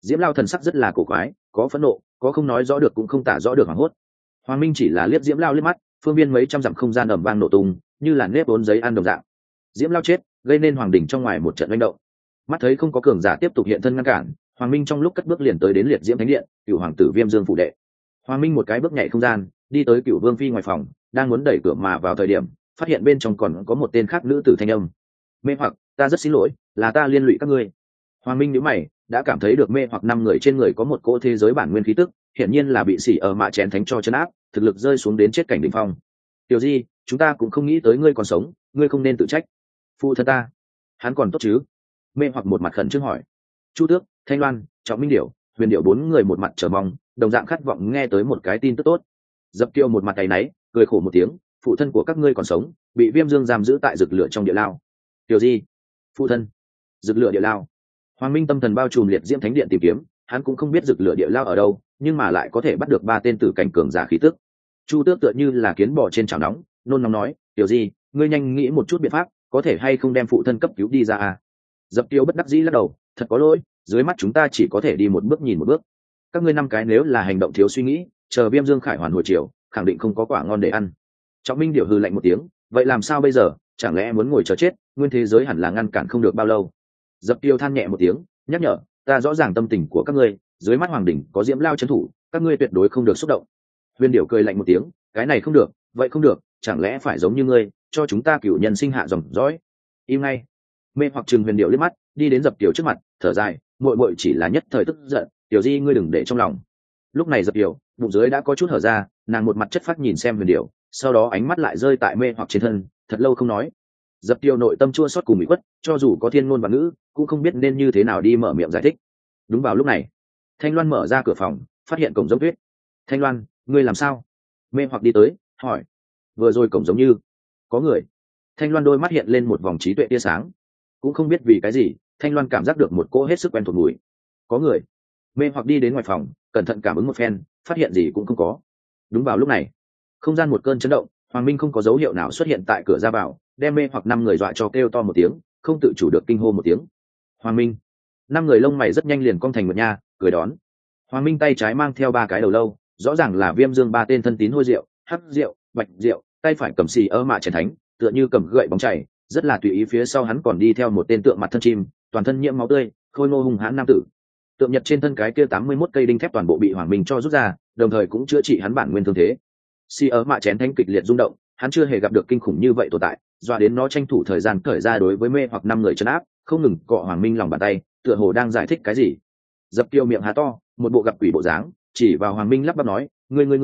Diễm Lao thần sắc rất là cổ quái, có phẫn nộ, có không nói rõ được cũng không tả rõ được hoảng hốt. Hoàng Minh chỉ là liếc Diễm Lao liếc mắt, phương viên mấy trăm dặm không gian ầm vang nổ tung, như là nếp vốn giấy ăn đồng dạng. Diễm Lao chết, gây nên hoàng đỉnh trong ngoài một trận manh động. Mắt thấy không có cường giả tiếp tục hiện thân ngăn cản, Hoàng Minh trong lúc cất bước liền tới đến liệt diễm thánh điện, cựu hoàng tử Viêm Dương phụ đệ. Hoàng Minh một cái bước nhảy không gian, đi tới cựu vương phi ngoài phòng, đang muốn đẩy cửa mà vào thời điểm, phát hiện bên trong còn có một tên khác nữ tử thanh âm. Mê hoặc, ta rất xin lỗi, là ta liên lụy các ngươi. Hoàng Minh nhíu mày, đã cảm thấy được mê hoặc 5 người trên người có một cỗ thế giới bản nguyên khí tức, hiển nhiên là bị xỉ ở mạ chén thánh cho chấn áp, thực lực rơi xuống đến chết cảnh đỉnh phong. Tiểu Di, chúng ta cũng không nghĩ tới ngươi còn sống, ngươi không nên tự trách. Phụ thân ta, hắn còn tốt chứ? Mê hoặc một mặt khẩn trương hỏi. Chu Tước, Thanh Loan, Trọng Minh Điểu, Huyền Điểu 4 người một mặt chờ mong, đồng dạng khát vọng nghe tới một cái tin tức tốt. Dập Kiêu một mặt tay náy, cười khổ một tiếng, phụ thân của các ngươi còn sống, bị Viêm Dương giam giữ tại rực lửa trong địa lao. Tiểu Di, phụ thân, rực lửa địa lao. Hoàng Minh tâm thần bao trùm liệt diễm thánh điện tìm kiếm, hắn cũng không biết rực lửa địa lao ở đâu, nhưng mà lại có thể bắt được 3 tên tử cảnh cường giả khí tức. Chu Tước tựa như là kiến bò trên chảo nóng, nôn nóng nói, "Tiểu Di, ngươi nhanh nghĩ một chút biện pháp, có thể hay không đem phụ thân cấp cứu đi ra à?" Dập Tiêu bất đắc dĩ lắc đầu, "Thật có lỗi, dưới mắt chúng ta chỉ có thể đi một bước nhìn một bước. Các ngươi 5 cái nếu là hành động thiếu suy nghĩ, chờ Viêm Dương Khải hoàn hồi chiều, khẳng định không có quả ngon để ăn." Trọng Minh Điểu hừ lạnh một tiếng, "Vậy làm sao bây giờ, chẳng lẽ muốn ngồi chờ chết, nguyên thế giới hẳn là ngăn cản không được bao lâu." Dập Tiêu than nhẹ một tiếng, nhắc nhở, "Ta rõ ràng tâm tình của các ngươi, dưới mắt hoàng đỉnh có Diễm Lao trấn thủ, các ngươi tuyệt đối không được xúc động." Huyền Điểu cười lạnh một tiếng, "Cái này không được, vậy không được, chẳng lẽ phải giống như ngươi, cho chúng ta cửu nhân sinh hạ dòng dõi?" Im ngay. Mê hoặc Trừng Huyền Điểu liếc mắt, đi đến Dập Tiểu trước mặt, thở dài, "Muội muội chỉ là nhất thời tức giận, Tiểu Di ngươi đừng để trong lòng." Lúc này Dập Tiểu, bụng dưới đã có chút hở ra, nàng một mặt chất phát nhìn xem Huyền Điểu, sau đó ánh mắt lại rơi tại Mê hoặc trên thân, thật lâu không nói. Dập Tiêu nội tâm chua xót cùng ủy khuất, cho dù có thiên ngôn và ngữ, cũng không biết nên như thế nào đi mở miệng giải thích. Đúng vào lúc này, Thanh Loan mở ra cửa phòng, phát hiện cổng giống tuyết. "Thanh Loan, ngươi làm sao?" Mê hoặc đi tới, hỏi. "Vừa rồi cổng giống như có người." Thanh Loan đôi mắt hiện lên một vòng trí tuệ tia sáng, cũng không biết vì cái gì, Thanh Loan cảm giác được một cỗ hết sức quen thuộc mùi. "Có người." Mê hoặc đi đến ngoài phòng, cẩn thận cảm ứng một phen, phát hiện gì cũng không có. Đúng vào lúc này, không gian một cơn chấn động, Hoàng Minh không có dấu hiệu nào xuất hiện tại cửa ra vào, đem Mê hoặc 5 người dọa cho kêu to một tiếng, không tự chủ được kinh hô một tiếng. "Hoàng Minh!" 5 người lông mày rất nhanh liền cong thành một nha, cười đón. Hoàng Minh tay trái mang theo 3 cái đầu lâu, rõ ràng là Viêm Dương 3 tên thân tín hôi rượu, hắc rượu, bạch rượu, tay phải cầm xì ơ mạ chén thánh, tựa như cầm gậy bóng chảy, rất là tùy ý. Phía sau hắn còn đi theo một tên tượng mặt thân chim, toàn thân nhiễm máu tươi, khôi ngô hung hãn nam tử. Tượng Nhật trên thân cái kia 81 cây đinh thép toàn bộ bị Hoàng Minh cho rút ra, đồng thời cũng chữa trị hắn bản nguyên thương thế. Xì ơ mạ chén thánh kịch liệt rung động, hắn chưa hề gặp được kinh khủng như vậy tồn tại, dọa đến nó tranh thủ thời gian cởi ra đối với Mê hoặc 5 người trấn áp, không ngừng cọ Hoàng Minh lòng bàn tay, tựa hồ đang giải thích cái gì. Dập Tiêu miệng há to, một bộ gặp quỷ bộ dáng, chỉ vào Hoàng Minh lắp bắp nói,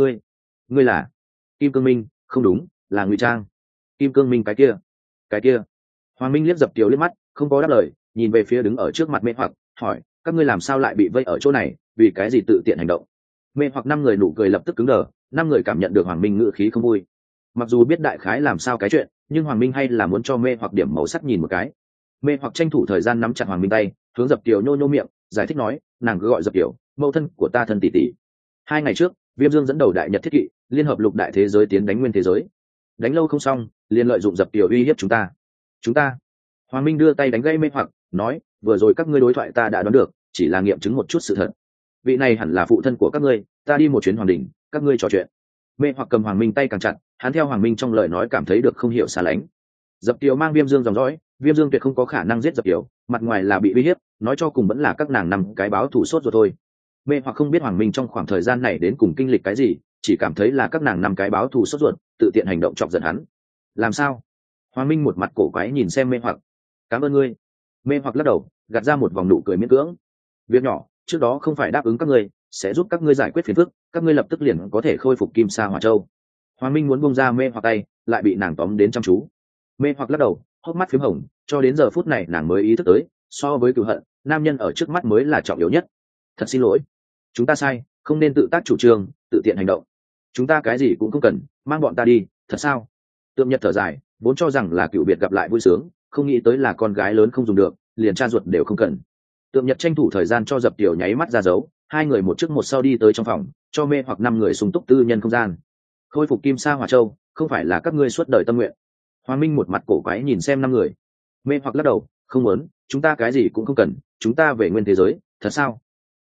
ngươi là Kim Cương Minh? Không đúng, là ngụy trang. Kim Cương Minh cái kia. Hoàng Minh liếc Dập Tiêu liếc mắt, không có đáp lời, nhìn về phía đứng ở trước mặt Mê hoặc, hỏi, các ngươi làm sao lại bị vây ở chỗ này, vì cái gì tự tiện hành động? Mê hoặc 5 người nụ cười lập tức cứng đờ, 5 người cảm nhận được Hoàng Minh ngữ khí không vui. Mặc dù biết đại khái làm sao cái chuyện, nhưng Hoàng Minh hay là muốn cho Mê hoặc điểm màu sắc nhìn một cái. Mê hoặc tranh thủ thời gian nắm chặt Hoàng Minh tay, hướng Dập Tiểu nhô nhô miệng, giải thích nói, nàng cứ gọi Dập Tiểu, mẫu thân của ta thân tỷ tỷ. 2 ngày trước, Viêm Dương dẫn đầu đại nhật thiết kỵ, liên hợp lục đại thế giới tiến đánh nguyên thế giới. Đánh lâu không xong, liền lợi dụng Dập Tiểu uy hiếp chúng ta. Hoàng Minh đưa tay đánh gây Mê hoặc, nói, vừa rồi các ngươi đối thoại ta đã đoán được, chỉ là nghiệm chứng một chút sự thật. Vị này hẳn là phụ thân của các ngươi, ta đi một chuyến hoàng đỉnh, các ngươi trò chuyện. Mê hoặc cầm Hoàng Minh tay càng chặt, hắn theo Hoàng Minh trong lời nói cảm thấy được không hiểu xa lánh. Dập Tiểu mang Viêm Dương dòng dõi, Viêm Dương tuyệt không có khả năng giết Dập Tiểu, mặt ngoài là bị uy hiếp, nói cho cùng vẫn là các nàng nằm cái báo thủ sốt rồi thôi. Mê hoặc không biết Hoàng Minh trong khoảng thời gian này đến cùng kinh lịch cái gì, chỉ cảm thấy là các nàng nằm cái báo thù sốt ruột, tự tiện hành động chọc giận hắn. Làm sao? Hoàng Minh một mặt cổ quái nhìn xem Mê hoặc. Cảm ơn ngươi. Mê hoặc lắc đầu, gạt ra một vòng nụ cười miễn cưỡng. Việc nhỏ, trước đó không phải đáp ứng các ngươi sẽ giúp các ngươi giải quyết phiền phức, các ngươi lập tức liền có thể khôi phục Kim Sa Hỏa Châu. Hoàng Minh muốn buông ra Mê hoặc tay, lại bị nàng tóm đến chăm chú. Mê hoặc lắc đầu, hốc mắt phím hồng, cho đến giờ phút này nàng mới ý thức tới, so với cừu hận, nam nhân ở trước mắt mới là trọng yếu nhất. Thật xin lỗi, chúng ta sai, không nên tự tác chủ trương, tự tiện hành động. Chúng ta cái gì cũng không cần, mang bọn ta đi. Thật sao? Tượng Nhật thở dài, vốn cho rằng là cựu biệt gặp lại vui sướng, không nghĩ tới là con gái lớn không dùng được, liền cha ruột đều không cần. Tượng Nhật tranh thủ thời gian cho Dập Tiểu nháy mắt ra dấu, 2 người một trước một sau đi tới trong phòng, cho Mê hoặc 5 người sung túc tư nhân không gian. Khôi phục Kim Sa Hỏa Châu, không phải là các ngươi suốt đời tâm nguyện. Hoàng Minh một mặt cổ quái nhìn xem 5 người. Mê hoặc lắc đầu, không muốn, chúng ta cái gì cũng không cần, chúng ta về nguyên thế giới. Thật sao?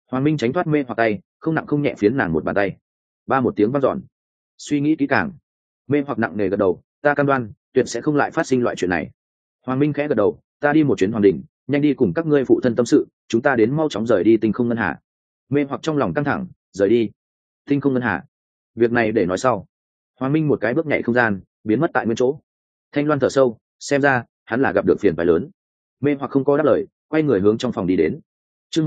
Hoàng Minh tránh thoát mê hoặc tay, không nặng không nhẹ phiến nàng một bàn tay. Ba một tiếng vang dọn. Suy nghĩ kỹ càng. Mê hoặc nặng nề gật đầu, ta cam đoan tuyệt sẽ không lại phát sinh loại chuyện này. Hoàng Minh khẽ gật đầu, ta đi một chuyến hoàng đình, nhanh đi cùng các ngươi phụ thân tâm sự, chúng ta đến mau chóng rời đi tinh không ngân hà. Mê hoặc trong lòng căng thẳng, rời đi tinh không ngân hà, việc này để nói sau. Hoàng Minh một cái bước nhảy không gian, biến mất tại nguyên chỗ. Thanh Loan thở sâu, xem ra hắn là gặp được phiền phái lớn. Mê hoặc không có đáp lời, quay người hướng trong phòng đi đến. Chương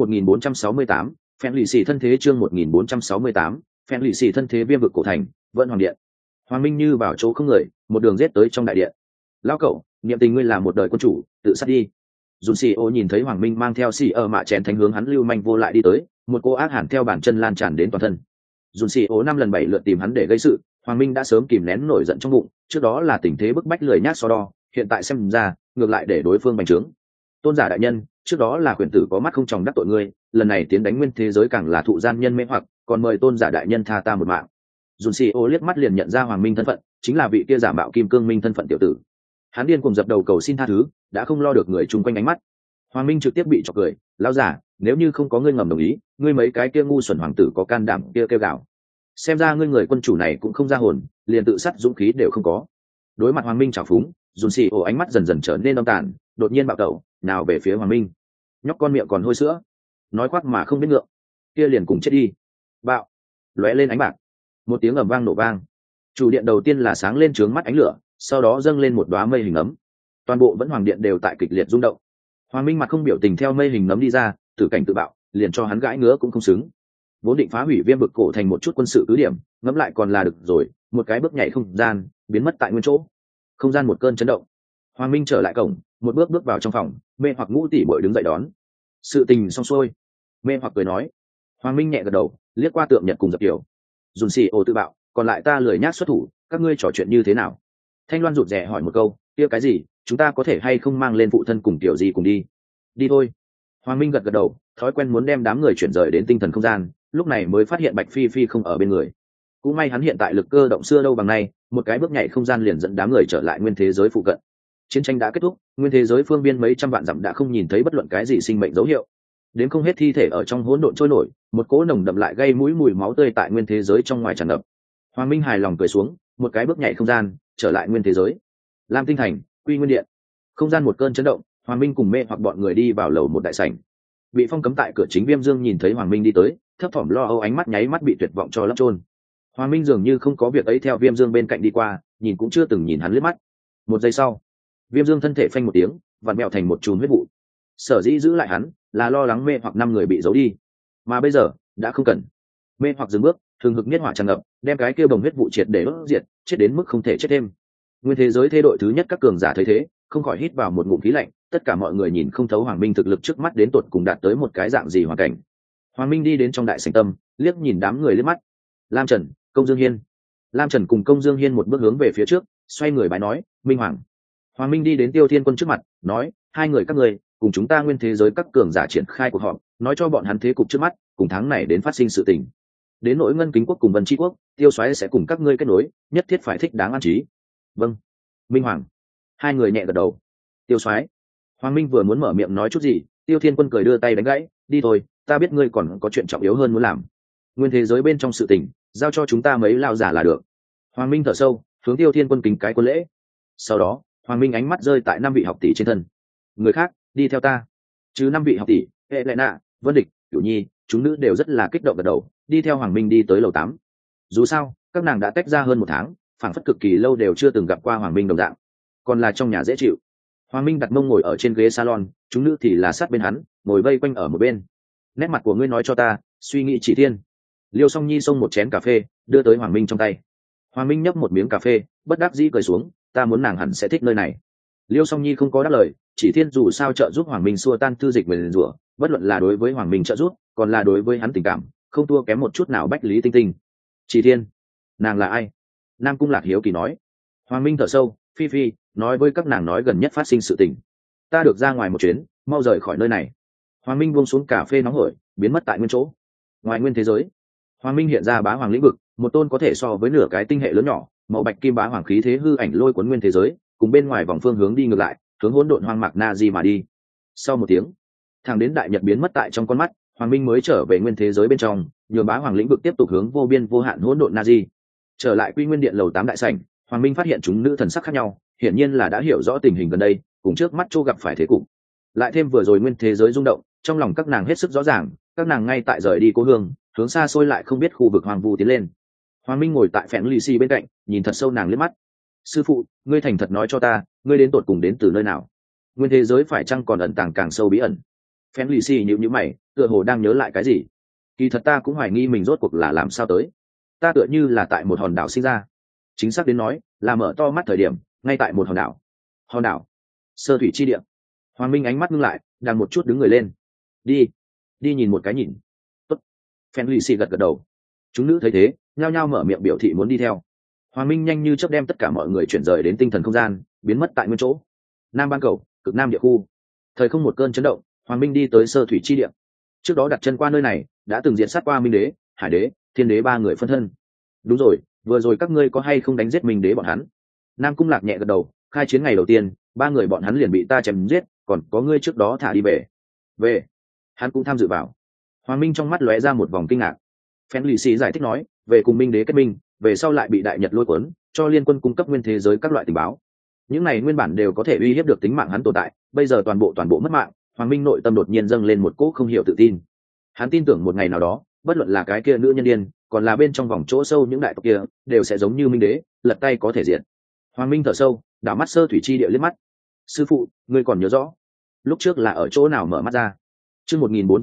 1468, phen lì xì thân thế. Chương 1468, phen lì xì thân thế. Viêm vực cổ thành, Vận Hoàng điện. Hoàng Minh như vào chỗ không người, một đường giết tới trong đại điện. Lão cậu, niệm tình ngươi là một đời quân chủ, tự sát đi. Dùn xì ô nhìn thấy Hoàng Minh mang theo xì ở mạ chén thánh hướng hắn lưu manh vô lại đi tới, một cô ác hẳn theo bàn chân lan tràn đến toàn thân. Dùn xì ô 5 lần 7 lượt tìm hắn để gây sự, Hoàng Minh đã sớm kìm nén nổi giận trong bụng, trước đó là tình thế bức bách lười nhác so đo, hiện tại xem ra ngược lại để đối phương bành trướng. Tôn giả đại nhân, trước đó là quyền tử có mắt không tròng đắc tội ngươi, lần này tiến đánh nguyên thế giới càng là thụ gian nhân mê hoặc, còn mời tôn giả đại nhân tha ta một mạng. Dùn xì ô liếc mắt liền nhận ra Hoàng Minh thân phận, chính là vị kia giả mạo kim cương minh thân phận tiểu tử. Hắn điên cùng dập đầu cầu xin tha thứ, đã không lo được người chung quanh ánh mắt. Hoàng Minh trực tiếp bị chọc cười, lão giả, nếu như không có ngươi ngầm đồng ý, ngươi mấy cái kia ngu xuẩn hoàng tử có can đảm kia kêu gào. Xem ra ngươi người quân chủ này cũng không ra hồn, liền tự sát dũng khí đều không có. Đối mặt Hoàng Minh trào phúng, Dùn xì ổ ánh mắt dần dần trở nên âm tàn, đột nhiên bạo tẩu, nào về phía Hoàng Minh. Nhóc con miệng còn hôi sữa, nói khoác mà không biết ngượng, kia liền cùng chết đi. Bạo, lóe lên ánh bạc, một tiếng ầm vang nổ vang. Chủ điện đầu tiên là sáng lên trướng mắt ánh lửa, sau đó dâng lên một đóa mây hình ấm. Toàn bộ Vẫn Hoàng điện đều tại kịch liệt rung động. Hoàng Minh mặt không biểu tình theo mây hình nấm đi ra, tử cảnh tự bạo, liền cho hắn gãi ngứa cũng không xứng. Vốn định phá hủy Viêm vực cổ thành một chút quân sự cứ điểm, ngẫm lại còn là được rồi, một cái bước nhảy không gian, biến mất tại nguyên chỗ. Không gian một cơn chấn động. Hoàng Minh trở lại cổng, một bước bước vào trong phòng, Mê hoặc Ngũ tỷ muội đứng dậy đón. Sự tình xong xuôi. Mê hoặc cười nói. Hoàng Minh nhẹ gật đầu, liếc qua Tượng Nhật cùng Dập Tiểu. Dùn xì ồ tự bạo, còn lại ta lười nhác xuất thủ, các ngươi trò chuyện như thế nào? Thanh Loan rụt rè hỏi một câu, kia cái gì, chúng ta có thể hay không mang lên phụ thân cùng Tiểu gì cùng đi? Đi thôi. Hoàng Minh gật gật đầu, thói quen muốn đem đám người chuyển rời đến tinh thần không gian, lúc này mới phát hiện Bạch Phi Phi không ở bên người. Cũng may hắn hiện tại lực cơ động xưa đâu bằng nay, một cái bước nhảy không gian liền dẫn đám người trở lại nguyên thế giới phụ cận. Chiến tranh đã kết thúc, nguyên thế giới phương biên mấy trăm vạn dặm đã không nhìn thấy bất luận cái gì sinh mệnh dấu hiệu. Đến không hết thi thể ở trong hỗn độn trôi nổi, một cỗ nồng đậm lại gây mũi mùi máu tươi tại nguyên thế giới trong ngoài tràn ngập. Hoàng Minh hài lòng cười xuống, một cái bước nhảy không gian, trở lại nguyên thế giới. Lam Tinh Thành, Quy Nguyên Điện. Không gian một cơn chấn động, Hoàng Minh cùng Mê hoặc bọn người đi vào lầu một đại sảnh. Bị phong cấm tại cửa chính Viêm Dương nhìn thấy Hoàng Minh đi tới, thấp thỏm lo âu ánh mắt nháy mắt bị tuyệt vọng cho lấp trôn. Hoàng Minh dường như không có việc ấy theo Viêm Dương bên cạnh đi qua, nhìn cũng chưa từng nhìn hắn liếc mắt. Một giây sau, Viêm Dương thân thể phanh một tiếng, vặn mèo thành một chùm huyết vụ. Sở dĩ giữ lại hắn, là lo lắng Mê hoặc 5 người bị giấu đi, mà bây giờ đã không cần. Mê hoặc dừng bước, thường hực niết hỏa tràn ngập, đem cái kia bồng huyết vụ triệt để đốt diệt, chết đến mức không thể chết thêm. Nguyên thế giới thế đội thứ nhất các cường giả thấy thế, không khỏi hít vào một ngụm khí lạnh, tất cả mọi người nhìn không thấu Hoàng Minh thực lực trước mắt đến tột cùng đạt tới một cái dạng gì hoàn cảnh. Hoàng Minh đi đến trong đại sảnh tâm, liếc nhìn đám người liếc mắt. Lam Trần, Công Dương Hiên. Lam Trần cùng Công Dương Hiên một bước hướng về phía trước, xoay người bái nói, Minh Hoàng. Hoàng Minh đi đến Tiêu Thiên Quân trước mặt, nói, hai người các ngươi cùng chúng ta nguyên thế giới các cường giả triển khai cuộc họp, nói cho bọn hắn thế cục trước mắt, cùng tháng này đến phát sinh sự tình. Đến nỗi Ngân Kính quốc cùng Vân Chi quốc, Tiêu Soái sẽ cùng các ngươi kết nối, nhất thiết phải thích đáng an trí. Vâng. Minh Hoàng. Hai người nhẹ gật đầu. Tiêu Soái. Hoàng Minh vừa muốn mở miệng nói chút gì, Tiêu Thiên Quân cười đưa tay đánh gãy, đi thôi, ta biết ngươi còn có chuyện trọng yếu hơn muốn làm. Nguyên thế giới bên trong sự tình, giao cho chúng ta mấy lao giả là được. Hoàng Minh thở sâu, hướng Tiêu Thiên Quân kính cái quân lễ. Sau đó, Hoàng Minh ánh mắt rơi tại 5 vị học tỷ trên thân. Người khác, đi theo ta. Chứ 5 vị học tỷ, Helena, Vân Địch, Cửu Nhi, chúng nữ đều rất là kích động gật đầu, đi theo Hoàng Minh đi tới lầu 8. Dù sao, các nàng đã tách ra hơn 1 tháng, phảng phất cực kỳ lâu đều chưa từng gặp qua Hoàng Minh đồng dạng, còn là trong nhà dễ chịu. Hoàng Minh đặt mông ngồi ở trên ghế salon, chúng nữ thì là sát bên hắn, ngồi vây quanh ở một bên. Nét mặt của ngươi nói cho ta, suy nghĩ chỉ thiên. Liêu Song Nhi xông một chén cà phê, đưa tới Hoàng Minh trong tay. Hoàng Minh nhấp một miếng cà phê, bất đắc dĩ cười xuống, ta muốn nàng hẳn sẽ thích nơi này. Liêu Song Nhi không có đáp lời, chỉ thiên dù sao trợ giúp Hoàng Minh xua tan thư dịch nguyền rủa, bất luận là đối với Hoàng Minh trợ giúp, còn là đối với hắn tình cảm, không thua kém một chút nào Bách Lý Tinh Tinh. Chỉ thiên, nàng là ai? Nam Cung Lạc hiếu kỳ nói. Hoàng Minh thở sâu, Phi Phi, nói với các nàng nói gần nhất phát sinh sự tình. Ta được ra ngoài một chuyến, mau rời khỏi nơi này. Hoàng Minh buông xuống cà phê nóng hổi, biến mất tại nguyên chỗ. Ngoài nguyên thế giới, Hoàng Minh hiện ra bá hoàng lĩnh vực, một tôn có thể so với nửa cái tinh hệ lớn nhỏ, màu bạch kim bá hoàng khí thế hư ảnh lôi cuốn nguyên thế giới, cùng bên ngoài vòng phương hướng đi ngược lại, hướng hỗn độn hoang mạc Na Di mà đi. Sau một tiếng, thẳng đến đại nhật biến mất tại trong con mắt, Hoàng Minh mới trở về nguyên thế giới bên trong, nhường Bá Hoàng lĩnh vực tiếp tục hướng vô biên vô hạn hỗn độn Nazi. Trở lại Quy Nguyên Điện lầu 8 đại sảnh, Hoàng Minh phát hiện chúng nữ thần sắc khác nhau, hiển nhiên là đã hiểu rõ tình hình gần đây, cùng trước mắt Châu gặp phải thế cục. Lại thêm vừa rồi nguyên thế giới rung động, trong lòng các nàng hết sức rõ ràng, các nàng ngay tại rời đi cố hương, hướng xa xôi lại không biết khu vực hoang vu tiến lên. Hoàng Minh ngồi tại phèn lì xì bên cạnh, nhìn thật sâu nàng liếc mắt. Sư phụ, ngươi thành thật nói cho ta, ngươi đến tột cùng đến từ nơi nào? Nguyên thế giới phải chăng còn ẩn tàng càng sâu bí ẩn? Phèn lì xì nhíu nhíu mày, tựa hồ đang nhớ lại cái gì. Kỳ thật ta cũng hoài nghi mình rốt cuộc là làm sao tới. Ta tựa như là tại một hòn đảo sinh ra. Chính xác đến nói, là mở to mắt thời điểm, ngay tại một hòn đảo. Hòn đảo? Sơ thủy chi địa. Hoàng Minh ánh mắt ngưng lại, đang một chút đứng người lên. Đi nhìn một cái nhìn. Tốt. Phèn lì xì gật gật đầu. Chúng nữ thấy thế, nhao nhao mở miệng biểu thị muốn đi theo. Hoàng Minh nhanh như chớp đem tất cả mọi người chuyển rời đến tinh thần không gian, biến mất tại nguyên chỗ. Nam ban cầu, cực nam địa khu. Thời không một cơn chấn động, Hoàng Minh đi tới sơ thủy chi địa. Trước đó đặt chân qua nơi này, đã từng diện sát qua Minh Đế, Hải Đế, Thiên Đế ba người phân thân. Đúng rồi, vừa rồi các ngươi có hay không đánh giết Minh Đế bọn hắn? Nam Cung Lạc nhẹ gật đầu, khai chiến ngày đầu tiên, ba người bọn hắn liền bị ta chém giết, còn có ngươi trước đó thả đi về. Hắn cũng tham dự vào. Hoàng Minh trong mắt lóe ra một vòng kinh ngạc. Phen lì xì giải thích nói, về cùng Minh Đế kết minh, về sau lại bị Đại Nhật lôi cuốn, cho liên quân cung cấp nguyên thế giới các loại tình báo. Những này nguyên bản đều có thể uy hiếp được tính mạng hắn tồn tại, bây giờ toàn bộ mất mạng. Hoàng Minh nội tâm đột nhiên dâng lên một cỗ không hiểu tự tin. Hắn tin tưởng một ngày nào đó, bất luận là cái kia nữ nhân điên, còn là bên trong vòng chỗ sâu những đại tộc kia, đều sẽ giống như Minh Đế, lật tay có thể diệt. Hoàng Minh thở sâu, đảo mắt sơ thủy chi địa liếc mắt. Sư phụ, ngươi còn nhớ rõ lúc trước là ở chỗ nào mở mắt ra? Chương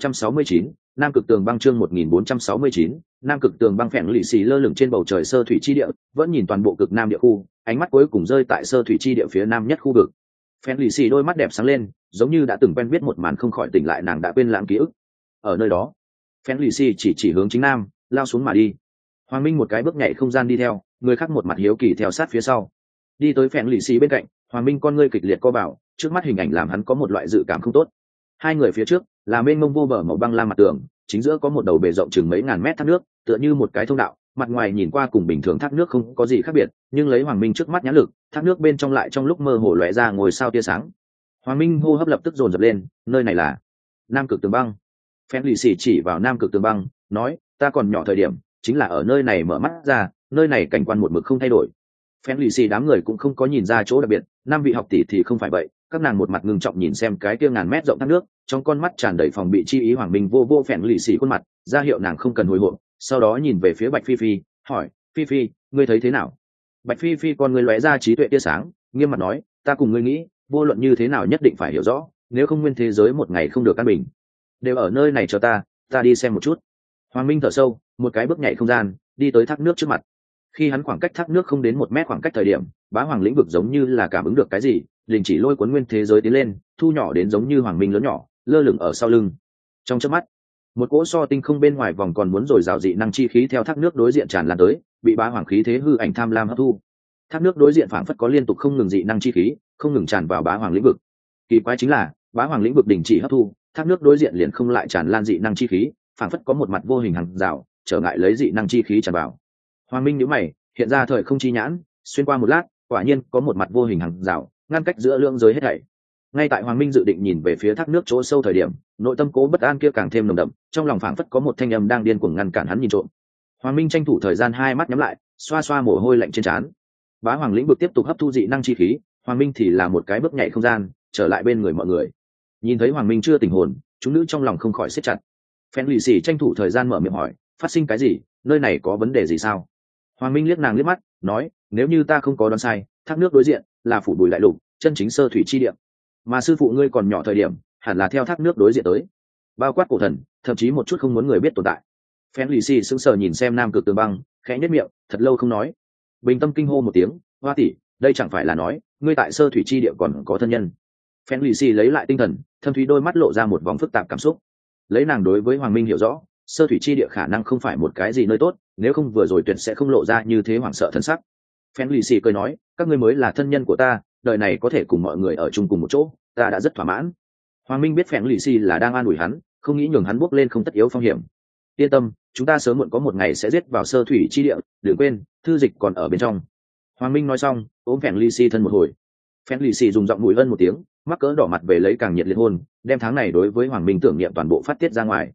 1469, Nam Cực Tường Băng. Chương 1469, Nam Cực Tường Băng. Phèn lì xì lơ lửng trên bầu trời sơ thủy chi địa, vẫn nhìn toàn bộ cực nam địa khu, ánh mắt cuối cùng rơi tại sơ thủy chi địa phía nam nhất khu vực. Phèn lì xì đôi mắt đẹp sáng lên, giống như đã từng quen biết một màn không khỏi tỉnh lại nàng đã quên lãng ký ức. Ở nơi đó, Phèn lì xì chỉ hướng chính nam, lao xuống mà đi. Hoàng Minh một cái bước nhảy không gian đi theo, người khác một mặt hiếu kỳ theo sát phía sau. Đi tới Phèn lì xì bên cạnh, Hoàng Minh con ngươi kịch liệt co vào, trước mắt hình ảnh làm hắn có một loại dự cảm không tốt. Hai người phía trước là mênh mông vô bờ màu băng lam mặt tường, chính giữa có một đầu bề rộng chừng mấy ngàn mét thác nước, tựa như một cái thông đạo, mặt ngoài nhìn qua cùng bình thường thác nước không có gì khác biệt, nhưng lấy Hoàng Minh trước mắt nhãn lực, thác nước bên trong lại trong lúc mơ hồ lóe ra ngôi sao tia sáng. Hoàng Minh hô hấp lập tức dồn dập lên, nơi này là Nam Cực Tường Băng. Phèn lì xì chỉ vào Nam Cực Tường Băng, nói, ta còn nhỏ thời điểm, chính là ở nơi này mở mắt ra, nơi này cảnh quan một mực không thay đổi. Phèn lì xì đám người cũng không có nhìn ra chỗ đặc biệt, năm vị học tỷ thì không phải vậy, các nàng một mặt ngưng trọng nhìn xem cái kia ngàn mét rộng thác nước, trong con mắt tràn đầy phòng bị chi ý. Hoàng Minh vô phèn lì xì khuôn mặt, ra hiệu nàng không cần hồi hộp, sau đó nhìn về phía Bạch Phi Phi, hỏi, Phi Phi, ngươi thấy thế nào? Bạch Phi Phi con ngươi lóe ra trí tuệ tia sáng, nghiêm mặt nói, ta cùng ngươi nghĩ, vô luận như thế nào nhất định phải hiểu rõ, nếu không nguyên thế giới một ngày không được an bình. Đều ở nơi này cho ta đi xem một chút. Hoàng Minh thở sâu, một cái bước nhảy không gian, đi tới thác nước trước mặt. Khi hắn khoảng cách thác nước không đến 1 mét khoảng cách thời điểm, Bá Hoàng lĩnh vực giống như là cảm ứng được cái gì, đình chỉ lôi cuốn nguyên thế giới tiến lên, thu nhỏ đến giống như Hoàng Minh lớn nhỏ, lơ lửng ở sau lưng. Trong chớp mắt, một cỗ so tinh không bên ngoài vòng còn muốn rồi rào dị năng chi khí theo thác nước đối diện tràn lan tới, bị Bá Hoàng khí thế hư ảnh tham lam hấp thu. Thác nước đối diện phảng phất có liên tục không ngừng dị năng chi khí, không ngừng tràn vào Bá Hoàng lĩnh vực. Kỳ quái chính là, Bá Hoàng lĩnh vực đình chỉ hấp thu, thác nước đối diện liền không lại tràn lan dị năng chi khí, phảng phất có một mặt vô hình hàng rào trở ngại lấy dị năng chi khí tràn vào. Hoàng Minh nhíu mày, hiện ra thời không chi nhãn, xuyên qua một lát, quả nhiên có một mặt vô hình hàng rào ngăn cách giữa lượng giới hết thảy. Ngay tại Hoàng Minh dự định nhìn về phía thác nước chỗ sâu thời điểm, nội tâm cố bất an kia càng thêm nồng đậm, trong lòng phảng phất có một thanh âm đang điên cuồng ngăn cản hắn nhìn trộm. Hoàng Minh tranh thủ thời gian hai mắt nhắm lại, xoa xoa mồ hôi lạnh trên trán. Bá Hoàng lĩnh vực tiếp tục hấp thu dị năng chi khí, Hoàng Minh thì là một cái bước nhảy không gian, trở lại bên người mọi người. Nhìn thấy Hoàng Minh chưa tỉnh hồn, chúng nữ trong lòng không khỏi siết chặt. Phèn lì xì tranh thủ thời gian mở miệng hỏi, phát sinh cái gì, nơi này có vấn đề gì sao? Hoàng Minh liếc nàng liếc mắt, nói, nếu như ta không có đoán sai, thác nước đối diện là phủ bùi đại lục, chân chính sơ thủy chi địa, mà sư phụ ngươi còn nhỏ thời điểm hẳn là theo thác nước đối diện tới, bao quát cổ thần, thậm chí một chút không muốn người biết tồn tại. Phèn lì xì sững sờ nhìn xem Nam Cực Tường Băng, khẽ nhếch miệng, thật lâu không nói. Bình tâm kinh hô một tiếng, Hoa tỷ, đây chẳng phải là nói ngươi tại sơ thủy chi địa còn có thân nhân? Phèn lì xì lấy lại tinh thần, thâm thúy đôi mắt lộ ra một vòng phức tạp cảm xúc. Lấy nàng đối với Hoàng Minh hiểu rõ, sơ thủy chi địa khả năng không phải một cái gì nơi tốt, nếu không vừa rồi tuyệt sẽ không lộ ra như thế hoảng sợ thân sắc. Phèn lì xì cười nói, các ngươi mới là thân nhân của ta, đời này có thể cùng mọi người ở chung cùng một chỗ, ta đã rất thỏa mãn. Hoàng Minh biết Phèn lì xì là đang an ủi hắn, không nghĩ nhường hắn bước lên không tất yếu phong hiểm. Yên tâm, chúng ta sớm muộn có một ngày sẽ giết vào sơ thủy chi địa, đừng quên, thư dịch còn ở bên trong. Hoàng Minh nói xong, ôm Phèn lì xì thân một hồi. Phèn lì xì dùng giọng mùi ân một tiếng, mắc cỡ đỏ mặt về lấy càng nhiệt liệt hôn, đem tháng này đối với Hoàng Minh tưởng niệm toàn bộ phát tiết ra ngoài.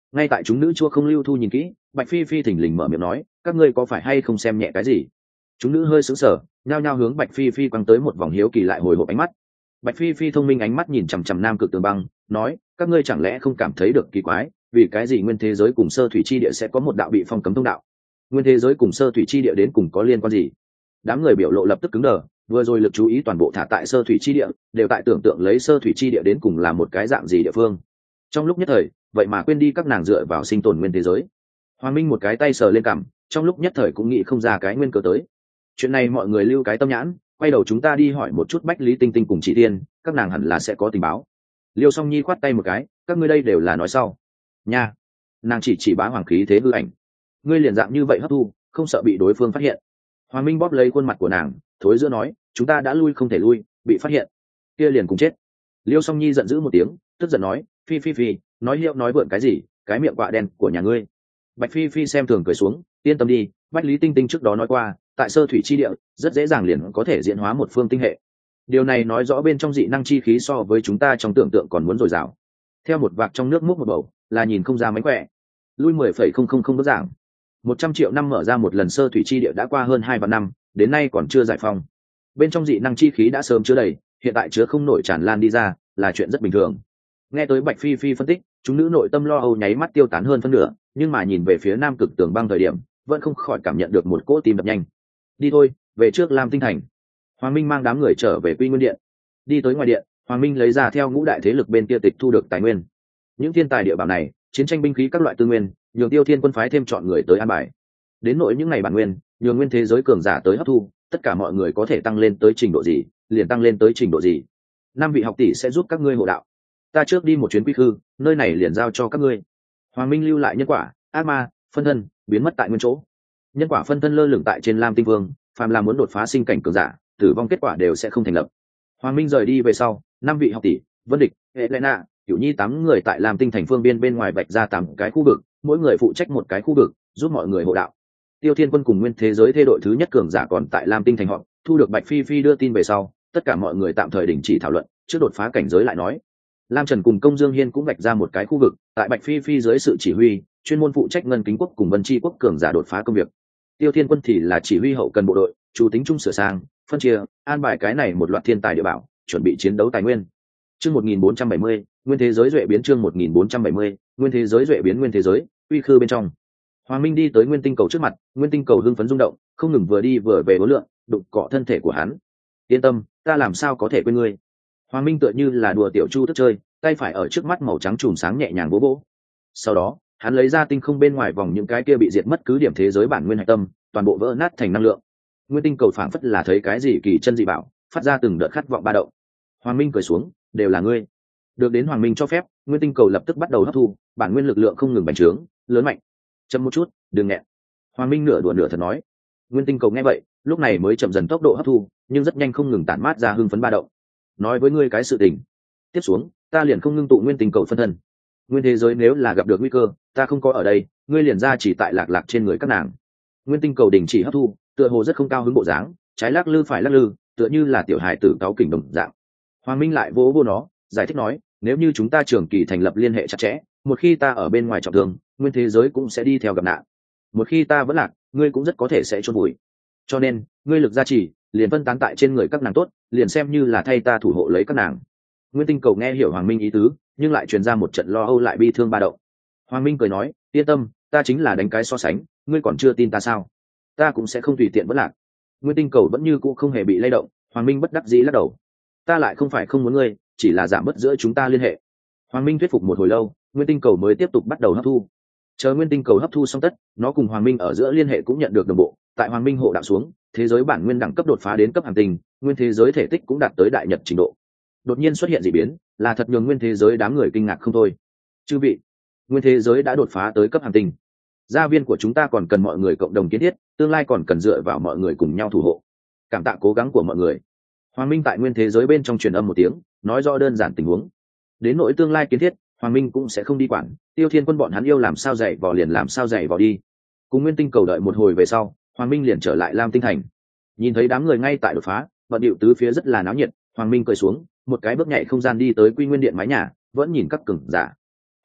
Ngay tại chúng nữ chua không lưu thu nhìn kỹ, Bạch Phi Phi thình lình mở miệng nói, các ngươi có phải hay không xem nhẹ cái gì? Chúng nữ hơi sững sờ, nhao nhao hướng Bạch Phi Phi quăng tới một vòng hiếu kỳ lại hồi hộp ánh mắt. Bạch Phi Phi thông minh ánh mắt nhìn chằm chằm Nam Cực Tường Băng, nói, các ngươi chẳng lẽ không cảm thấy được kỳ quái, vì cái gì nguyên thế giới cùng sơ thủy chi địa sẽ có một đạo bị phong cấm thông đạo? Nguyên thế giới cùng sơ thủy chi địa đến cùng có liên quan gì? Đám người biểu lộ lập tức cứng đờ, vừa rồi lực chú ý toàn bộ thả tại sơ thủy chi địa, đều tại tưởng tượng lấy sơ thủy chi địa đến cùng là một cái dạng gì địa phương. Trong lúc nhất thời, vậy mà quên đi các nàng dựa vào sinh tồn nguyên thế giới. Hoàng Minh một cái tay sờ lên cằm, trong lúc nhất thời cũng nghĩ không ra cái nguyên cớ tới. Chuyện này mọi người lưu cái tâm nhãn, quay đầu chúng ta đi hỏi một chút Bách Lý Tinh Tinh cùng Chỉ Tiên, các nàng hẳn là sẽ có tình báo. Liêu Song Nhi khoát tay một cái, các ngươi đây đều là nói sau. Nha, nàng chỉ bá hoàng khí thế hư ảnh. Ngươi liền dạng như vậy hấp thu, không sợ bị đối phương phát hiện. Hoàng Minh bóp lấy khuôn mặt của nàng, thối giữa nói, chúng ta đã lui không thể lui, bị phát hiện, kia liền cùng chết. Liêu Song Nhi giận dữ một tiếng, tức giận nói, Phi Phi Phi, nói hiệu nói vượn cái gì, cái miệng quạ đen của nhà ngươi. Bạch Phi Phi xem thường cười xuống, yên tâm đi, Bách Lý Tinh Tinh trước đó nói qua, tại sơ thủy chi địa rất dễ dàng liền có thể diễn hóa một phương tinh hệ. Điều này nói rõ bên trong dị năng chi khí so với chúng ta trong tưởng tượng còn muốn dồi dào. Theo một vạc trong nước múc một bầu, là nhìn không ra mánh khỏe. Lui 10,000 bước giảng. 100 triệu năm mở ra một lần sơ thủy chi địa đã qua hơn 2 vạn năm, đến nay còn chưa giải phong. Bên trong dị năng chi khí đã sớm chứa đầy, hiện tại chứa không nổi tràn lan đi ra, là chuyện rất bình thường. Nghe tới Bạch Phi Phi phân tích, chúng nữ nội tâm lo âu nháy mắt tiêu tán hơn phân nửa, nhưng mà nhìn về phía Nam Cực Tường Băng thời điểm, vẫn không khỏi cảm nhận được một cỗ tim đập nhanh. Đi thôi, về trước Lam Tinh Thành. Hoàng Minh mang đám người trở về Quy Nguyên Điện. Đi tới ngoài điện, Hoàng Minh lấy ra theo ngũ đại thế lực bên kia tịch thu được tài nguyên. Những thiên tài địa bảo này, chiến tranh binh khí các loại tư nguyên, nhường Tiêu Thiên quân phái thêm chọn người tới an bài. Đến nội những ngày bản nguyên, nhường nguyên thế giới cường giả tới hấp thu, tất cả mọi người có thể tăng lên tới trình độ gì, liền tăng lên tới trình độ gì. 5 vị học tỷ sẽ giúp các ngươi hộ đạo. Ta trước đi một chuyến quy khư, nơi này liền giao cho các ngươi. Hoàng Minh lưu lại nhân quả, ác ma, phân thân, biến mất tại nguyên chỗ. Nhân quả phân thân lơ lửng tại trên Lam Tinh Vương, phàm là muốn đột phá sinh cảnh cường giả, tử vong kết quả đều sẽ không thành lập. Hoàng Minh rời đi về sau, 5 vị học tỷ, Vân Địch, Helena, Cửu Nhi 8 người tại Lam Tinh thành phương biên bên ngoài vạch ra 8 cái khu vực, mỗi người phụ trách một cái khu vực, giúp mọi người hộ đạo. Tiêu Thiên quân cùng nguyên thế giới thê đội thứ nhất cường giả còn tại Lam Tinh thành họp, thu được Bạch Phi Phi đưa tin về sau, tất cả mọi người tạm thời đình chỉ thảo luận, trước đột phá cảnh giới lại nói. Lam Trần cùng Công Dương Hiên cũng vạch ra một cái khu vực, tại Bạch Phi Phi dưới sự chỉ huy, chuyên môn phụ trách Ngân Kính quốc cùng Vân Chi quốc cường giả đột phá công việc. Tiêu Thiên quân thì là chỉ huy hậu cần bộ đội, chủ tính chung sửa sang, phân chia, an bài cái này một loạt thiên tài địa bảo, chuẩn bị chiến đấu tài nguyên. Chương 1470, nguyên thế giới duệ biến chương 1470, nguyên thế giới duệ biến nguyên thế giới, uy khư bên trong. Hoàng Minh đi tới Nguyên Tinh cầu trước mặt, Nguyên Tinh cầu hưng phấn rung động, không ngừng vừa đi vừa về uốn lượn, đụng cọ thân thể của hắn. Yên tâm, ta làm sao có thể quên ngươi. Hoàng Minh tựa như là đùa tiểu chu tức chơi, tay phải ở trước mắt màu trắng chùm sáng nhẹ nhàng vỗ vỗ. Sau đó, hắn lấy ra tinh không bên ngoài vòng những cái kia bị diệt mất cứ điểm thế giới bản nguyên hạch tâm, toàn bộ vỡ nát thành năng lượng. Nguyên Tinh cầu phảng phất là thấy cái gì kỳ chân dị bảo, phát ra từng đợt khát vọng ba động. Hoàng Minh cười xuống, đều là ngươi. Được đến Hoàng Minh cho phép, Nguyên Tinh cầu lập tức bắt đầu hấp thu, bản nguyên lực lượng không ngừng bành trướng, lớn mạnh. Chậm một chút, đừng nghẹn. Hoàng Minh nửa đùa nửa thật nói. Nguyên Tinh cầu nghe vậy, lúc này mới chậm dần tốc độ hấp thu, nhưng rất nhanh không ngừng tản mát ra hưng phấn ba động. Nói với ngươi cái sự tình, tiếp xuống, ta liền không ngưng tụ Nguyên Tinh cầu phân thân. Nguyên thế giới nếu là gặp được nguy cơ, ta không có ở đây, ngươi liền ra chỉ tại lạc lạc trên người các nàng. Nguyên Tinh cầu đình chỉ hấp thu, tựa hồ rất không cao hứng bộ dáng, trái lắc lư phải lắc lư, tựa như là tiểu hài tử cáu kỉnh đồng dạng. Hoàng Minh lại vỗ vỗ nó, giải thích nói, nếu như chúng ta trường kỳ thành lập liên hệ chặt chẽ, một khi ta ở bên ngoài trọng thương, nguyên thế giới cũng sẽ đi theo gặp nạn. Một khi ta vẫn lạc, ngươi cũng rất có thể sẽ chôn vùi. Cho nên, ngươi lực gia trì, liền phân tán tại trên người các nàng tốt, liền xem như là thay ta thủ hộ lấy các nàng. Nguyên Tinh cầu nghe hiểu Hoàng Minh ý tứ, nhưng lại truyền ra một trận lo âu lại bi thương ba động. Hoàng Minh cười nói, yên tâm, ta chính là đánh cái so sánh, ngươi còn chưa tin ta sao? Ta cũng sẽ không tùy tiện vẫn lạc. Nguyên Tinh cầu vẫn như cũ không hề bị lay động. Hoàng Minh bất đắc dĩ lắc đầu, ta lại không phải không muốn ngươi, chỉ là giảm bớt giữa chúng ta liên hệ. Hoàng Minh thuyết phục một hồi lâu, Nguyên Tinh cầu mới tiếp tục bắt đầu hấp thu. Chờ Nguyên Tinh cầu hấp thu xong tất, nó cùng Hoàng Minh ở giữa liên hệ cũng nhận được đồng bộ. Tại Hoàng Minh hộ đạo xuống, thế giới bản nguyên đẳng cấp đột phá đến cấp hành tinh, nguyên thế giới thể tích cũng đạt tới đại nhật trình độ. Đột nhiên xuất hiện dị biến, là thật nhường nguyên thế giới đám người kinh ngạc không thôi. Chư vị, nguyên thế giới đã đột phá tới cấp hành tinh. Gia viên của chúng ta còn cần mọi người cộng đồng kiến thiết, tương lai còn cần dựa vào mọi người cùng nhau thủ hộ. Cảm tạ cố gắng của mọi người. Hoàng Minh tại nguyên thế giới bên trong truyền âm một tiếng, nói rõ đơn giản tình huống. Đến nỗi tương lai kiến thiết, Hoàng Minh cũng sẽ không đi quản, Tiêu Thiên quân bọn hắn yêu làm sao dạy vò liền làm sao dạy vò đi. Cùng Nguyên Tinh cầu đợi một hồi về sau, Hoàng Minh liền trở lại Lam Tinh thành. Nhìn thấy đám người ngay tại đột phá, bận điệu tứ phía rất là náo nhiệt, Hoàng Minh cười xuống, một cái bước nhảy không gian đi tới Quy Nguyên Điện mái nhà, vẫn nhìn các cường giả.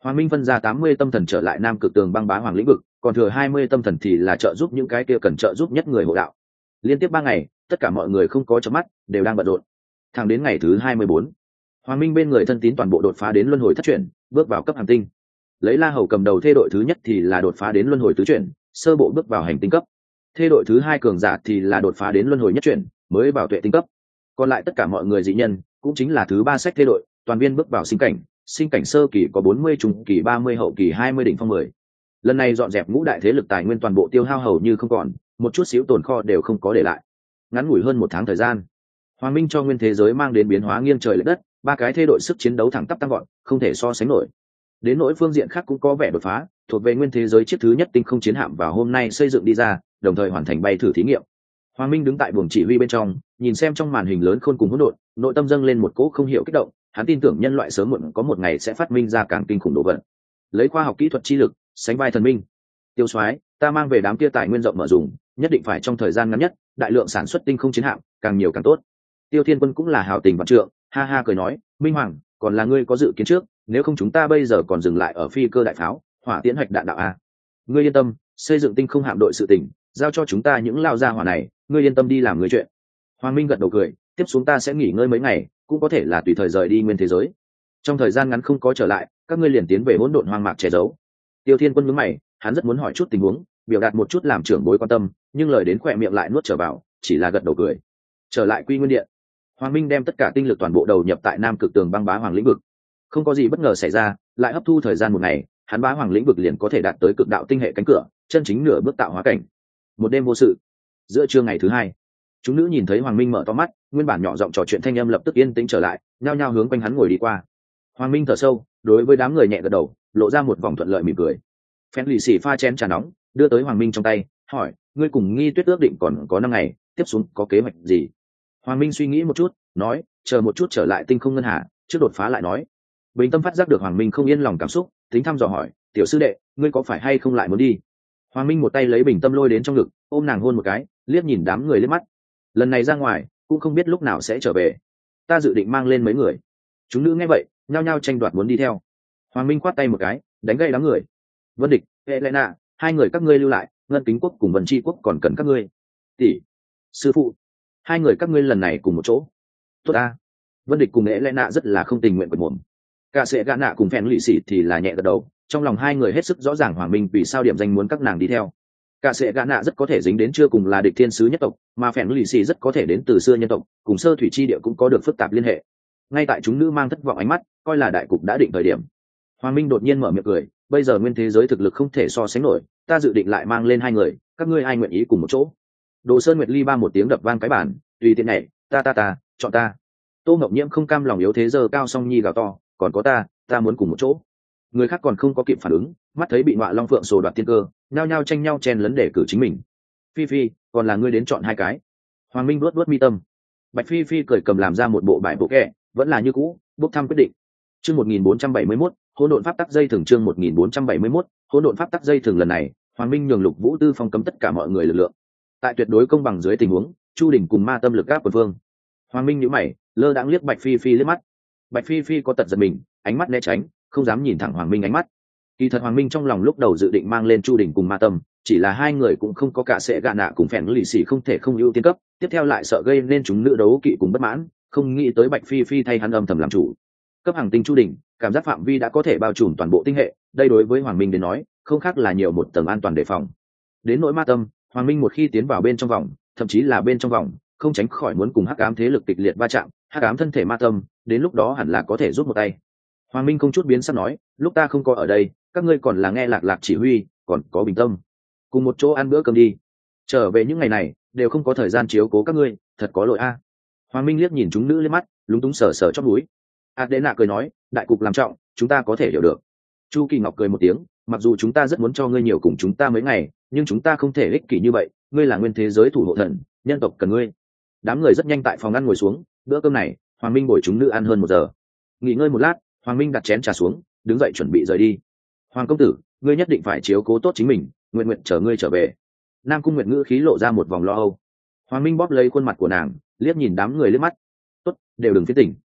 Hoàng Minh phân ra 80 tâm thần trở lại Nam Cực Tường băng bá hoàng lĩnh vực, còn thừa 20 tâm thần thì là trợ giúp những cái kia cần trợ giúp nhất người hộ đạo. Liên tiếp 3 ngày, tất cả mọi người không có chớp mắt, đều đang bận rộn. Thẳng đến ngày thứ 24, Hoàng Minh bên người thân tín toàn bộ đột phá đến luân hồi thất chuyển, bước vào cấp hành tinh. Lấy La Hầu cầm đầu thê đội thứ nhất thì là đột phá đến luân hồi tứ chuyển, sơ bộ bước vào hành tinh cấp. Thê đội thứ hai cường giả thì là đột phá đến luân hồi nhất chuyển, mới vào tuệ tinh cấp. Còn lại tất cả mọi người dị nhân, cũng chính là thứ ba sách thê đội, toàn viên bước vào sinh cảnh sơ kỳ có 40, trung kỳ 30, hậu kỳ 20, đỉnh phong 10. Lần này dọn dẹp ngũ đại thế lực tài nguyên toàn bộ tiêu hao hầu như không còn, một chút xíu tồn kho đều không có để lại. Ngắn ngủi hơn 1 tháng thời gian, Hoàng Minh cho nguyên thế giới mang đến biến hóa nghiêng trời lệch đất, 3 cái thê đội sức chiến đấu thẳng tắp tăng vọt, không thể so sánh nổi. Đến nỗi phương diện khác cũng có vẻ đột phá, thuộc về nguyên thế giới chiếc thứ nhất tinh không chiến hạm vào hôm nay xây dựng đi ra, đồng thời hoàn thành bay thử thí nghiệm. Hoàng Minh đứng tại buồng chỉ huy bên trong, nhìn xem trong màn hình lớn khôn cùng hỗn độn, nội tâm dâng lên một cỗ không hiểu kích động, hắn tin tưởng nhân loại sớm muộn có một ngày sẽ phát minh ra càng kinh khủng đồ vật. Lấy khoa học kỹ thuật chi lực, sánh vai thần minh. Tiêu Soái, ta mang về đám kia tài nguyên rộng mở dùng, nhất định phải trong thời gian ngắn nhất, đại lượng sản xuất tinh không chiến hạm, càng nhiều càng tốt. Tiêu Thiên Quân cũng là hào tình vạn trượng, ha ha cười nói, Minh Hoàng, còn là ngươi có dự kiến trước, nếu không chúng ta bây giờ còn dừng lại ở phi cơ đại pháo, hỏa tiễn hoạch đạn đạo a. Ngươi yên tâm, xây dựng tinh không hạm đội sự tình, giao cho chúng ta những lao gia hỏa này, ngươi yên tâm đi làm người chuyện. Hoàng Minh gật đầu cười, tiếp xuống ta sẽ nghỉ ngơi mấy ngày, cũng có thể là tùy thời rời đi nguyên thế giới. Trong thời gian ngắn không có trở lại, các ngươi liền tiến về hỗn độn hoang mạc che giấu. Tiêu Thiên Quân nhướng mày, hắn rất muốn hỏi chút tình huống, biểu đạt một chút làm trưởng bối quan tâm, nhưng lời đến khỏe miệng lại nuốt trở vào, chỉ là gật đầu cười. Trở lại Quy Nguyên Điện, Hoàng Minh đem tất cả tinh lực toàn bộ đầu nhập tại Nam Cực Tường băng bá hoàng lĩnh vực. Không có gì bất ngờ xảy ra, lại hấp thu thời gian 1 ngày, hắn bá hoàng lĩnh vực liền có thể đạt tới cực đạo tinh hệ cánh cửa, chân chính nửa bước tạo hóa cảnh. Một đêm vô sự. Giữa trưa ngày thứ 2, chúng nữ nhìn thấy Hoàng Minh mở to mắt, nguyên bản nhỏ giọng trò chuyện thanh âm lập tức yên tĩnh trở lại, nhao nhao hướng quanh hắn ngồi đi qua. Hoàng Minh thở sâu, đối với đám người nhẹ gật đầu, lộ ra một vòng thuận lợi mỉm cười. Phèn lì xì pha chén trà nóng, đưa tới Hoàng Minh trong tay, hỏi, ngươi cùng Nghi Tuyết ước định còn có 5 ngày, tiếp xuống có kế hoạch gì? Hoàng Minh suy nghĩ một chút, nói, chờ một chút trở lại tinh không ngân hà, trước đột phá lại nói. Bình Tâm phát giác được Hoàng Minh không yên lòng cảm xúc, tính thăm dò hỏi, tiểu sư đệ, ngươi có phải hay không lại muốn đi? Hoàng Minh một tay lấy Bình Tâm lôi đến trong ngực, ôm nàng hôn một cái, liếc nhìn đám người liếc mắt. Lần này ra ngoài, cũng không biết lúc nào sẽ trở về. Ta dự định mang lên mấy người. Chúng nữ nghe vậy, nhao nhao tranh đoạt muốn đi theo. Hoàng Minh khoát tay một cái, đánh gây đám người. Vân Địch, Helena, 2 người các ngươi lưu lại, Ngân Kính Quốc cùng Vân Tri Quốc còn cần các ngươi. Tỷ, sư phụ, 2 người các ngươi lần này cùng một chỗ. Tốt ta. Vân Địch cùng Helena rất là không tình nguyện quật mồm. Cả sẽ gã nạ cùng Phèn lì xì thì là nhẹ gật đầu, trong lòng 2 người hết sức rõ ràng Hoàng Minh vì sao điểm danh muốn các nàng đi theo. Cả sẽ gã nạ rất có thể dính đến chưa cùng là địch thiên sứ nhất tộc, mà Phèn lì xì rất có thể đến từ xưa nhân tộc, cùng sơ thủy chi địa cũng có được phức tạp liên hệ. Ngay tại chúng nữ mang thất vọng ánh mắt, coi là đại cục đã định thời điểm, Hoàng Minh đột nhiên mở miệng cười, bây giờ nguyên thế giới thực lực không thể so sánh nổi, ta dự định lại mang lên 2 người, các ngươi ai nguyện ý cùng một chỗ? Đồ Sơn Nguyệt Ly ba một tiếng đập vang cái bàn, tùy tiện nhảy, ta, chọn ta. Tô Ngọc Nhiễm không cam lòng yếu thế giơ cao song nhi gào to, còn có ta muốn cùng một chỗ. Người khác còn không có kịp phản ứng, mắt thấy bị Ngọa Long Phượng sồ đoạt tiên cơ, nhao nhao tranh nhau chen lấn để cử chính mình. Phi Phi, còn là ngươi đến chọn 2 cái. Hoàng Minh vuốt mi tâm. Bạch Phi Phi cười cầm làm ra một bộ bài bộ kẻ, vẫn là như cũ, bốc thăm quyết định. Chương 1471, hỗn độn pháp tắc dây thường chương 1471, hỗn độn pháp tắc dây thường lần này, Hoàng Minh nhường Lục Vũ Tư phong cấm tất cả mọi người lực lượng. Tại tuyệt đối công bằng dưới tình huống, Chu Đình cùng Ma Tâm lực gáp quần vương. Hoàng Minh nhíu mày, lơ đãng liếc Bạch Phi Phi liếc mắt. Bạch Phi Phi có tật giật mình, ánh mắt né tránh, không dám nhìn thẳng Hoàng Minh ánh mắt. Kỳ thật Hoàng Minh trong lòng lúc đầu dự định mang lên Chu Đình cùng Ma Tâm, chỉ là 2 người cũng không có cả sẽ gạ nạ cùng Phèn lì xì không thể không ưu tiên cấp, tiếp theo lại sợ gây nên chúng nữ đấu kỵ cùng bất mãn, không nghĩ tới Bạch Phi Phi thay hắn âm thầm làm chủ. Cấp hàng tinh Chu Đình, cảm giác phạm vi đã có thể bao trùm toàn bộ tinh hệ, đây đối với Hoàng Minh đến nói, không khác là nhiều một tầng an toàn đề phòng. Đến nỗi Ma Tâm, Hoàng Minh một khi tiến vào bên trong vòng, thậm chí là bên trong vòng, không tránh khỏi muốn cùng hắc ám thế lực kịch liệt va chạm, hắc ám thân thể Ma Tâm, đến lúc đó hẳn là có thể rút một tay. Hoàng Minh không chút biến sắc nói, lúc ta không có ở đây, các ngươi còn là nghe Lạc Lạc chỉ huy, còn có Bình Tâm, cùng một chỗ ăn bữa cơm đi. Trở về những ngày này, đều không có thời gian chiếu cố các ngươi, thật có lỗi a. Hoàng Minh liếc nhìn chúng nữ lên mắt, lúng túng sờ sờ chóp mũi. Adena cười nói, đại cục làm trọng, chúng ta có thể hiểu được. Chu Kỳ Ngọc cười một tiếng, mặc dù chúng ta rất muốn cho ngươi nhiều cùng chúng ta mấy ngày, nhưng chúng ta không thể ích kỷ như vậy, ngươi là nguyên thế giới thủ hộ thần, nhân tộc cần ngươi. Đám người rất nhanh tại phòng ăn ngồi xuống, bữa cơm này, Hoàng Minh bồi chúng nữ ăn hơn 1 giờ. Nghỉ ngơi một lát, Hoàng Minh đặt chén trà xuống, đứng dậy chuẩn bị rời đi. Hoàng công tử, ngươi nhất định phải chiếu cố tốt chính mình, nguyện nguyện chờ ngươi trở về. Nam Cung Nguyệt ngữ khí lộ ra một vòng lo âu. Hoàng Minh bóp lấy khuôn mặt của nàng, liếc nhìn đám người liếc mắt. Tốt, đều đừng phiền tỉnh.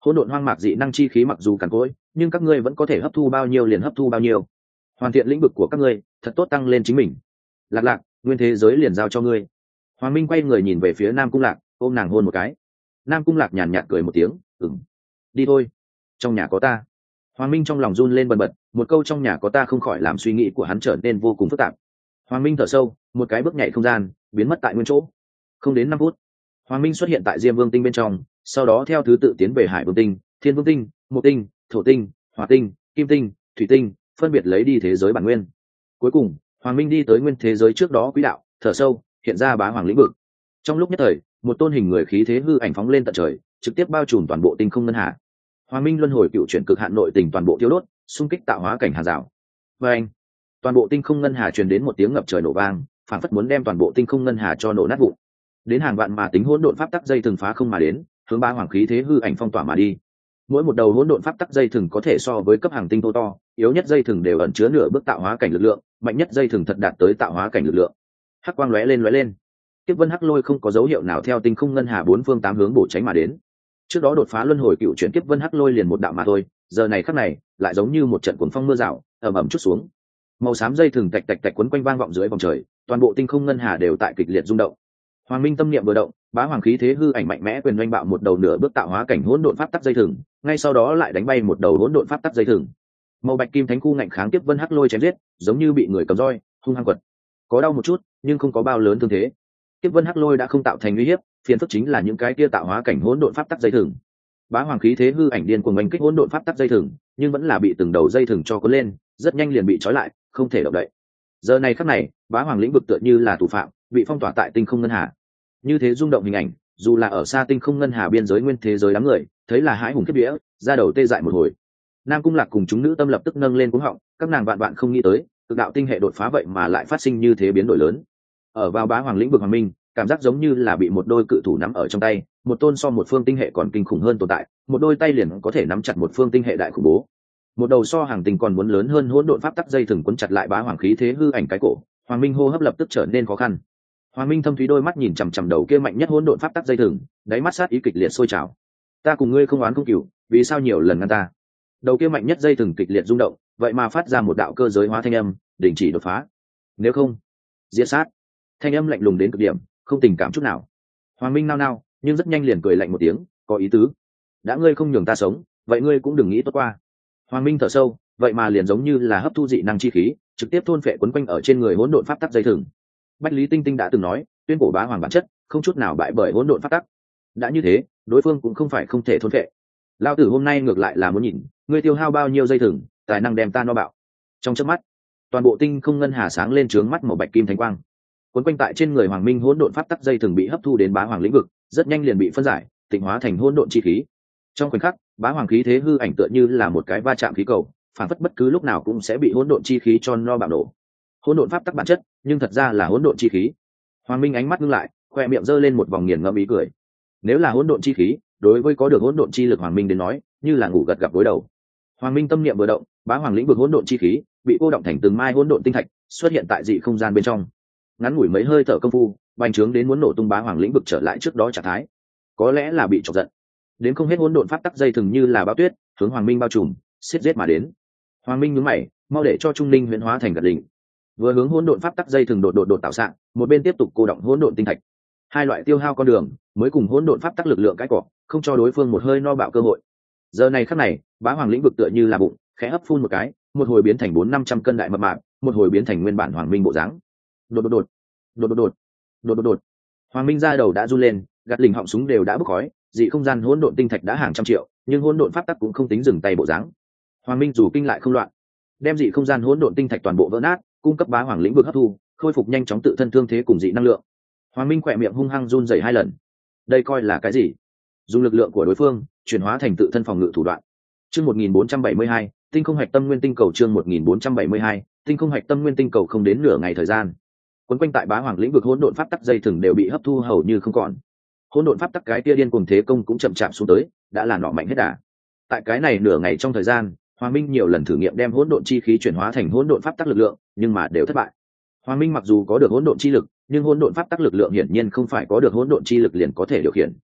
hỗn độn hoang mạc dị năng chi khí mặc dù cằn cỗi, nhưng các ngươi vẫn có thể hấp thu bao nhiêu liền hấp thu bao nhiêu. Hoàn thiện lĩnh vực của các ngươi, thật tốt tăng lên chính mình. Lạc Lạc, nguyên thế giới liền giao cho ngươi. Hoàng Minh quay người nhìn về phía Nam Cung Lạc, ôm nàng hôn một cái. Nam Cung Lạc nhàn nhạt cười một tiếng, đi thôi, trong nhà có ta. Hoàng Minh trong lòng run lên bần bật, một câu trong nhà có ta không khỏi làm suy nghĩ của hắn trở nên vô cùng phức tạp. Hoàng Minh thở sâu, một cái bước nhảy không gian, biến mất tại nguyên chỗ. Không đến 5 phút, Hoàng Minh xuất hiện tại Diêm Vương tinh bên trong, sau đó theo thứ tự tiến về Hải Vương tinh, Thiên Vương tinh, Mộc tinh, Thổ tinh, Hỏa tinh, Kim tinh, Thủy tinh, phân biệt lấy đi thế giới bản nguyên. Cuối cùng, Hoàng Minh đi tới nguyên thế giới trước đó quỹ đạo, thở sâu, hiện ra bá hoàng lĩnh vực. Trong lúc nhất thời, một tôn hình người khí thế hư ảnh phóng lên tận trời, trực tiếp bao trùm toàn bộ tinh không ngân hà. Hoàng Minh luân hồi cựu chuyển cực hạn nội tình toàn bộ tiêu đốt, xung kích tạo hóa cảnh hàng rào. Và anh, toàn bộ tinh không ngân hà truyền đến một tiếng ngập trời nổ vang, phảng phất muốn đem toàn bộ tinh không ngân hà cho nổ nát vụn. Đến hàng vạn mà tính hỗn độn pháp tắc dây thường phá không mà đến, hướng ba hoàng khí thế hư ảnh phong tỏa mà đi. Mỗi một đầu hỗn độn pháp tắc dây thường có thể so với cấp hàng tinh thô to, yếu nhất dây thường đều ẩn chứa nửa bước tạo hóa cảnh lực lượng, mạnh nhất dây thường thật đạt tới tạo hóa cảnh lực lượng. Hắc quang lóe lên. Kiếp vân hắc lôi không có dấu hiệu nào theo tinh không ngân hà bốn phương tám hướng bổ tránh mà đến. Trước đó đột phá luân hồi cựu chuyển kiếp vân hắc lôi liền một đạo mà thôi, giờ này khắc này lại giống như một trận cuồng phong mưa rào, ầm ầm chút xuống. Màu xám dây thường tạch tạch tạch quấn quanh vang vọng dưới vòng trời, toàn bộ tinh không ngân hà đều tại kịch liệt rung động. Hoàng Minh tâm niệm vừa động, bá hoàng khí thế hư ảnh mạnh mẽ quyền doanh bạo một đầu nửa bước tạo hóa cảnh hỗn độn pháp tắc dây thừng, ngay sau đó lại đánh bay một đầu hỗn độn pháp tắc dây thừng. Màu bạch kim thánh khu ngạnh kháng tiếp vân hắc lôi chém giết, giống như bị người cầm roi hung hăng quật. Có đau một chút, nhưng không có bao lớn thương thế. Tiếp vân hắc lôi đã không tạo thành uy hiếp, phiền phức chính là những cái kia tạo hóa cảnh hỗn độn pháp tắc dây thừng. Bá hoàng khí thế hư ảnh điên cuồng oanh kích hỗn độn pháp tắc dây thừng, nhưng vẫn là bị từng đầu dây thừng cho cuốn lên, rất nhanh liền bị trói lại, không thể động đậy. Giờ này khắc này, bá hoàng lĩnh vực tựa như là tù phạm, bị phong tỏa tại tinh không ngân hà. Như thế rung động hình ảnh, dù là ở xa tinh không ngân hà biên giới nguyên thế giới đám người thấy là hãi hùng kiếp vía, ra đầu tê dại một hồi. Nam Cung Lạc cùng chúng nữ tâm lập tức nâng lên cuống họng, các nàng vạn không nghĩ tới cực đạo tinh hệ đột phá vậy mà lại phát sinh như thế biến đổi lớn. Ở vào bá hoàng lĩnh vực Hoàng Minh, cảm giác giống như là bị một đôi cự thủ nắm ở trong tay, một tôn so một phương tinh hệ còn kinh khủng hơn tồn tại, một đôi tay liền có thể nắm chặt một phương tinh hệ đại khủng bố. Một đầu so hàng tinh còn muốn lớn hơn hỗn độn pháp tắc dây thừng quấn chặt lại bá hoàng khí thế hư ảnh cái cổ, Hoàng Minh hô hấp lập tức trở nên khó khăn. Hoàng Minh thâm thúy đôi mắt nhìn chằm chằm đầu kia mạnh nhất hỗn độn pháp tắc dây thừng, đáy mắt sát ý kịch liệt sôi trào. Ta cùng ngươi không oán không cừu, vì sao nhiều lần ngăn ta? Đầu kia mạnh nhất dây thừng kịch liệt rung động, vậy mà phát ra một đạo cơ giới hóa thanh âm, đình chỉ đột phá. Nếu không, diệt sát. Thanh âm lạnh lùng đến cực điểm, không tình cảm chút nào. Hoàng Minh nao nao, nhưng rất nhanh liền cười lạnh một tiếng, có ý tứ. Đã ngươi không nhường ta sống, vậy ngươi cũng đừng nghĩ tốt qua. Hoàng Minh thở sâu, vậy mà liền giống như là hấp thu dị năng chi khí, trực tiếp thôn phệ quấn quanh ở trên người hỗn độn pháp tắc dây thừng. Bách Lý Tinh Tinh đã từng nói, tuyên cổ bá hoàng bản chất không chút nào bại bởi hỗn độn pháp tắc. Đã như thế, đối phương cũng không phải không thể thôn phệ. Lão tử hôm nay ngược lại là muốn nhìn, ngươi tiêu hao bao nhiêu dây thừng, tài năng đem ta no bạo. Trong chớp mắt, toàn bộ tinh không ngân hà sáng lên trướng mắt màu bạch kim thánh quang. Quấn quanh tại trên người Hoàng Minh hỗn độn pháp tắc dây thừng bị hấp thu đến bá hoàng lĩnh vực, rất nhanh liền bị phân giải, tịnh hóa thành hỗn độn chi khí. Trong khoảnh khắc, bá hoàng khí thế hư ảnh tựa như là một cái va chạm khí cầu, phản phất bất cứ lúc nào cũng sẽ bị hỗn độn chi khí cho no bạo nổ. Hỗn độn pháp tắc bản chất, nhưng thật ra là hỗn độn chi khí. Hoàng Minh ánh mắt ngưng lại, khoe miệng giơ lên một vòng nghiền ngẫm ý cười. Nếu là hỗn độn chi khí, đối với có được hỗn độn chi lực Hoàng Minh đến nói, như là ngủ gật gặp gối đầu. Hoàng Minh tâm niệm vừa động, bá hoàng lĩnh vực hỗn độn chi khí bị cô động thành từng mai hỗn độn tinh thạch, xuất hiện tại dị không gian bên trong. Ngắn ngủi mấy hơi thở công phu, bành trướng đến muốn nổ tung bá hoàng lĩnh vực trở lại trước đó trạng thái. Có lẽ là bị chọc giận, đến không hết hỗn độn pháp tắc dây thừng như là bão tuyết, hướng Hoàng Minh bao trùm, xiết giết mà đến. Hoàng Minh nhướng mày, mau để cho Trung Linh huyễn hóa thành gật đỉnh. Vừa hướng hỗn độn pháp tắc dây thừng đột tạo sạng, một bên tiếp tục cô động hỗn độn tinh thạch. Hai loại tiêu hao con đường, mới cùng hỗn độn pháp tắc lực lượng cãi cọ, không cho đối phương một hơi no bạo cơ hội. Giờ này khắc này, bá hoàng lĩnh vực tựa như là bụng, khẽ hấp phun một cái, một hồi biến thành 400-500 cân đại mập mạp, một hồi biến thành nguyên bản Hoàng Minh bộ dáng. Đột. Hoàng Minh ra đầu đã run lên, gạt lình họng súng đều đã bốc khói, dị không gian hỗn độn tinh thạch đã hàng trăm triệu, nhưng hỗn độn pháp tắc cũng không tính dừng tay bộ dáng. Hoàng Minh dù kinh lại không loạn, đem dị không gian hỗn độn tinh thạch toàn bộ vỡ nát, cung cấp bá hoàng lĩnh vực hấp thu, khôi phục nhanh chóng tự thân thương thế cùng dị năng lượng. Hoàng Minh khỏe miệng hung hăng run rẩy 2 lần. Đây coi là cái gì? Dùng lực lượng của đối phương chuyển hóa thành tự thân phòng ngự thủ đoạn. Chương 1472, tinh không hạch tâm nguyên tinh cầu. Chương 1472, tinh không hạch tâm nguyên tinh cầu. Không đến nửa ngày thời gian, quấn quanh tại bá hoàng lĩnh vực hỗn độn pháp tắc dây thừng đều bị hấp thu hầu như không còn. Hỗn độn pháp tắc cái kia điên cuồng thế công cũng chậm chạp xuống tới, đã là nọ mạnh hết đà. Tại cái này nửa ngày trong thời gian, Hoàng Minh nhiều lần thử nghiệm đem hỗn độn chi khí chuyển hóa thành hỗn độn pháp tắc lực lượng, nhưng mà đều thất bại. Hoàng Minh mặc dù có được hỗn độn chi lực, nhưng hỗn độn pháp tắc lực lượng hiển nhiên không phải có được hỗn độn chi lực liền có thể điều khiển.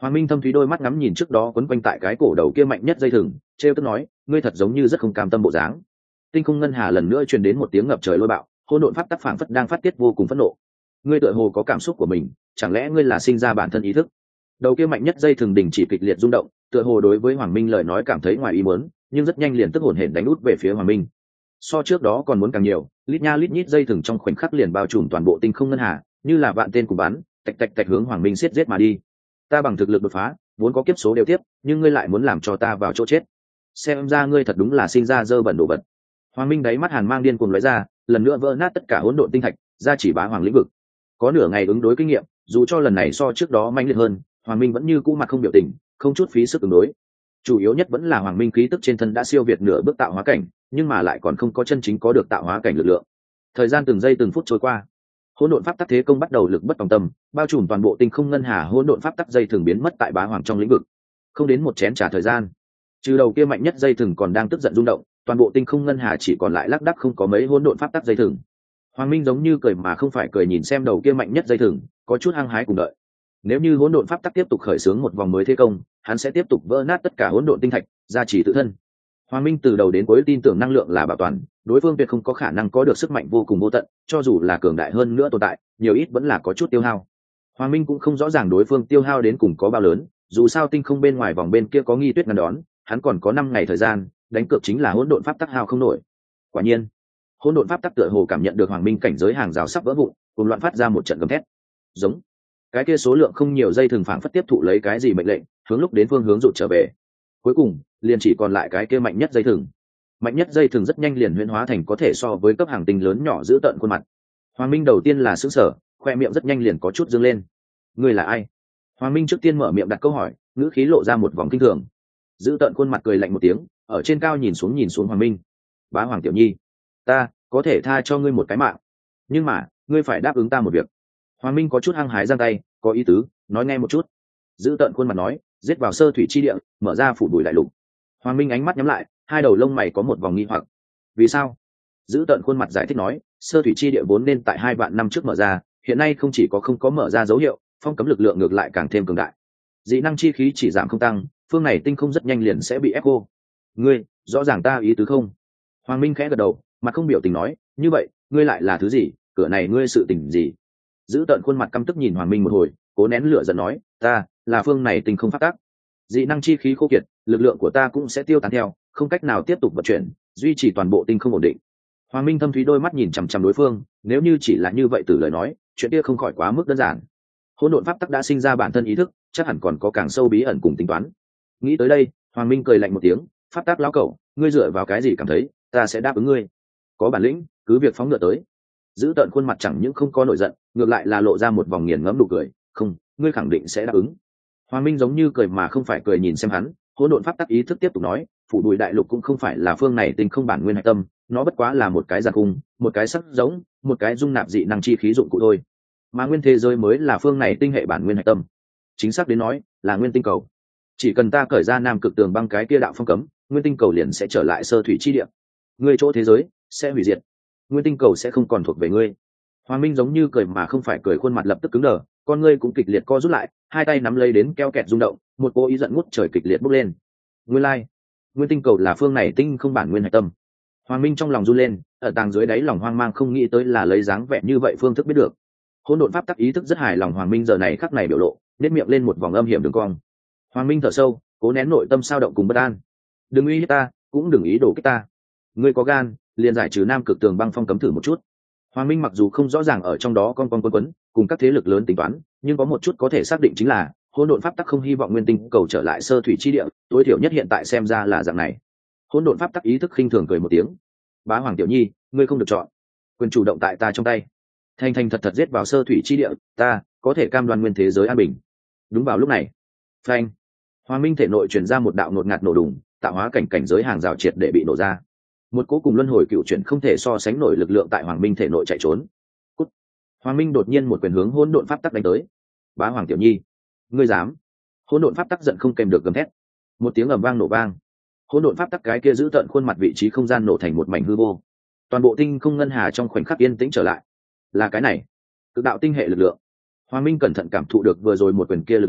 Hoàng Minh thâm thúy đôi mắt ngắm nhìn trước đó quấn quanh tại cái cổ đầu kia mạnh nhất dây thừng, trêu tức nói, ngươi thật giống như rất không cam tâm bộ dáng. Tinh không ngân hà lần nữa truyền đến một tiếng ngập trời lôi bạo, hỗn độn pháp tắc phảng phất đang phát tiết vô cùng phẫn nộ. Ngươi tựa hồ có cảm xúc của mình, chẳng lẽ ngươi là sinh ra bản thân ý thức? Đầu kia mạnh nhất dây thừng đình chỉ kịch liệt rung động, tựa hồ đối với Hoàng Minh lời nói cảm thấy ngoài ý muốn, nhưng rất nhanh liền tức hổn hển đánh út về phía Hoàng Minh. So trước đó còn muốn càng nhiều, lít nha lít nhít dây thừng trong khoảnh khắc liền bao trùm toàn bộ tinh không ngân hà, như là vạn tên cùng bắn, tạch tạch tạch hướng Hoàng Minh xiết giết mà đi. Ta bằng thực lực đột phá, vốn có kiếp số đều tiếp, nhưng ngươi lại muốn làm cho ta vào chỗ chết. Xem ra ngươi thật đúng là sinh ra dơ bẩn đồ vật. Hoàng Minh đáy mắt hàn mang điên cuồng lóe ra, lần nữa vỡ nát tất cả hỗn độn tinh thạch, ra chỉ bá hoàng lĩnh vực. Có nửa ngày ứng đối kinh nghiệm, dù cho lần này so trước đó manh liệt hơn, Hoàng Minh vẫn như cũ mặt không biểu tình, không chút phí sức ứng đối. Chủ yếu nhất vẫn là Hoàng Minh khí tức trên thân đã siêu việt nửa bước tạo hóa cảnh, nhưng mà lại còn không có chân chính có được tạo hóa cảnh lực lượng. Thời gian từng giây từng phút trôi qua, hỗn độn pháp tắc thế công bắt đầu lực bất tòng tâm, bao trùm toàn bộ tinh không ngân hà hỗn độn pháp tắc dây thường biến mất tại bá hoàng trong lĩnh vực. Không đến một chén trả thời gian, trừ đầu kia mạnh nhất dây thừng còn đang tức giận rung động, toàn bộ tinh không ngân hà chỉ còn lại lác đác không có mấy hỗn độn pháp tắc dây thừng. Hoàng Minh giống như cười mà không phải cười nhìn xem đầu kia mạnh nhất dây thừng, có chút hăng hái cùng đợi. Nếu như hỗn độn pháp tắc tiếp tục khởi xướng một vòng mới thế công, hắn sẽ tiếp tục vỡ nát tất cả hỗn độn tinh thạch, gia trì tự thân. Hoàng Minh từ đầu đến cuối tin tưởng năng lượng là bảo toàn, đối phương tuyệt không có khả năng có được sức mạnh vô cùng vô tận, cho dù là cường đại hơn nữa tồn tại, nhiều ít vẫn là có chút tiêu hao. Hoàng Minh cũng không rõ ràng đối phương tiêu hao đến cùng có bao lớn, dù sao tinh không bên ngoài vòng bên kia có nghi tuyết ngăn đón, hắn còn có 5 ngày thời gian, đánh cược chính là hỗn độn pháp tắc hao không nổi. Quả nhiên, hỗn độn pháp tắc tựa hồ cảm nhận được Hoàng Minh cảnh giới hàng rào sắp vỡ vụn, cùng loạn phát ra một trận gầm thét. Giống. Cái kia số lượng không nhiều dây thường phảng phất tiếp thụ lấy cái gì mệnh lệnh, hướng lúc đến phương hướng rụt trở về. Cuối cùng, liền chỉ còn lại cái kia mạnh nhất dây thừng. Mạnh nhất dây thừng rất nhanh liền huyễn hóa thành có thể so với cấp hàng tinh lớn nhỏ giữ tận khuôn mặt. Hoàng Minh đầu tiên là sững sờ, khoe miệng rất nhanh liền có chút dương lên. Ngươi là ai? Hoàng Minh trước tiên mở miệng đặt câu hỏi, ngữ khí lộ ra một vòng kinh thường. Giữ tận khuôn mặt cười lạnh một tiếng, ở trên cao nhìn xuống Hoàng Minh. Bá Hoàng tiểu nhi, ta có thể tha cho ngươi một cái mạng, nhưng mà ngươi phải đáp ứng ta một việc. Hoàng Minh có chút hăng hái giang tay, có ý tứ, nói nghe một chút. Giữ tận khuôn mặt nói, giết vào sơ thủy chi địa, mở ra phủ bụi đại lục. Hoàng Minh ánh mắt nhắm lại, hai đầu lông mày có một vòng nghi hoặc. Vì sao? Giữ tận khuôn mặt giải thích nói, sơ thủy chi địa vốn nên tại 2 vạn năm trước mở ra, hiện nay không chỉ có không có mở ra dấu hiệu, phong cấm lực lượng ngược lại càng thêm cường đại. Dị năng chi khí chỉ giảm không tăng, phương này tinh không rất nhanh liền sẽ bị ép cô. Ngươi, rõ ràng ta ý tứ không? Hoàng Minh khẽ gật đầu, mặt không biểu tình nói, như vậy, ngươi lại là thứ gì, cửa này ngươi sự tình gì? Giữ tận khuôn mặt căm tức nhìn Hoàng Minh một hồi, cố nén lửa giận nói, ta là phương này tinh không phát tác, dị năng chi khí khô kiệt, lực lượng của ta cũng sẽ tiêu tán theo, không cách nào tiếp tục vận chuyển, duy trì toàn bộ tinh không ổn định. Hoàng Minh thâm thúy đôi mắt nhìn chằm chằm đối phương, nếu như chỉ là như vậy từ lời nói, chuyện kia không khỏi quá mức đơn giản. Hỗn độn pháp tắc đã sinh ra bản thân ý thức, chắc hẳn còn có càng sâu bí ẩn cùng tính toán. Nghĩ tới đây, Hoàng Minh cười lạnh một tiếng, pháp tắc lão cẩu, ngươi dựa vào cái gì cảm thấy ta sẽ đáp ứng ngươi? Có bản lĩnh, cứ việc phóng ngựa tới. Giữ tận khuôn mặt chẳng những không có nổi giận, ngược lại là lộ ra một vòng nghiền ngẫm nụ cười, không, ngươi khẳng định sẽ đáp ứng. Hoàng Minh giống như cười mà không phải cười nhìn xem hắn, hỗn độn pháp tắc ý thức tiếp tục nói, phủ bụi đại lục cũng không phải là phương này tinh không bản nguyên hạch tâm, nó bất quá là một cái giàn cung, một cái sắc giống, một cái dung nạp dị năng chi khí dụng cụ thôi. Mà nguyên thế giới mới là phương này tinh hệ bản nguyên hạch tâm. Chính xác đến nói, là nguyên tinh cầu. Chỉ cần ta cởi ra nam cực tường băng cái kia đạo phong cấm, nguyên tinh cầu liền sẽ trở lại sơ thủy chi địa. Ngươi chỗ thế giới sẽ hủy diệt, nguyên tinh cầu sẽ không còn thuộc về ngươi. Hoàng Minh giống như cười mà không phải cười, khuôn mặt lập tức cứng đờ, con ngươi cũng kịch liệt co rút lại, hai tay nắm lấy đến keo kẹt rung động, một cô ý giận ngút trời kịch liệt bốc lên. Nguyên lai, nguyên tinh cầu là phương này tinh không bản nguyên hạch tâm. Hoàng Minh trong lòng run lên, ở tàng dưới đáy lòng hoang mang không nghĩ tới là lấy dáng vẻ như vậy phương thức biết được. Hỗn độn pháp tắc ý thức rất hài lòng Hoàng Minh giờ này khắc này biểu lộ, nét miệng lên một vòng âm hiểm đường cong. Hoàng Minh thở sâu, cố nén nội tâm sao động cùng bất an. Đừng uy hiếp ta, cũng đừng ý đồ kích ta. Ngươi có gan, liền giải trừ nam cực tường băng phong cấm thử một chút. Hoàng Minh mặc dù không rõ ràng ở trong đó con quấn cùng các thế lực lớn tính toán, nhưng có một chút có thể xác định chính là hỗn độn pháp tắc không hy vọng nguyên tinh cầu trở lại sơ thủy chi địa, tối thiểu nhất hiện tại xem ra là dạng này. Hỗn độn pháp tắc ý thức khinh thường cười một tiếng, bá hoàng tiểu nhi, ngươi không được chọn, quyền chủ động tại ta trong tay. Thành thành thật thật giết vào sơ thủy chi địa, ta có thể cam đoan nguyên thế giới an bình. Đúng vào lúc này, phanh, Hoàng Minh thể nội truyền ra một đạo ngột ngạt nổ đùng, tạo hóa cảnh giới hàng rào triệt để bị nổ ra. Một cỗ cùng luân hồi cựu chuyển không thể so sánh nổi lực lượng tại Hoàng Minh thể nội chạy trốn. Cút. Hoàng Minh đột nhiên một quyền hướng hỗn độn pháp tắc đánh tới. Bá hoàng tiểu nhi, ngươi dám? Hỗn độn pháp tắc giận không kèm được gầm thét. Một tiếng ầm vang nổ vang, hỗn độn pháp tắc cái kia giữ tận khuôn mặt vị trí không gian nổ thành một mảnh hư vô. Toàn bộ tinh không ngân hà trong khoảnh khắc yên tĩnh trở lại. Là cái này, cực đạo tinh hệ lực lượng. Hoàng Minh cẩn thận cảm thụ được vừa rồi một quyền kia lực lượng,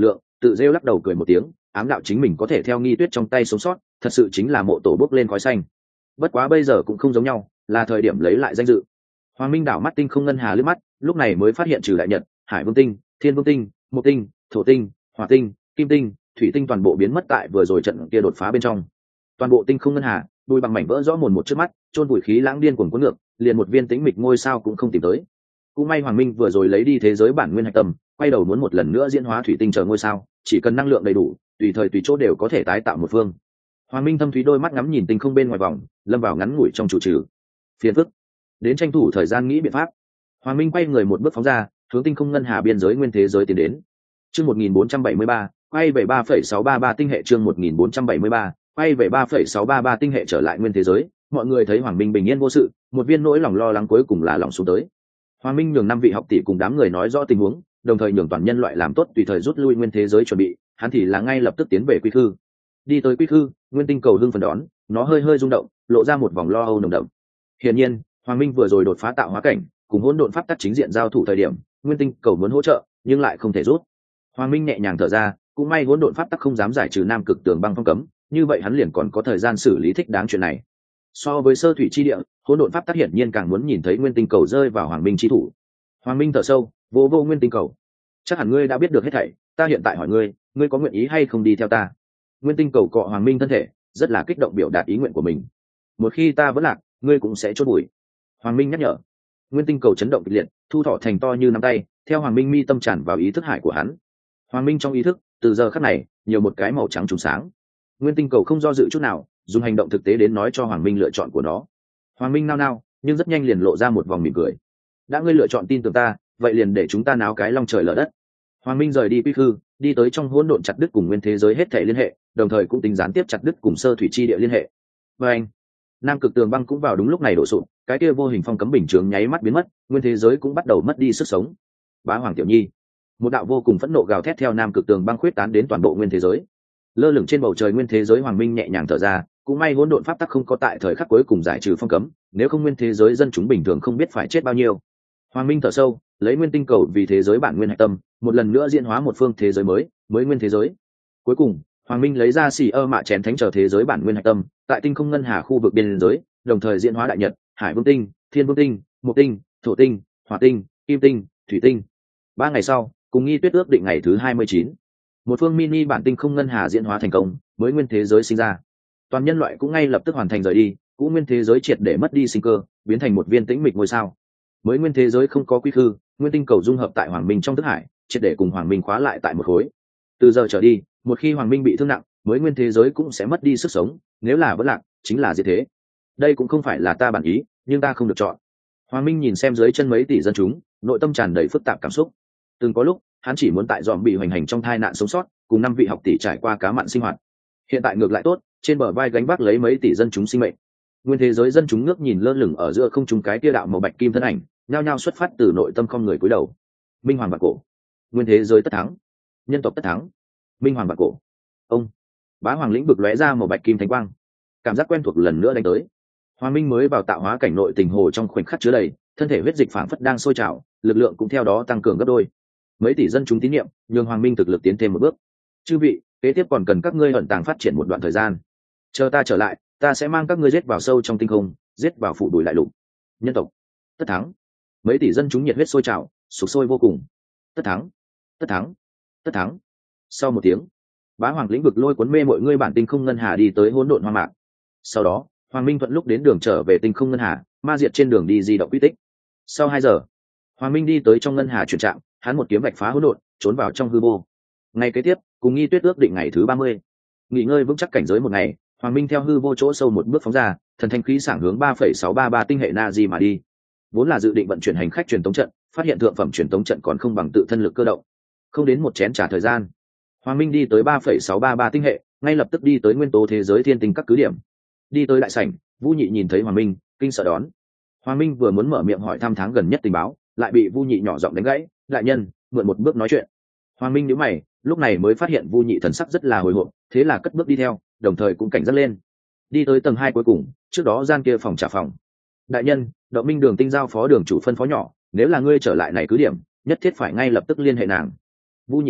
tự rêu lắc đầu cười một tiếng, ám đạo chính mình có thể theo Nghi Tuyết trong tay sống sót, thật sự chính là mộ tổ bốc lên khói xanh. Bất quá bây giờ cũng không giống nhau, là thời điểm lấy lại danh dự. Hoàng Minh đảo mắt tinh không ngân hà lướt mắt, lúc này mới phát hiện trừ đại nhật, hải vương tinh, thiên vương tinh, mộc tinh, thổ tinh, hỏa tinh, kim tinh, thủy tinh toàn bộ biến mất tại vừa rồi trận kia đột phá bên trong. Toàn bộ tinh không ngân hà đuôi bằng mảnh vỡ rõ mồn một trước mắt, trôn vùi khí lãng điên cuồng cuốn ngược, liền một viên tĩnh mịch ngôi sao cũng không tìm tới. Cũng may Hoàng Minh vừa rồi lấy đi thế giới bản nguyên hạch tâm, quay đầu muốn một lần nữa diễn hóa thủy tinh chờ ngôi sao, chỉ cần năng lượng đầy đủ, tùy thời tùy chỗ đều có thể tái tạo một phương. Hoàng Minh thâm thúy đôi mắt ngắm nhìn tinh không bên ngoài vòng, lâm vào ngắn ngủi trong chủ trừ. Phiền phức, đến tranh thủ thời gian nghĩ biện pháp. Hoàng Minh quay người một bước phóng ra, hướng tinh không ngân hà biên giới nguyên thế giới tiến đến. Chương 1473, quay về 3,633 tinh hệ. Chương 1473, quay về 3,633 tinh hệ trở lại nguyên thế giới. Mọi người thấy Hoàng Minh bình yên vô sự, một viên nỗi lòng lo lắng cuối cùng là lòng xuống tới. Hoàng Minh nhường 5 vị học tỷ cùng đám người nói rõ tình huống, đồng thời nhường toàn nhân loại làm tốt tùy thời rút lui nguyên thế giới chuẩn bị, hắn thì là ngay lập tức tiến về quy khư. Đi tới quy khư, nguyên tinh cầu hưng phấn đón, nó hơi hơi rung động, lộ ra một vòng lo âu nồng đậm. Hiển nhiên, Hoàng Minh vừa rồi đột phá tạo hóa cảnh, cùng hỗn độn pháp tắc chính diện giao thủ thời điểm, nguyên tinh cầu muốn hỗ trợ, nhưng lại không thể rút. Hoàng Minh nhẹ nhàng thở ra, cũng may hỗn độn pháp tắc không dám giải trừ nam cực tường băng phong cấm, như vậy hắn liền còn có thời gian xử lý thích đáng chuyện này. So với sơ thủy chi địa, hỗn độn pháp tắc hiển nhiên càng muốn nhìn thấy nguyên tinh cầu rơi vào Hoàng Minh chi thủ. Hoàng Minh thở sâu, vô nguyên tinh cầu, chắc hẳn ngươi đã biết được hết thảy, ta hiện tại hỏi ngươi, ngươi có nguyện ý hay không đi theo ta? Nguyên tinh cầu cọ Hoàng Minh thân thể, rất là kích động biểu đạt ý nguyện của mình. Một khi ta vẫn lạc, ngươi cũng sẽ chôn bụi. Hoàng Minh nhắc nhở. Nguyên tinh cầu chấn động kịch liệt, thu thọ thành to như nắm tay, theo Hoàng Minh mi tâm tràn vào ý thức hải của hắn. Hoàng Minh trong ý thức, từ giờ khắc này, nhiều một cái màu trắng trùng sáng. Nguyên tinh cầu không do dự chút nào, dùng hành động thực tế đến nói cho Hoàng Minh lựa chọn của nó. Hoàng Minh nao nao, nhưng rất nhanh liền lộ ra một vòng mỉm cười. Đã ngươi lựa chọn tin tưởng ta, vậy liền để chúng ta náo cái long trời lở đất. Hoàng Minh rời đi quy khư, đi tới trong hỗn độn chặt đứt cùng nguyên thế giới hết thể liên hệ, đồng thời cũng tính gián tiếp chặt đứt cùng sơ thủy chi địa liên hệ. Và anh, nam cực tường băng cũng vào đúng lúc này đổ sụp, cái kia vô hình phong cấm bình chướng nháy mắt biến mất, nguyên thế giới cũng bắt đầu mất đi sức sống. Bá Hoàng Tiểu Nhi, một đạo vô cùng phẫn nộ gào thét theo nam cực tường băng khuyết tán đến toàn bộ nguyên thế giới. Lơ lửng trên bầu trời nguyên thế giới, Hoàng Minh nhẹ nhàng thở ra, cũng may hỗn độn pháp tắc không có tại thời khắc cuối cùng giải trừ phong cấm, nếu không nguyên thế giới dân chúng bình thường không biết phải chết bao nhiêu. Hoàng Minh thở sâu, lấy nguyên tinh cầu vì thế giới bản nguyên hạch tâm, một lần nữa diễn hóa một phương thế giới mới nguyên thế giới. Cuối cùng, Hoàng Minh lấy ra xì ơ mạ chén thánh trở thế giới bản nguyên hạch tâm, tại tinh không ngân hà khu vực biên giới, đồng thời diễn hóa đại nhật, hải vương tinh, thiên vương tinh, mộc tinh, thổ tinh, hỏa tinh, kim tinh, thủy tinh. 3 ngày sau, cùng Nghi Tuyết ước định ngày thứ 29, một phương mini bản tinh không ngân hà diễn hóa thành công, mới nguyên thế giới sinh ra. Toàn nhân loại cũng ngay lập tức hoàn thành rời đi, cũ nguyên thế giới triệt để mất đi sinh cơ, biến thành một viên tĩnh mịch ngôi sao. Mới nguyên thế giới không có quy khư, nguyên tinh cầu dung hợp tại Hoàng Minh trong thức hải, triệt để cùng Hoàng Minh khóa lại tại một khối. Từ giờ trở đi, một khi Hoàng Minh bị thương nặng, mới nguyên thế giới cũng sẽ mất đi sức sống, nếu là vẫn lạc, chính là diệt thế. Đây cũng không phải là ta bản ý, nhưng ta không được chọn. Hoàng Minh nhìn xem dưới chân mấy tỷ dân chúng, nội tâm tràn đầy phức tạp cảm xúc. Từng có lúc, hắn chỉ muốn tại dòm bị hoành hành trong tai nạn sống sót, cùng 5 vị học tỷ trải qua cá mặn sinh hoạt. Hiện tại ngược lại tốt, trên bờ vai gánh vác lấy mấy tỷ dân chúng sinh mệnh. Nguyên thế giới dân chúng ngước nhìn lơ lửng ở giữa không trung cái kia đạo màu bạch kim thân ảnh, nhao nhao xuất phát từ nội tâm không người cúi đầu. Minh hoàng vạn cổ, nguyên thế giới tất thắng, nhân tộc tất thắng. Minh hoàng vạn cổ. Ông, bá hoàng lĩnh vực lóe ra màu bạch kim thánh quang, cảm giác quen thuộc lần nữa đánh tới. Hoàng Minh mới vào tạo hóa cảnh nội tình hồ trong khoảnh khắc chứa đầy, thân thể huyết dịch phảng phất đang sôi trào, lực lượng cũng theo đó tăng cường gấp đôi. Mấy tỷ dân chúng tín nhiệm, nhường Hoàng Minh thực lực tiến thêm một bước. Chư vị, kế tiếp còn cần các ngươi ẩn tàng phát triển một đoạn thời gian. Chờ ta trở lại, ta sẽ mang các ngươi giết vào sâu trong tinh không, giết vào phủ đuổi đại lục. Nhân tộc tất thắng. Mấy tỷ dân chúng nhiệt huyết sôi trào, sục sôi vô cùng. Tất thắng, tất thắng, tất thắng. Sau một tiếng, bá hoàng lĩnh vực lôi cuốn mê mọi người bản tinh không ngân hà đi tới hỗn độn hoang mạc. Sau đó, Hoàng Minh thuận lúc đến đường trở về tinh không ngân hà, ma diệt trên đường đi di động quy tích. Sau 2 giờ, Hoàng Minh đi tới trong ngân hà chuyển trạm, hắn một kiếm vạch phá hỗn độn, trốn vào trong hư vô. Ngày kế tiếp, cùng Nghi Tuyết ước định ngày thứ 30. Nghỉ ngơi vững chắc cảnh giới một ngày, Hoàng Minh theo hư vô chỗ sâu một bước phóng ra, thần thanh khí sảng hướng 3,633 tinh hệ Nazi mà đi. Vốn là dự định vận chuyển hành khách truyền tống trận, phát hiện thượng phẩm truyền tống trận còn không bằng tự thân lực cơ động. Không đến một chén trà thời gian, Hoàng Minh đi tới 3,633 tinh hệ, ngay lập tức đi tới nguyên tố thế giới thiên tinh các cứ điểm. Đi tới đại sảnh, Vu Nhị nhìn thấy Hoàng Minh, kinh sợ đón. Hoàng Minh vừa muốn mở miệng hỏi thăm tháng gần nhất tình báo, lại bị Vu Nhị nhỏ giọng đánh gãy, "Đại nhân, mượn một bước nói chuyện." Hoàng Minh nhíu mày, lúc này mới phát hiện Vu Nhị thần sắc rất là hồi hộp, thế là cất bước đi theo, đồng thời cũng cảnh giác lên. Đi tới tầng 2 cuối cùng, trước đó gian kia phòng trả phòng. "Đại nhân, Động Minh Đường Tinh giao phó đường chủ phân phó nhỏ, nếu là ngươi trở lại này cứ điểm, nhất thiết phải ngay lập tức liên hệ nàng." Vu Nhị nói,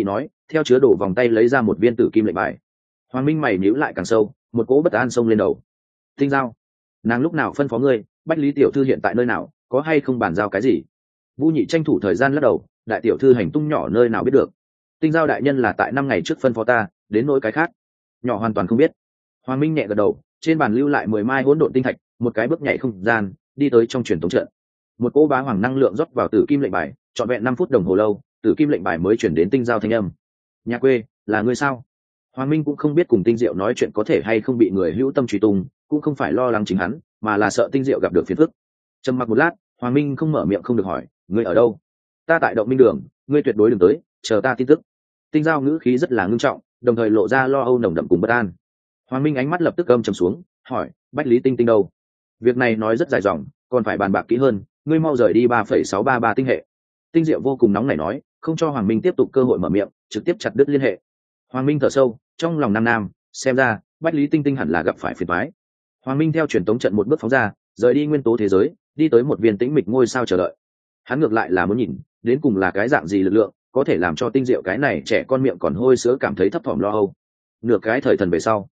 theo chứa đồ vòng tay lấy ra một viên tử kim lệnh bài. Hoàng Minh mày nhíu lại càng sâu, một cỗ bất an xông lên đầu. Tinh giao, nàng lúc nào phân phó ngươi, Bách Lý tiểu thư hiện tại nơi nào, có hay không bàn giao cái gì? Vu Nhị tranh thủ thời gian lắc đầu, đại tiểu thư hành tung nhỏ nơi nào biết được. Tinh giao đại nhân là tại 5 ngày trước phân phó ta, đến nỗi cái khác nhỏ hoàn toàn không biết. Hoàng Minh nhẹ gật đầu, trên bàn lưu lại 10 mai hỗn độn tinh thạch, một cái bước nhảy không gian đi tới trong truyền thống trận. Một cỗ bá hoàng năng lượng rót vào tử kim lệnh bài, trọn vẹn 5 phút đồng hồ lâu, tử kim lệnh bài mới chuyển đến tinh giao thanh âm. Nhà quê, là ngươi sao? Hoàng Minh cũng không biết cùng Tinh Diệu nói chuyện có thể hay không bị người hữu tâm truy tung, cũng không phải lo lắng chính hắn, mà là sợ Tinh Diệu gặp được phiền phức. Trầm mặc một lát, Hoàng Minh không mở miệng không được hỏi, ngươi ở đâu? Ta tại Động Minh Đường, ngươi tuyệt đối đừng tới, chờ ta tin tức. Tinh giao ngữ khí rất là ngưng trọng, đồng thời lộ ra lo âu nồng đậm cùng bất an. Hoàng Minh ánh mắt lập tức âm trầm xuống, hỏi, Bách Lý Tinh Tinh đâu? Việc này nói rất dài dòng, còn phải bàn bạc kỹ hơn, ngươi mau rời đi 3,633 tinh hệ. Tinh Diệu vô cùng nóng nảy nói, không cho Hoàng Minh tiếp tục cơ hội mở miệng, trực tiếp chặt đứt liên hệ. Hoàng Minh thở sâu, trong lòng nam, xem ra Bách Lý Tinh Tinh hẳn là gặp phải phiền toái. Hoàng Minh theo truyền tống trận một bước phóng ra, rời đi nguyên tố thế giới, đi tới một viên tĩnh mịch ngôi sao chờ đợi. Hắn ngược lại là muốn nhìn, đến cùng là cái dạng gì lực lượng, có thể làm cho Tinh Diệu cái này trẻ con miệng còn hôi sữa cảm thấy thấp thỏm lo âu. Nửa cái thời thần về sau,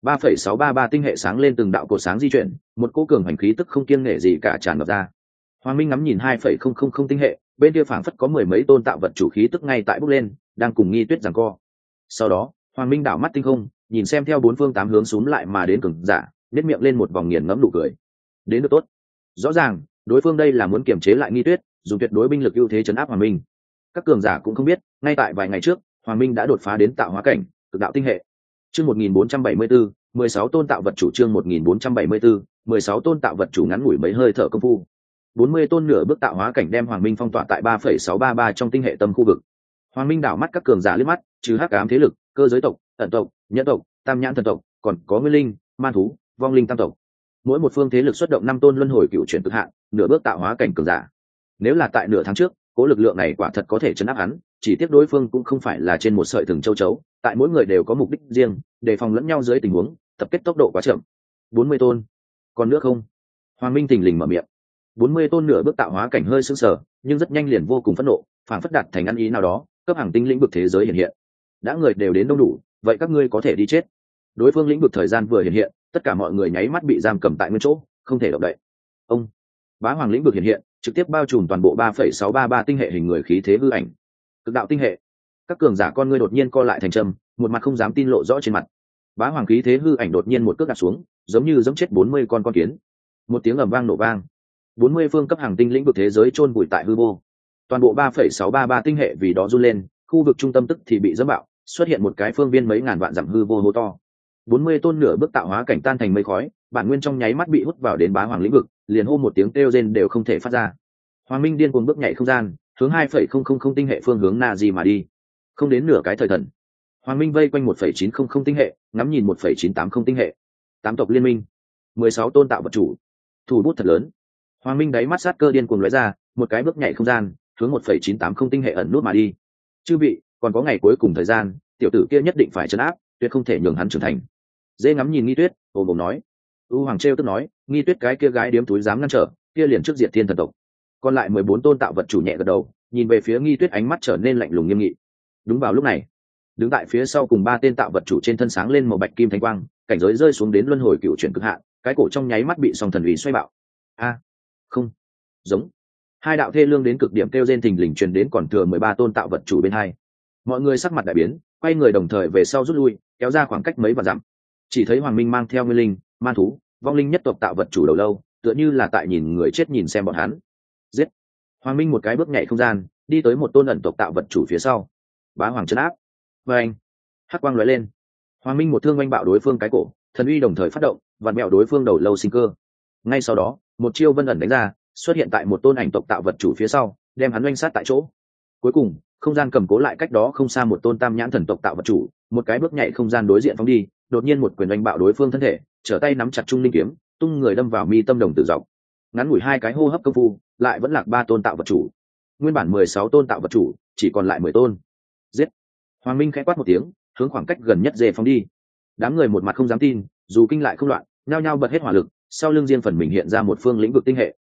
3,633 tinh hệ sáng lên từng đạo cột sáng di chuyển, một cỗ cường hành khí tức không kiêng nể gì cả tràn ngập ra. Hoàng Minh ngắm nhìn 2,000 tinh hệ, bên kia phảng phất có mười mấy tôn tạo vật chủ khí tức ngay tại bốc lên, đang cùng Nghi Tuyết giằng co. Sau đó, Hoàng Minh đảo mắt tinh không, nhìn xem theo 4 phương 8 hướng xúm lại mà đến cường giả, nhếch miệng lên một vòng nghiền ngẫm nụ cười. Đến được tốt. Rõ ràng, đối phương đây là muốn kiềm chế lại Nghi Tuyết, dùng tuyệt đối binh lực ưu thế trấn áp Hoàng Minh. Các cường giả cũng không biết, ngay tại vài ngày trước, Hoàng Minh đã đột phá đến tạo hóa cảnh, cực đạo tinh hệ. Chương 1474, 16 tôn tạo vật chủ chương 1474, 16 tôn tạo vật chủ ngắn ngủi mấy hơi thở công phu. 40 tôn nửa bước tạo hóa cảnh đem Hoàng Minh phong tỏa tại 3,633 trong tinh hệ tâm khu vực. Hoàng Minh đảo mắt các cường giả liếc mắt, trừ hắc ám thế lực, cơ giới tộc, ẩn tộc, nhẫn tộc, tam nhãn thần tộc, còn có nguyên linh, man thú, vong linh tam tộc. Mỗi một phương thế lực xuất động 5 tôn luân hồi cựu chuyển cực hạn, nửa bước tạo hóa cảnh cường giả. Nếu là tại nửa tháng trước, cố lực lượng này quả thật có thể chấn áp hắn, chỉ tiếc đối phương cũng không phải là trên một sợi thừng châu chấu, tại mỗi người đều có mục đích riêng, đề phòng lẫn nhau dưới tình huống, tập kết tốc độ quá chậm. 40 tôn. Còn nữa không? Hoàng Minh thình lình mở miệng. 40 tôn nửa bước tạo hóa cảnh hơi sững sờ, nhưng rất nhanh liền vô cùng phẫn nộ, phản phất đạt thành ăn ý nào đó, cấp hàng tinh lĩnh vực thế giới hiện hiện. Đã người đều đến đông đủ, vậy các ngươi có thể đi chết. Đối phương lĩnh vực thời gian vừa hiện hiện, tất cả mọi người nháy mắt bị giam cầm tại nguyên chỗ, không thể động đậy. Ông, bá hoàng lĩnh vực hiện hiện, trực tiếp bao trùm toàn bộ 3,633 tinh hệ hình người khí thế hư ảnh. Cực đạo tinh hệ. Các cường giả con ngươi đột nhiên co lại thành trầm, một mặt không dám tin lộ rõ trên mặt. Bá hoàng khí thế hư ảnh đột nhiên một cước đạp xuống, giống như giẫm chết 40 con kiến. Một tiếng ầm vang nổ vang. 40 phương cấp hàng tinh lĩnh vực thế giới chôn vùi tại hư vô. Toàn bộ 3,633 tinh hệ vì đó run lên, khu vực trung tâm tức thì bị dẫm bạo, xuất hiện một cái phương viên mấy ngàn vạn dặm hư vô hô to. 40 tôn nửa bước tạo hóa cảnh tan thành mây khói, bản nguyên trong nháy mắt bị hút vào đến bá hoàng lĩnh vực, liền hô một tiếng kêu rên đều không thể phát ra. Hoàng Minh điên cuồng bước nhảy không gian, hướng 2,000 tinh hệ phương hướng Nazi mà đi. Không đến nửa cái thời thần, Hoàng Minh vây quanh 1,900 tinh hệ, ngắm nhìn 1,980 tinh hệ. 8 tộc liên minh, 16 tôn tạo vật chủ, thủ bút thật lớn. Hoàng Minh đáy mắt sát cơ điên cuồng lóe ra, một cái bước nhảy không gian, hướng 1,980 tinh hệ ẩn nút mà đi. Chư vị, còn có ngày cuối cùng thời gian, tiểu tử kia nhất định phải trấn áp, tuyệt không thể nhường hắn trưởng thành. Dễ ngắm nhìn Nghi Tuyết, ồm ồm nói. U Hoàng trêu tức nói, Nghi Tuyết cái kia gái điếm túi dám ngăn trở, kia liền trước diệt thiên thần tộc. Còn lại 14 tôn tạo vật chủ nhẹ gật đầu, nhìn về phía Nghi Tuyết ánh mắt trở nên lạnh lùng nghiêm nghị. Đúng vào lúc này, đứng tại phía sau cùng 3 tên tạo vật chủ trên thân sáng lên màu bạch kim thanh quang, cảnh giới rơi xuống đến luân hồi cựu chuyển cực hạn, cái cổ trong nháy mắt bị song thần uy xoay bạo. A, không, giống. Hai đạo thê lương đến cực điểm kêu rên thình lình truyền đến còn thừa 13 tôn tạo vật chủ bên hai. Mọi người sắc mặt đại biến, quay người đồng thời về sau rút lui, kéo ra khoảng cách mấy vạn dặm. Chỉ thấy Hoàng Minh mang theo nguyên linh, man thú, vong linh nhất tộc tạo vật chủ đầu lâu, tựa như là tại nhìn người chết nhìn xem bọn hắn. Giết! Hoàng Minh một cái bước nhảy không gian, đi tới một tôn ẩn tộc tạo vật chủ phía sau. Bá hoàng trấn áp. Và anh, hắc quang lóe lên. Hoàng Minh một thương oanh bạo đối phương cái cổ, thần uy đồng thời phát động, vặn mẹo đối phương đầu lâu sinh cơ. Ngay sau đó, một chiêu vân ẩn đánh ra, xuất hiện tại một tôn ảnh tộc tạo vật chủ phía sau, đem hắn oanh sát tại chỗ. Cuối cùng, không gian cầm cố lại cách đó không xa một tôn tam nhãn thần tộc tạo vật chủ, một cái bước nhảy không gian đối diện phóng đi, đột nhiên một quyền oanh bạo đối phương thân thể, trở tay nắm chặt trung linh kiếm, tung người đâm vào mi tâm đồng tử dọc. Ngắn ngủi 2 cái hô hấp công phu, lại vẫn lạc 3 tôn tạo vật chủ. Nguyên bản 16 tôn tạo vật chủ, chỉ còn lại 10 tôn. Giết! Hoàng Minh khẽ quát một tiếng, hướng khoảng cách gần nhất dê phóng đi. Đám người một mặt không dám tin, dù kinh lại không loạn, nhao nhao bật hết hỏa lực, sau lưng riêng phần mình hiện ra một phương lĩnh vực tinh hệ.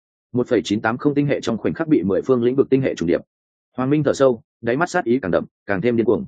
1,980 tinh hệ trong khoảnh khắc bị 10 phương lĩnh vực tinh hệ trùng điệp. Hoàng Minh thở sâu, đáy mắt sát ý càng đậm, càng thêm điên cuồng.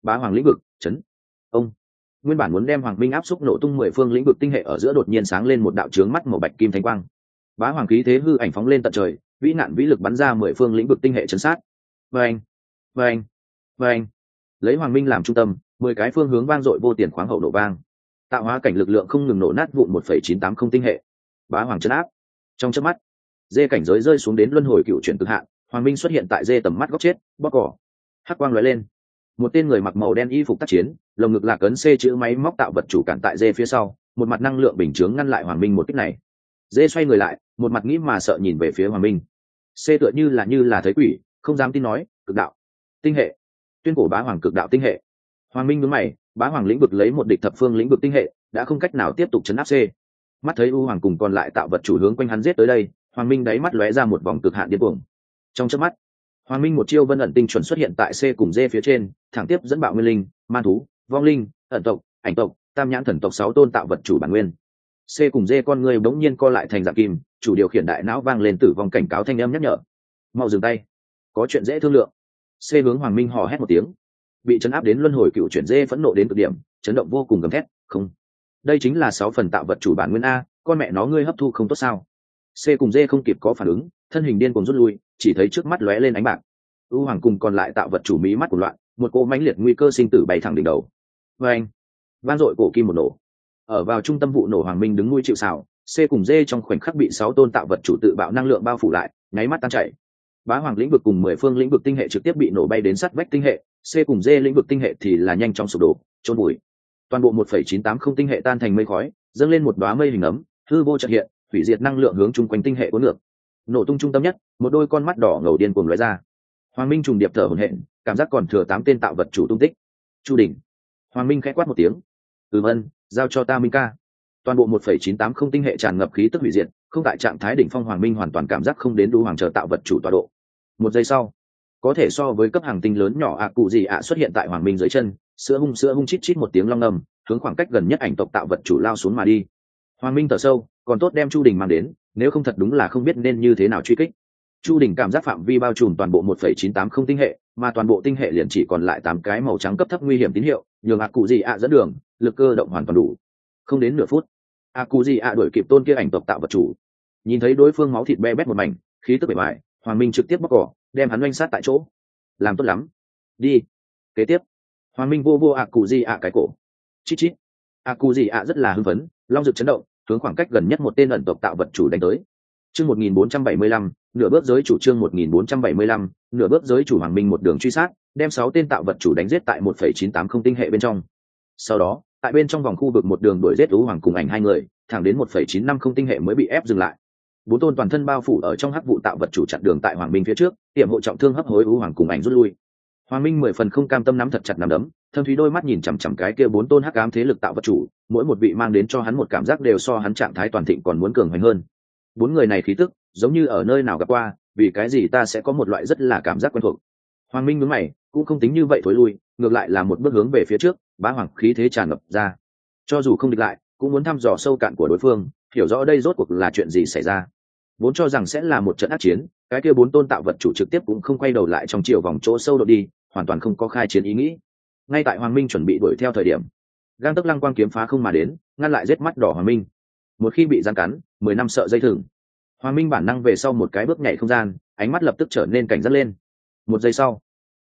Bá hoàng lĩnh vực chấn. Ông nguyên bản muốn đem hoàng minh áp xúc nổ tung 10 phương lĩnh vực tinh hệ ở giữa đột nhiên sáng lên một đạo chướng mắt màu bạch kim thanh quang. Bá hoàng khí thế hư ảnh phóng lên tận trời, vĩ nạn vĩ lực bắn ra 10 phương lĩnh vực tinh hệ chấn sát. Vâng, vâng, vâng. Lấy hoàng minh làm trung tâm, 10 cái phương hướng vang dội vô tiền khoáng hậu nổ vang, tạo hóa cảnh lực lượng không ngừng nổ nát vụn 1,980 tinh hệ. Bá hoàng chấn áp. Trong chớp mắt, dê cảnh giới rơi xuống đến luân hồi cựu chuyển cực hạn, hoàng minh xuất hiện tại dê tầm mắt góc chết, bóc cỏ. Hắc quang lóe lên, một tên người mặc màu đen y phục tác chiến, lồng ngực lạc ấn C chữ máy móc tạo vật chủ cản tại dê phía sau, một mặt năng lượng bình chướng ngăn lại hoàng minh một kích này. Dê xoay người lại, một mặt nghĩ mà sợ nhìn về phía hoàng minh. C tựa như là thấy quỷ, không dám tin nói, cực đạo tinh hệ, tuyên cổ bá hoàng cực đạo tinh hệ. Hoàng minh nhướng mày, bá hoàng lĩnh vực lấy một địch thập phương lĩnh vực tinh hệ, đã không cách nào tiếp tục chấn áp C. Mắt thấy u hoàng cùng còn lại tạo vật chủ hướng quanh hắn giết tới đây, hoàng minh đáy mắt lóe ra một vòng cực hạn điên cuồng. Trong chớp mắt, hoàng minh một chiêu vân ẩn tinh chuẩn xuất hiện tại C cùng D phía trên, thẳng tiếp dẫn bạo nguyên linh, man thú, vong linh, ẩn tộc, ảnh tộc, tam nhãn thần tộc 6 tôn tạo vật chủ bản nguyên. C cùng D con người bỗng nhiên co lại thành dạng kim, chủ điều khiển đại não vang lên tử vong cảnh cáo thanh âm nhắc nhở. Mau dừng tay, có chuyện dễ thương lượng. C hướng hoàng minh hò hét một tiếng. Bị chấn áp đến luân hồi cựu chuyển D phẫn nộ đến cực điểm, chấn động vô cùng gầm thét, không, đây chính là 6 phần tạo vật chủ bản nguyên a, con mẹ nó ngươi hấp thu không tốt sao? C cùng D không kịp có phản ứng, thân hình điên cuồng rút lui, chỉ thấy trước mắt lóe lên ánh bạc. U hoàng cùng còn lại tạo vật chủ mí mắt của loạn, một cô mãnh liệt nguy cơ sinh tử bay thẳng đỉnh đầu. Vang, vang dội cổ kim một nổ. Ở vào trung tâm vụ nổ hoàng minh đứng nuôi chịu sào, C cùng D trong khoảnh khắc bị 6 tôn tạo vật chủ tự bạo năng lượng bao phủ lại, nháy mắt tan chảy. Bá hoàng lĩnh vực cùng 10 phương lĩnh vực tinh hệ trực tiếp bị nổ bay đến sát vách tinh hệ, C cùng D lĩnh vực tinh hệ thì là nhanh chóng sụp đổ, chôn bụi. Toàn bộ 1,980 tinh hệ tan thành mây khói, dâng lên một đóa mây hình ấm, hư vô chợt hiện, hủy diệt năng lượng hướng chung quanh tinh hệ cuốn ngược. Nổ tung trung tâm nhất, một đôi con mắt đỏ ngầu điên cuồng lóe ra. Hoàng minh trùng điệp thở hổn hển, cảm giác còn thừa 8 tên tạo vật chủ tung tích. Chu đỉnh. Hoàng minh khẽ quát một tiếng. Ân, giao cho ta minh ca. Toàn bộ 1,980 tinh hệ tràn ngập khí tức hủy diệt, không tại trạng thái đỉnh phong hoàng minh hoàn toàn cảm giác không đến đu hoàng chờ tạo vật chủ tọa độ. Một giây sau, có thể so với cấp hàng tinh lớn nhỏ cụ gì xuất hiện tại hoàng minh dưới chân, sữa hung chít chít một tiếng long ngầm, hướng khoảng cách gần nhất ảnh tộc tạo vật chủ lao xuống mà đi. Hoàng minh thở sâu, còn tốt đem chu đình mang đến, nếu không thật đúng là không biết nên như thế nào truy kích. Chu đình cảm giác phạm vi bao trùm toàn bộ 1,980 tinh hệ, mà toàn bộ tinh hệ liền chỉ còn lại 8 cái màu trắng cấp thấp nguy hiểm tín hiệu, nhường cụ gì dẫn đường, lực cơ động hoàn toàn đủ. Không đến nửa phút, cụ gì đuổi kịp tôn kia ảnh tộc tạo vật chủ. Nhìn thấy đối phương máu thịt be bét một mảnh, khí tức bề bại, hoàng minh trực tiếp bóc cỏ, đem hắn oanh sát tại chỗ. Làm tốt lắm, đi. Kế tiếp, hoàng minh vô cụ gì cái cổ. Chít chít. Cụ gì rất là hưng phấn, long rực chấn động, hướng khoảng cách gần nhất một tên ẩn tộc tạo vật chủ đánh tới. Chương 1475, nửa bước giới chủ. Chương 1475, nửa bước giới chủ. Hoàng minh một đường truy sát, đem 6 tên tạo vật chủ đánh giết tại 1,980 tinh hệ bên trong. Sau đó, tại bên trong vòng khu vực một đường đuổi giết U hoàng cùng ảnh hai người, thẳng đến 1,950 tinh hệ mới bị ép dừng lại. 4 tôn toàn thân bao phủ ở trong hắc vụ tạo vật chủ chặn đường tại hoàng minh phía trước, tiệm hộ trọng thương hấp hối U hoàng cùng ảnh rút lui. Hoàng minh 10 phần không cam tâm nắm thật chặt nắm đấm, thâm thúy đôi mắt nhìn chằm chằm cái kia 4 tôn hắc ám thế lực tạo vật chủ, mỗi một vị mang đến cho hắn một cảm giác đều so hắn trạng thái toàn thịnh còn muốn cường hoành hơn. 4 người này khí tức giống như ở nơi nào gặp qua, vì cái gì ta sẽ có một loại rất là cảm giác quen thuộc. Hoàng minh nhướng mày, cũng không tính như vậy thối lui, ngược lại là một bước hướng về phía trước, bá hoàng khí thế tràn ngập ra. Cho dù không địch lại, cũng muốn thăm dò sâu cạn của đối phương, hiểu rõ đây rốt cuộc là chuyện gì xảy ra. Vốn cho rằng sẽ là một trận ác chiến, cái kia 4 tôn tạo vật chủ trực tiếp cũng không quay đầu lại trong chiều vòng chỗ sâu đột đi, hoàn toàn không có khai chiến ý nghĩ. Ngay tại hoàng minh chuẩn bị đuổi theo thời điểm, gang tấc lăng quang kiếm phá không mà đến, ngăn lại giết mắt đỏ hoàng minh. Một khi bị giăng cắn, 10 năm sợ dây thừng. Hoàng minh bản năng về sau một cái bước nhảy không gian, ánh mắt lập tức trở nên cảnh giác lên. Một giây sau,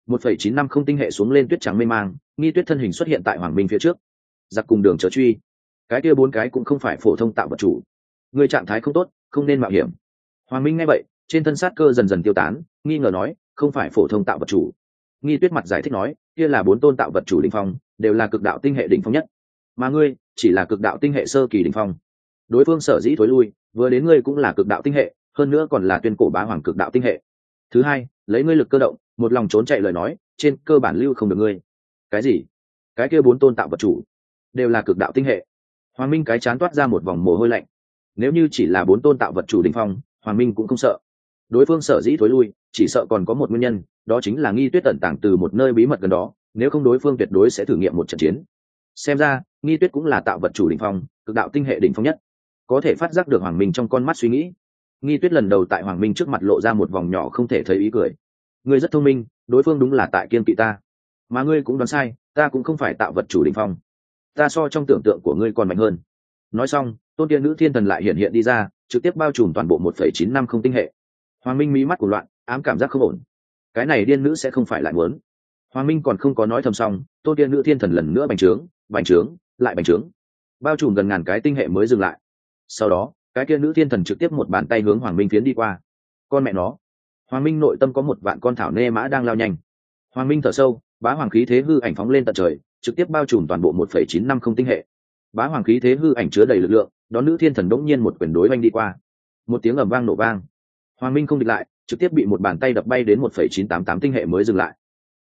1,950 tinh hệ xuống lên tuyết trắng mê mang, nghi tuyết thân hình xuất hiện tại hoàng minh phía trước. Giặc cùng đường chớ truy, cái kia 4 cái cũng không phải phổ thông tạo vật chủ, người trạng thái không tốt, không nên mạo hiểm. Hoàng minh nghe vậy, trên thân sát cơ dần dần tiêu tán, nghi ngờ nói, không phải phổ thông tạo vật chủ. Nghi tuyết mặt giải thích nói, kia là 4 tôn tạo vật chủ đỉnh phong, đều là cực đạo tinh hệ đỉnh phong nhất, mà ngươi chỉ là cực đạo tinh hệ sơ kỳ đỉnh phong. Đối phương sở dĩ thối lui, vừa đến ngươi cũng là cực đạo tinh hệ, hơn nữa còn là tuyên cổ bá hoàng cực đạo tinh hệ. Thứ hai, lấy ngươi lực cơ động, một lòng trốn chạy lời nói, trên cơ bản lưu không được ngươi. Cái gì? Cái kia 4 tôn tạo vật chủ đều là cực đạo tinh hệ? Hoàng minh cái chán toát ra một vòng mồ hôi lạnh. Nếu như chỉ là 4 tôn tạo vật chủ đỉnh phong, hoàng minh cũng không sợ. Đối phương sở dĩ thối lui, chỉ sợ còn có một nguyên nhân, đó chính là nghi tuyết tẩn tàng từ một nơi bí mật gần đó, nếu không đối phương tuyệt đối sẽ thử nghiệm một trận chiến. Xem ra nghi tuyết cũng là tạo vật chủ đỉnh phong, cực đạo tinh hệ đỉnh phong nhất. Có thể phát giác được hoàng minh trong con mắt suy nghĩ. Nghi tuyết lần đầu tại hoàng minh trước mặt lộ ra một vòng nhỏ không thể thấy ý cười. Ngươi rất thông minh, đối phương đúng là tại kiên kỵ ta. Mà ngươi cũng đoán sai, ta cũng không phải tạo vật chủ đỉnh phong, ta so trong tưởng tượng của ngươi còn mạnh hơn. Nói xong, tôn kia nữ thiên thần lại hiện hiện đi ra, trực tiếp bao trùm toàn bộ 1,950 tinh hệ. Hoàng Minh mí mắt của loạn, ám cảm giác không ổn. Cái này điên nữ sẽ không phải lại muốn. Hoàng Minh còn không có nói thầm xong, tôn kia nữ thiên thần lần nữa bành trướng, lại bành trướng, bao trùm gần ngàn cái tinh hệ mới dừng lại. Sau đó, cái kia nữ thiên thần trực tiếp một bàn tay hướng Hoàng Minh phiến đi qua. Con mẹ nó! Hoàng Minh nội tâm có một vạn con thảo nê mã đang lao nhanh. Hoàng Minh thở sâu, bá hoàng khí thế hư ảnh phóng lên tận trời, trực tiếp bao trùm toàn bộ 1,950 tinh hệ. Bá hoàng khí thế hư ảnh chứa đầy lực lượng, đón nữ thiên thần đống nhiên một quyền đối oanh đi qua. Một tiếng ầm vang nổ vang. Hoàng Minh không địch lại, trực tiếp bị một bàn tay đập bay đến 1,988 tinh hệ mới dừng lại.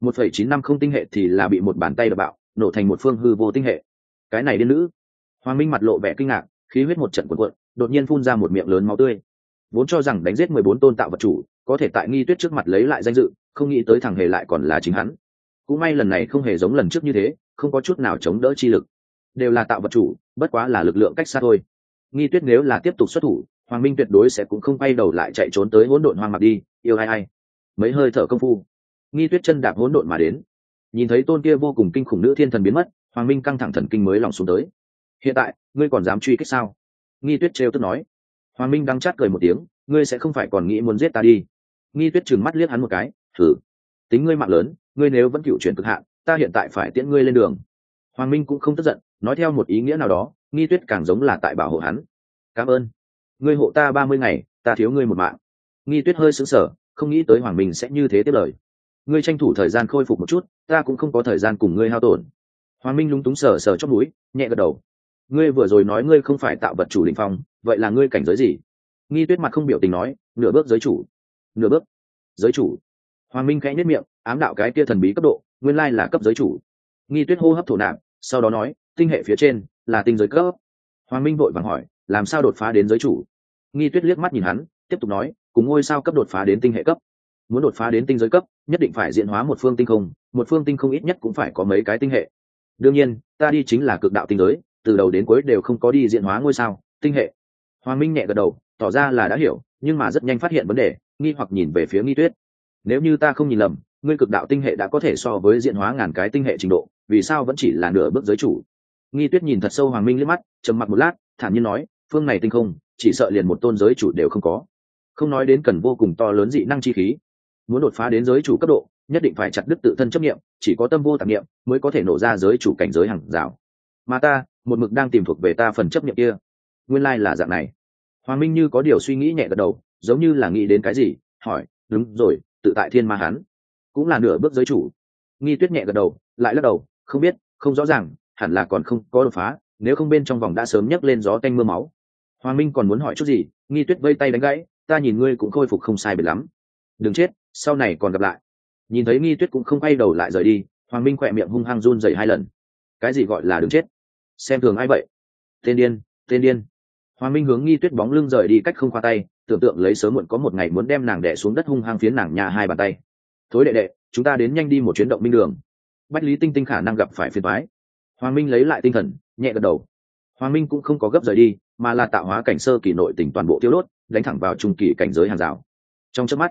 1,950 tinh hệ thì là bị một bàn tay đập bạo, nổ thành một phương hư vô tinh hệ. Cái này điên nữ! Hoàng Minh mặt lộ vẻ kinh ngạc, khí huyết một trận cuộn cuộn, đột nhiên phun ra một miệng lớn máu tươi. Vốn cho rằng đánh giết 14 tôn tạo vật chủ, có thể tại Nghi Tuyết trước mặt lấy lại danh dự, không nghĩ tới thằng hề lại còn là chính hắn. Cũng may lần này không hề giống lần trước như thế, không có chút nào chống đỡ chi lực. Đều là tạo vật chủ, bất quá là lực lượng cách xa thôi. Nghi Tuyết nếu là tiếp tục xuất thủ, Hoàng Minh tuyệt đối sẽ cũng không quay đầu lại chạy trốn tới hỗn độn hoang mạc đi, yêu ai. Mấy hơi thở công phu, Nghi Tuyết chân đạp hỗn độn mà đến. Nhìn thấy tôn kia vô cùng kinh khủng nữ thiên thần biến mất, Hoàng Minh căng thẳng thần kinh mới lòng xuống tới. Hiện tại, ngươi còn dám truy kích sao? Nghi Tuyết trêu tức nói. Hoàng Minh đắng chát cười một tiếng, ngươi sẽ không phải còn nghĩ muốn giết ta đi? Nghi Tuyết trừng mắt liếc hắn một cái, thử. Tính ngươi mạng lớn, ngươi nếu vẫn cựu chuyển cực hạn, ta hiện tại phải tiễn ngươi lên đường. Hoàng Minh cũng không tức giận, nói theo một ý nghĩa nào đó, Nghi Tuyết càng giống là tại bảo hộ hắn. Cảm ơn. Ngươi hộ ta 30 ngày, ta thiếu ngươi một mạng. Nghi Tuyết hơi sững sờ, không nghĩ tới Hoàng Minh sẽ như thế tiếp lời. Ngươi tranh thủ thời gian khôi phục một chút, ta cũng không có thời gian cùng ngươi hao tổn. Hoàng Minh lúng túng sờ sờ chóp mũi, nhẹ gật đầu. Ngươi vừa rồi nói ngươi không phải tạo vật chủ đỉnh phong, vậy là ngươi cảnh giới gì? Nghi Tuyết mặt không biểu tình nói, nửa bước giới chủ. Nửa bước giới chủ? Hoàng Minh khẽ nhếch miệng, ám đạo cái kia thần bí cấp độ, nguyên lai là cấp giới chủ. Nghi Tuyết hô hấp thổ nạp, sau đó nói, tinh hệ phía trên là tinh giới cấp. Hoàng Minh vội vàng hỏi, làm sao đột phá đến giới chủ? Nghi Tuyết liếc mắt nhìn hắn, tiếp tục nói, cùng ngôi sao cấp đột phá đến tinh hệ cấp. Muốn đột phá đến tinh giới cấp, nhất định phải diễn hóa một phương tinh không, một phương tinh không ít nhất cũng phải có mấy cái tinh hệ. Đương nhiên, ta đi chính là cực đạo tinh giới, từ đầu đến cuối đều không có đi diễn hóa ngôi sao, tinh hệ. Hoàng Minh nhẹ gật đầu, tỏ ra là đã hiểu, nhưng mà rất nhanh phát hiện vấn đề, nghi hoặc nhìn về phía Nghi Tuyết. Nếu như ta không nhìn lầm, ngươi cực đạo tinh hệ đã có thể so với diễn hóa ngàn cái tinh hệ trình độ, vì sao vẫn chỉ là nửa bước giới chủ? Nghi Tuyết nhìn thật sâu Hoàng Minh liếc mắt, trầm mặc một lát, thản nhiên nói, phương này tinh không, chỉ sợ liền một tôn giới chủ đều không có. Không nói đến cần vô cùng to lớn dị năng chi khí, muốn đột phá đến giới chủ cấp độ, nhất định phải chặt đứt tự thân chấp niệm, chỉ có tâm vô tạp niệm mới có thể nổ ra giới chủ cảnh giới hàng rào. Mà ta, một mực đang tìm thuộc về ta phần chấp niệm kia. Nguyên lai là dạng này. Hoàng Minh như có điều suy nghĩ nhẹ gật đầu, giống như là nghĩ đến cái gì, hỏi, đúng rồi, tự tại thiên ma hắn cũng là nửa bước giới chủ. Nghi Tuyết nhẹ gật đầu, lại lắc đầu, không biết, không rõ ràng, hẳn là còn không có đột phá, nếu không bên trong vòng đã sớm nhấc lên gió tanh mưa máu. Hoàng Minh còn muốn hỏi chút gì, Nghi Tuyết vây tay đánh gãy, ta nhìn ngươi cũng khôi phục không sai biệt lắm, đừng chết, sau này còn gặp lại. Nhìn thấy Nghi Tuyết cũng không quay đầu lại rời đi, Hoàng Minh khỏe miệng hung hăng run rẩy 2 lần. Cái gì gọi là đừng chết? Xem thường ai vậy? Tên điên, tên điên. Hoàng Minh hướng Nghi Tuyết bóng lưng rời đi cách không khoa tay, tưởng tượng lấy sớm muộn có một ngày muốn đem nàng đè xuống đất hung hăng phiến nàng nhà 2 bàn tay. Thối đệ đệ, chúng ta đến nhanh đi một chuyến động minh đường. Bách Lý Tinh Tinh khả năng gặp phải phiền toái. Hoàng Minh lấy lại tinh thần, nhẹ gật đầu. Hoàng Minh cũng không có gấp rời đi, mà là tạo hóa cảnh sơ kỳ nội tình toàn bộ tiêu đốt, đánh thẳng vào trung kỳ cảnh giới hàng rào. Trong chớp mắt,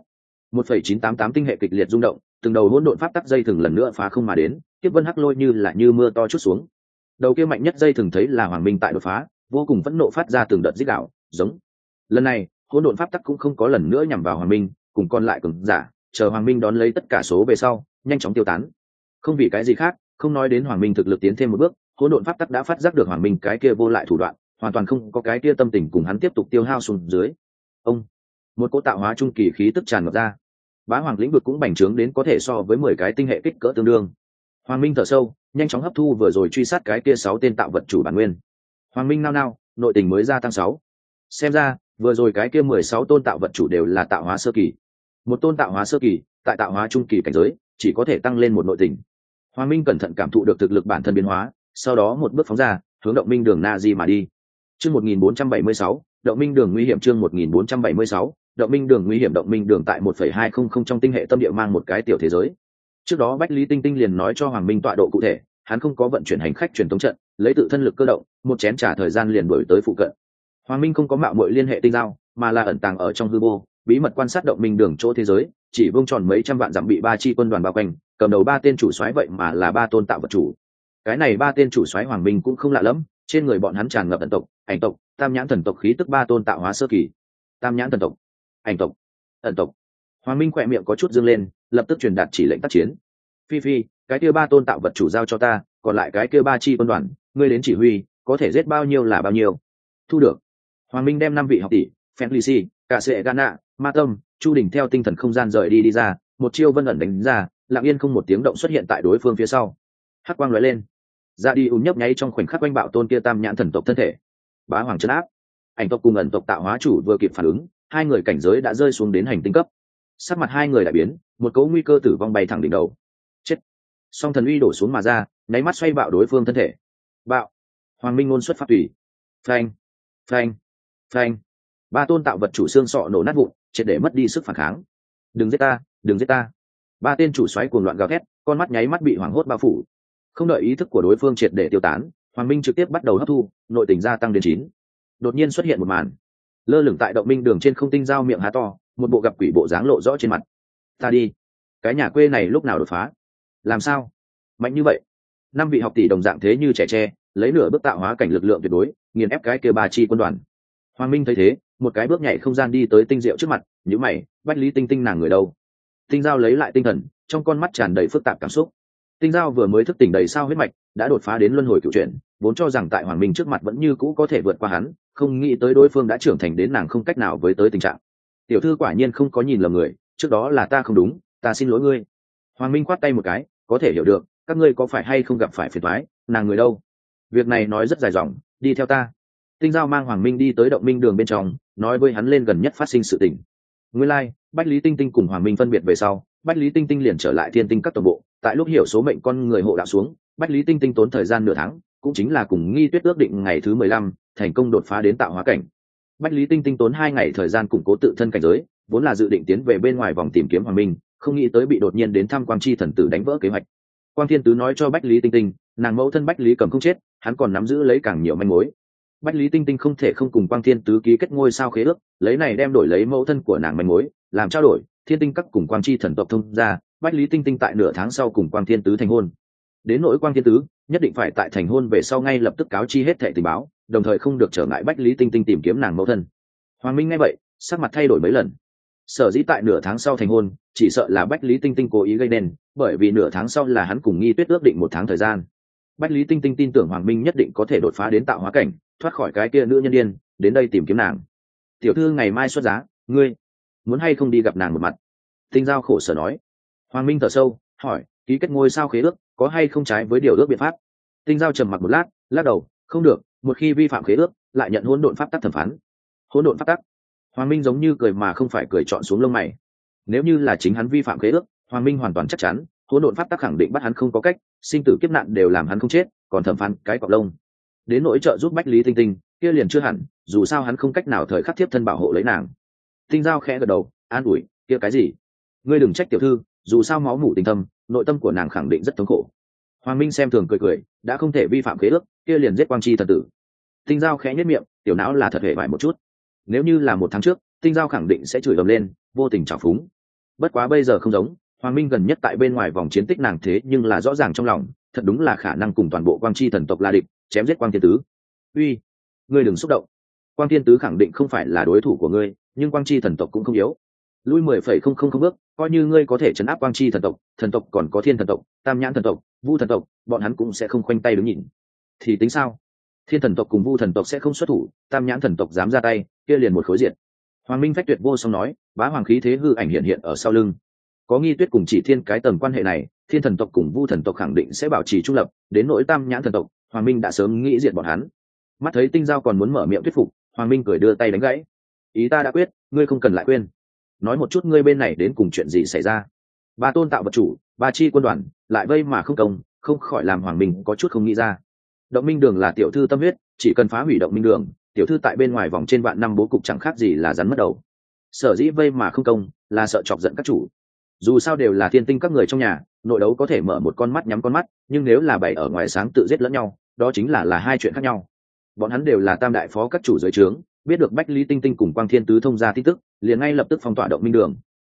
1,988 tinh hệ kịch liệt rung động, từng đầu hỗn độn pháp tắc dây thừng lần nữa phá không mà đến, tiếp vân hắc lôi như là như mưa to chút xuống. Đầu kia mạnh nhất dây thừng thấy là Hoàng Minh tại đột phá, vô cùng phẫn nộ phát ra từng đợt rít gào, giống. Lần này, hỗn độn pháp tắc cũng không có lần nữa nhằm vào Hoàng Minh, cùng còn lại cường giả, chờ Hoàng Minh đón lấy tất cả số về sau, nhanh chóng tiêu tán. Không vì cái gì khác, không nói đến Hoàng Minh thực lực tiến thêm một bước, hỗn độn pháp tắc đã phát giác được Hoàng Minh cái kia vô lại thủ đoạn, hoàn toàn không có cái kia tâm tình cùng hắn tiếp tục tiêu hao xuống dưới. Ông, một cỗ tạo hóa trung kỳ khí tức tràn ngập ra. Bá hoàng lĩnh vực cũng bành trướng đến có thể so với 10 cái tinh hệ kích cỡ tương đương. Hoàng Minh thở sâu, nhanh chóng hấp thu vừa rồi truy sát cái kia 6 tên tạo vật chủ bản nguyên. Hoàng Minh nao, nội tình mới gia tăng 6. Xem ra, vừa rồi cái kia 16 tôn tạo vật chủ đều là tạo hóa sơ kỳ. Một tôn tạo hóa sơ kỳ, tại tạo hóa trung kỳ cảnh giới, chỉ có thể tăng lên một nội tình. Hoàng Minh cẩn thận cảm thụ được thực lực bản thân biến hóa, sau đó một bước phóng ra, hướng động minh đường Na Di mà đi. Chương 1476, động minh đường nguy hiểm. Chương 1476, động minh đường nguy hiểm. Động minh đường tại 1,200 trong tinh hệ tâm địa mang một cái tiểu thế giới. Trước đó Bách Lý Tinh Tinh liền nói cho Hoàng Minh tọa độ cụ thể, hắn không có vận chuyển hành khách truyền tống trận, lấy tự thân lực cơ động, một chén trà thời gian liền đuổi tới phụ cận. Hoàng Minh không có mạo muội liên hệ tinh giao, mà là ẩn tàng ở trong hư vô, bí mật quan sát động minh đường chỗ thế giới, chỉ vương tròn mấy trăm vạn dặm bị 3 chi quân đoàn bao quanh, cầm đầu ba tên chủ soái vậy mà là ba tôn tạo vật chủ. Cái này ba tên chủ soái Hoàng Minh cũng không lạ lẫm, trên người bọn hắn tràn ngập thần tộc, ảnh tộc, tam nhãn thần tộc khí tức, ba tôn tạo hóa sơ kỳ. Tam nhãn thần tộc, ảnh tộc, ẩn tộc. Hoàng Minh khỏe miệng có chút dương lên, lập tức truyền đạt chỉ lệnh tác chiến. Phi Phi, cái kia ba tôn tạo vật chủ giao cho ta, còn lại cái kia ba chi quân đoàn, ngươi đến chỉ huy, có thể giết bao nhiêu là bao nhiêu. Thu được. Hoàng Minh đem 5 vị học tỷ, Fenlisi, cả sệ Gana, Ma Tâm, Chu Đình theo tinh thần không gian rời đi ra, một chiêu vân ẩn đánh ra, lặng yên không một tiếng động xuất hiện tại đối phương phía sau. Hắc quang lóe lên, ra đi nhấp nháy trong khoảnh khắc quanh bạo tôn kia tam nhãn thần tộc thân thể. Bá hoàng trấn áp. Ảnh tộc cùng ẩn tộc tạo hóa chủ vừa kịp phản ứng, hai người cảnh giới đã rơi xuống đến hành tinh cấp. Sắc mặt hai người đại biến, một cấu nguy cơ tử vong bay thẳng đỉnh đầu. Chết. Song thần uy đổ xuống mà ra, nháy mắt xoay bạo đối phương thân thể. Bạo. Hoàng Minh ngôn xuất pháp tùy. Phanh, phanh, phanh. Ba tôn tạo vật chủ xương sọ nổ nát vụn, triệt để mất đi sức phản kháng. Đừng giết ta, đừng giết ta. Ba tên chủ xoáy cuồng loạn gào thét, con mắt nháy mắt bị hoảng hốt bao phủ. Không đợi ý thức của đối phương triệt để tiêu tán, Hoàng Minh trực tiếp bắt đầu hấp thu, nội tình gia tăng đến 9. Đột nhiên xuất hiện một màn, lơ lửng tại động minh đường trên không, tinh giao miệng há to, một bộ gặp quỷ bộ dáng lộ rõ trên mặt. Ta đi, cái nhà quê này lúc nào đột phá? Làm sao mạnh như vậy? 5 vị học tỷ đồng dạng thế như trẻ tre, lấy nửa bước tạo hóa cảnh lực lượng tuyệt đối, nghiền ép cái kia ba chi quân đoàn. Hoàng Minh thấy thế, một cái bước nhảy không gian đi tới tinh diệu trước mặt, nhíu mày, Bách Lý Tinh Tinh nàng người đâu? Tinh giao lấy lại tinh thần, trong con mắt tràn đầy phức tạp cảm xúc. Tinh giao vừa mới thức tỉnh đầy sao huyết mạch, đã đột phá đến luân hồi cửu chuyển, vốn cho rằng tại Hoàng Minh trước mặt vẫn như cũ có thể vượt qua hắn, không nghĩ tới đối phương đã trưởng thành đến nàng không cách nào với tới tình trạng. Tiểu thư quả nhiên không có nhìn lầm người, trước đó là ta không đúng, ta xin lỗi ngươi. Hoàng Minh khoát tay một cái, có thể hiểu được, các ngươi có phải hay không gặp phải phiền toái, nàng người đâu? Việc này nói rất dài dòng, đi theo ta. Tinh giao mang Hoàng Minh đi tới động minh đường bên trong, nói với hắn lên gần nhất phát sinh sự tình. Nguyên lai, Bách Lý Tinh Tinh cùng Hoàng Minh phân biệt về sau, Bách Lý Tinh Tinh liền trở lại Thiên Tinh các tổng bộ, tại lúc hiểu số mệnh con người hộ đạo xuống, Bách Lý Tinh Tinh tốn thời gian nửa tháng, cũng chính là cùng Nghi Tuyết ước định ngày thứ 15, thành công đột phá đến tạo hóa cảnh. Bách Lý Tinh Tinh tốn 2 ngày thời gian củng cố tự thân cảnh giới, vốn là dự định tiến về bên ngoài vòng tìm kiếm Hoàng Minh, không nghĩ tới bị đột nhiên đến thăm Quang Chi thần tử đánh vỡ kế hoạch. Quang Thiên Tứ nói cho Bách Lý Tinh Tinh, nàng mẫu thân Bách Lý Cầm không chết, hắn còn nắm giữ lấy càng nhiều manh mối. Bách Lý Tinh Tinh không thể không cùng Quang Thiên Tứ ký kết ngôi sao khế ước, lấy này đem đổi lấy mẫu thân của nàng manh mối, làm trao đổi. Thiên Tinh các cùng Quang Chi thần tộc thông ra, Bách Lý Tinh Tinh tại nửa tháng sau cùng Quang Thiên Tứ thành hôn. Đến nỗi Quang Thiên Tứ, nhất định phải tại thành hôn về sau ngay lập tức cáo chi hết thảy tình báo, đồng thời không được trở ngại Bách Lý Tinh Tinh tìm kiếm nàng mẫu thân. Hoàng Minh nghe vậy, sắc mặt thay đổi mấy lần. Sở dĩ tại nửa tháng sau thành hôn, chỉ sợ là Bách Lý Tinh Tinh cố ý gây nên, bởi vì nửa tháng sau là hắn cùng Nghi Tuyết ước định 1 tháng thời gian. Bách Lý Tinh Tinh tin tưởng Hoàng Minh nhất định có thể đột phá đến tạo hóa cảnh, thoát khỏi cái kia nữ nhân điên, đến đây tìm kiếm nàng. Tiểu thư ngày mai xuất giá, ngươi muốn hay không đi gặp nàng một mặt? Tinh giao khổ sở nói. Hoàng Minh thở sâu, hỏi, ký kết ngôi sao khế ước, có hay không trái với điều ước biện pháp? Tinh giao trầm mặc một lát, lắc đầu, không được, một khi vi phạm khế ước, lại nhận hỗn độn pháp tắc thẩm phán. Hỗn độn pháp tắc? Hoàng Minh giống như cười mà không phải cười, chọn xuống lông mày. Nếu như là chính hắn vi phạm khế ước, Hoàng Minh hoàn toàn chắc chắn, hỗn độn pháp tắc khẳng định bắt hắn không có cách, sinh tử kiếp nạn đều làm hắn không chết, còn thẩm phán cái cọp lông. Đến nỗi trợ giúp Bách Lý Tinh Tinh, kia liền chưa hẳn, dù sao hắn không cách nào thời khắc tiếp thân bảo hộ lấy nàng. Tinh giao khẽ gật đầu, an ủi, kia cái gì? Ngươi đừng trách tiểu thư, dù sao máu mủ tình thâm, nội tâm của nàng khẳng định rất thống khổ. Hoàng Minh xem thường cười cười, đã không thể vi phạm khế ước, kia liền giết Quang Chi thần tử. Tinh giao khẽ nhếch miệng, tiểu não là thật hề bại một chút. Nếu như là 1 tháng trước, Tinh giao khẳng định sẽ chửi ầm lên, vô tình trào phúng. Bất quá bây giờ không giống, Hoàng Minh gần nhất tại bên ngoài vòng chiến tích nàng thế nhưng là rõ ràng trong lòng, thật đúng là khả năng cùng toàn bộ Quang Chi thần tộc là địch, chém giết Quang Thiên Tứ. Uy, ngươi đừng xúc động. Quang Thiên Tứ khẳng định không phải là đối thủ của ngươi, nhưng Quang Chi thần tộc cũng không yếu. Lui 10,000 bước, coi như ngươi có thể trấn áp Quang Chi thần tộc còn có Thiên thần tộc, Tam Nhãn thần tộc, Vu thần tộc, bọn hắn cũng sẽ không khoanh tay đứng nhìn. Thì tính sao? Thiên thần tộc cùng Vu thần tộc sẽ không xuất thủ, Tam Nhãn thần tộc dám ra tay, kia liền một khối diện. Hoàng Minh phách tuyệt vô song nói, bá hoàng khí thế hư ảnh hiện ở sau lưng. Có Nghi Tuyết cùng Chỉ Thiên cái tầng quan hệ này, Thiên thần tộc cùng Vu thần tộc khẳng định sẽ bảo trì trung lập, đến nỗi Tam Nhãn thần tộc, Hoàng Minh đã sớm nghĩ diệt bọn hắn. Mắt thấy Tinh giao còn muốn mở miệng thuyết phục, Hoàng Minh cười đưa tay đánh gãy. Ý ta đã quyết, ngươi không cần lại quên. Nói một chút ngươi bên này đến cùng chuyện gì xảy ra? Ba tôn tạo vật chủ, ba chi quân đoàn, lại vây mà không công, không khỏi làm Hoàng Minh có chút không nghĩ ra. Động Minh Đường là tiểu thư tâm huyết, chỉ cần phá hủy Động Minh Đường, tiểu thư tại bên ngoài vòng trên vạn năm bố cục chẳng khác gì là rắn mất đầu. Sở dĩ vây mà không công, là sợ chọc giận các chủ. Dù sao đều là thiên tinh các người trong nhà, nội đấu có thể mở một con mắt nhắm con mắt, nhưng nếu là bày ở ngoài sáng tự giết lẫn nhau, đó chính là hai chuyện khác nhau. Bọn hắn đều là tam đại phó các chủ dưới trướng, biết được Bách Lý Tinh Tinh cùng Quang Thiên Tứ thông ra tin tức, liền ngay lập tức phong tỏa Động Minh Đường.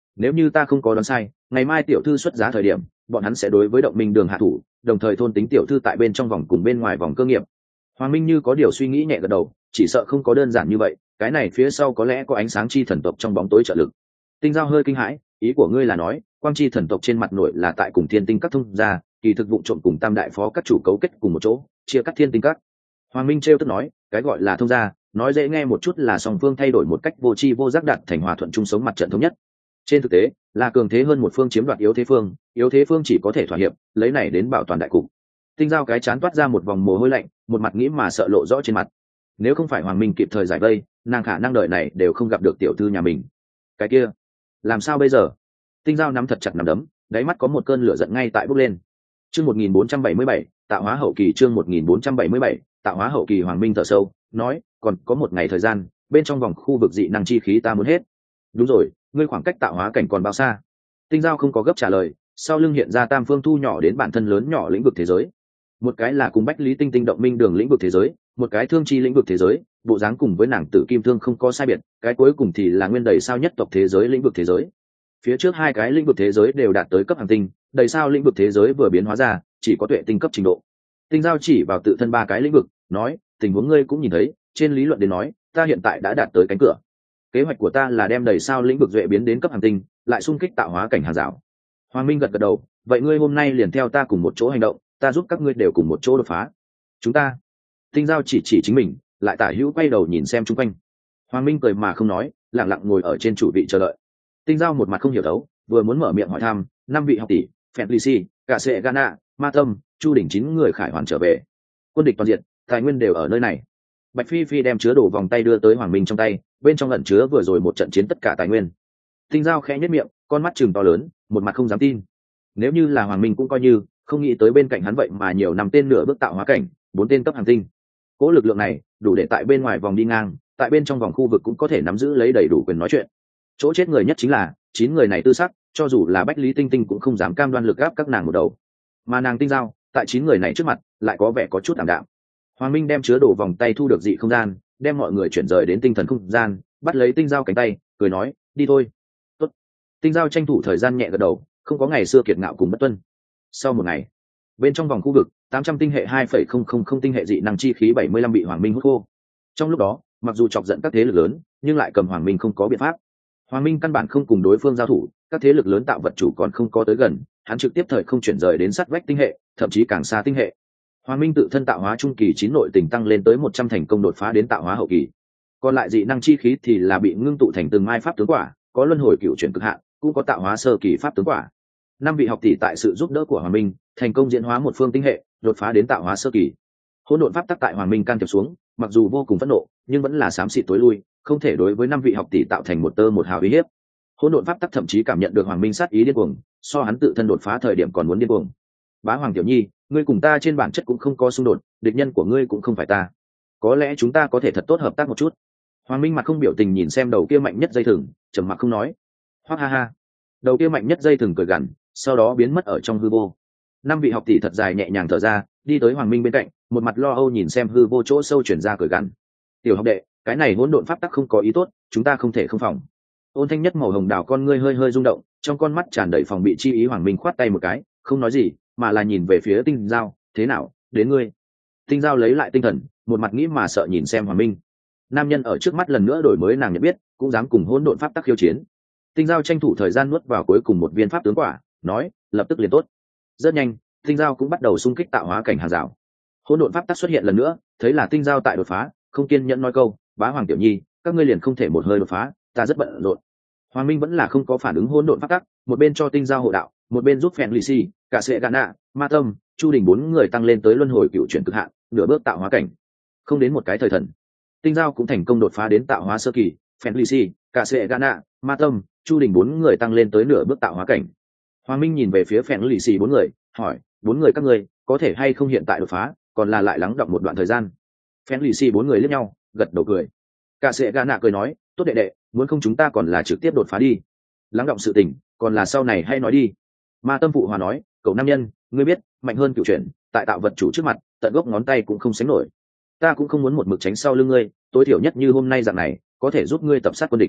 nếu như ta không có đoán sai, ngày mai tiểu thư xuất giá thời điểm bọn hắn sẽ đối với động minh đường hạ thủ, đồng thời thôn tính tiểu thư tại bên trong vòng cùng bên ngoài vòng cơ nghiệp. Hoàng Minh như có điều suy nghĩ nhẹ gật đầu, chỉ sợ không có đơn giản như vậy, cái này phía sau có lẽ có ánh sáng chi thần tộc trong bóng tối trợ lực. Tinh Giao hơi kinh hãi, ý của ngươi là nói quang chi thần tộc trên mặt nội là tại cùng thiên tinh các thông gia, kỳ thực vụ trộm cùng tam đại phó các chủ cấu kết cùng một chỗ chia cắt thiên tinh các. Hoàng Minh trêu tức nói, cái gọi là thông gia nói dễ nghe một chút là song phương thay đổi một cách vô tri vô giác đạt thành hòa thuận chung sống mặt trận thống nhất, trên thực tế là cường thế hơn một phương chiếm đoạt yếu thế phương chỉ có thể thỏa hiệp, lấy này đến bảo toàn đại cục. Tinh Giao cái chán toát ra một vòng mồ hôi lạnh, một mặt nghĩ mà sợ lộ rõ trên mặt. Nếu không phải Hoàng Minh kịp thời giải vây, nàng khả năng đợi này đều không gặp được tiểu thư nhà mình. Cái kia làm sao bây giờ? Tinh Giao nắm thật chặt nắm đấm, đáy mắt có một cơn lửa giận ngay tại bốc lên. Chương 1477, tạo hóa hậu kỳ. Chương 1477, tạo hóa hậu kỳ. Hoàng Minh thở sâu nói, còn có một ngày thời gian, bên trong vòng khu vực dị năng chi khí ta muốn hết. Đúng rồi, ngươi khoảng cách tạo hóa cảnh còn bao xa? Tinh Giao không có gấp trả lời, sau lưng hiện ra tam phương thu nhỏ đến bản thân lớn nhỏ lĩnh vực thế giới. Một cái là cùng Bách Lý Tinh Tinh động minh đường lĩnh vực thế giới, một cái thương chi lĩnh vực thế giới, bộ dáng cùng với nàng Tử Kim Thương không có sai biệt, cái cuối cùng thì là nguyên đầy sao nhất tộc thế giới lĩnh vực thế giới. Phía trước hai cái lĩnh vực thế giới đều đạt tới cấp hành tinh, đầy sao lĩnh vực thế giới vừa biến hóa ra, chỉ có tuệ tinh cấp trình độ. Tinh Giao chỉ vào tự thân ba cái lĩnh vực, nói, tình huống ngươi cũng nhìn thấy, trên lý luận đến nói, ta hiện tại đã đạt tới cánh cửa. Kế hoạch của ta là đem đầy sao lĩnh vực duệ biến đến cấp hành tinh, lại xung kích tạo hóa cảnh hàng rào. Hoàng Minh gật gật đầu, vậy ngươi hôm nay liền theo ta cùng một chỗ hành động, ta giúp các ngươi đều cùng một chỗ đột phá. Chúng ta. Tinh Giao chỉ chính mình, lại tả hữu quay đầu nhìn xem chung quanh. Hoàng Minh cười mà không nói, lặng lặng ngồi ở trên chủ vị chờ đợi. Tinh Giao một mặt không hiểu thấu, vừa muốn mở miệng hỏi thăm, năm vị học tỷ, Fenlisi, cả sệ Gana, Ma Tâm, Chu Đỉnh 9 người khải hoàn trở về. Quân địch toàn diện, tài nguyên đều ở nơi này. Bạch Phi Phi đem chứa đồ vòng tay đưa tới Hoàng Minh trong tay, bên trong ẩn chứa vừa rồi một trận chiến tất cả tài nguyên. Tinh Giao khẽ nhếch miệng, con mắt trừng to lớn, một mặt không dám tin. Nếu như là Hoàng Minh cũng coi như, không nghĩ tới bên cạnh hắn vậy mà nhiều năm tên nửa bước tạo hóa cảnh, 4 tên cấp hành tinh. Cố lực lượng này, đủ để tại bên ngoài vòng đi ngang, tại bên trong vòng khu vực cũng có thể nắm giữ lấy đầy đủ quyền nói chuyện. Chỗ chết người nhất chính là 9 người này tư sắc, cho dù là Bách Lý Tinh Tinh cũng không dám cam đoan lực gáp các nàng một đầu. Mà nàng Tinh Giao, tại 9 người này trước mặt, lại có vẻ có chút ảm đạm. Hoàng Minh đem chứa đồ vòng tay thu được dị không gian, đem mọi người chuyển rời đến tinh thần không gian, bắt lấy Tinh Giao cánh tay, cười nói, đi thôi. Tốt. Tinh Giao tranh thủ thời gian nhẹ gật đầu, không có ngày xưa kiệt ngạo cùng bất tuân. Sau một ngày, bên trong vòng khu vực 800 tinh hệ 2,000 tinh hệ dị năng chi khí 75 bị Hoàng Minh hút khô. Trong lúc đó, mặc dù chọc giận các thế lực lớn, nhưng lại cầm Hoàng Minh không có biện pháp. Hoàng Minh căn bản không cùng đối phương giao thủ, các thế lực lớn tạo vật chủ còn không có tới gần, hắn trực tiếp thời không chuyển rời đến sát vách tinh hệ, thậm chí càng xa tinh hệ. Hoàng Minh tự thân tạo hóa trung kỳ 9 nội tình tăng lên tới 100 thành công đột phá đến tạo hóa hậu kỳ. Còn lại dị năng chi khí thì là bị ngưng tụ thành từng mai pháp tướng quả, có luân hồi cựu chuyển cực hạn, cũng có tạo hóa sơ kỳ pháp tướng quả. 5 vị học tỷ tại sự giúp đỡ của Hoàng Minh, thành công diễn hóa một phương tinh hệ, đột phá đến tạo hóa sơ kỳ. Hỗn độn pháp tắc tại Hoàng Minh can thiệp xuống, mặc dù vô cùng phẫn nộ, nhưng vẫn là xám xịt tối lui, không thể đối với 5 vị học tỷ tạo thành một tơ một hào uy hiếp. Hỗn độn pháp tắc thậm chí cảm nhận được Hoàng Minh sát ý điên cuồng, so hắn tự thân đột phá thời điểm còn muốn điên cuồng. Bá Hoàng tiểu nhi, ngươi cùng ta trên bản chất cũng không có xung đột, địch nhân của ngươi cũng không phải ta. Có lẽ chúng ta có thể thật tốt hợp tác một chút. Hoàng Minh mặt không biểu tình nhìn xem đầu kia mạnh nhất dây thừng, trầm mặc không nói. Hoắc ha ha. Đầu kia mạnh nhất dây thừng cười gằn, sau đó biến mất ở trong hư vô. 5 vị học tỷ thật dài nhẹ nhàng thở ra, đi tới Hoàng Minh bên cạnh, một mặt lo âu nhìn xem hư vô chỗ sâu chuyển ra cười gằn. Tiểu học đệ, cái này hỗn độn pháp tắc không có ý tốt, chúng ta không thể không phòng. Ôn Thanh Nhất màu hồng đào con ngươi hơi hơi rung động, trong con mắt tràn đầy phòng bị chi ý. Hoàng Minh khoát tay một cái, không nói gì, mà là nhìn về phía Tinh Giao, thế nào, đến ngươi. Tinh Giao lấy lại tinh thần, một mặt nghĩ mà sợ nhìn xem Hoàng Minh. Nam nhân ở trước mắt lần nữa đổi mới nàng nhận biết, cũng dám cùng hỗn độn pháp tắc khiêu chiến. Tinh Giao tranh thủ thời gian nuốt vào cuối cùng một viên pháp tướng quả, nói, lập tức liền tốt. Rất nhanh, Tinh Giao cũng bắt đầu xung kích tạo hóa cảnh hàng rào. Hỗn độn pháp tắc xuất hiện lần nữa, thấy là Tinh Giao tại đột phá, không kiên nhẫn nói câu, Bá Hoàng tiểu nhi, các ngươi liền không thể một hơi đột phá, ta rất bận rộn. Hoàng Minh vẫn là không có phản ứng hỗn độn pháp tắc, một bên cho Tinh Giao hộ đạo, một bên giúp Fenlisi, cả sệ Gana, Ma Tâm, Chu Đình 4 người tăng lên tới luân hồi cựu chuyển cực hạn, nửa bước tạo hóa cảnh. Không đến một cái thời thần, Tinh Giao cũng thành công đột phá đến tạo hóa sơ kỳ, Fenlisi, cả sệ Gana, Ma Tâm, Chu Đình 4 người tăng lên tới nửa bước tạo hóa cảnh. Hoàng Minh nhìn về phía Fenlisi 4 người, hỏi, 4 người các ngươi có thể hay không hiện tại đột phá, còn là lại lắng đọng một đoạn thời gian. Fenlisi 4 người liếc nhau, gật đầu cười. Cả sệ Gana cười nói, tốt đệ đệ, muốn không chúng ta còn là trực tiếp đột phá đi, lắng đọng sự tình còn là sau này hay nói đi. Ma Tâm phụ hòa nói, cậu nam nhân, ngươi biết mạnh hơn cựu chuyển, tại tạo vật chủ trước mặt tận gốc ngón tay cũng không sánh nổi. Ta cũng không muốn một mực tránh sau lưng ngươi, tối thiểu nhất như hôm nay dạng này có thể giúp ngươi tập sát quân địch.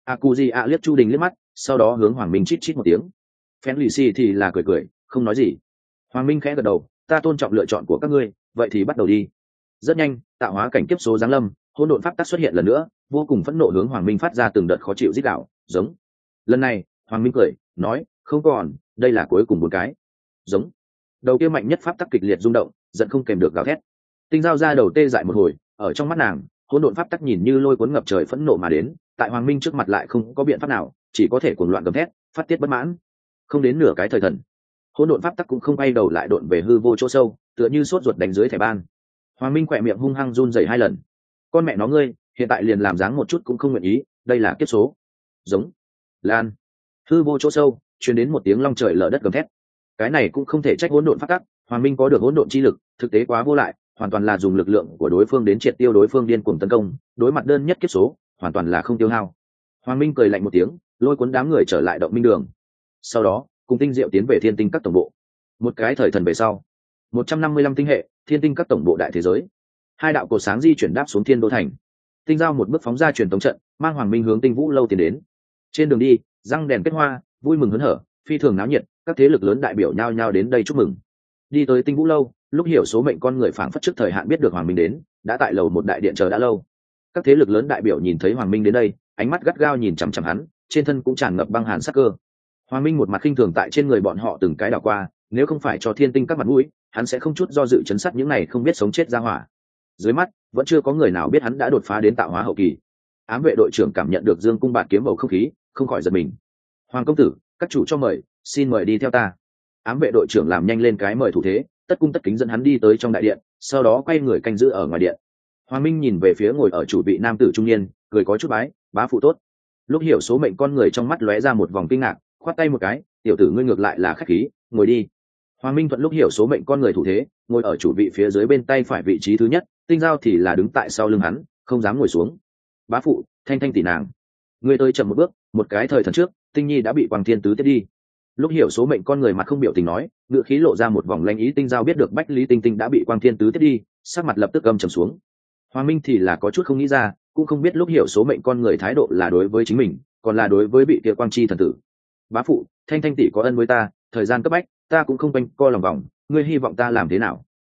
a cu di a liếc chu đình liếc mắt, sau đó hướng hoàng minh chít chít một tiếng. Phen lì xì thì là cười cười không nói gì. Hoàng minh khẽ gật đầu, ta tôn trọng lựa chọn của các ngươi, vậy thì bắt đầu đi. Rất nhanh, tạo hóa cảnh kiếp số giáng lâm, hỗn độn pháp tắc xuất hiện lần nữa, vô cùng phẫn nộ hướng hoàng minh phát ra từng đợt khó chịu rít gào giống. Lần này hoàng minh cười nói, không còn, đây là cuối cùng một cái giống. Đầu kia mạnh nhất pháp tắc kịch liệt rung động, giận không kèm được gào thét. Tinh Giao ra đầu tê dại một hồi, ở trong mắt nàng hỗn độn pháp tắc nhìn như lôi cuốn ngập trời phẫn nộ mà đến, tại hoàng minh trước mặt lại không có biện pháp nào, chỉ có thể cuồng loạn gầm thét phát tiết bất mãn. Không đến nửa cái thời thần, hỗn độn pháp tắc cũng không bay đầu lại độn về hư vô chỗ sâu, tựa như sốt ruột đánh dưới thẻ ban. Hoàng minh khỏe miệng hung hăng run rẩy 2 lần. Con mẹ nó ngươi, hiện tại liền làm dáng một chút cũng không nguyện ý, đây là kiếp số. Giống. Lan. Hư vô chỗ sâu truyền đến một tiếng long trời lở đất gầm thét. Cái này cũng không thể trách hỗn độn pháp tắc, hoàng minh có được hỗn độn chi lực, thực tế quá vô lại, hoàn toàn là dùng lực lượng của đối phương đến triệt tiêu đối phương điên cuồng tấn công, đối mặt đơn nhất kiếp số hoàn toàn là không tiêu hao. Hoàng minh cười lạnh một tiếng, lôi cuốn đám người trở lại động minh đường. Sau đó cùng tinh diệu tiến về thiên tinh các tổng bộ. Một cái thời thần về sau, 155 tinh hệ thiên tinh các tổng bộ đại thế giới, 2 đạo cột sáng di chuyển đáp xuống thiên đô thành. Tinh Giao một bước phóng ra truyền tống trận, mang hoàng minh hướng tinh vũ lâu tiến đến. Trên đường đi, răng đèn kết hoa, vui mừng hớn hở, phi thường náo nhiệt, các thế lực lớn đại biểu nhao nhao đến đây chúc mừng. Đi tới tinh vũ lâu, lúc hiểu số mệnh con người phảng phất trước thời hạn biết được hoàng minh đến, đã tại lầu một đại điện chờ đã lâu. Các thế lực lớn đại biểu nhìn thấy hoàng minh đến đây, ánh mắt gắt gao nhìn chằm chằm hắn, trên thân cũng tràn ngập băng hàn sắc cơ. Hoàng minh một mặt khinh thường tại trên người bọn họ từng cái đảo qua, nếu không phải cho thiên tinh các mặt mũi, hắn sẽ không chút do dự chấn sát những này không biết sống chết ra hỏa. Dưới mắt vẫn chưa có người nào biết hắn đã đột phá đến tạo hóa hậu kỳ. Ám vệ đội trưởng cảm nhận được dương cung bạt kiếm bầu không khí, không khỏi giật mình. Hoàng công tử, các chủ cho mời, xin mời đi theo ta. Ám vệ đội trưởng làm nhanh lên cái mời thủ thế, tất cung tất kính dẫn hắn đi tới trong đại điện, sau đó quay người canh giữ ở ngoài điện. Hoàng minh nhìn về phía ngồi ở chủ vị nam tử trung niên, cười có chút bái, bá phụ tốt. Lúc hiểu số mệnh con người trong mắt lóe ra một vòng kinh ngạc, khoát tay một cái, tiểu tử ngươi ngược lại là khách khí, ngồi đi. Hoàng minh thuận lúc hiểu số mệnh con người thủ thế, ngồi ở chủ vị phía dưới bên tay phải vị trí thứ nhất, Tinh Giao thì là đứng tại sau lưng hắn, không dám ngồi xuống. Bá phụ, thanh thanh tỷ nàng, ngươi tới chậm một bước, một cái thời thần trước, Tinh Nhi đã bị Quang Thiên Tứ tiếp đi. Lúc hiểu số mệnh con người mặt không biểu tình nói, ngựa khí lộ ra một vòng lanh ý. Tinh Giao biết được Bách Lý Tinh Tinh đã bị Quang Thiên Tứ tiếp đi, sắc mặt lập tức âm trầm xuống. Hoàng minh thì là có chút không nghĩ ra, cũng không biết lúc hiểu số mệnh con người thái độ là đối với chính mình, còn là đối với bị kia Quang Chi thần tử. Bá phụ, thanh thanh tỷ có ân với ta, thời gian cấp bách, ta cũng không quanh co lòng vòng, ngươi hy vọng ta làm thế nào?